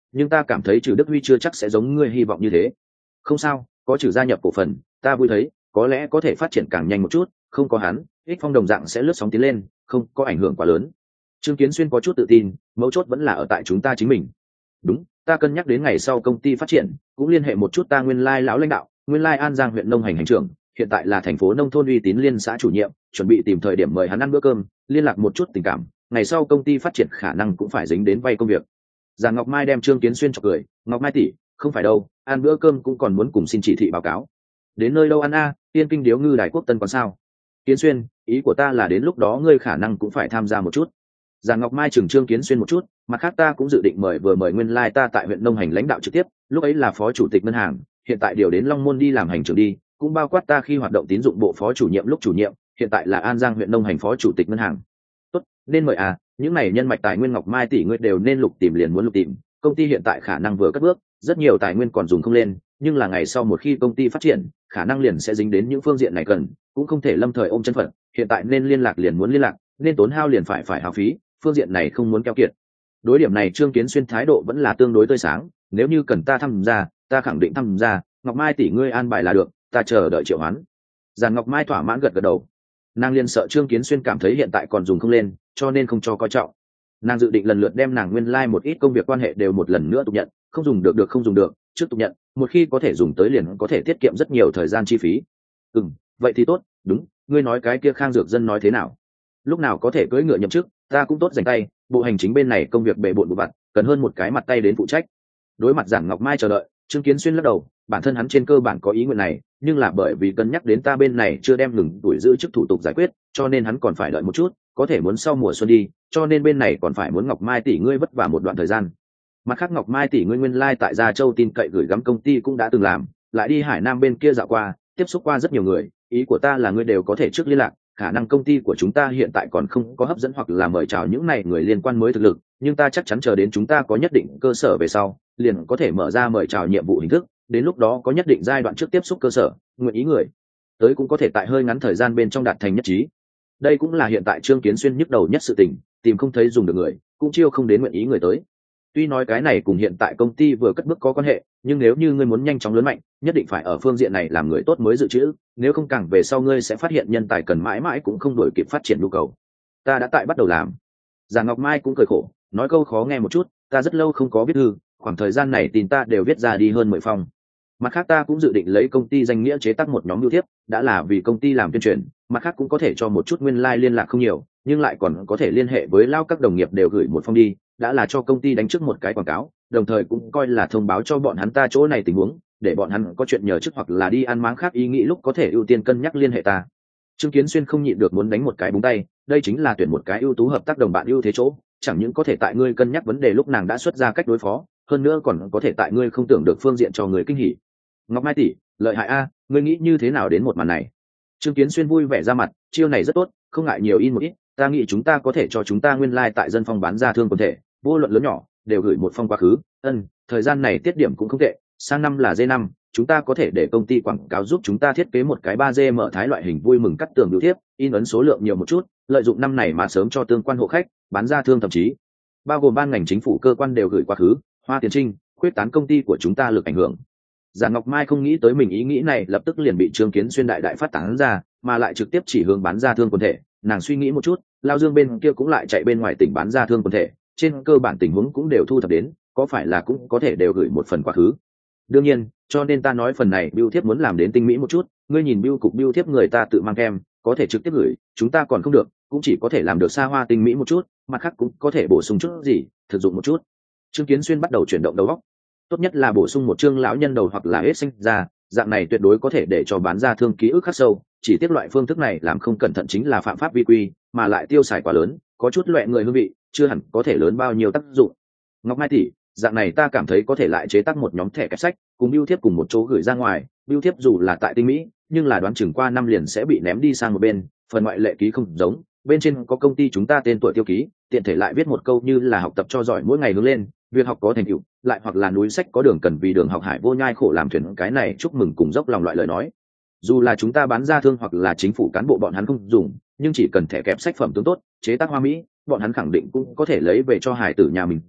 nhưng ta cảm thấy trừ Đức Huy chưa chắc sẽ giống ngươi hy vọng như thế. Không sao, có trừ gia nhập cổ phần, ta vui thấy, có lẽ có thể phát triển càng nhanh một chút, không có hắn, ích phong đồng dạng sẽ lướt sóng tiến lên, không có ảnh hưởng quá lớn. Trương Kiến Xuyên có chút tự tin, mấu chốt vẫn là ở tại chúng ta chính mình. Đúng, ta cân nhắc đến ngày sau công ty phát triển, cũng liên hệ một chút ta nguyên lai lão lãnh đạo, nguyên lai An Giang huyện nông hành hành trưởng, hiện tại là thành phố nông thôn uy tín liên xã chủ nhiệm, chuẩn bị tìm thời điểm mời hắn ăn bữa cơm, liên lạc một chút tình cảm, ngày sau công ty phát triển khả năng cũng phải dính đến vay công việc. Giang Ngọc Mai đem Trương Kiến Xuyên chọc cười, Ngọc Mai tỷ, không phải đâu, ăn bữa cơm cũng còn muốn cùng xin chỉ thị báo cáo. Đến nơi đâu ăn a, Tiên Kinh Điếu Ngư Đài Quốc Tân còn sao? Kiến Xuyên, ý của ta là đến lúc đó ngươi khả năng cũng phải tham gia một chút. Giang Ngọc Mai chừng Trương Kiến Xuyên một chút, mặt khác ta cũng dự định mời vừa mời nguyên lai ta tại huyện nông hành lãnh đạo trực tiếp, lúc ấy là phó chủ tịch ngân hàng, hiện tại điều đến Long Môn đi làm hành trưởng đi, cũng bao quát ta khi hoạt động tín dụng bộ phó chủ nhiệm lúc chủ nhiệm, hiện tại là An Giang huyện nông hành phó chủ tịch ngân hàng. Tốt, nên mời à, những này nhân mạch tài nguyên Ngọc Mai tỷ ngươi đều nên lục tìm liền muốn lục tìm, công ty hiện tại khả năng vừa cất bước, rất nhiều tài nguyên còn dùng không lên, nhưng là ngày sau một khi công ty phát triển, khả năng liền sẽ dính đến những phương diện này cần, cũng không thể lâm thời ôm chân phận, hiện tại nên liên lạc liền muốn liên lạc, nên tốn hao liền phải phải hao phí, phương diện này không muốn keo kiệt. Đối điểm này Trương Kiến Xuyên thái độ vẫn là tương đối tươi sáng, nếu như cần ta tham gia, ta khẳng định tham gia, Ngọc Mai tỷ ngươi an bài là được, ta chờ đợi triệu hoán. Giàn Ngọc Mai thỏa mãn gật gật đầu. Nàng liên sợ Trương Kiến Xuyên cảm thấy hiện tại còn dùng không lên, cho nên không cho coi trọng. Nàng dự định lần lượt đem nàng nguyên lai like một ít công việc quan hệ đều một lần nữa tục nhận, không dùng được được không dùng được, trước tục nhận, một khi có thể dùng tới liền có thể tiết kiệm rất nhiều thời gian chi phí. Ừ, vậy thì tốt, đúng, ngươi nói cái kia Khang Dược Dân nói thế nào? Lúc nào có thể cưỡi ngựa nhậm chức, ta cũng tốt dành tay, bộ hành chính bên này công việc bề bộn bộn bặt, cần hơn một cái mặt tay đến phụ trách. Đối mặt Giản Ngọc Mai chờ đợi, Trương Kiến Xuyên lắc đầu, bản thân hắn trên cơ bản có ý nguyện này, nhưng là bởi vì cân nhắc đến ta bên này chưa đem ngừng tuổi giữ chức thủ tục giải quyết, cho nên hắn còn phải đợi một chút, có thể muốn sau mùa xuân đi, cho nên bên này còn phải muốn Ngọc Mai tỷ ngươi vất vả một đoạn thời gian. Mặt khác Ngọc Mai tỷ ngươi nguyên lai like tại Gia Châu tin cậy gửi gắm công ty cũng đã từng làm, lại đi Hải Nam bên kia dạo qua, tiếp xúc qua rất nhiều người, ý của ta là ngươi đều có thể trước liên lạc, khả năng công ty của chúng ta hiện tại còn không có hấp dẫn hoặc là mời chào những này người liên quan mới thực lực, nhưng ta chắc chắn chờ đến chúng ta có nhất định cơ sở về sau, liền có thể mở ra mời chào nhiệm vụ hình thức, đến lúc đó có nhất định giai đoạn trước tiếp xúc cơ sở, nguyện ý người tới cũng có thể tại hơi ngắn thời gian bên trong đạt thành nhất trí. Đây cũng là hiện tại Trương Kiến Xuyên nhức đầu nhất sự tình, tìm không thấy dùng được người, cũng chiêu không đến nguyện ý người tới. Tuy nói cái này cùng hiện tại công ty vừa cất bước có quan hệ, nhưng nếu như ngươi muốn nhanh chóng lớn mạnh, nhất định phải ở phương diện này làm người tốt mới dự trữ, nếu không càng về sau ngươi sẽ phát hiện nhân tài cần mãi mãi cũng không đổi kịp phát triển nhu cầu. Ta đã tại bắt đầu làm. Giang Ngọc Mai cũng cười khổ, nói câu khó nghe một chút, ta rất lâu không có viết thư, khoảng thời gian này tin ta đều viết ra đi hơn mười phong. Mặt khác ta cũng dự định lấy công ty danh nghĩa chế tác một nhóm bưu thiếp, đã là vì công ty làm tuyên truyền, mặt khác cũng có thể cho một chút nguyên lai like liên lạc không nhiều, nhưng lại còn có thể liên hệ với lao các đồng nghiệp đều gửi một phong đi, đã là cho công ty đánh trước một cái quảng cáo, đồng thời cũng coi là thông báo cho bọn hắn ta chỗ này tình huống, để bọn hắn có chuyện nhờ chức hoặc là đi ăn máng khác ý nghĩ lúc có thể ưu tiên cân nhắc liên hệ ta. Trương Kiến Xuyên không nhịn được muốn đánh một cái búng tay, đây chính là tuyển một cái ưu tú hợp tác đồng bạn ưu thế chỗ, chẳng những có thể tại ngươi cân nhắc vấn đề lúc nàng đã xuất ra cách đối phó, hơn nữa còn có thể tại ngươi không tưởng được phương diện cho người kinh hỉ. Ngọc Mai tỷ, lợi hại a, ngươi nghĩ như thế nào đến một màn này? Trương Kiến Xuyên vui vẻ ra mặt, chiêu này rất tốt, không ngại nhiều in một ít, ta nghĩ chúng ta có thể cho chúng ta nguyên lai like tại dân phong bán ra thương quần thể, vô luận lớn nhỏ, đều gửi một phong quá khứ. Ân, thời gian này tiết điểm cũng không tệ, sang năm là D năm, chúng ta có thể để công ty quảng cáo giúp chúng ta thiết kế một cái ba D mở thái loại hình vui mừng cắt tường biểu thiếp, in ấn số lượng nhiều một chút, lợi dụng năm này mà sớm cho tương quan hộ khách, bán ra thương thậm chí bao gồm ban ngành chính phủ cơ quan đều gửi quá khứ, hoa tiền trinh, quyết tán công ty của chúng ta lực ảnh hưởng. Giản Ngọc Mai không nghĩ tới mình ý nghĩ này lập tức liền bị Trương Kiến Xuyên đại đại phát tán ra, mà lại trực tiếp chỉ hướng bán ra thương quần thể. Nàng suy nghĩ một chút, Lao Dương bên kia cũng lại chạy bên ngoài tỉnh bán ra thương quần thể, trên cơ bản tình huống cũng đều thu thập đến, có phải là cũng có thể đều gửi một phần quá khứ. Đương nhiên, cho nên ta nói phần này bưu thiếp muốn làm đến tinh mỹ một chút, ngươi nhìn bưu cục bưu thiếp người ta tự mang kem, có thể trực tiếp gửi, chúng ta còn không được, cũng chỉ có thể làm được xa hoa tinh mỹ một chút, mặt khác cũng có thể bổ sung chút gì, thực dụng một chút. Trương Kiến Xuyên bắt đầu chuyển động đầu óc. Tốt nhất là bổ sung một chương lão nhân đầu hoặc là hết sinh ra, dạng này tuyệt đối có thể để cho bán ra thương ký ức khắc sâu, chỉ tiếc loại phương thức này làm không cẩn thận chính là phạm pháp vi quy, mà lại tiêu xài quá lớn, có chút loẹ người hương vị, chưa hẳn có thể lớn bao nhiêu tác dụng. Ngọc Mai tỷ, dạng này ta cảm thấy có thể lại chế tác một nhóm thẻ kẹp sách, cùng bưu thiếp cùng một chỗ gửi ra ngoài, bưu thiếp dù là tại tinh mỹ, nhưng là đoán chừng qua năm liền sẽ bị ném đi sang một bên, phần ngoại lệ ký không giống, bên trên có công ty chúng ta tên tuổi tiêu ký, tiện thể lại viết một câu như là học tập cho giỏi mỗi ngày hướng lên, việc học có thành tựu, lại hoặc là núi sách có đường cần vì đường học hải vô nhai khổ làm thuyền, cái này chúc mừng cùng dốc lòng loại lời nói. Dù là chúng ta bán ra thương hoặc là chính phủ cán bộ bọn hắn không dùng, nhưng chỉ cần thẻ kẹp sách phẩm tướng tốt, chế tác hoa mỹ, bọn hắn khẳng định cũng có thể lấy về cho hải tử nhà mình dùng,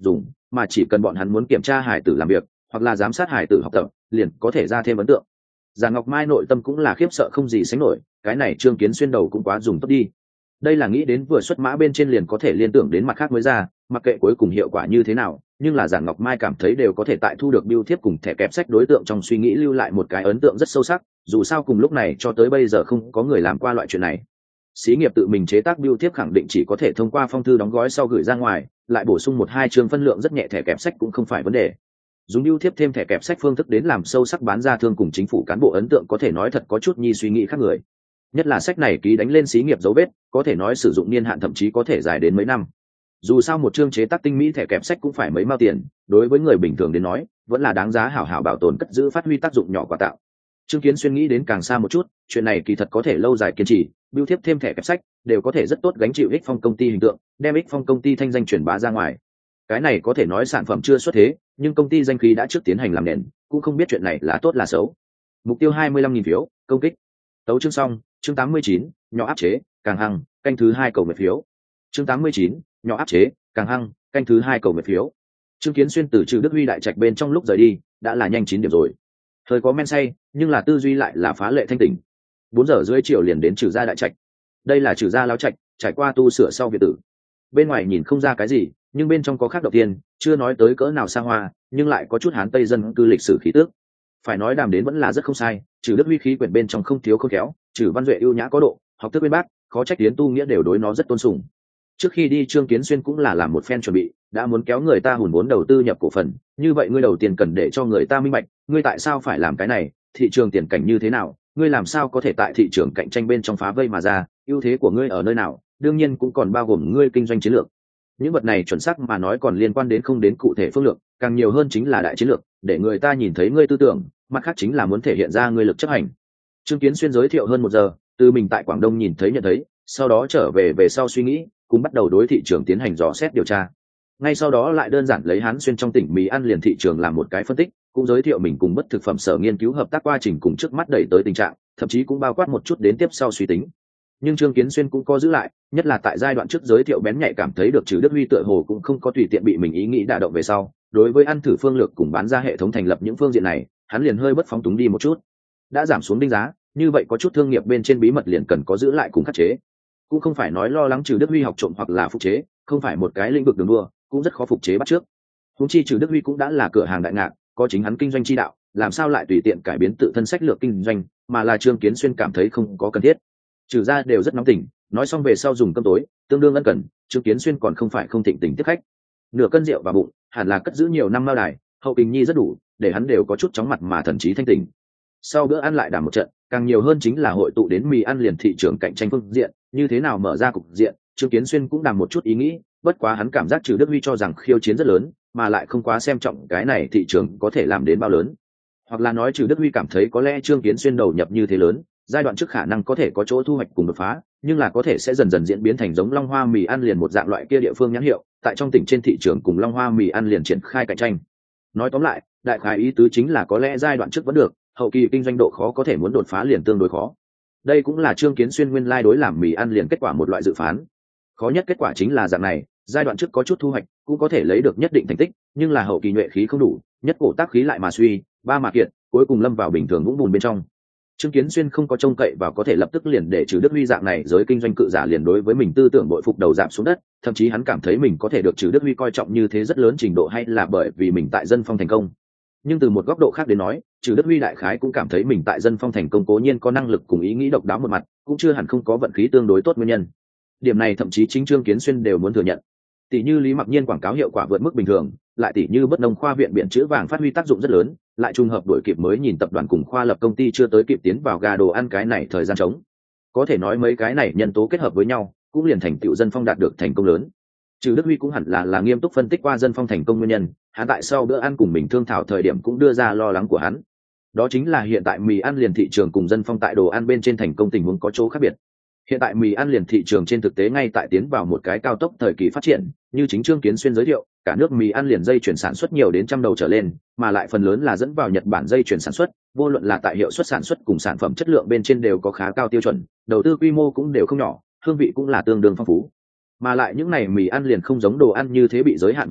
mà chỉ cần bọn hắn muốn kiểm tra hải tử làm việc hoặc là giám sát hải tử học tập liền có thể ra thêm ấn tượng. Giản Ngọc Mai nội tâm cũng là khiếp sợ không gì sánh nổi, cái này Trương Kiến Xuyên đầu cũng quá dùng tốt đi. Đây là nghĩ đến vừa xuất mã bên trên liền có thể liên tưởng đến mặt khác mới ra, mặc kệ cuối cùng hiệu quả như thế nào, nhưng là Giản Ngọc Mai cảm thấy đều có thể tại thu được bưu thiếp cùng thẻ kẹp sách đối tượng trong suy nghĩ lưu lại một cái ấn tượng rất sâu sắc, dù sao cùng lúc này cho tới bây giờ không có người làm qua loại chuyện này. Xí nghiệp tự mình chế tác bưu thiếp khẳng định chỉ có thể thông qua phong thư đóng gói sau gửi ra ngoài, lại bổ sung một hai chương phân lượng rất nhẹ thẻ kẹp sách cũng không phải vấn đề. Dùng bưu thiếp thêm thẻ kẹp sách phương thức đến làm sâu sắc bán ra thương cùng chính phủ cán bộ ấn tượng có thể nói thật có chút nhi suy nghĩ khác người. Nhất là sách này ký đánh lên xí nghiệp dấu vết, có thể nói sử dụng niên hạn thậm chí có thể dài đến mấy năm. Dù sao một chương chế tác tinh mỹ thẻ kẹp sách cũng phải mấy mao tiền, đối với người bình thường đến nói vẫn là đáng giá hảo hảo bảo tồn cất giữ phát huy tác dụng nhỏ quà tạo. Trương Kiến Xuyên nghĩ đến càng xa một chút, chuyện này kỳ thật có thể lâu dài kiên trì, bưu thiếp thêm thẻ kẹp sách đều có thể rất tốt gánh chịu Ích Phong công ty hình tượng, đem Ích Phong công ty thanh danh truyền bá ra ngoài. Cái này có thể nói sản phẩm chưa xuất thế, nhưng công ty danh khí đã trước tiến hành làm nền, cũng không biết chuyện này là tốt là xấu. Mục tiêu hai mươi lăm nghìn phiếu, công kích. Tấu chương xong, chương tám mươi chín, nhỏ áp chế, càng hăng, canh thứ hai cầu nguyện phiếu. Chương tám mươi chín, nhỏ áp chế, càng hăng, canh thứ hai cầu nguyện phiếu. Trương Kiến Xuyên từ Trừ Đức Huy đại trạch bên trong lúc rời đi, đã là nhanh chín điểm rồi. Thời có men say, nhưng là tư duy lại là phá lệ thanh tỉnh. Bốn giờ rưỡi chiều liền đến Trừ gia đại trạch. Đây là Trừ gia lão trạch, trải qua tu sửa sau biệt tử. Bên ngoài nhìn không ra cái gì, nhưng bên trong có khác đầu tiên, chưa nói tới cỡ nào xa hoa, nhưng lại có chút Hán Tây dân cư lịch sử khí tước. Phải nói đàm đến vẫn là rất không sai, Trừ Đức Huy khí quyển bên trong không thiếu khôn khéo, Trừ Văn Duệ ưu nhã có độ, học thức bên bác, khó trách tiến tu nghĩa đều đối nó rất tôn sùng. Trước khi đi Trương Kiến Xuyên cũng là làm một phen chuẩn bị, đã muốn kéo người ta hùn vốn đầu tư nhập cổ phần, như vậy ngươi đầu tiên cần để cho người ta minh bạch, ngươi tại sao phải làm cái này, thị trường tiền cảnh như thế nào, ngươi làm sao có thể tại thị trường cạnh tranh bên trong phá vây mà ra, ưu thế của ngươi ở nơi nào, đương nhiên cũng còn bao gồm ngươi kinh doanh chiến lược. Những vật này chuẩn xác mà nói còn liên quan đến không đến cụ thể phương lược, càng nhiều hơn chính là đại chiến lược, để người ta nhìn thấy ngươi tư tưởng, mặt khác chính là muốn thể hiện ra ngươi lực chấp hành. Trương Kiến Xuyên giới thiệu hơn một giờ, từ mình tại Quảng Đông nhìn thấy nhận thấy, sau đó trở về về sau suy nghĩ, cũng bắt đầu đối thị trường tiến hành dò xét điều tra. Ngay sau đó lại đơn giản lấy Hán Xuyên trong tỉnh mì ăn liền thị trường làm một cái phân tích, cũng giới thiệu mình cùng bất thực phẩm sở nghiên cứu hợp tác quá trình cùng trước mắt đẩy tới tình trạng, thậm chí cũng bao quát một chút đến tiếp sau suy tính. Nhưng Trương Kiến Xuyên cũng có giữ lại, nhất là tại giai đoạn trước giới thiệu bén nhạy cảm thấy được Trừ Đức Huy tựa hồ cũng không có tùy tiện bị mình ý nghĩ đả động về sau, đối với ăn thử phương lược cùng bán ra hệ thống thành lập những phương diện này, hắn liền hơi bất phóng túng đi một chút. Đã giảm xuống đinh giá, như vậy có chút thương nghiệp bên trên bí mật liền cần có giữ lại cùng khắc chế. Cũng không phải nói lo lắng Trừ Đức Huy học trộm hoặc là phục chế, không phải một cái lĩnh vực đường đua, cũng rất khó phục chế bắt trước. Huống chi Trừ Đức Huy cũng đã là cửa hàng đại ngạc, có chính hắn kinh doanh chi đạo, làm sao lại tùy tiện cải biến tự thân sách lược kinh doanh, mà là Trương Kiến Xuyên cảm thấy không có cần thiết. Trừ ra đều rất nóng tình, nói xong về sau dùng cơm tối, tương đương ân cần, Trương Kiến Xuyên còn không phải không thịnh tình tiếp khách. Nửa cân rượu và bụng, hẳn là cất giữ nhiều năm mao đài, hậu kinh nhi rất đủ, để hắn đều có chút chóng mặt mà thần trí thanh tỉnh. Sau bữa ăn lại đàm một trận, càng nhiều hơn chính là hội tụ đến mì ăn liền thị trường cạnh tranh phương diện, như thế nào mở ra cục diện, Trương Kiến Xuyên cũng đàm một chút ý nghĩ, bất quá hắn cảm giác Trừ Đức Huy cho rằng khiêu chiến rất lớn, mà lại không quá xem trọng cái này thị trường có thể làm đến bao lớn. Hoặc là nói Trừ Đức Huy cảm thấy có lẽ Trương Kiến Xuyên đầu nhập như thế lớn, giai đoạn trước khả năng có thể có chỗ thu hoạch cùng đột phá, nhưng là có thể sẽ dần dần diễn biến thành giống Long Hoa mì ăn liền một dạng loại kia địa phương nhãn hiệu, tại trong tỉnh trên thị trường cùng Long Hoa mì ăn liền triển khai cạnh tranh. Nói tóm lại, đại khái ý tứ chính là có lẽ giai đoạn trước vẫn được, hậu kỳ kinh doanh độ khó có thể muốn đột phá liền tương đối khó. Đây cũng là Trương Kiến Xuyên nguyên lai đối làm mì ăn liền kết quả một loại dự phán. Khó nhất kết quả chính là dạng này, giai đoạn trước có chút thu hoạch, cũng có thể lấy được nhất định thành tích, nhưng là hậu kỳ nhuệ khí không đủ, nhất cổ tác khí lại mà suy, ba mà kiện, cuối cùng lâm vào bình thường vũng bùn bên trong. Trương Kiến Xuyên không có trông cậy vào có thể lập tức liền để Trừ Đức Huy dạng này giới kinh doanh cự giả liền đối với mình tư tưởng bội phục đầu giảm xuống đất, thậm chí hắn cảm thấy mình có thể được Trừ Đức Huy coi trọng như thế rất lớn trình độ hay là bởi vì mình tại Dân Phong thành công. Nhưng từ một góc độ khác đến nói, Trừ Đức Huy đại khái cũng cảm thấy mình tại Dân Phong thành công cố nhiên có năng lực cùng ý nghĩ độc đáo một mặt, cũng chưa hẳn không có vận khí tương đối tốt nguyên nhân. Điểm này thậm chí chính Trương Kiến Xuyên đều muốn thừa nhận. Tỷ như Lý Mặc Nhiên quảng cáo hiệu quả vượt mức bình thường, lại tỷ như Bất Nông khoa viện biển chữ vàng phát huy tác dụng rất lớn, lại trùng hợp đổi kịp mới nhìn tập đoàn cùng khoa lập công ty chưa tới kịp tiến vào gà đồ ăn cái này thời gian trống. Có thể nói mấy cái này nhân tố kết hợp với nhau, cũng liền thành tựu Dân Phong đạt được thành công lớn. Trừ Đức Huy cũng hẳn là là nghiêm túc phân tích qua Dân Phong thành công nguyên nhân, hắn tại sau bữa ăn cùng mình thương thảo thời điểm cũng đưa ra lo lắng của hắn. Đó chính là hiện tại mì ăn liền thị trường cùng Dân Phong tại đồ ăn bên trên thành công tình huống có chỗ khác biệt. Hiện tại mì ăn liền thị trường trên thực tế ngay tại tiến vào một cái cao tốc thời kỳ phát triển, như chính Trương Kiến Xuyên giới thiệu, cả nước mì ăn liền dây chuyển sản xuất nhiều đến trăm đầu trở lên, mà lại phần lớn là dẫn vào Nhật Bản dây chuyển sản xuất, vô luận là tại hiệu suất sản xuất cùng sản phẩm chất lượng bên trên đều có khá cao tiêu chuẩn, đầu tư quy mô cũng đều không nhỏ, hương vị cũng là tương đương phong phú. Mà lại những này mì ăn liền không giống đồ ăn như thế bị giới hạn vận chuyển,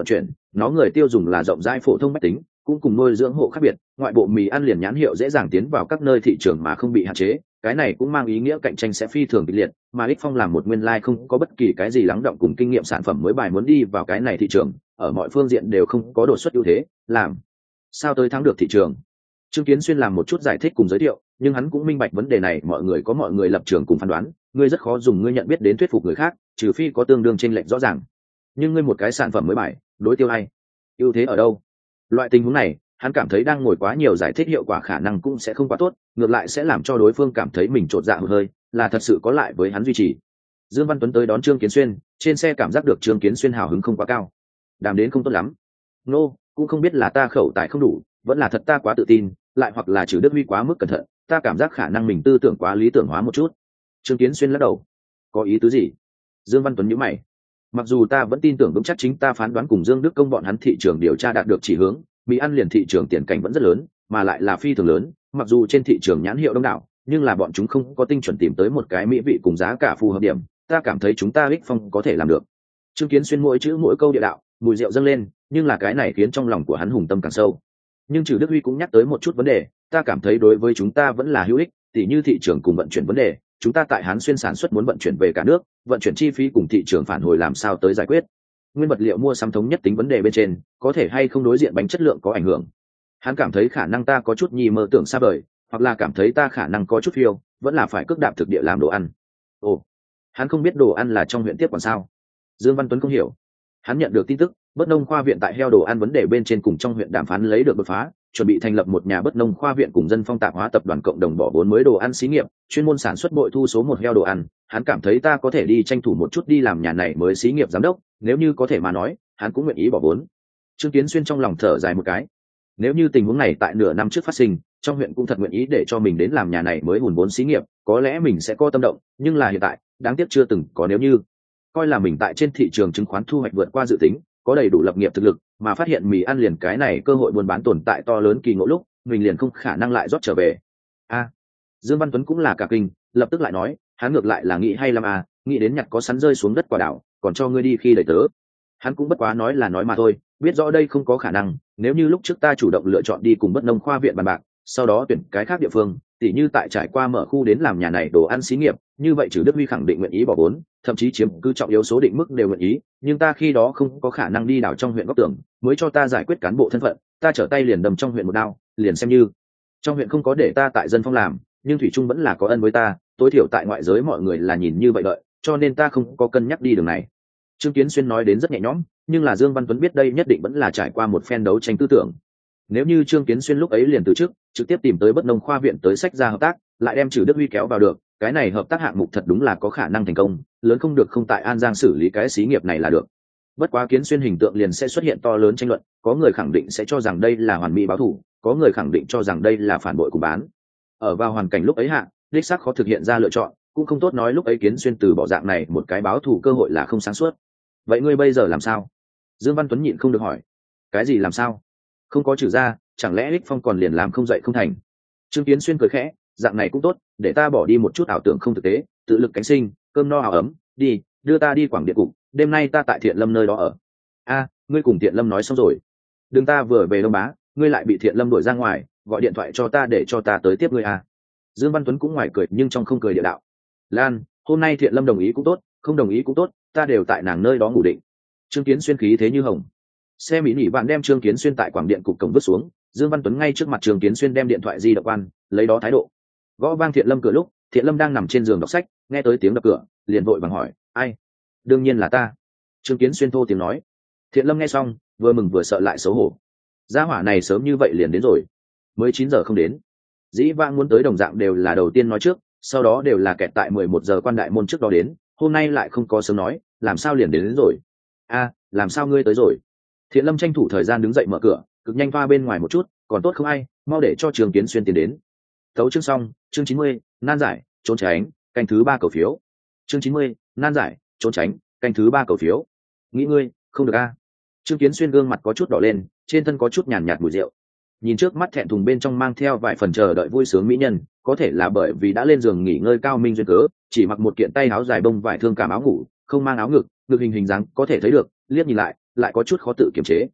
nó người tiêu dùng là rộng rãi phổ thông mách tính, cũng cùng nuôi dưỡng hộ khác biệt, ngoại bộ mì ăn liền nhãn hiệu dễ dàng tiến vào các nơi thị trường mà không bị hạn chế, cái này cũng mang ý nghĩa cạnh tranh sẽ phi thường kịch liệt, mà Ích Phong làm một nguyên lai like không có bất kỳ cái gì lắng động cùng kinh nghiệm sản phẩm mới bài muốn đi vào cái này thị trường, ở mọi phương diện đều không có đột xuất ưu thế, làm sao tới thắng được thị trường. Trương Kiến Xuyên làm một chút giải thích cùng giới thiệu, nhưng hắn cũng minh bạch vấn đề này mọi người có mọi người lập trường cùng phán đoán, ngươi rất khó dùng ngươi nhận biết đến thuyết phục người khác, trừ phi có tương đương chênh lệch rõ ràng. Nhưng ngươi một cái sản phẩm mới bài, đối tiêu hay, ưu thế ở đâu? Loại tình huống này, hắn cảm thấy đang ngồi quá nhiều giải thích hiệu quả khả năng cũng sẽ không quá tốt, ngược lại sẽ làm cho đối phương cảm thấy mình trột dạ một hơi, là thật sự có lại với hắn duy trì. Dương Văn Tuấn tới đón Trương Kiến Xuyên, trên xe cảm giác được Trương Kiến Xuyên hào hứng không quá cao, đàm đến không tốt lắm. Nô, cũng không biết là ta khẩu tài không đủ, vẫn là thật ta quá tự tin, lại hoặc là Trử Đức Huy quá mức cẩn thận, ta cảm giác khả năng mình tư tưởng quá lý tưởng hóa một chút. Trương Kiến Xuyên lắc đầu. Có ý tứ gì? Dương Văn Tuấn nhíu mày. Mặc dù ta vẫn tin tưởng vững chắc chính ta phán đoán cùng Dương Đức Công bọn hắn thị trường điều tra đạt được chỉ hướng, mì ăn liền thị trường tiền cảnh vẫn rất lớn, mà lại là phi thường lớn, mặc dù trên thị trường nhãn hiệu đông đảo, nhưng là bọn chúng không có tinh chuẩn tìm tới một cái mỹ vị cùng giá cả phù hợp điểm, ta cảm thấy chúng ta Ích Phong có thể làm được. Trương Kiến Xuyên mỗi chữ mỗi câu địa đạo, mùi rượu dâng lên, nhưng là cái này khiến trong lòng của hắn hùng tâm càng sâu. Nhưng Trử Đức Huy cũng nhắc tới một chút vấn đề, ta cảm thấy đối với chúng ta vẫn là hữu ích, tỉ như thị trường cùng vận chuyển vấn đề, chúng ta tại Hán Xuyên sản xuất muốn vận chuyển về cả nước, vận chuyển chi phí cùng thị trường phản hồi làm sao tới giải quyết. Nguyên vật liệu mua sắm thống nhất tính vấn đề bên trên, có thể hay không đối diện bánh chất lượng có ảnh hưởng. Hắn cảm thấy khả năng ta có chút nhi mơ tưởng xa vời, hoặc là cảm thấy ta khả năng có chút phiêu, vẫn là phải cước đạp thực địa làm đồ ăn. Ồ, hắn không biết đồ ăn là trong huyện tiếp còn sao? Dương Văn Tuấn không hiểu. Hắn nhận được tin tức, Bất Nông khoa viện tại heo đồ ăn vấn đề bên trên cùng trong huyện đàm phán lấy được đột phá, chuẩn bị thành lập một nhà Bất Nông khoa viện cùng Dân Phong tạp hóa tập đoàn cộng đồng bỏ vốn mới đồ ăn xí nghiệp, chuyên môn sản xuất bội thu số một heo đồ ăn. Hắn cảm thấy ta có thể đi tranh thủ một chút đi làm nhà này mới xí nghiệp giám đốc, nếu như có thể mà nói, hắn cũng nguyện ý bỏ vốn. Trương Kiến Xuyên trong lòng thở dài một cái. Nếu như tình huống này tại nửa năm trước phát sinh, trong huyện cũng thật nguyện ý để cho mình đến làm nhà này mới hùn vốn xí nghiệp, có lẽ mình sẽ có tâm động, nhưng là hiện tại, đáng tiếc chưa từng có nếu như. Coi là mình tại trên thị trường chứng khoán thu hoạch vượt qua dự tính, có đầy đủ lập nghiệp thực lực, mà phát hiện mì ăn liền cái này cơ hội buôn bán tồn tại to lớn kỳ ngộ lúc, mình liền không khả năng lại rót trở về. A, Dương Văn Tuấn cũng là cả kinh, lập tức lại nói, hắn ngược lại là nghĩ hay lắm à, nghĩ đến nhặt có sắn rơi xuống đất quả đảo, còn cho ngươi đi khi đẩy tớ. Hắn cũng bất quá nói là nói mà thôi, biết rõ đây không có khả năng, nếu như lúc trước ta chủ động lựa chọn đi cùng Bất Nông khoa viện bàn bạc, sau đó tuyển cái khác địa phương, tỉ như tại trải qua mở khu đến làm nhà này đồ ăn xí nghiệp, như vậy Trử Đức Huy khẳng định nguyện ý bỏ vốn, thậm chí chiếm cứ trọng yếu số định mức đều nguyện ý, nhưng ta khi đó không có khả năng đi đảo trong huyện góc tưởng, mới cho ta giải quyết cán bộ thân phận, ta trở tay liền đâm trong huyện một đao, liền xem như trong huyện không có để ta tại Dân Phong làm, nhưng thủy trung vẫn là có ân với ta, tối thiểu tại ngoại giới mọi người là nhìn như vậy đợi, cho nên ta không có cân nhắc đi đường này. Trương Kiến Xuyên nói đến rất nhẹ nhõm, nhưng là Dương Văn Tuấn biết đây nhất định vẫn là trải qua một phen đấu tranh tư tưởng. Nếu như Trương Kiến Xuyên lúc ấy liền từ trước, trực tiếp tìm tới Bất Nông khoa viện tới sách ra hợp tác, lại đem Trử Đức Huy kéo vào được, cái này hợp tác hạng mục thật đúng là có khả năng thành công, lớn không được không tại An Giang xử lý cái xí nghiệp này là được. Bất quá Kiến Xuyên hình tượng liền sẽ xuất hiện to lớn tranh luận, có người khẳng định sẽ cho rằng đây là hoàn mỹ báo thù, có người khẳng định cho rằng đây là phản bội cùng bán. Ở vào hoàn cảnh lúc ấy hạ, đích xác khó thực hiện ra lựa chọn, cũng không tốt nói lúc ấy Kiến Xuyên từ bỏ dạng này một cái báo thù cơ hội là không sáng suốt. Vậy ngươi bây giờ làm sao? Dương Văn Tuấn nhịn không được hỏi. Cái gì làm sao? Không có trừ ra, chẳng lẽ Ích Phong còn liền làm không dậy không thành? Trương Kiến Xuyên cười khẽ, dạng này cũng tốt, để ta bỏ đi một chút ảo tưởng không thực tế, tự lực cánh sinh, cơm no áo ấm, đi, đưa ta đi Quảng Điện cục, đêm nay ta tại Thiện Lâm nơi đó ở. A, ngươi cùng Thiện Lâm nói xong rồi. Đừng ta vừa về Đông Bá, ngươi lại bị Thiện Lâm đuổi ra ngoài, gọi điện thoại cho ta để cho ta tới tiếp ngươi à? Dương Văn Tuấn cũng ngoài cười nhưng trong không cười địa đạo. Lan, hôm nay Thiện Lâm đồng ý cũng tốt, không đồng ý cũng tốt, ta đều tại nàng nơi đó ngủ định. Trương Kiến Xuyên khí thế như hồng. Xe mỹ nỉ bạn đem Trương Kiến Xuyên tại Quảng Điện cục cổng vứt xuống, Dương Văn Tuấn ngay trước mặt Trương Kiến Xuyên đem điện thoại di động quan, lấy đó thái độ. Gõ vang Thiện Lâm cửa lúc, Thiện Lâm đang nằm trên giường đọc sách, nghe tới tiếng đập cửa, liền vội vàng hỏi, ai? Đương nhiên là ta. Trương Kiến Xuyên thô tiếng nói. Thiện Lâm nghe xong, vừa mừng vừa sợ lại xấu hổ. Gia hỏa này sớm như vậy liền đến rồi, mới chín giờ không đến. Dĩ vãng muốn tới đồng dạng đều là đầu tiên nói trước, sau đó đều là kẹt tại mười một giờ quan đại môn trước đó đến, hôm nay lại không có sớm nói, làm sao liền đến, đến rồi? A, làm sao ngươi tới rồi? Thiện Lâm tranh thủ thời gian đứng dậy mở cửa, cực nhanh pha bên ngoài một chút, còn tốt không ai, mau để cho Trương Kiến Xuyên tiến đến. Tấu chương xong, chương chín mươi, nan giải, trốn tránh, canh thứ ba cầu phiếu. Chương chín mươi, nan giải, trốn tránh, canh thứ ba cầu phiếu. Nghĩ ngươi, không được a. Trương Kiến Xuyên gương mặt có chút đỏ lên, trên thân có chút nhàn nhạt mùi rượu. Nhìn trước mắt thẹn thùng bên trong mang theo vài phần chờ đợi vui sướng mỹ nhân, có thể là bởi vì đã lên giường nghỉ ngơi cao minh duyên cớ, chỉ mặc một kiện tay áo dài bông vải thương cảm áo ngủ, không mang áo ngực, ngực hình hình dáng có thể thấy được, liếc nhìn lại, lại có chút khó tự kiềm chế.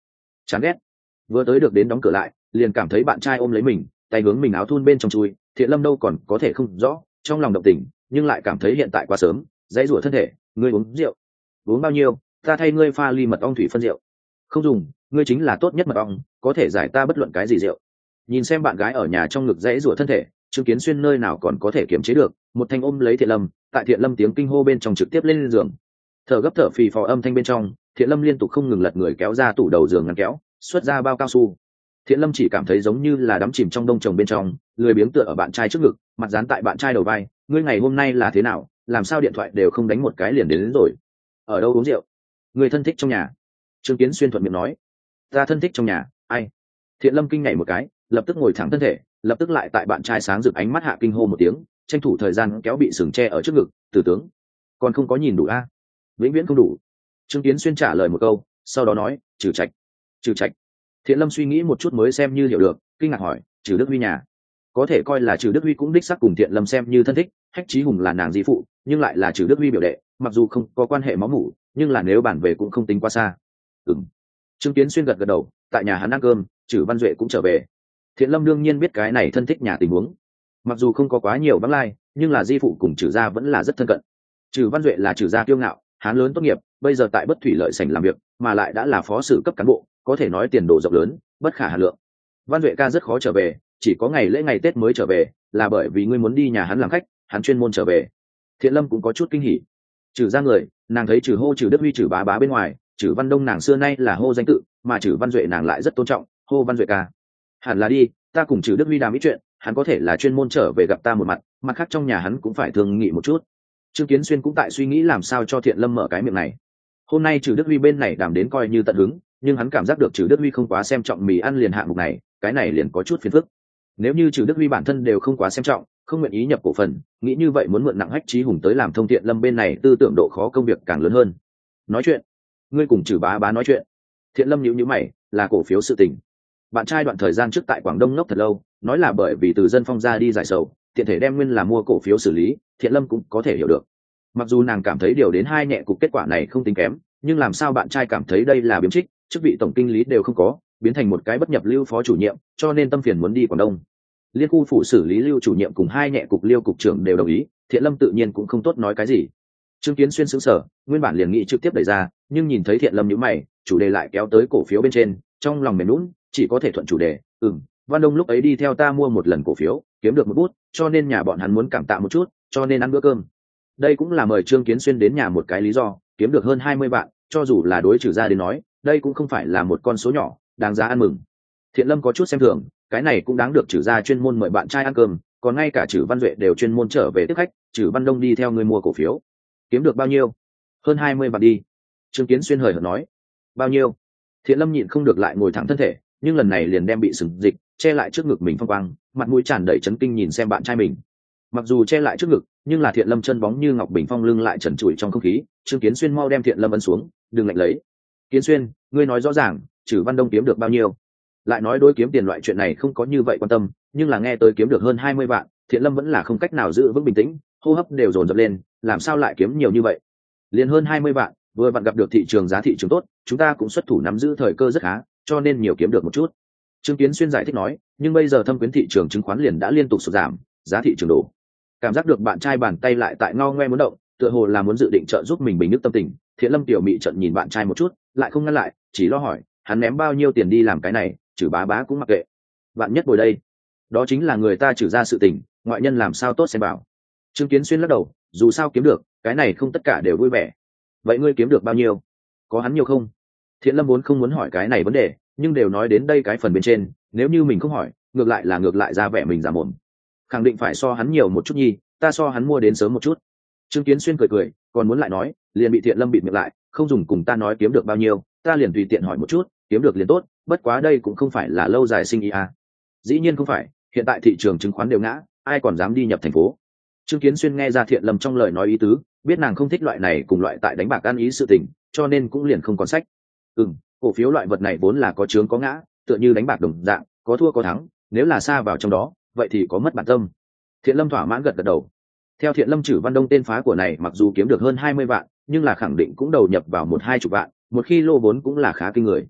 chán ghét. Vừa tới được đến đóng cửa lại, liền cảm thấy bạn trai ôm lấy mình, tay hướng mình áo thun bên trong chui. Thiện Lâm đâu còn có thể không rõ, trong lòng động tình, nhưng lại cảm thấy hiện tại quá sớm, dãy rủa thân thể. Ngươi uống rượu? Uống bao nhiêu? Ta thay ngươi pha ly mật ong thủy phân rượu. Không dùng, ngươi chính là tốt nhất mật ong, có thể giải ta bất luận cái gì rượu. Nhìn xem bạn gái ở nhà trong ngực dãy rủa thân thể, Trương Kiến Xuyên nơi nào còn có thể kiềm chế được, một thanh ôm lấy Thiện Lâm, tại Thiện Lâm tiếng kinh hô bên trong trực tiếp lên giường. Thở gấp thở phì phò âm thanh bên trong, Thiện Lâm liên tục không ngừng lật người kéo ra tủ đầu giường ngăn kéo, xuất ra bao cao su. Thiện Lâm chỉ cảm thấy giống như là đắm chìm trong đông trồng bên trong, lười biếng tựa ở bạn trai trước ngực, mặt dán tại bạn trai đầu vai. Ngươi ngày hôm nay là thế nào, làm sao điện thoại đều không đánh một cái liền đến, đến rồi? Ở đâu uống rượu? Người thân thích trong nhà. Trương Kiến Xuyên thuận miệng nói. Ta thân thích trong nhà? Ai? Thiện Lâm kinh nhảy một cái, lập tức ngồi thẳng thân thể, lập tức lại tại bạn trai sáng rực ánh mắt hạ kinh hô một tiếng, tranh thủ thời gian kéo bị sừng tre ở trước ngực. Tử tướng, còn không có nhìn đủ a? Vĩnh viễn không đủ. Trương Kiến Xuyên trả lời một câu, sau đó nói, trừ trạch. Trừ trạch. Thiện Lâm suy nghĩ một chút mới xem như hiểu được, kinh ngạc hỏi, trừ Đức Huy nhà? Có thể coi là trừ Đức Huy cũng đích xác cùng Thiện Lâm xem như thân thích. Hách Chí Hùng là nàng di phụ, nhưng lại là trừ Đức Huy biểu đệ, mặc dù không có quan hệ máu mủ, nhưng là nếu bản về cũng không tính quá xa. Ừm. Trương Kiến Xuyên gật gật đầu, tại nhà hắn ăn cơm, Trừ Văn Duệ cũng trở về. Thiện Lâm đương nhiên biết cái này thân thích nhà tình huống, mặc dù không có quá nhiều vắng lai, nhưng là di phụ cùng Trừ gia vẫn là rất thân cận. Trừ Văn Duệ là Trừ gia kiêu ngạo, hán lớn tốt nghiệp, bây giờ tại Bất Thủy Lợi Sảnh làm việc, mà lại đã là phó sử cấp cán bộ, có thể nói tiền đồ rộng lớn, bất khả hà lượng. Văn Duệ ca rất khó trở về, chỉ có ngày lễ ngày Tết mới trở về, là bởi vì ngươi muốn đi nhà hắn làm khách, hắn chuyên môn trở về. Thiện Lâm cũng có chút kinh hỉ. Trừ gia người, nàng thấy Trừ hô Trừ Đức Huy Trừ bá bá bên ngoài, Trừ Văn Đông nàng xưa nay là hô danh tự, mà Trừ Văn Duệ nàng lại rất tôn trọng, hô Văn Duệ ca. Hẳn là đi, ta cùng Trừ Đức Huy đàm ít chuyện, hắn có thể là chuyên môn trở về gặp ta một mặt, mặt khác trong nhà hắn cũng phải thương nghị một chút. Trương Kiến Xuyên cũng tại suy nghĩ làm sao cho Thiện Lâm mở cái miệng này. Hôm nay Trừ Đức Huy bên này đàm đến coi như tận hứng, nhưng hắn cảm giác được Trừ Đức Huy không quá xem trọng mì ăn liền hạng mục này, cái này liền có chút phiền phức. Nếu như Trừ Đức Huy bản thân đều không quá xem trọng, không nguyện ý nhập cổ phần, nghĩ như vậy muốn mượn nặng Hách Chí Hùng tới làm thông Thiện Lâm bên này tư tưởng độ khó công việc càng lớn hơn. Nói chuyện, ngươi cùng Trừ bá bá nói chuyện. Thiện Lâm nhíu nhíu mày, là cổ phiếu sự tình. Bạn trai đoạn thời gian trước tại Quảng Đông ngốc thật lâu, nói là bởi vì từ dân phong ra đi giải sầu, tiện thể đem nguyên là mua cổ phiếu xử lý, Thiện Lâm cũng có thể hiểu được. Mặc dù nàng cảm thấy điều đến hai nhẹ cục kết quả này không tính kém, nhưng làm sao bạn trai cảm thấy đây là biếm trích, chức vị tổng kinh lý đều không có, biến thành một cái bất nhập lưu phó chủ nhiệm, cho nên tâm phiền muốn đi Quảng Đông. Liên khu phụ xử lý lưu chủ nhiệm cùng hai nhẹ cục liêu cục trưởng đều đồng ý, Thiện Lâm tự nhiên cũng không tốt nói cái gì. Trương Kiến Xuyên sững sờ, nguyên bản liền nghĩ trực tiếp đẩy ra, nhưng nhìn thấy Thiện Lâm nhíu mày, chủ đề lại kéo tới cổ phiếu bên trên, trong lòng mềm nhũn, chỉ có thể thuận chủ đề. Ừm, Văn Đông lúc ấy đi theo ta mua một lần cổ phiếu, kiếm được một bút, cho nên nhà bọn hắn muốn cảm tạ một chút, cho nên ăn bữa cơm. Đây cũng là mời Trương Kiến Xuyên đến nhà một cái lý do, kiếm được hơn hai mươi vạn, cho dù là đối Trừ gia đến nói, đây cũng không phải là một con số nhỏ, đáng giá ăn mừng. Thiện Lâm có chút xem thường, cái này cũng đáng được Trừ gia chuyên môn mời bạn trai ăn cơm, còn ngay cả Trừ Văn Duệ đều chuyên môn trở về tiếp khách, Trừ Văn Đông đi theo người mua cổ phiếu, kiếm được bao nhiêu? Hơn hai mươi vạn đi. Trương Kiến Xuyên hời hợt nói. Bao nhiêu? Thiện Lâm nhịn không được lại ngồi thẳng thân thể, nhưng lần này liền đem bị sừng dịch che lại trước ngực mình phong quang, mặt mũi tràn đầy chấn kinh nhìn xem bạn trai mình. Mặc dù che lại trước ngực, nhưng là Thiện Lâm chân bóng như ngọc bình phong lưng lại trần trụi trong không khí. Trương Kiến Xuyên mau đem Thiện Lâm ấn xuống, đừng lạnh lấy. Kiến Xuyên, ngươi nói rõ ràng, Trừ Văn Đông kiếm được bao nhiêu? Lại nói đối kiếm tiền loại chuyện này không có như vậy quan tâm, nhưng là nghe tới kiếm được hơn hai mươi vạn, Thiện Lâm vẫn là không cách nào giữ vững bình tĩnh, hô hấp đều dồn dập lên, làm sao lại kiếm nhiều như vậy? Liền hơn hai mươi vạn, vừa vặn gặp được thị trường giá thị trường tốt, chúng ta cũng xuất thủ nắm giữ thời cơ rất khá, cho nên nhiều kiếm được một chút. Trương Kiến Xuyên giải thích nói, nhưng bây giờ thâm quyến thị trường chứng khoán liền đã liên tục sụt giảm, giá thị trường đổ. Cảm giác được bạn trai bàn tay lại tại ngao ngoe muốn động, tựa hồ là muốn dự định trợ giúp mình bình nước tâm tình. Thiện Lâm tiểu mị trận nhìn bạn trai một chút, lại không ngăn lại, chỉ lo hỏi, hắn ném bao nhiêu tiền đi làm cái này, Trừ bá bá cũng mặc kệ. Bạn nhất ngồi đây, đó chính là người ta Trừ ra sự tình, ngoại nhân làm sao tốt xem bảo. Trương Kiến Xuyên lắc đầu, dù sao kiếm được, cái này không tất cả đều vui vẻ. Vậy ngươi kiếm được bao nhiêu? Có hắn nhiều không? Thiện Lâm vốn không muốn hỏi cái này vấn đề, nhưng đều nói đến đây cái phần bên trên, nếu như mình không hỏi, ngược lại là ngược lại ra vẻ mình giả mồm. Khẳng định phải so hắn nhiều một chút nhi, ta so hắn mua đến sớm một chút. Trương Kiến Xuyên cười cười, còn muốn lại nói, liền bị Thiện Lâm bịt miệng lại, không dùng cùng ta nói kiếm được bao nhiêu, ta liền tùy tiện hỏi một chút, kiếm được liền tốt, bất quá đây cũng không phải là lâu dài sinh ý à. Dĩ nhiên không phải, hiện tại thị trường chứng khoán đều ngã, ai còn dám đi nhập thành phố. Trương Kiến Xuyên nghe ra Thiện Lâm trong lời nói ý tứ, biết nàng không thích loại này cùng loại tại đánh bạc ăn ý sự tình, cho nên cũng liền không còn sách. Ừm, cổ phiếu loại vật này vốn là có chướng có ngã, tựa như đánh bạc đồng dạng, có thua có thắng, nếu là xa vào trong đó, vậy thì có mất bản tâm. Thiện Lâm thỏa mãn gật gật đầu. Theo Thiện Lâm Trừ Văn Đông tên phá của này mặc dù kiếm được hơn hai mươi vạn, nhưng là khẳng định cũng đầu nhập vào một hai chục vạn, một khi lô vốn cũng là khá kinh người.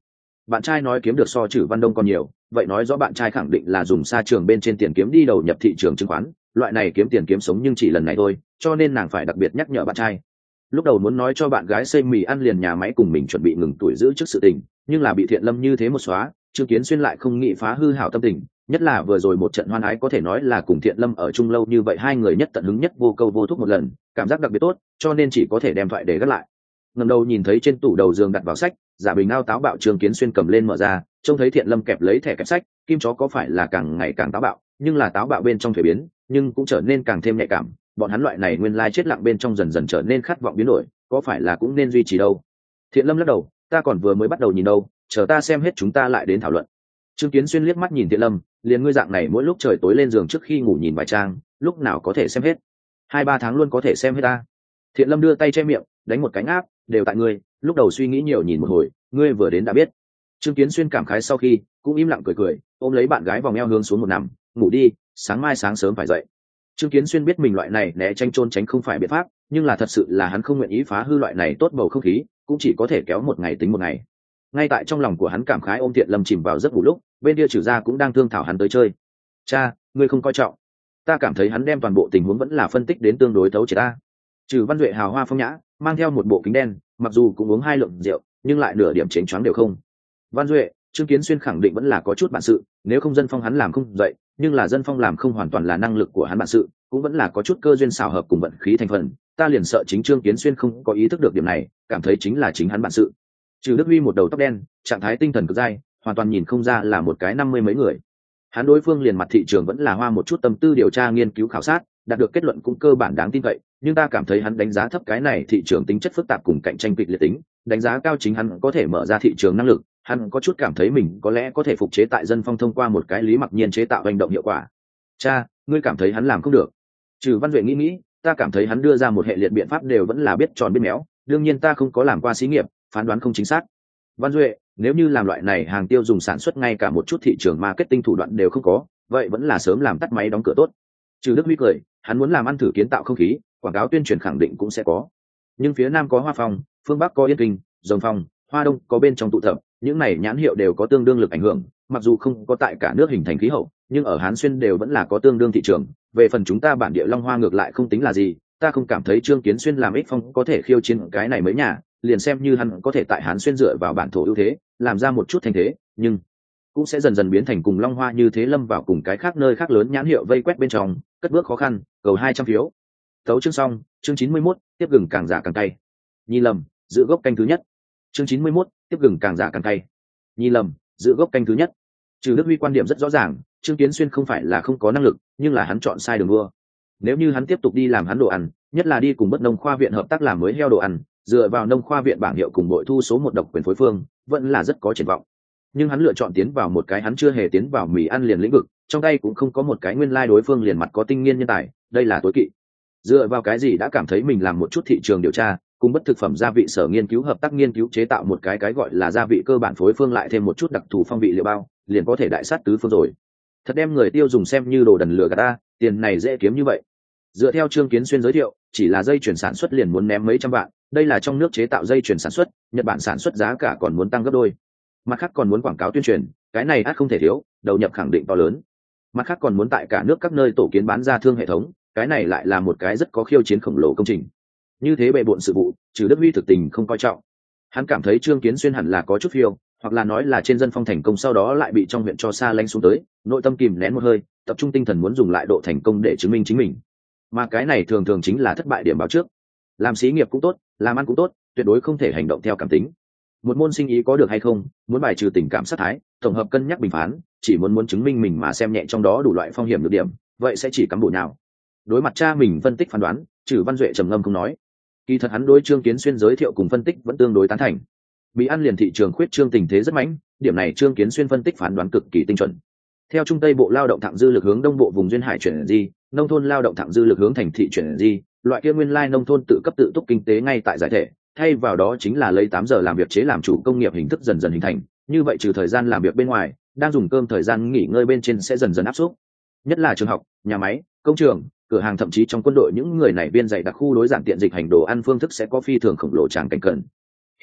bạn trai nói kiếm được so Trử Văn Đông còn nhiều, vậy nói rõ bạn trai khẳng định là dùng xa trường bên trên tiền kiếm đi đầu nhập thị trường chứng khoán, loại này kiếm tiền kiếm sống nhưng chỉ lần này thôi, cho nên nàng phải đặc biệt nhắc nhở bạn trai. Lúc đầu muốn nói cho bạn gái xây mì ăn liền nhà máy cùng mình chuẩn bị ngừng tuổi giữ trước sự tình, nhưng là bị Thiện Lâm như thế một xóa, Trương Kiến Xuyên lại không nghĩ phá hư hảo tâm tình, nhất là vừa rồi một trận hoan ái có thể nói là cùng Thiện Lâm ở chung lâu như vậy, hai người nhất tận hứng nhất vô câu vô thúc một lần, cảm giác đặc biệt tốt, cho nên chỉ có thể đem thoại để gác lại. Ngẩng đầu nhìn thấy trên tủ đầu giường đặt vào sách, giả bình ao táo bạo Trương Kiến Xuyên cầm lên mở ra, trông thấy Thiện Lâm kẹp lấy thẻ kẹp sách, kim chó có phải là càng ngày càng táo bạo, nhưng là táo bạo bên trong thuế biến, nhưng cũng trở nên càng thêm nhạy cảm, bọn hắn loại này nguyên lai chết lặng bên trong dần dần trở nên khát vọng biến đổi, có phải là cũng nên duy trì đâu. Thiện Lâm lắc đầu, ta còn vừa mới bắt đầu nhìn đâu, chờ ta xem hết chúng ta lại đến thảo luận. Trương Kiến Xuyên liếc mắt nhìn Thiện Lâm, liền ngươi dạng này mỗi lúc trời tối lên giường trước khi ngủ nhìn vài trang, lúc nào có thể xem hết? Hai ba tháng luôn có thể xem hết ta. Thiện Lâm đưa tay che miệng, đánh một cái áp, đều tại ngươi, lúc đầu suy nghĩ nhiều nhìn một hồi, ngươi vừa đến đã biết. Trương Kiến Xuyên cảm khái sau khi cũng im lặng cười cười, ôm lấy bạn gái vòng eo hướng xuống một nằm, ngủ đi, sáng mai sáng sớm phải dậy. Trương Kiến Xuyên biết mình loại này né tranh trôn tránh không phải biện pháp, nhưng là thật sự là hắn không nguyện ý phá hư loại này tốt bầu không khí, cũng chỉ có thể kéo một ngày tính một ngày. Ngay tại trong lòng của hắn cảm khái ôm Thiện Lâm chìm vào giấc ngủ lúc, bên kia Trử gia cũng đang thương thảo hắn tới chơi. Cha, ngươi không coi trọng. Ta cảm thấy hắn đem toàn bộ tình huống vẫn là phân tích đến tương đối thấu triệt ta. Trừ Văn Duệ hào hoa phong nhã, mang theo một bộ kính đen, mặc dù cũng uống hai lượng rượu, nhưng lại nửa điểm chén choáng đều không. Văn Duệ, Trương Kiến Xuyên khẳng định vẫn là có chút bản sự, nếu không dân phong hắn làm không dậy, nhưng là dân phong làm không hoàn toàn là năng lực của hắn bản sự, cũng vẫn là có chút cơ duyên xảo hợp cùng vận khí thành phần. Ta liền sợ chính Trương Kiến Xuyên không có ý thức được điểm này, cảm thấy chính là chính hắn bản sự. Trừ Đức Huy một đầu tóc đen, trạng thái tinh thần cực dai, hoàn toàn nhìn không ra là một cái năm mươi mấy người. Hắn đối phương liền mặt thị trường vẫn là hoa một chút tâm tư điều tra nghiên cứu khảo sát, đạt được kết luận cũng cơ bản đáng tin cậy, nhưng ta cảm thấy hắn đánh giá thấp cái này thị trường tính chất phức tạp cùng cạnh tranh kịch liệt tính, đánh giá cao chính hắn có thể mở ra thị trường năng lực, hắn có chút cảm thấy mình có lẽ có thể phục chế tại dân phong thông qua một cái Lý Mặc Nhiên chế tạo hành động hiệu quả. Cha, ngươi cảm thấy hắn làm không được? Trừ Văn Duệ nghĩ nghĩ, ta cảm thấy hắn đưa ra một hệ liệt biện pháp đều vẫn là biết tròn biết méo, đương nhiên ta không có làm qua xí nghiệp, phán đoán không chính xác. Văn Duệ, nếu như làm loại này hàng tiêu dùng sản xuất ngay cả một chút thị trường marketing thủ đoạn đều không có, vậy vẫn là sớm làm tắt máy đóng cửa tốt. Trừ Đức Huy cười, hắn muốn làm ăn thử kiến tạo không khí, quảng cáo tuyên truyền khẳng định cũng sẽ có. Nhưng phía Nam có Hoa Phong, phương Bắc có Yên Kinh, Rồng Phong, Hoa Đông có bên trong tụ tập, những này nhãn hiệu đều có tương đương lực ảnh hưởng, mặc dù không có tại cả nước hình thành khí hậu, nhưng ở Hán Xuyên đều vẫn là có tương đương thị trường. Về phần chúng ta bản địa Long Hoa ngược lại không tính là gì, ta không cảm thấy Trương Kiến Xuyên làm ích phong có thể khiêu chiến cái này mấy nhà, liền xem như hắn có thể tại Hán Xuyên dựa vào bản thổ ưu thế, làm ra một chút thành thế, nhưng cũng sẽ dần dần biến thành cùng Long Hoa như thế lâm vào cùng cái khác nơi khác lớn nhãn hiệu vây quét bên trong, cất bước khó khăn, cầu hai trăm phiếu. Tấu chương xong, chương chín mươi mốt, tiếp gừng càng giả càng cay. Nhi lầm, giữ gốc canh thứ nhất. Chương chín mươi mốt, tiếp gừng càng giả càng cay. Nhi lầm, giữ gốc canh thứ nhất. Trừ Đức Huy quan điểm rất rõ ràng, Trương Kiến Xuyên không phải là không có năng lực, nhưng là hắn chọn sai đường đua. Nếu như hắn tiếp tục đi làm hắn đồ ăn, nhất là đi cùng bất nông khoa viện hợp tác làm mới heo đồ ăn, dựa vào nông khoa viện bảng hiệu cùng bội thu số một độc quyền phối phương, vẫn là rất có triển vọng. Nhưng hắn lựa chọn tiến vào một cái hắn chưa hề tiến vào mì ăn liền lĩnh vực, trong tay cũng không có một cái nguyên lai đối phương liền mặt có tinh nghiên nhân tài, đây là tối kỵ. Dựa vào cái gì đã cảm thấy mình làm một chút thị trường điều tra, cùng bất thực phẩm gia vị sở nghiên cứu hợp tác nghiên cứu chế tạo một cái cái gọi là gia vị cơ bản phối phương lại thêm một chút đặc thù phong vị liệu bao, liền có thể đại sát tứ phương rồi. Thật đem người tiêu dùng xem như đồ đần lừa gạt ta, tiền này dễ kiếm như vậy. Dựa theo Trương Kiến Xuyên giới thiệu, chỉ là dây chuyển sản xuất liền muốn ném mấy trăm vạn, đây là trong nước chế tạo dây chuyển sản xuất, Nhật Bản sản xuất giá cả còn muốn tăng gấp đôi. Mặt khác còn muốn quảng cáo tuyên truyền, cái này ắt không thể thiếu, đầu nhập khẳng định to lớn. Mặt khác còn muốn tại cả nước các nơi tổ kiến bán ra thương hệ thống, cái này lại là một cái rất có khiêu chiến khổng lồ công trình. Như thế bề bộn sự vụ, Trừ Đức Huy thực tình không coi trọng. Hắn cảm thấy Trương Kiến Xuyên hẳn là có chút phiêu, hoặc là nói là trên dân phong thành công sau đó lại bị trong huyện cho xa lánh xuống tới, nội tâm kìm nén một hơi, tập trung tinh thần muốn dùng lại độ thành công để chứng minh chính mình. Mà cái này thường thường chính là thất bại điểm báo trước. Làm xí nghiệp cũng tốt, làm ăn cũng tốt, tuyệt đối không thể hành động theo cảm tính. Một môn sinh ý có được hay không, muốn bài trừ tình cảm sát thái, tổng hợp cân nhắc bình phán, chỉ muốn muốn chứng minh mình mà xem nhẹ trong đó đủ loại phong hiểm được điểm, vậy sẽ chỉ cắm bổ nào. Đối mặt cha mình phân tích phán đoán, Trừ Văn Duệ trầm ngâm không nói. Kỳ thật hắn đối Trương Kiến Xuyên giới thiệu cùng phân tích vẫn tương đối tán thành. Bị ăn liền thị trường khuyết trương tình thế rất mãnh, điểm này Trương Kiến Xuyên phân tích phán đoán cực kỳ tinh chuẩn. Theo Trung Tây Bộ lao động thặng dư lực hướng Đông Bộ vùng duyên hải chuyển di, nông thôn lao động thặng dư lực hướng thành thị chuyển di, loại kia nguyên lai nông thôn tự cấp tự túc kinh tế ngay tại giải thể, thay vào đó chính là lấy tám giờ làm việc chế làm chủ công nghiệp hình thức dần dần hình thành, như vậy trừ thời gian làm việc bên ngoài, đang dùng cơm thời gian nghỉ ngơi bên trên sẽ dần dần áp suất. Nhất là trường học, nhà máy, công trường, cửa hàng thậm chí trong quân đội những người này biên dạy đặc khu đối giản tiện dịch hành đồ ăn phương thức sẽ có phi thường khổng lồ tràng cảnh cần.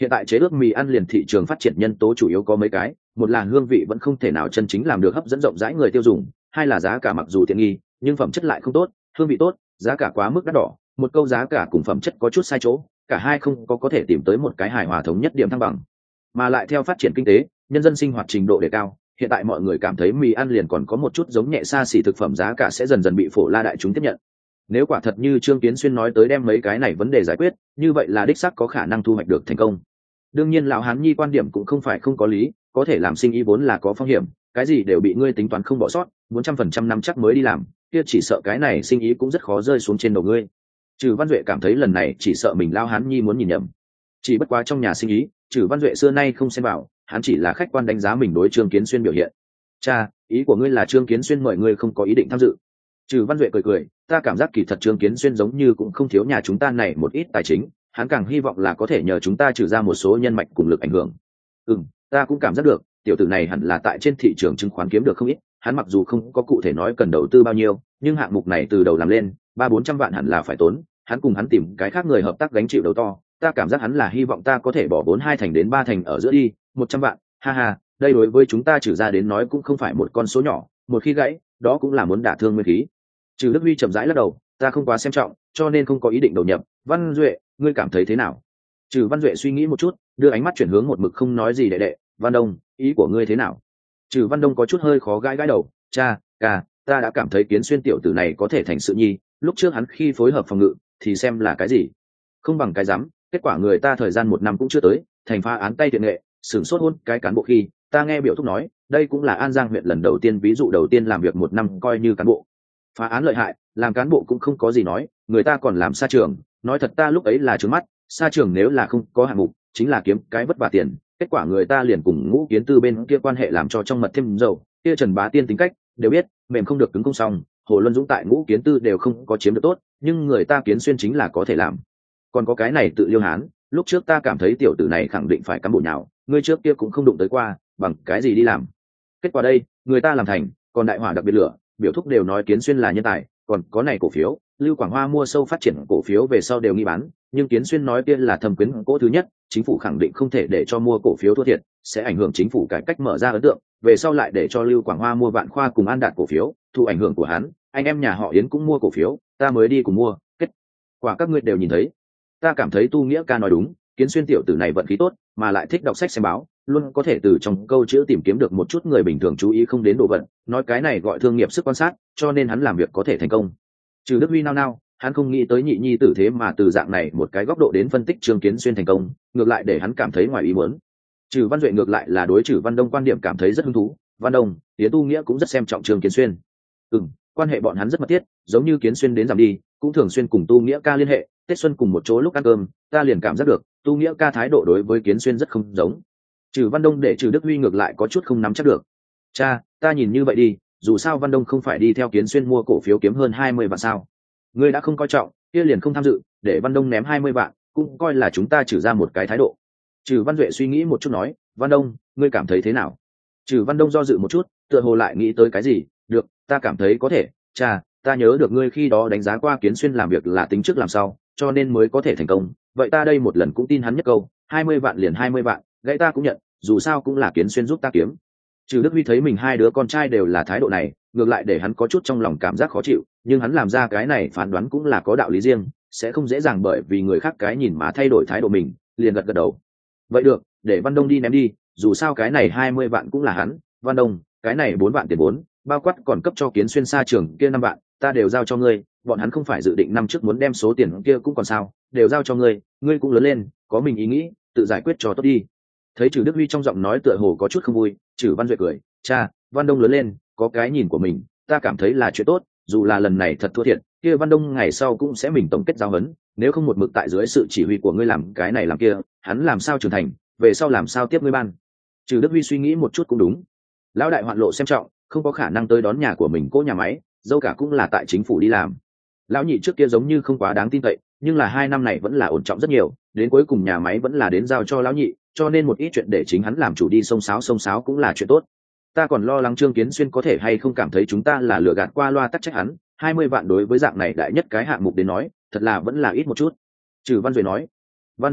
Hiện tại chế ước mì ăn liền thị trường phát triển nhân tố chủ yếu có mấy cái, một là hương vị vẫn không thể nào chân chính làm được hấp dẫn rộng rãi người tiêu dùng, hai là giá cả mặc dù tiện nghi nhưng phẩm chất lại không tốt, hương vị tốt giá cả quá mức đắt đỏ, một câu giá cả cùng phẩm chất có chút sai chỗ, cả hai không có có thể tìm tới một cái hài hòa thống nhất điểm thăng bằng. Mà lại theo phát triển kinh tế, nhân dân sinh hoạt trình độ đề cao, hiện tại mọi người cảm thấy mì ăn liền còn có một chút giống nhẹ xa xỉ thực phẩm, giá cả sẽ dần dần bị phổ la đại chúng tiếp nhận. Nếu quả thật như Trương Kiến Xuyên nói tới đem mấy cái này vấn đề giải quyết, như vậy là đích xác có khả năng thu hoạch được thành công. Đương nhiên lão hán nhi quan điểm cũng không phải không có lý, có thể làm sinh ý vốn là có phong hiểm, cái gì đều bị ngươi tính toán không bỏ sót, muốn trăm phần trăm năm chắc mới đi làm, kia chỉ sợ cái này sinh ý cũng rất khó rơi xuống trên đầu ngươi. Trừ Văn Duệ cảm thấy lần này chỉ sợ mình lão hán nhi muốn nhìn nhầm. Chỉ bất quá trong nhà sinh ý, Trừ Văn Duệ xưa nay không xen vào, hắn chỉ là khách quan đánh giá mình đối Trương Kiến Xuyên biểu hiện. Cha, ý của ngươi là Trương Kiến Xuyên mời ngươi không có ý định tham dự? Trừ Văn Duệ cười cười, ta cảm giác kỳ thật Trương Kiến Xuyên giống như cũng không thiếu nhà chúng ta này một ít tài chính, hắn càng hy vọng là có thể nhờ chúng ta trừ ra một số nhân mạch cùng lực ảnh hưởng. Ừ, ta cũng cảm giác được, tiểu tử này hẳn là tại trên thị trường chứng khoán kiếm được không ít, hắn mặc dù không có cụ thể nói cần đầu tư bao nhiêu, nhưng hạng mục này từ đầu làm lên, ba bốn trăm vạn hẳn là phải tốn, hắn cùng hắn tìm cái khác người hợp tác gánh chịu đầu to, ta cảm giác hắn là hy vọng ta có thể bỏ vốn hai thành đến ba thành ở giữa đi, một trăm vạn, ha ha, đây đối với chúng ta trừ ra đến nói cũng không phải một con số nhỏ, một khi gãy, đó cũng là muốn đả thương nguyên khí. Trừ Đức Huy chậm rãi lắc đầu, ta không quá xem trọng, cho nên không có ý định đầu nhập. Văn Duệ, ngươi cảm thấy thế nào? Trừ Văn Duệ suy nghĩ một chút, đưa ánh mắt chuyển hướng một mực không nói gì đệ đệ, Văn Đông, ý của ngươi thế nào? Trừ Văn Đông có chút hơi khó gãi gãi đầu, cha, ca, ta đã cảm thấy Kiến Xuyên tiểu tử này có thể thành sự nhi, lúc trước hắn khi phối hợp phòng ngự, thì xem là cái gì? Không bằng cái rắm, kết quả người ta thời gian một năm cũng chưa tới, thành phá án tay tiện nghệ, sửng sốt hôn cái cán bộ khi, ta nghe biểu thúc nói, đây cũng là An Giang huyện lần đầu tiên ví dụ đầu tiên làm việc một năm coi như cán bộ. Phá án lợi hại, làm cán bộ cũng không có gì nói, người ta còn làm xa trường, nói thật ta lúc ấy là trướng mắt, xa trường nếu là không có hạng mục, chính là kiếm cái vất vả tiền, kết quả người ta liền cùng Ngũ Kiến Tư bên kia quan hệ làm cho trong mật thêm dầu, kia Trần Bá Tiên tính cách, đều biết, mềm không được cứng không xong, Hồ Luân Dũng tại Ngũ Kiến Tư đều không có chiếm được tốt, nhưng người ta Kiến Xuyên chính là có thể làm. Còn có cái này tự Liêu Hán, lúc trước ta cảm thấy tiểu tử này khẳng định phải cán bộ nhào, ngươi trước kia cũng không đụng tới qua, bằng cái gì đi làm. Kết quả đây, người ta làm thành, còn đại hỏa đặc biệt lửa, biểu thúc đều nói Kiến Xuyên là nhân tài, còn có này cổ phiếu, Lưu Quảng Hoa mua sâu phát triển cổ phiếu về sau đều nghi bán, nhưng Kiến Xuyên nói kia là thâm quyến cỗ thứ nhất, chính phủ khẳng định không thể để cho mua cổ phiếu thua thiệt, sẽ ảnh hưởng chính phủ cải cách mở ra ấn tượng, về sau lại để cho Lưu Quảng Hoa mua Vạn Khoa cùng An Đạt cổ phiếu, thụ ảnh hưởng của hắn, anh em nhà họ Yến cũng mua cổ phiếu, ta mới đi cùng mua, kết quả các ngươi đều nhìn thấy. Ta cảm thấy Tu Nghĩa ca nói đúng, Kiến Xuyên tiểu tử này vận khí tốt, mà lại thích đọc sách xem báo, luôn có thể từ trong câu chữ tìm kiếm được một chút người bình thường chú ý không đến đồ vật, nói cái này gọi thương nghiệp sức quan sát, cho nên hắn làm việc có thể thành công. Trừ Đức Huy nao nao, hắn không nghĩ tới nhị nhi tử thế mà từ dạng này một cái góc độ đến phân tích Trương Kiến Xuyên thành công, ngược lại để hắn cảm thấy ngoài ý muốn. Trừ Văn Duệ ngược lại là đối Trừ Văn Đông quan điểm cảm thấy rất hứng thú, Văn Đông, Tiến Tu Nghĩa cũng rất xem trọng Trương Kiến Xuyên. Ừm, quan hệ bọn hắn rất mật thiết, giống như Kiến Xuyên đến giảm đi, cũng thường xuyên cùng Tu Nghĩa ca liên hệ, Tết xuân cùng một chỗ lúc ăn cơm, ta liền cảm giác được, Tu Nghĩa ca thái độ đối với Kiến Xuyên rất không giống. Trừ Văn Đông để Trừ Đức Huy ngược lại có chút không nắm chắc được. Cha, ta nhìn như vậy đi, dù sao Văn Đông không phải đi theo Kiến Xuyên mua cổ phiếu kiếm hơn hai mươi vạn sao? Ngươi đã không coi trọng, kia liền không tham dự, để Văn Đông ném hai mươi vạn, cũng coi là chúng ta trừ ra một cái thái độ. Trừ Văn Duệ suy nghĩ một chút nói, Văn Đông, ngươi cảm thấy thế nào? Trừ Văn Đông do dự một chút, tựa hồ lại nghĩ tới cái gì, được, ta cảm thấy có thể, cha, ta nhớ được ngươi khi đó đánh giá qua Kiến Xuyên làm việc là tính trước làm sau, cho nên mới có thể thành công, vậy ta đây một lần cũng tin hắn nhất câu, hai mươi vạn liền hai mươi vạn, gãy ta cũng nhận, dù sao cũng là Kiến Xuyên giúp ta kiếm. Trừ Đức Huy thấy mình hai đứa con trai đều là thái độ này, ngược lại để hắn có chút trong lòng cảm giác khó chịu, nhưng hắn làm ra cái này phán đoán cũng là có đạo lý riêng, sẽ không dễ dàng bởi vì người khác cái nhìn mà thay đổi thái độ mình, liền gật gật đầu. Vậy được, để Văn Đông đi ném đi, dù sao cái này hai mươi vạn cũng là hắn, Văn Đông, cái này bốn vạn tiền vốn, bao quát còn cấp cho Kiến Xuyên xa trường kia năm vạn, ta đều giao cho ngươi, bọn hắn không phải dự định năm trước muốn đem số tiền kia cũng còn sao, đều giao cho ngươi, ngươi cũng lớn lên, có mình ý nghĩ, tự giải quyết cho tốt đi. Thấy Trừ Đức Huy trong giọng nói tựa hồ có chút không vui, Trừ Văn Duệ cười, cha, Văn Đông lớn lên, có cái nhìn của mình, ta cảm thấy là chuyện tốt, dù là lần này thật thua thiệt, kia Văn Đông ngày sau cũng sẽ mình tổng kết giáo huấn, nếu không một mực tại dưới sự chỉ huy của ngươi làm cái này làm kia, hắn làm sao trưởng thành, về sau làm sao tiếp ngươi ban. Trừ Đức Huy suy nghĩ một chút cũng đúng, lão đại hoạn lộ xem trọng, không có khả năng tới đón nhà của mình cố nhà máy, dâu cả cũng là tại chính phủ đi làm. Lão nhị trước kia giống như không quá đáng tin cậy, nhưng là hai năm này vẫn là ổn trọng rất nhiều, đến cuối cùng nhà máy vẫn là đến giao cho lão nhị, cho nên một ít chuyện để chính hắn làm chủ đi xông xáo xông xáo cũng là chuyện tốt. Ta còn lo lắng Trương Kiến Xuyên có thể hay không cảm thấy chúng ta là lừa gạt qua loa tắc trách hắn, hai mươi vạn đối với dạng này đại nhất cái hạng mục đến nói, thật là vẫn là ít một chút. Trừ Văn Duệ nói, Văn Duệ,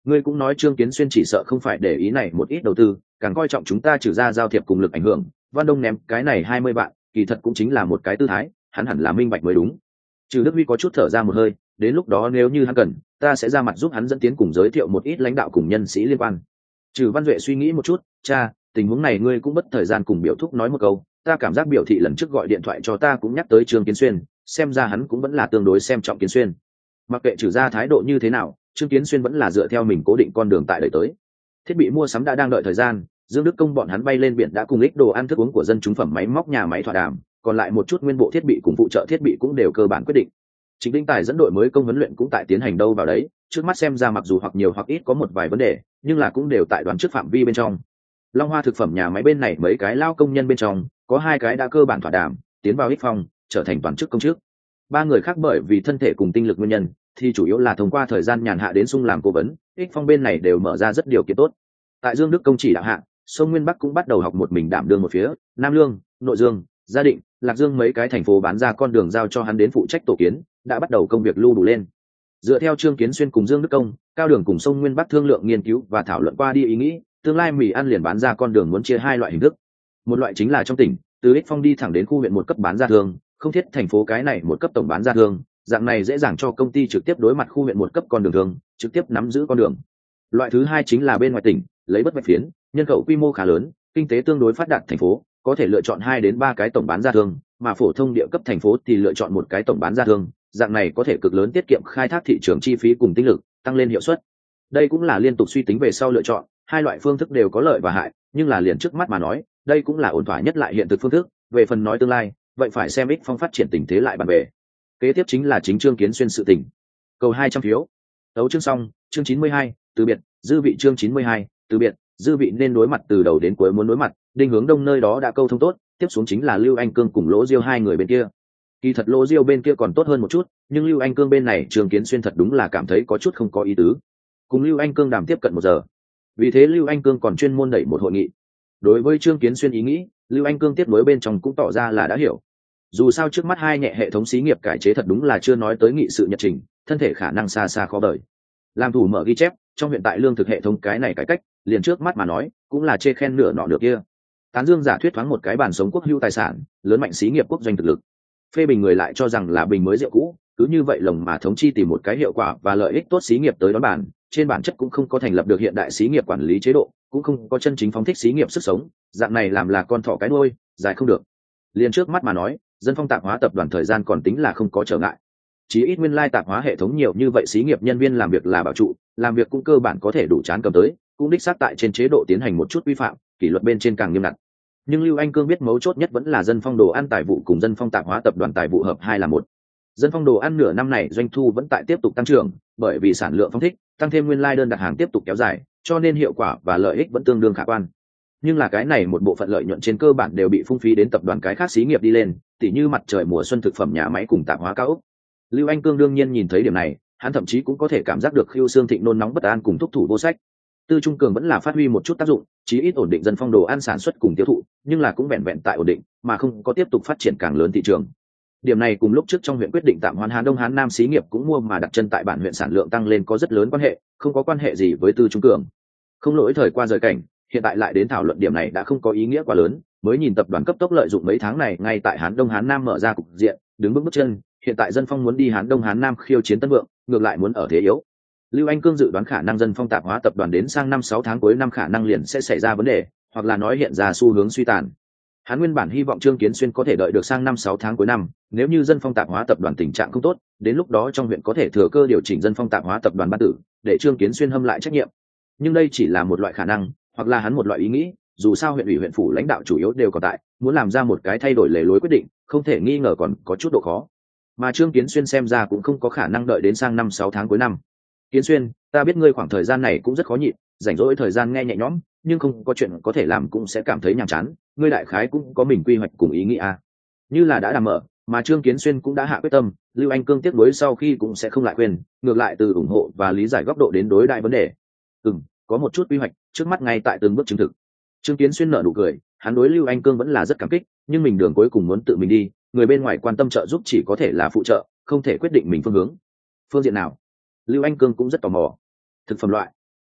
Ngươi cũng nói Trương Kiến Xuyên chỉ sợ không phải để ý này một ít đầu tư, càng coi trọng chúng ta trừ ra giao thiệp cùng lực ảnh hưởng. Văn Đông ném cái này hai mươi vạn, kỳ thật cũng chính là một cái tư thái, hắn hẳn là minh bạch mới đúng. Trừ Đức Huy có chút thở ra một hơi, đến lúc đó nếu như hắn cần, ta sẽ ra mặt giúp hắn dẫn tiến cùng giới thiệu một ít lãnh đạo cùng nhân sĩ liên quan. Trừ Văn Duệ suy nghĩ một chút, cha, tình huống này ngươi cũng bất thời gian cùng Biểu Thúc nói một câu, ta cảm giác Biểu thị lần trước gọi điện thoại cho ta cũng nhắc tới Trương Kiến Xuyên, xem ra hắn cũng vẫn là tương đối xem trọng Kiến Xuyên. Mặc kệ trừ ra thái độ như thế nào, Trương Kiến Xuyên vẫn là dựa theo mình cố định con đường tại đợi tới. Thiết bị mua sắm đã đang đợi thời gian, Dương Đức Công bọn hắn bay lên biển đã cùng ích đồ ăn thức uống của dân chúng phẩm máy móc nhà máy thỏa đàm, còn lại một chút nguyên bộ thiết bị cùng phụ trợ thiết bị cũng đều cơ bản quyết định. Trịnh Vĩnh Tài dẫn đội mới công huấn luyện cũng tại tiến hành đâu vào đấy, trước mắt xem ra mặc dù hoặc nhiều hoặc ít có một vài vấn đề, nhưng là cũng đều tại đoán trước phạm vi bên trong. Long Hoa thực phẩm nhà máy bên này mấy cái lao công nhân bên trong, có hai cái đã cơ bản thỏa đàm, tiến vào ích phong, trở thành toàn chức công chức. Ba người khác bởi vì thân thể cùng tinh lực nguyên nhân, thì chủ yếu là thông qua thời gian nhàn hạ đến sung làm cố vấn, ích phong bên này đều mở ra rất điều kiện tốt. Tại Dương Đức Công chỉ đạo hạ, Sông Nguyên Bắc cũng bắt đầu học một mình đảm đương một phía, Nam Lương, Nội Dương, Gia Định, Lạc Dương mấy cái thành phố bán ra con đường giao cho hắn đến phụ trách tổ kiến, đã bắt đầu công việc lưu đủ lên. Dựa theo Trương Kiến Xuyên cùng Dương Đức Công, Cao Đường cùng Sông Nguyên Bắc thương lượng nghiên cứu và thảo luận qua đi ý nghĩ, tương lai mì ăn liền bán ra con đường muốn chia hai loại hình thức. Một loại chính là trong tỉnh, từ ích phong đi thẳng đến khu huyện một cấp bán ra thương, không thiết thành phố cái này một cấp tổng bán ra thương, dạng này dễ dàng cho công ty trực tiếp đối mặt khu huyện một cấp con đường thương, trực tiếp nắm giữ con đường. Loại thứ hai chính là bên ngoài tỉnh, lấy bất bạch phiến, nhân khẩu quy mô khá lớn, kinh tế tương đối phát đạt thành phố, có thể lựa chọn hai đến ba cái tổng bán ra thương, mà phổ thông địa cấp thành phố thì lựa chọn một cái tổng bán ra thương, dạng này có thể cực lớn tiết kiệm khai thác thị trường chi phí cùng tinh lực, tăng lên hiệu suất. Đây cũng là liên tục suy tính về sau lựa chọn, hai loại phương thức đều có lợi và hại, nhưng là liền trước mắt mà nói, đây cũng là ổn thỏa nhất lại hiện thực phương thức, về phần nói tương lai, vậy phải xem ích phong phát triển tình thế lại bàn về. Kế tiếp chính là chính Trương Kiến Xuyên sự tình. Cầu hai trăm phiếu. Tấu chương xong, chương chín mươi hai, từ biệt, dư vị chương chín mươi hai, từ biệt, dư vị nên đối mặt từ đầu đến cuối muốn đối mặt, Đinh Hướng Đông nơi đó đã câu thông tốt, tiếp xuống chính là Lưu Anh Cương cùng Lỗ Diêu hai người bên kia. Kỳ thật Lỗ Diêu bên kia còn tốt hơn một chút, nhưng Lưu Anh Cương bên này Trương Kiến Xuyên thật đúng là cảm thấy có chút không có ý tứ. Cùng Lưu Anh Cương đàm tiếp cận một giờ. Vì thế Lưu Anh Cương còn chuyên môn đẩy một hội nghị. Đối với Trương Kiến Xuyên ý nghĩ, Lưu Anh Cương tiếp nối bên trong cũng tỏ ra là đã hiểu. Dù sao trước mắt hai nhẹ hệ thống xí nghiệp cải chế thật đúng là chưa nói tới nghị sự nhật trình, thân thể khả năng xa xa khó đợi. Làm thủ mở ghi chép, trong hiện tại lương thực hệ thống cái này cải cách, liền trước mắt mà nói, cũng là chê khen nửa nọ nửa kia. Tán dương giả thuyết thoáng một cái bản sống quốc hữu tài sản, lớn mạnh xí nghiệp quốc doanh thực lực. Phê bình người lại cho rằng là bình mới rượu cũ, cứ như vậy lồng mà thống chi tìm một cái hiệu quả và lợi ích tốt xí nghiệp tới đón bản, trên bản chất cũng không có thành lập được hiện đại xí nghiệp quản lý chế độ, cũng không có chân chính phóng thích xí nghiệp sức sống, dạng này làm là con thỏ cái đuôi, dài không được. Liền trước mắt mà nói, Dân Phong tạp hóa tập đoàn thời gian còn tính là không có trở ngại. Chí ít nguyên lai tạp hóa hệ thống nhiều như vậy xí nghiệp nhân viên làm việc là bảo trụ, làm việc cũng cơ bản có thể đủ chán cầm tới, cũng đích xác tại trên chế độ tiến hành một chút vi phạm, kỷ luật bên trên càng nghiêm ngặt. Nhưng Lưu Anh Cương biết mấu chốt nhất vẫn là Dân Phong đồ ăn tài vụ cùng Dân Phong tạp hóa tập đoàn tài vụ hợp hai là một. Dân Phong đồ ăn nửa năm này doanh thu vẫn tại tiếp tục tăng trưởng, bởi vì sản lượng phóng thích, tăng thêm nguyên lai đơn đặt hàng tiếp tục kéo dài, cho nên hiệu quả và lợi ích vẫn tương đương khả quan. Nhưng là cái này một bộ phận lợi nhuận trên cơ bản đều bị phung phí đến tập đoàn cái khác xí nghiệp đi lên, tỉ như mặt trời mùa xuân thực phẩm nhà máy cùng tạp hóa cao ốc. Lưu Anh Cương đương nhiên nhìn thấy điểm này, hắn thậm chí cũng có thể cảm giác được Khưu Xương Thịnh nôn nóng bất an cùng thúc thủ vô sách. Tư Trung Cường vẫn là phát huy một chút tác dụng, chí ít ổn định Dân Phong đồ ăn sản xuất cùng tiêu thụ, nhưng là cũng vẹn vẹn tại ổn định, mà không có tiếp tục phát triển càng lớn thị trường. Điểm này cùng lúc trước trong huyện quyết định tạm hoãn Hán Đông Hán Nam xí nghiệp cũng mua mà đặt chân tại bản huyện sản lượng tăng lên có rất lớn quan hệ, không có quan hệ gì với Tư Trung Cường. Không lỗi thời qua rời cảnh, hiện tại lại đến thảo luận điểm này đã không có ý nghĩa quá lớn, mới nhìn tập đoàn cấp tốc lợi dụng mấy tháng này ngay tại Hán Đông Hán Nam mở ra cục diện, đứng bước bước chân, hiện tại Dân Phong muốn đi Hán Đông Hán Nam khiêu chiến Tân Vượng, ngược lại muốn ở thế yếu. Lưu Anh Cương dự đoán khả năng Dân Phong tạp hóa tập đoàn đến sang năm sáu tháng cuối năm khả năng liền sẽ xảy ra vấn đề, hoặc là nói hiện ra xu hướng suy tàn. Hắn nguyên bản hy vọng Trương Kiến Xuyên có thể đợi được sang năm sáu tháng cuối năm, nếu như Dân Phong tạp hóa tập đoàn tình trạng không tốt, đến lúc đó trong huyện có thể thừa cơ điều chỉnh Dân Phong tạp hóa tập đoàn ban tử, để Trương Kiến Xuyên hâm lại trách nhiệm. Nhưng đây chỉ là một loại khả năng, hoặc là hắn một loại ý nghĩ, dù sao huyện ủy huyện phủ lãnh đạo chủ yếu đều còn tại, muốn làm ra một cái thay đổi lề lối quyết định, không thể nghi ngờ còn có chút độ khó. Mà Trương Kiến Xuyên xem ra cũng không có khả năng đợi đến sang năm sáu tháng cuối năm. Kiến Xuyên, ta biết ngươi khoảng thời gian này cũng rất khó nhịn, rảnh rỗi thời gian nghe nhẹ nhõm, nhưng không có chuyện có thể làm cũng sẽ cảm thấy nhàm chán, ngươi đại khái cũng có mình quy hoạch cùng ý nghĩ à. Như là đã đàm mở, mà Trương Kiến Xuyên cũng đã hạ quyết tâm, Lưu Anh Cương tiếp nối sau khi cũng sẽ không lại khuyên, ngược lại từ ủng hộ và lý giải góc độ đến đối đại vấn đề. Ừm, có một chút quy hoạch, trước mắt ngay tại từng bước chứng thực. Trương Kiến Xuyên nở nụ cười, hắn đối Lưu Anh Cương vẫn là rất cảm kích, nhưng mình đường cuối cùng muốn tự mình đi, người bên ngoài quan tâm trợ giúp chỉ có thể là phụ trợ, không thể quyết định mình phương hướng. Phương diện nào? Lưu Anh Cương cũng rất tò mò. Thực phẩm loại.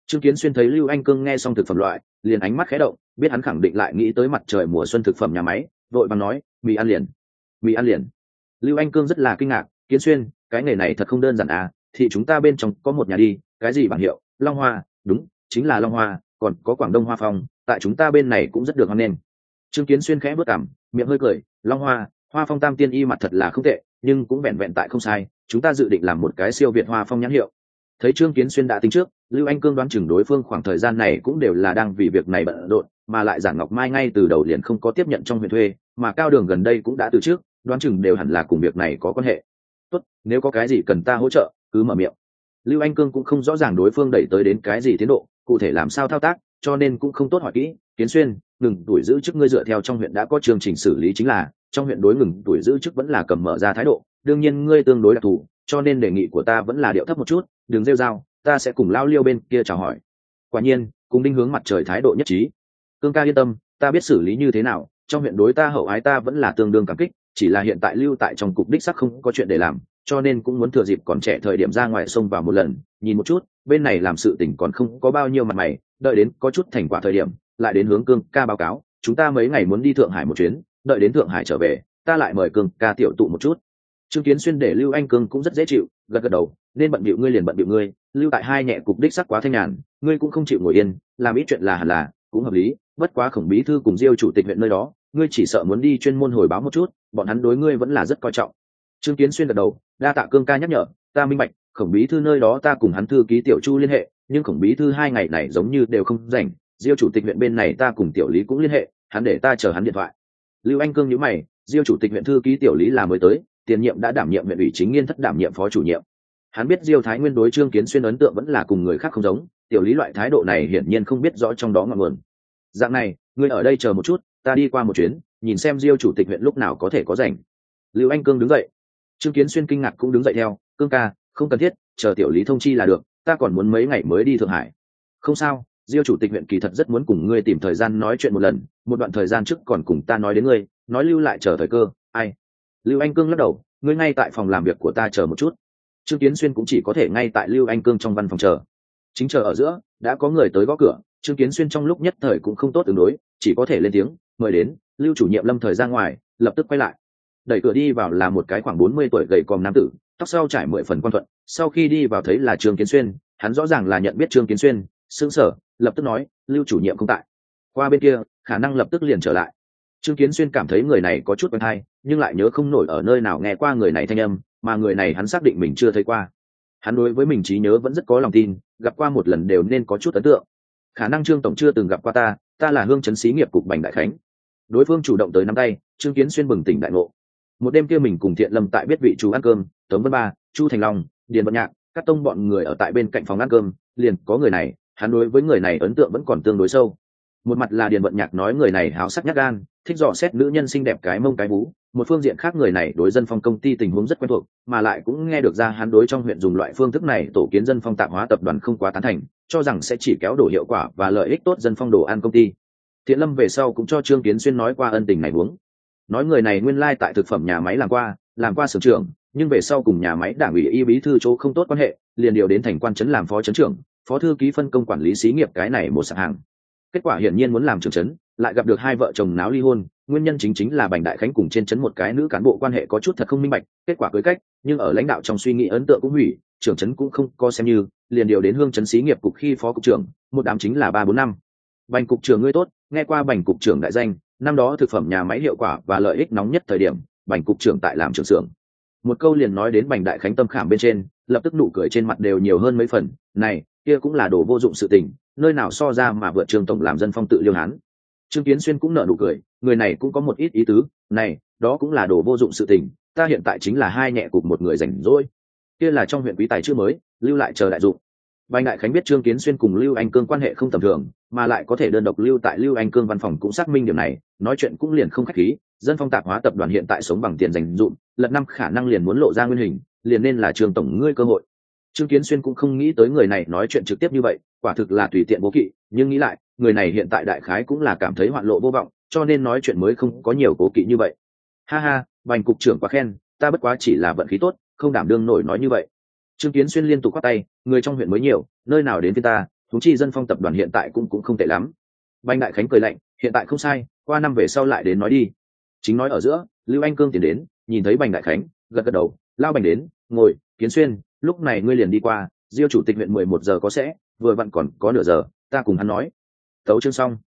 Trương Kiến Xuyên thấy Lưu Anh Cương nghe xong thực phẩm loại, liền ánh mắt khẽ động, biết hắn khẳng định lại nghĩ tới mặt trời mùa xuân thực phẩm nhà máy, vội vàng nói, mì ăn liền, mì ăn liền. Lưu Anh Cương rất là kinh ngạc, Kiến Xuyên, cái nghề này thật không đơn giản à, thì chúng ta bên trong có một nhà đi, cái gì bảng hiệu, Long Hoa, đúng, chính là Long Hoa, còn có Quảng Đông Hoa Phong, tại chúng ta bên này cũng rất được hoan nghênh. Trương Kiến Xuyên khẽ bước cằm, miệng hơi cười, Long Hoa, Hoa Phong Tam Tiên y mặt thật là không tệ, nhưng cũng vẹn vẹn tại không sai, chúng ta dự định làm một cái siêu việt Hoa Phong nhãn hiệu. Thấy Trương Kiến Xuyên đã tính trước, Lưu Anh Cương đoán chừng đối phương khoảng thời gian này cũng đều là đang vì việc này bận rộn, mà lại Giản Ngọc Mai ngay từ đầu liền không có tiếp nhận trong huyện thuê, mà Cao Đường gần đây cũng đã từ trước, đoán chừng đều hẳn là cùng việc này có quan hệ. Tốt, nếu có cái gì cần ta hỗ trợ, cứ mở miệng. Lưu Anh Cương cũng không rõ ràng đối phương đẩy tới đến cái gì tiến độ, cụ thể làm sao thao tác, cho nên cũng không tốt hỏi kỹ. Kiến Xuyên, ngừng tuổi giữ chức ngươi dựa theo trong huyện đã có chương trình xử lý chính là, trong huyện đối ngừng tuổi giữ chức vẫn là cầm mở ra thái độ, đương nhiên ngươi tương đối đặc thù, cho nên đề nghị của ta vẫn là điệu thấp một chút, đừng rêu rao, ta sẽ cùng Lao Liêu bên kia chào hỏi. Quả nhiên, cùng Đinh Hướng mặt trời thái độ nhất trí. Cương ca yên tâm, ta biết xử lý như thế nào, trong huyện đối ta hậu ái ta vẫn là tương đương cảm kích, chỉ là hiện tại lưu tại trong cục đích sắc không có chuyện để làm, cho nên cũng muốn thừa dịp còn trẻ thời điểm ra ngoài sông vào một lần, nhìn một chút, bên này làm sự tình còn không có bao nhiêu mặt mày, đợi đến có chút thành quả thời điểm, lại đến hướng Cương ca báo cáo, chúng ta mấy ngày muốn đi Thượng Hải một chuyến, đợi đến Thượng Hải trở về, ta lại mời Cương ca tiểu tụ một chút. Trương Kiến Xuyên để Lưu Anh Cương cũng rất dễ chịu, gật gật đầu, nên bận bịu ngươi liền bận bịu ngươi, lưu tại hai nhẹ cục đích sắc quá thanh nhàn, ngươi cũng không chịu ngồi yên, làm ít chuyện là hẳn là, cũng hợp lý, bất quá Khổng bí thư cùng Diêu chủ tịch huyện nơi đó, ngươi chỉ sợ muốn đi chuyên môn hồi báo một chút, bọn hắn đối ngươi vẫn là rất coi trọng. Trương Kiến Xuyên gật đầu, đa tạ Cương ca nhắc nhở, ta minh bạch, Khổng bí thư nơi đó ta cùng hắn thư ký Tiểu Chu liên hệ, nhưng Khổng bí thư hai ngày này giống như đều không rảnh, Diêu chủ tịch huyện bên này ta cùng Tiểu Lý cũng liên hệ, hắn để ta chờ hắn điện thoại. Lưu Anh Cương nhíu mày, Diêu chủ tịch huyện thư ký Tiểu Lý là mới tới, tiền nhiệm đã đảm nhiệm huyện ủy chính nghiên thất đảm nhiệm phó chủ nhiệm. Hắn biết Diêu Thái Nguyên đối Trương Kiến Xuyên ấn tượng vẫn là cùng người khác không giống, Tiểu Lý loại thái độ này hiển nhiên không biết rõ trong đó ngọn nguồn. Dạng này, ngươi ở đây chờ một chút, ta đi qua một chuyến, nhìn xem Diêu chủ tịch huyện lúc nào có thể có rảnh. Lưu Anh Cương đứng dậy. Trương Kiến Xuyên kinh ngạc cũng đứng dậy theo, Cương ca, không cần thiết, chờ Tiểu Lý thông chi là được, ta còn muốn mấy ngày mới đi Thượng Hải. Không sao, Diêu chủ tịch huyện kỳ thật rất muốn cùng ngươi tìm thời gian nói chuyện một lần, một đoạn thời gian trước còn cùng ta nói đến ngươi, nói lưu lại chờ thời cơ, ai. Lưu Anh Cương lắc đầu, ngươi ngay tại phòng làm việc của ta chờ một chút. Trương Kiến Xuyên cũng chỉ có thể ngay tại Lưu Anh Cương trong văn phòng chờ. Chính chờ ở giữa, đã có người tới gõ cửa, Trương Kiến Xuyên trong lúc nhất thời cũng không tốt ứng đối, chỉ có thể lên tiếng, mời đến. Lưu chủ nhiệm Lâm thời ra ngoài, lập tức quay lại. Đẩy cửa đi vào là một cái khoảng bốn mươi tuổi gầy còm nam tử, tóc sau trải mười phần quan thuận, sau khi đi vào thấy là Trương Kiến Xuyên, hắn rõ ràng là nhận biết Trương Kiến Xuyên, sững sờ, lập tức nói, Lưu chủ nhiệm không tại. Qua bên kia, khả năng lập tức liền trở lại. Trương Kiến Xuyên cảm thấy người này có chút quen tai, nhưng lại nhớ không nổi ở nơi nào nghe qua người này thanh âm, mà người này hắn xác định mình chưa thấy qua. Hắn đối với mình trí nhớ vẫn rất có lòng tin, gặp qua một lần đều nên có chút ấn tượng. Khả năng Trương tổng chưa từng gặp qua ta, ta là Hương Chấn Xí nghiệp cục Bành Đại Khánh. Đối phương chủ động tới nắm tay, Trương Kiến Xuyên bừng tỉnh đại ngộ. Một đêm kia mình cùng Thiện Lâm tại biết vị chú ăn cơm, Tống Vân Ba, Chu Thành Long, Điền Vận Nhạc, các tông bọn người ở tại bên cạnh phòng ăn cơm, liền có người này, hắn đối với người này ấn tượng vẫn còn tương đối sâu. Một mặt là Điền Vận Nhạc nói người này háo sắc nhát gan, thích dò xét nữ nhân xinh đẹp cái mông cái vú, một phương diện khác người này đối dân phong công ty tình huống rất quen thuộc, mà lại cũng nghe được ra hắn đối trong huyện dùng loại phương thức này tổ kiến dân phong tạp hóa tập đoàn không quá tán thành, cho rằng sẽ chỉ kéo đổ hiệu quả và lợi ích tốt dân phong đồ ăn công ty. Thiện Lâm về sau cũng cho Trương Kiến Xuyên nói qua ân tình này huống, nói người này nguyên lai tại thực phẩm nhà máy làm qua, làm qua xưởng trưởng, nhưng về sau cùng nhà máy đảng ủy y bí thư chỗ không tốt quan hệ, liền điều đến thành quan trấn làm phó trấn trưởng, phó thư ký phân công quản lý xí nghiệp cái này một sạp hàng. Kết quả hiển nhiên muốn làm trưởng trấn, lại gặp được hai vợ chồng náo ly hôn, nguyên nhân chính chính là Bành Đại Khánh cùng trên trấn một cái nữ cán bộ quan hệ có chút thật không minh bạch, kết quả cưới cách, nhưng ở lãnh đạo trong suy nghĩ ấn tượng cũng hủy, trưởng trấn cũng không có xem như, liền điều đến Hương Trấn xí nghiệp cục khi phó cục trưởng, một đám chính là ba bốn năm. Bành cục trưởng ngươi tốt, nghe qua Bành cục trưởng đại danh, năm đó thực phẩm nhà máy hiệu quả và lợi ích nóng nhất thời điểm, Bành cục trưởng tại làm trưởng xưởng. Một câu liền nói đến Bành Đại Khánh tâm khảm bên trên, lập tức nụ cười trên mặt đều nhiều hơn mấy phần, này, kia cũng là đồ vô dụng sự tình, nơi nào so ra mà vượt Trương tổng làm dân phong tự liêu hán. Trương Kiến Xuyên cũng nở nụ cười, người này cũng có một ít ý tứ, này, đó cũng là đồ vô dụng sự tình, ta hiện tại chính là hai nhẹ cục một người rảnh rỗi. Kia là trong huyện quý tài chưa mới, lưu lại chờ đại dụng. Bành Đại Khánh biết Trương Kiến Xuyên cùng Lưu Anh Cương quan hệ không tầm thường, mà lại có thể đơn độc lưu tại Lưu Anh Cương văn phòng cũng xác minh điểm này, nói chuyện cũng liền không khách khí, dân phong tạp hóa tập đoàn hiện tại sống bằng tiền dành dụm, lật năm khả năng liền muốn lộ ra nguyên hình, liền nên là Trương tổng ngươi cơ hội. Trương Kiến Xuyên cũng không nghĩ tới người này nói chuyện trực tiếp như vậy, quả thực là tùy tiện vô kỵ, nhưng nghĩ lại, người này hiện tại đại khái cũng là cảm thấy hoạn lộ vô vọng, cho nên nói chuyện mới không có nhiều cố kỵ như vậy. Ha ha, Bành cục trưởng quá khen, ta bất quá chỉ là vận khí tốt, không đảm đương nổi nói như vậy. Trương Kiến Xuyên liên tục quát tay, người trong huyện mới nhiều, nơi nào đến với ta, thú chi dân phong tập đoàn hiện tại cũng cũng không tệ lắm. Bành Đại Khánh cười lạnh, hiện tại không sai, qua năm về sau lại đến nói đi. Chính nói ở giữa, Lưu Anh Cương tiến đến, nhìn thấy Bành Đại Khánh, gật gật đầu, lao Bành đến, ngồi, Kiến Xuyên, lúc này ngươi liền đi qua, Diêu chủ tịch huyện mười một giờ có sẽ, vừa vặn còn có nửa giờ, ta cùng hắn nói. Tấu chương xong.